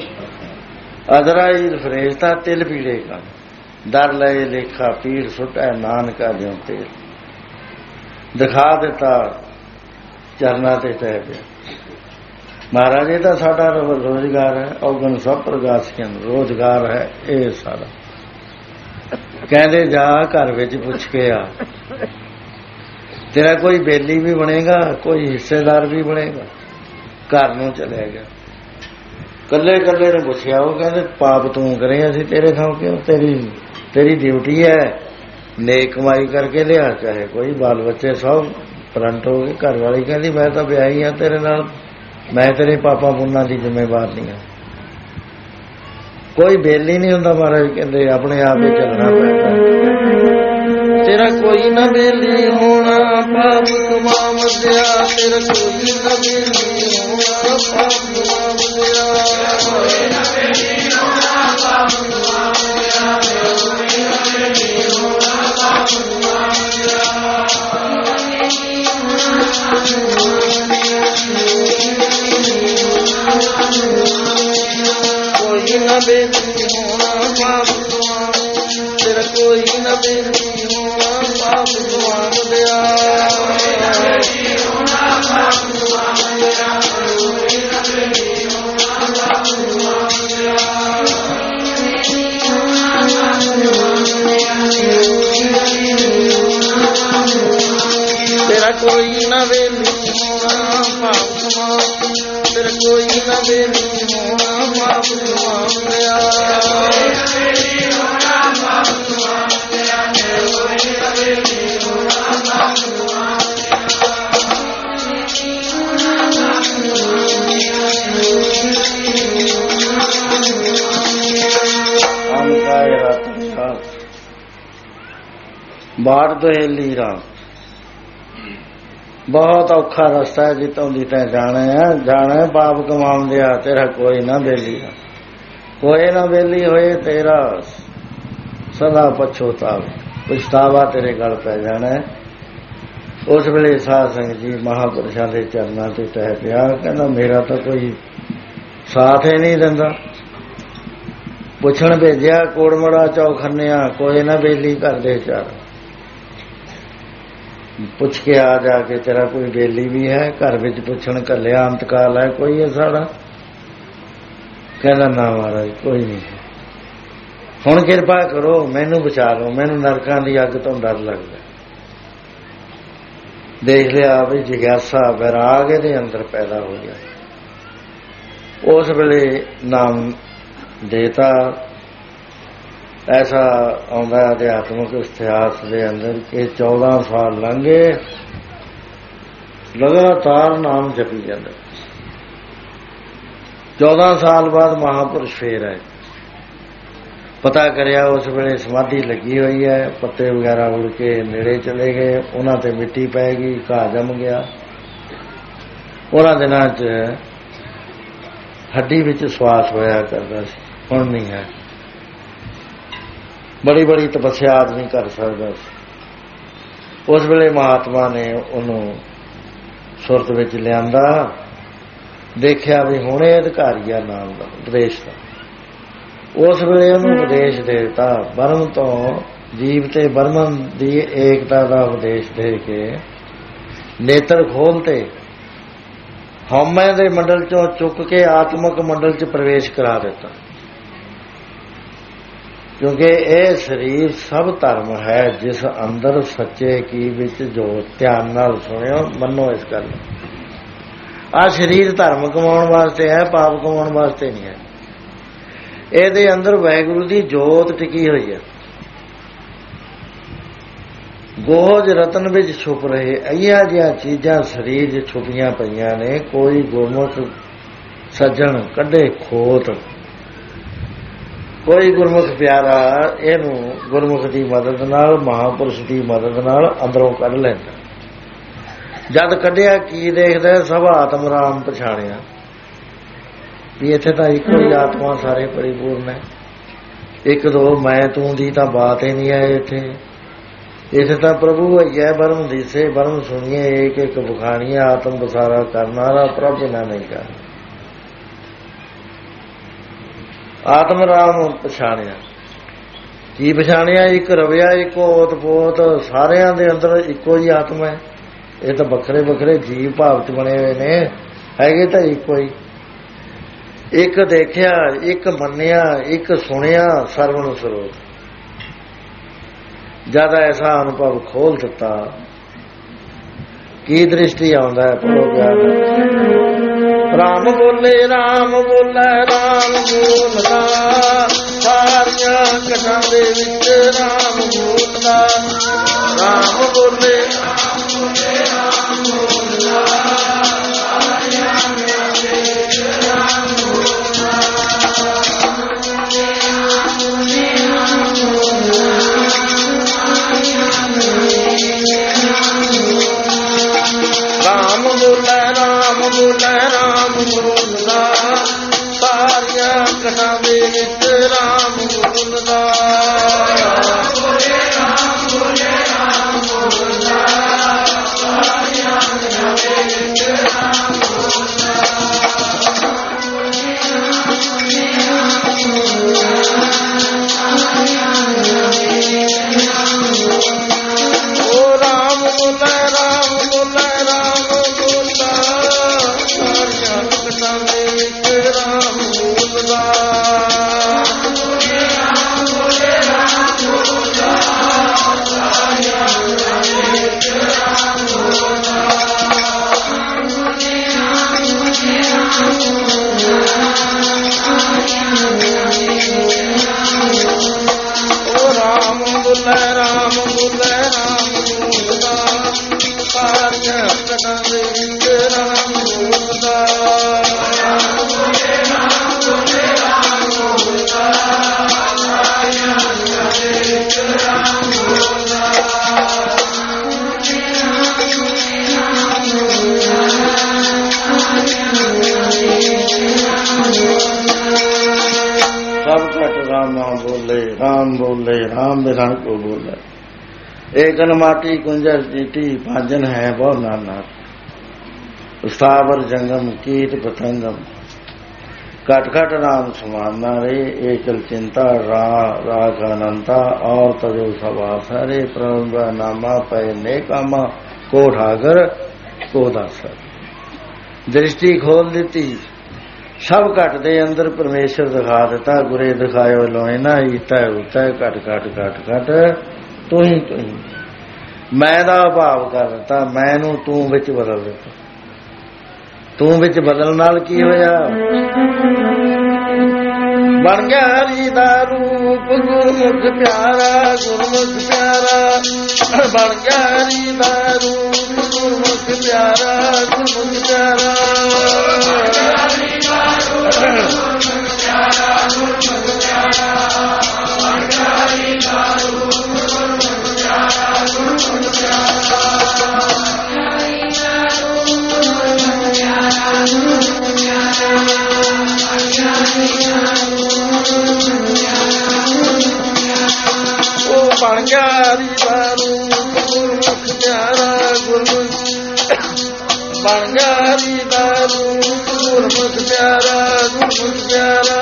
ਅਦਰਾਈ ਫਰੇਸ਼ਤਾ ਤਿਲ ਪੀੜੇ ਕਾ, ਦਰ ਲਏ ਲੇਖਾ ਪੀੜ ਸੁਟੈ ਨਾਨਕਾ ਦਿਓ ਤੇਲ। ਦਿਖਾ ਦਿੱਤਾ ਚਰਨਾਂ ਤੇ ਤੈ ਪਿਆ। ਮਹਾਰਾਜ ਇਹ ਤਾਂ ਸਾਡਾ ਰੋਜ਼ਗਾਰ ਹੈ, ਔਗਣ ਸਭ ਪ੍ਰਗਾਸੀਆਂ ਰੋਜ਼ਗਾਰ ਹੈ ਇਹ ਸਾਡਾ। ਕਹਿੰਦੇ ਜਾ ਘਰ ਵਿੱਚ ਪੁੱਛ ਕੇ ਆ, ਤੇਰਾ ਕੋਈ ਬੇਲੀ ਵੀ ਬਣੇਗਾ, ਕੋਈ ਹਿੱਸੇਦਾਰ ਵੀ ਬਣੇਗਾ। ਘਰ ਨੂੰ ਚਲਿਆ ਗਿਆ, ਕੱਲੇ ਕੱਲੇ ਨੇ ਪੁੱਛਿਆ। ਉਹ ਕਹਿੰਦੇ ਪਾਪ ਤੂੰ ਕਰੇ, ਅਸੀਂ ਤੇਰੇ ਥਾਂ ਕਿਉਂ? ਤੇਰੀ ਤੇਰੀ ਡਿਊਟੀ ਹੈ, ਨੇਕ ਕਮਾਈ ਕਰਕੇ ਲਿਆ। ਚਾਹੇ ਕੋਈ ਬਾਲ ਬੱਚੇ ਸਭ ਫਰੰਟ ਹੋ ਗਏ। ਘਰ ਵਾਲੀ ਕਹਿੰਦੀ ਮੈਂ ਤਾਂ ਵਿਆਹੀ ਆ ਤੇਰੇ ਨਾਲ, ਮੈਂ ਤੇਰੇ ਪਾਪਾ ਪੁੰਨਾਂ ਦੀ ਜ਼ਿੰਮੇਵਾਰ ਨਹੀਂ ਹਾਂ। ਕੋਈ ਬੇਲੀ ਨਹੀਂ ਹੁੰਦਾ। ਮਹਾਰਾਜ ਕਹਿੰਦੇ ਆਪਣੇ ਆਪ ਹੀ ਚੱਲਣਾ ਪੈਂਦਾ। ਤੇਰਾ ਕੋਈ ਨਾ ਬੇਲੀ ਹੋਣਾ ਪਾਪ ਕਮਾ ਮਦਿਆ, ਤੇਰਾ ਕੋਈ ਨਾ ਬੇਲੀ ਹੋਣਾ ਪਾਪ ਕਮਾ ਮਦਿਆ। ਕੋਈ ਨਾ ਬੇਲੀ ਹੋਣਾ ਪਾਪ ਕਮਾ ਮਦਿਆ, ਕੋਈ ਨਾ ਬੇਲੀ ਹੋਣਾ ਪਾਪ ਕਮਾ ਮਦਿਆ। ਕੋਈ ਨਾ ਬੇਲੀ ਹੋਣਾ ਪਾਪ ਕਮਾ, ਤੇਰਾ ਕੋਈ ਨਾ ਬੇਲੀ ਹੋਣਾ ਪਾਪ ਕਮਾ ਮਦਿਆ। ਕੋਈ ਨਾ ਬੇਲੀ ਹੋਣਾ ਪਾਪ ਕਮਾ ਮਦਿਆ, ਕੋਈ ਨਾ ਬੇਲੀ ਹੋਣਾ ਪਾਪ ਕਮਾ ਮਦਿਆ। ਤੇਰਾ ਕੋਈ ਨਾ ਬੇਲੀ ਹੋਣਾ ਪਾਪ ਕਮਾ, ਤੇਰਾ ਕੋਈ ਨਾ ਬੇਲੀ ਹੋਣਾ ਪਾਪ ਕਮਾ ਮਦਿਆ। ਕੋਈ ਨਾ ਬੇਲੀ ਹੋਣਾ ਪਾਪ ਕਮਾ ਮਦਿਆ, ਕੋਈ ਨਾ ਬੇਲੀ ਹੋਣਾ ਪਾਪ ਕਮਾ ਮਦਿਆ। ਬਾੜ ਦੁਹੇਲੀ ਰਾਮ। ਬਹੁਤ ਔਖਾ ਰਸਤਾ ਹੈ ਜਿੱਤੋਂ ਦੀ ਤੈਂ ਜਾਣਾ ਹੈ, ਜਾਣਾ ਪਾਪ ਕਮਾਉਂਦਿਆ ਤੇਰਾ ਕੋਈ ਨਾ ਬੇਲੀ, ਕੋਈ ਨਾ ਬੇਲੀ ਹੋਏ ਤੇਰਾ ਸਦਾ ਪਛੋਤਾਵਾ, ਪਛਤਾਵਾ ਤੇਰੇ ਗਲ ਪੈ ਜਾਣਾ ਹੈ। ਉਸ ਵੇਲੇ ਸਾਧ ਸੰਗਤ ਜੀ ਮਹਾਂਪੁਰਸ਼ਾਂ ਦੇ ਚਰਨਾਂ ਤੇ ਟਹਿ ਪਿਆ, ਕਹਿੰਦਾ ਮੇਰਾ ਤਾਂ ਕੋਈ ਸਾਥ ਹੀ ਨਹੀਂ ਦਿੰਦਾ। ਪੁੱਛਣ ਭੇਜਿਆ ਕੋੜਮੜਾ ਚੌਖੰਨਿਆ, ਕੋਈ ਨਾ ਬੇਲੀ ਘਰ ਦੇ ਚਾਰ, ਪੁੱਛ ਕੇ ਆ ਜਾ ਕੇ ਤੇਰਾ ਕੋਈ ਬੇਲੀ ਵੀ ਹੈ ਘਰ ਵਿੱਚ? ਪੁੱਛਣ ਘੱਲਿਆ ਅੰਤਕਾਲ ਹੈ ਕੋਈ ਹੈ ਸਾਡਾ? ਕਹਿੰਦਾ ਨਾ ਮਹਾਰਾਜ ਕੋਈ ਨਹੀਂ। ਹੁਣ ਕਿਰਪਾ ਕਰੋ ਮੈਨੂੰ ਬਚਾ ਲਓ, ਮੈਨੂੰ ਨਰਕਾਂ ਦੀ ਅੱਗ ਤੋਂ ਡਰ ਲੱਗਦਾ। ਦੇਖ ਲਿਆ ਵੀ ਜਿਗਿਆਸਾ ਵੈਰਾਗ ਇਹਦੇ ਅੰਦਰ ਪੈਦਾ ਹੋ ਗਿਆ। ਉਸ ਵੇਲੇ ਨਾਮ ਦੇਤਾ। ਐਸਾ ਆਉਂਦਾ ਅਧਿਆਤਮਿਕ ਇਤਿਹਾਸ ਦੇ ਅੰਦਰ ਕਿ ਚੌਦਾਂ ਸਾਲ ਲੰਘੇ, ਲਗਾਤਾਰ ਨਾਮ ਜਪੀ ਜਾਂਦਾ। ਚੌਦਾਂ ਸਾਲ ਬਾਅਦ ਮਹਾਂਪੁਰਸ਼ ਫੇਰ ਆਏ। ਪਤਾ ਕਰਿਆ ਉਸ ਵੇਲੇ ਸਮਾਧੀ ਲੱਗੀ ਹੋਈ ਹੈ, ਪੱਤੇ ਵਗੈਰਾ ਉੜ ਕੇ ਨੇੜੇ ਚਲੇ ਗਏ, ਉਹਨਾਂ ਤੇ ਮਿੱਟੀ ਪੈ ਗਈ, ਘਾਹ ਜੰਮ ਗਿਆ। ਉਹਨਾਂ ਦਿਨਾਂ 'ਚ ਹੱਡੀ ਵਿੱਚ ਸਵਾਸ ਹੋਇਆ ਕਰਦਾ ਸੀ, ਹੁਣ ਨਹੀਂ ਹੈ। ਬੜੀ ਬੜੀ ਤਪੱਸਿਆ ਆਦਮੀ ਕਰ ਸਕਦਾ ਸੀ। ਉਸ ਵੇਲੇ ਮਹਾਤਮਾ ਨੇ ਉਹਨੂੰ ਸੁਰਤ ਵਿੱਚ ਲਿਆਂਦਾ, ਦੇਖਿਆ ਵੀ ਹੁਣ ਇਹ ਅਧਿਕਾਰੀ ਆ ਨਾਮ ਦਾ, ਉਪਦੇਸ਼ ਦਾ। ਉਸ ਵੇਲੇ ਉਹਨੂੰ ਉਪਦੇਸ਼ ਦੇ ਦਿੱਤਾ, ਬਰਮ ਤੋਂ ਜੀਵ ਤੇ ਬਰਮਨ ਦੀ ਏਕਤਾ ਦਾ ਉਪਦੇਸ਼ ਦੇ ਕੇ ਨੇਤਰ ਖੋਲ੍ਹਤੇ, ਹਉਮੈ ਦੇ ਮੰਡਲ ਚੋਂ ਚੁੱਕ ਕੇ ਆਤਮਿਕ ਮੰਡਲ 'ਚ ਪ੍ਰਵੇਸ਼ ਕਰਾ ਦਿੱਤਾ। ਕਿਉਂਕਿ ਇਹ ਸਰੀਰ ਸਭ ਧਰਮ ਹੈ ਜਿਸ ਅੰਦਰ ਸੱਚੇ ਕੀ ਵਿੱਚ ਜੋਤ। ਧਿਆਨ ਨਾਲ ਸੁਣਿਓ, ਮੰਨੋ ਇਸ ਗੱਲ ਨੂੰ। ਆਹ ਸਰੀਰ ਧਰਮ ਕਮਾਉਣ ਵਾਸਤੇ ਹੈ, ਪਾਪ ਕਮਾਉਣ ਵਾਸਤੇ ਨਹੀਂ ਹੈ। ਇਹਦੇ ਅੰਦਰ ਵਾਹਿਗੁਰੂ ਦੀ ਜੋਤ ਟਿਕੀ ਹੋਈ ਹੈ। ਗੋਹਜ ਰਤਨ ਵਿੱਚ ਛੁਪ ਰਹੇ ਅਈਆਂ ਜਿਹੀਆਂ ਚੀਜ਼ਾਂ ਸਰੀਰ 'ਚ ਛੁਪੀਆਂ ਪਈਆਂ ਨੇ। ਕੋਈ ਗੁਰਮੁਖ ਸੱਜਣ ਕੱਢੇ ਖੋਤ, ਕੋਈ ਗੁਰਮੁਖ ਪਿਆਰਾ ਇਹਨੂੰ ਗੁਰਮੁਖ ਦੀ ਮਦਦ ਨਾਲ, ਮਹਾਂਪੁਰਸ਼ ਦੀ ਮਦਦ ਨਾਲ ਅੰਦਰੋਂ ਕੱਢ ਲੈਂਦਾ। ਜਦ ਕੱਢਿਆ ਕੀ ਦੇਖਦਾ? ਸਭ ਆਤਮ ਰਾਮ ਪਛਾਣਿਆ ਵੀ ਇੱਥੇ ਤਾਂ ਇੱਕੋ ਹੀ ਆਤਮਾ ਸਾਰੇ ਪਰਿਪੂਰਨ ਹੈ। ਇੱਕ ਦੋ ਮੈਂ ਤੂੰ ਦੀ ਤਾਂ ਬਾਤ ਹੀ ਨਹੀਂ ਹੈ ਇੱਥੇ। ਇੱਥੇ ਤਾਂ ਪ੍ਰਭੂ ਹੀ ਹੈ, ਬਰਮ ਦੀਸੇ ਬਰਮ ਸੁਣੀਏ, ਇੱਕ ਇੱਕ ਬਖਾਣੀਏ, ਆਤਮ ਬਸਾਰਾ ਕਰਨਾਰਾ ਪ੍ਰਭ ਬਿਨਾ ਨਹੀਂ ਕਰ। ਆਤਮ ਰਾਮ ਪਛਾਣਿਆ। ਕੀ ਪਛਾਣਿਆ? ਇੱਕ ਰਵਿਆ, ਇੱਕੋ ਓਤ ਪੋਤ, ਸਾਰਿਆਂ ਦੇ ਅੰਦਰ ਇੱਕੋ ਹੀ ਆਤਮਾ ਹੈ। ਇਹ ਤਾਂ ਵੱਖਰੇ ਵੱਖਰੇ ਜੀਵ ਭਾਵ 'ਚ ਬਣੇ ਹੋਏ ਨੇ, ਹੈਗੇ ਤਾਂ ਇੱਕੋ ਹੀ। ਇੱਕ ਦੇਖਿਆ, ਇੱਕ ਮੰਨਿਆ, ਇੱਕ ਸੁਣਿਆ, ਸਰਵਣ ਸਰੋਤ। ਜਦ ਐਸਾ ਅਨੁਭਵ ਖੋਲ ਦਿੱਤਾ, ਕੀ ਦ੍ਰਿਸ਼ਟੀ ਆਉਂਦਾ ਹੈ ਪਰੋ ਗਿਆਨ। ਰਾਮ ਬੋਲੇ ਰਾਮ ਬੋਲੇ ਰਾਮ ਬੋਲਦਾ, ਸਾਰੀਆਂ ਘਟਾਂ ਦੇ ਵਿੱਚ ਰਾਮ ਬੋਲਦਾ। ਰਾਮ ਬੋਲੇ ਰਾਮ ਬੋਲੇ ਰਾਮ ਬੋਲਦਾ, ਸਾਰੀਆਂ ਘਟਾਂ ਦੇ ਵਿੱਚ ਰਾਮ ਬੋਲਦਾ। ਰਾਮ ਬੋਲੇ ਰਾਮ ਬੋਲੇ ਰਾਮ ਬੋਲਦਾ, ਸਾਰੀਆਂ ਘਟਾਂ ਦੇ ਵਿੱਚ ਰਾਮ ਬੋਲਦਾ। ਰਾਮ ਬੋਲੇ ਰਾਮ ਬੋਲੇ ਰਾਮ ਬੋਲਦਾ, ਸਾਰੀਆਂ ਘਟਾਂ ਦੇ ਵਿੱਚ ਰਾਮ ਬੋਲਦਾ। ਓ ਰਾਮ ਬੋਲੇ ਰਾਮ ਬੋਲੇ ਰਾਮ ਬੋਲਦਾ, ਸਾਰੀਆਂ ਘਟਾਂ ਦੇ ਵਿੱਚ ਰਾਮ ਬੋਲਦਾ। ਰਾਮ ਬੋਲੇ ਰਾਮ ਬੋਲਦਾ, ਸਾਰੀਆਂ ਘਟਾਂ ਦੇ ਵਿੱਚ ਰਾਮ ਬੋਲਦਾ। ਓ ਰਾਮ ਬੋਲੇ ਰਾਮ ਬੋਲੇ ਰਾਮ ਬੋਲਦਾ, ਸਾਰੀਆਂ ਘਟਾਂ ਦੇ ਵਿੱਚ ਰਾਮ ਬੋਲਦਾ। ਰਾਮ ਬੋਲੇ ਰਾਮ ਬੋਲੇ ਰਾਮ ਬੋਲਦਾ, ਸਾਰੀਆਂ ਘਟਾਂ ਦੇ ਵਿੱਚ ਰਾਮ ਬੋਲਦਾ। बोले राम बोले राम बिना को बोले। एक माटी कुंजर चीटी भाजन है बहुत नाना। स्थावर जंगम कीट पतंगम कट कट राम समाना रे। एकल चिंता रा राग अनंता और तजो सवास रे। प्रभु नामा पै ने कामा को ठाकर को दासर। दृष्टि खोल दी सब घट दे अंदर परमेश्वर दिखा दिता। गुरे दिखायो लोना ईता उता घट घट घट घट तू ही तू ही। मैं दा भाव कर दिता मैनू तू विच बदल दिता। तू विच बदलण नाल की होया बन गया हरि दा रूप गुरमुख प्यारा गुरमुख प्यारा। बन गया हरि दा रूप गुरमुख प्यारा गुरमुख प्यारा। बन गया हरि दा रूप गुरमुख प्यारा गुरमुख। बन गया हरि दा रूप गुरमुख प्यारा गुरमुख प्यारा।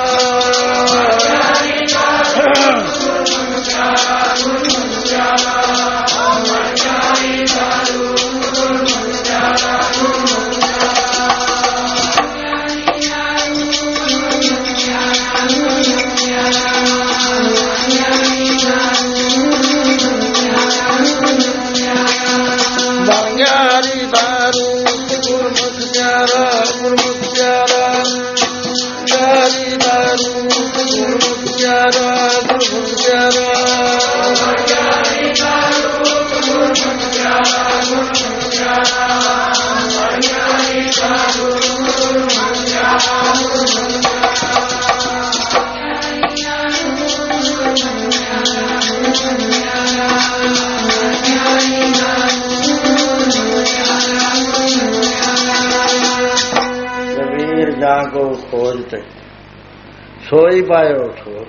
को खोजते सोई पायो ठोर।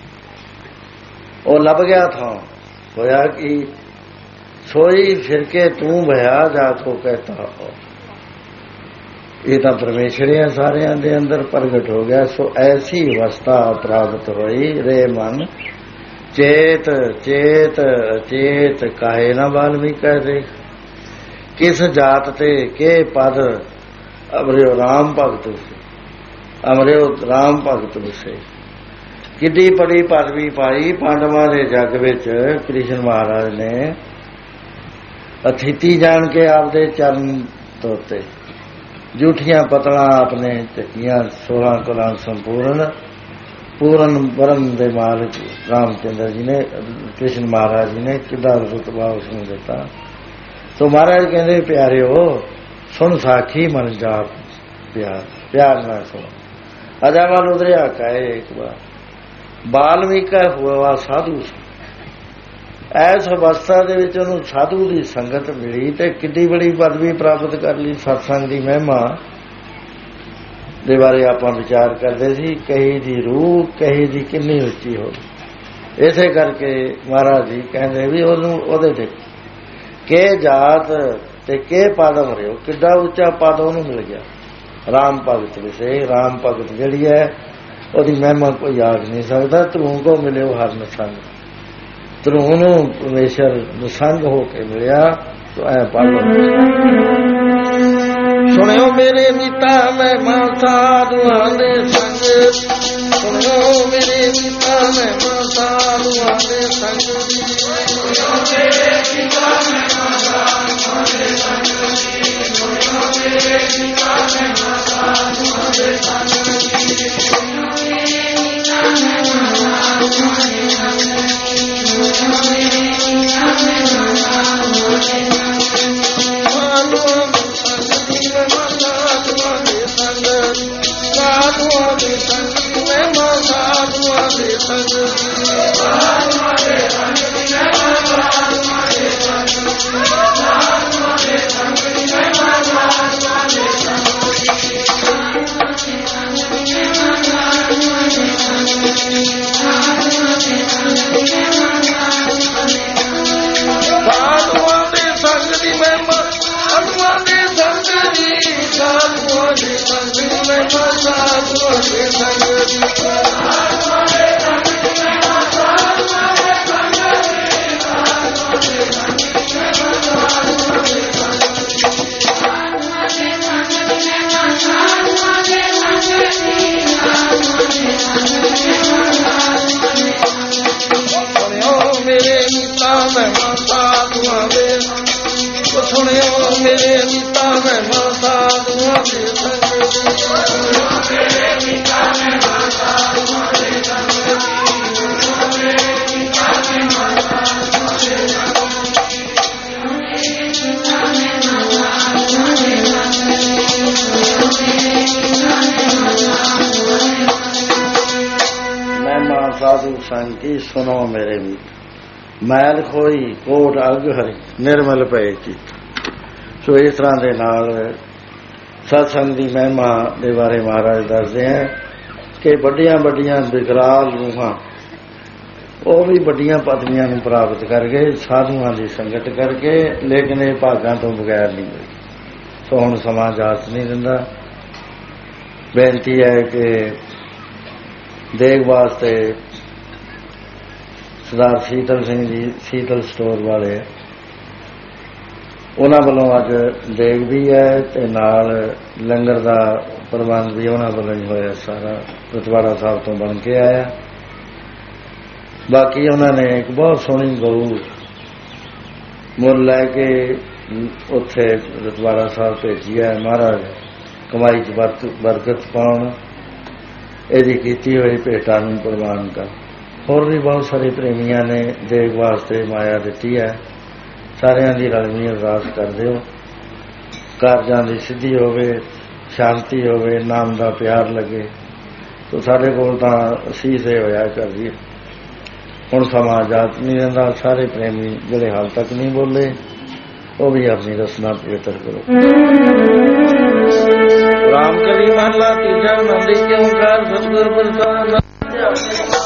वो लब गया था होया कि सोई फिर के तू भया जाको कहता हो। ये तो परमेश्वर है सारे दे अंदर प्रगट हो गया। सो ऐसी अवस्था प्राप्त हुई रे मन चेत चेत चेत काहे न वाल्मीकि कह देख। किस जात ते के पद अमरियो राम भगत से अमरियो राम भगत से। किड्डी बड़ी पदवी पाई पांडवां दे जग विच। कृष्ण महाराज ने अतिथि जान के आपदे चरण धोते। जूठियां पतला आपने चकियां। सोलह कला संपूर्ण पूर्ण वरन दे मालिक रामचंद्र जी ने कृष्ण महाराज जी ने किदा रुतबा उसने दिता। तो महाराज कहते प्यारे हो सुन साखी मन जाप प्यार प्यार ना सुन। अजामल उदरिया कहे एक बार वाल्मीकि हुआ साधु ऐस अवस्था दे विच उहनूं साधु की संगत मिली ते किड्डी बड़ी पदवी प्राप्त कर ली। सत्संग की महिमा दे बारे आपां विचार करते सी। कही दी रूह कही दी किन्नी उच्ची हो। इसे करके महाराज जी कहते भी उहनूं उहदे ते के जात ते के पद मरियो किड्डा उच्चा पद उहनूं मिल गया। राम भगत विसे राम भगत जिहड़ी है ਉਹਦੀ महिमा कोई याद नहीं सकता। ਧਰੂ को मिले हर नसंग। ਧਰੂ ਨੂੰ परमेश्वर नसंग होके मिलिया। तो ऐ पढ़ सुनियो मेरे मीता महिमा साधुआं दे संग। सुनियो मेरे मीता महिमा साधुआं दे संग। सुनियो मेरे मीता महिमा साधुआं दे संग। सुनियो मेरे मीता महिमा साधुआं दे संग। साधु संगी सुनो मेरे मीत, मैल खोई कोट अग हरी निर्मल पए की। सो इस तरह के नाल सत्संग की महिमा के बारे महाराज दसते हैं कि बड़िया बड़िया विकराल रूहां वो भी बड़िया पदवियां प्राप्त करके साधुआं की संगत करके, लेकिन ये भागां तो बगैर नहीं मिली। सो हुण समां इजाजत नहीं दिंदा। बेनती है कि देख वास्ते सरदार शीतल सिंह जी शीतल स्टोर वाले उन्हां वालों अज देग भी है ते नाल लंगर का प्रबंध भी उन्हां वालों ही होया। सारा रतवाड़ा साहब तो बन के आया। बाकी उन्होंने एक बहुत सोहनी गऊ मुल लैके उत्थे रतवाड़ा साहब भेजी है। महाराज कमाई च बरकत पाउण यदि कीती हुई भेटा नूं प्रवान कर। होर भी बहुत सारे प्रेमियों ने देख वास्ते माया दी है। सारियां दी रलमी अरदास कर दिओ, कारजां दी सिद्धि होवे, शांति होवे, नाम दा प्यार लगे। तो साडे कोल तां असीस होया कर जी। हुण समां इजाजत नहीं दिंदा। सारे प्रेमी जिहड़े हाल तक नहीं बोले वो भी अपनी रसना पवित्र करो। राम कली महला तीजा नंदी के ओंकार सतगुर प्रसाद।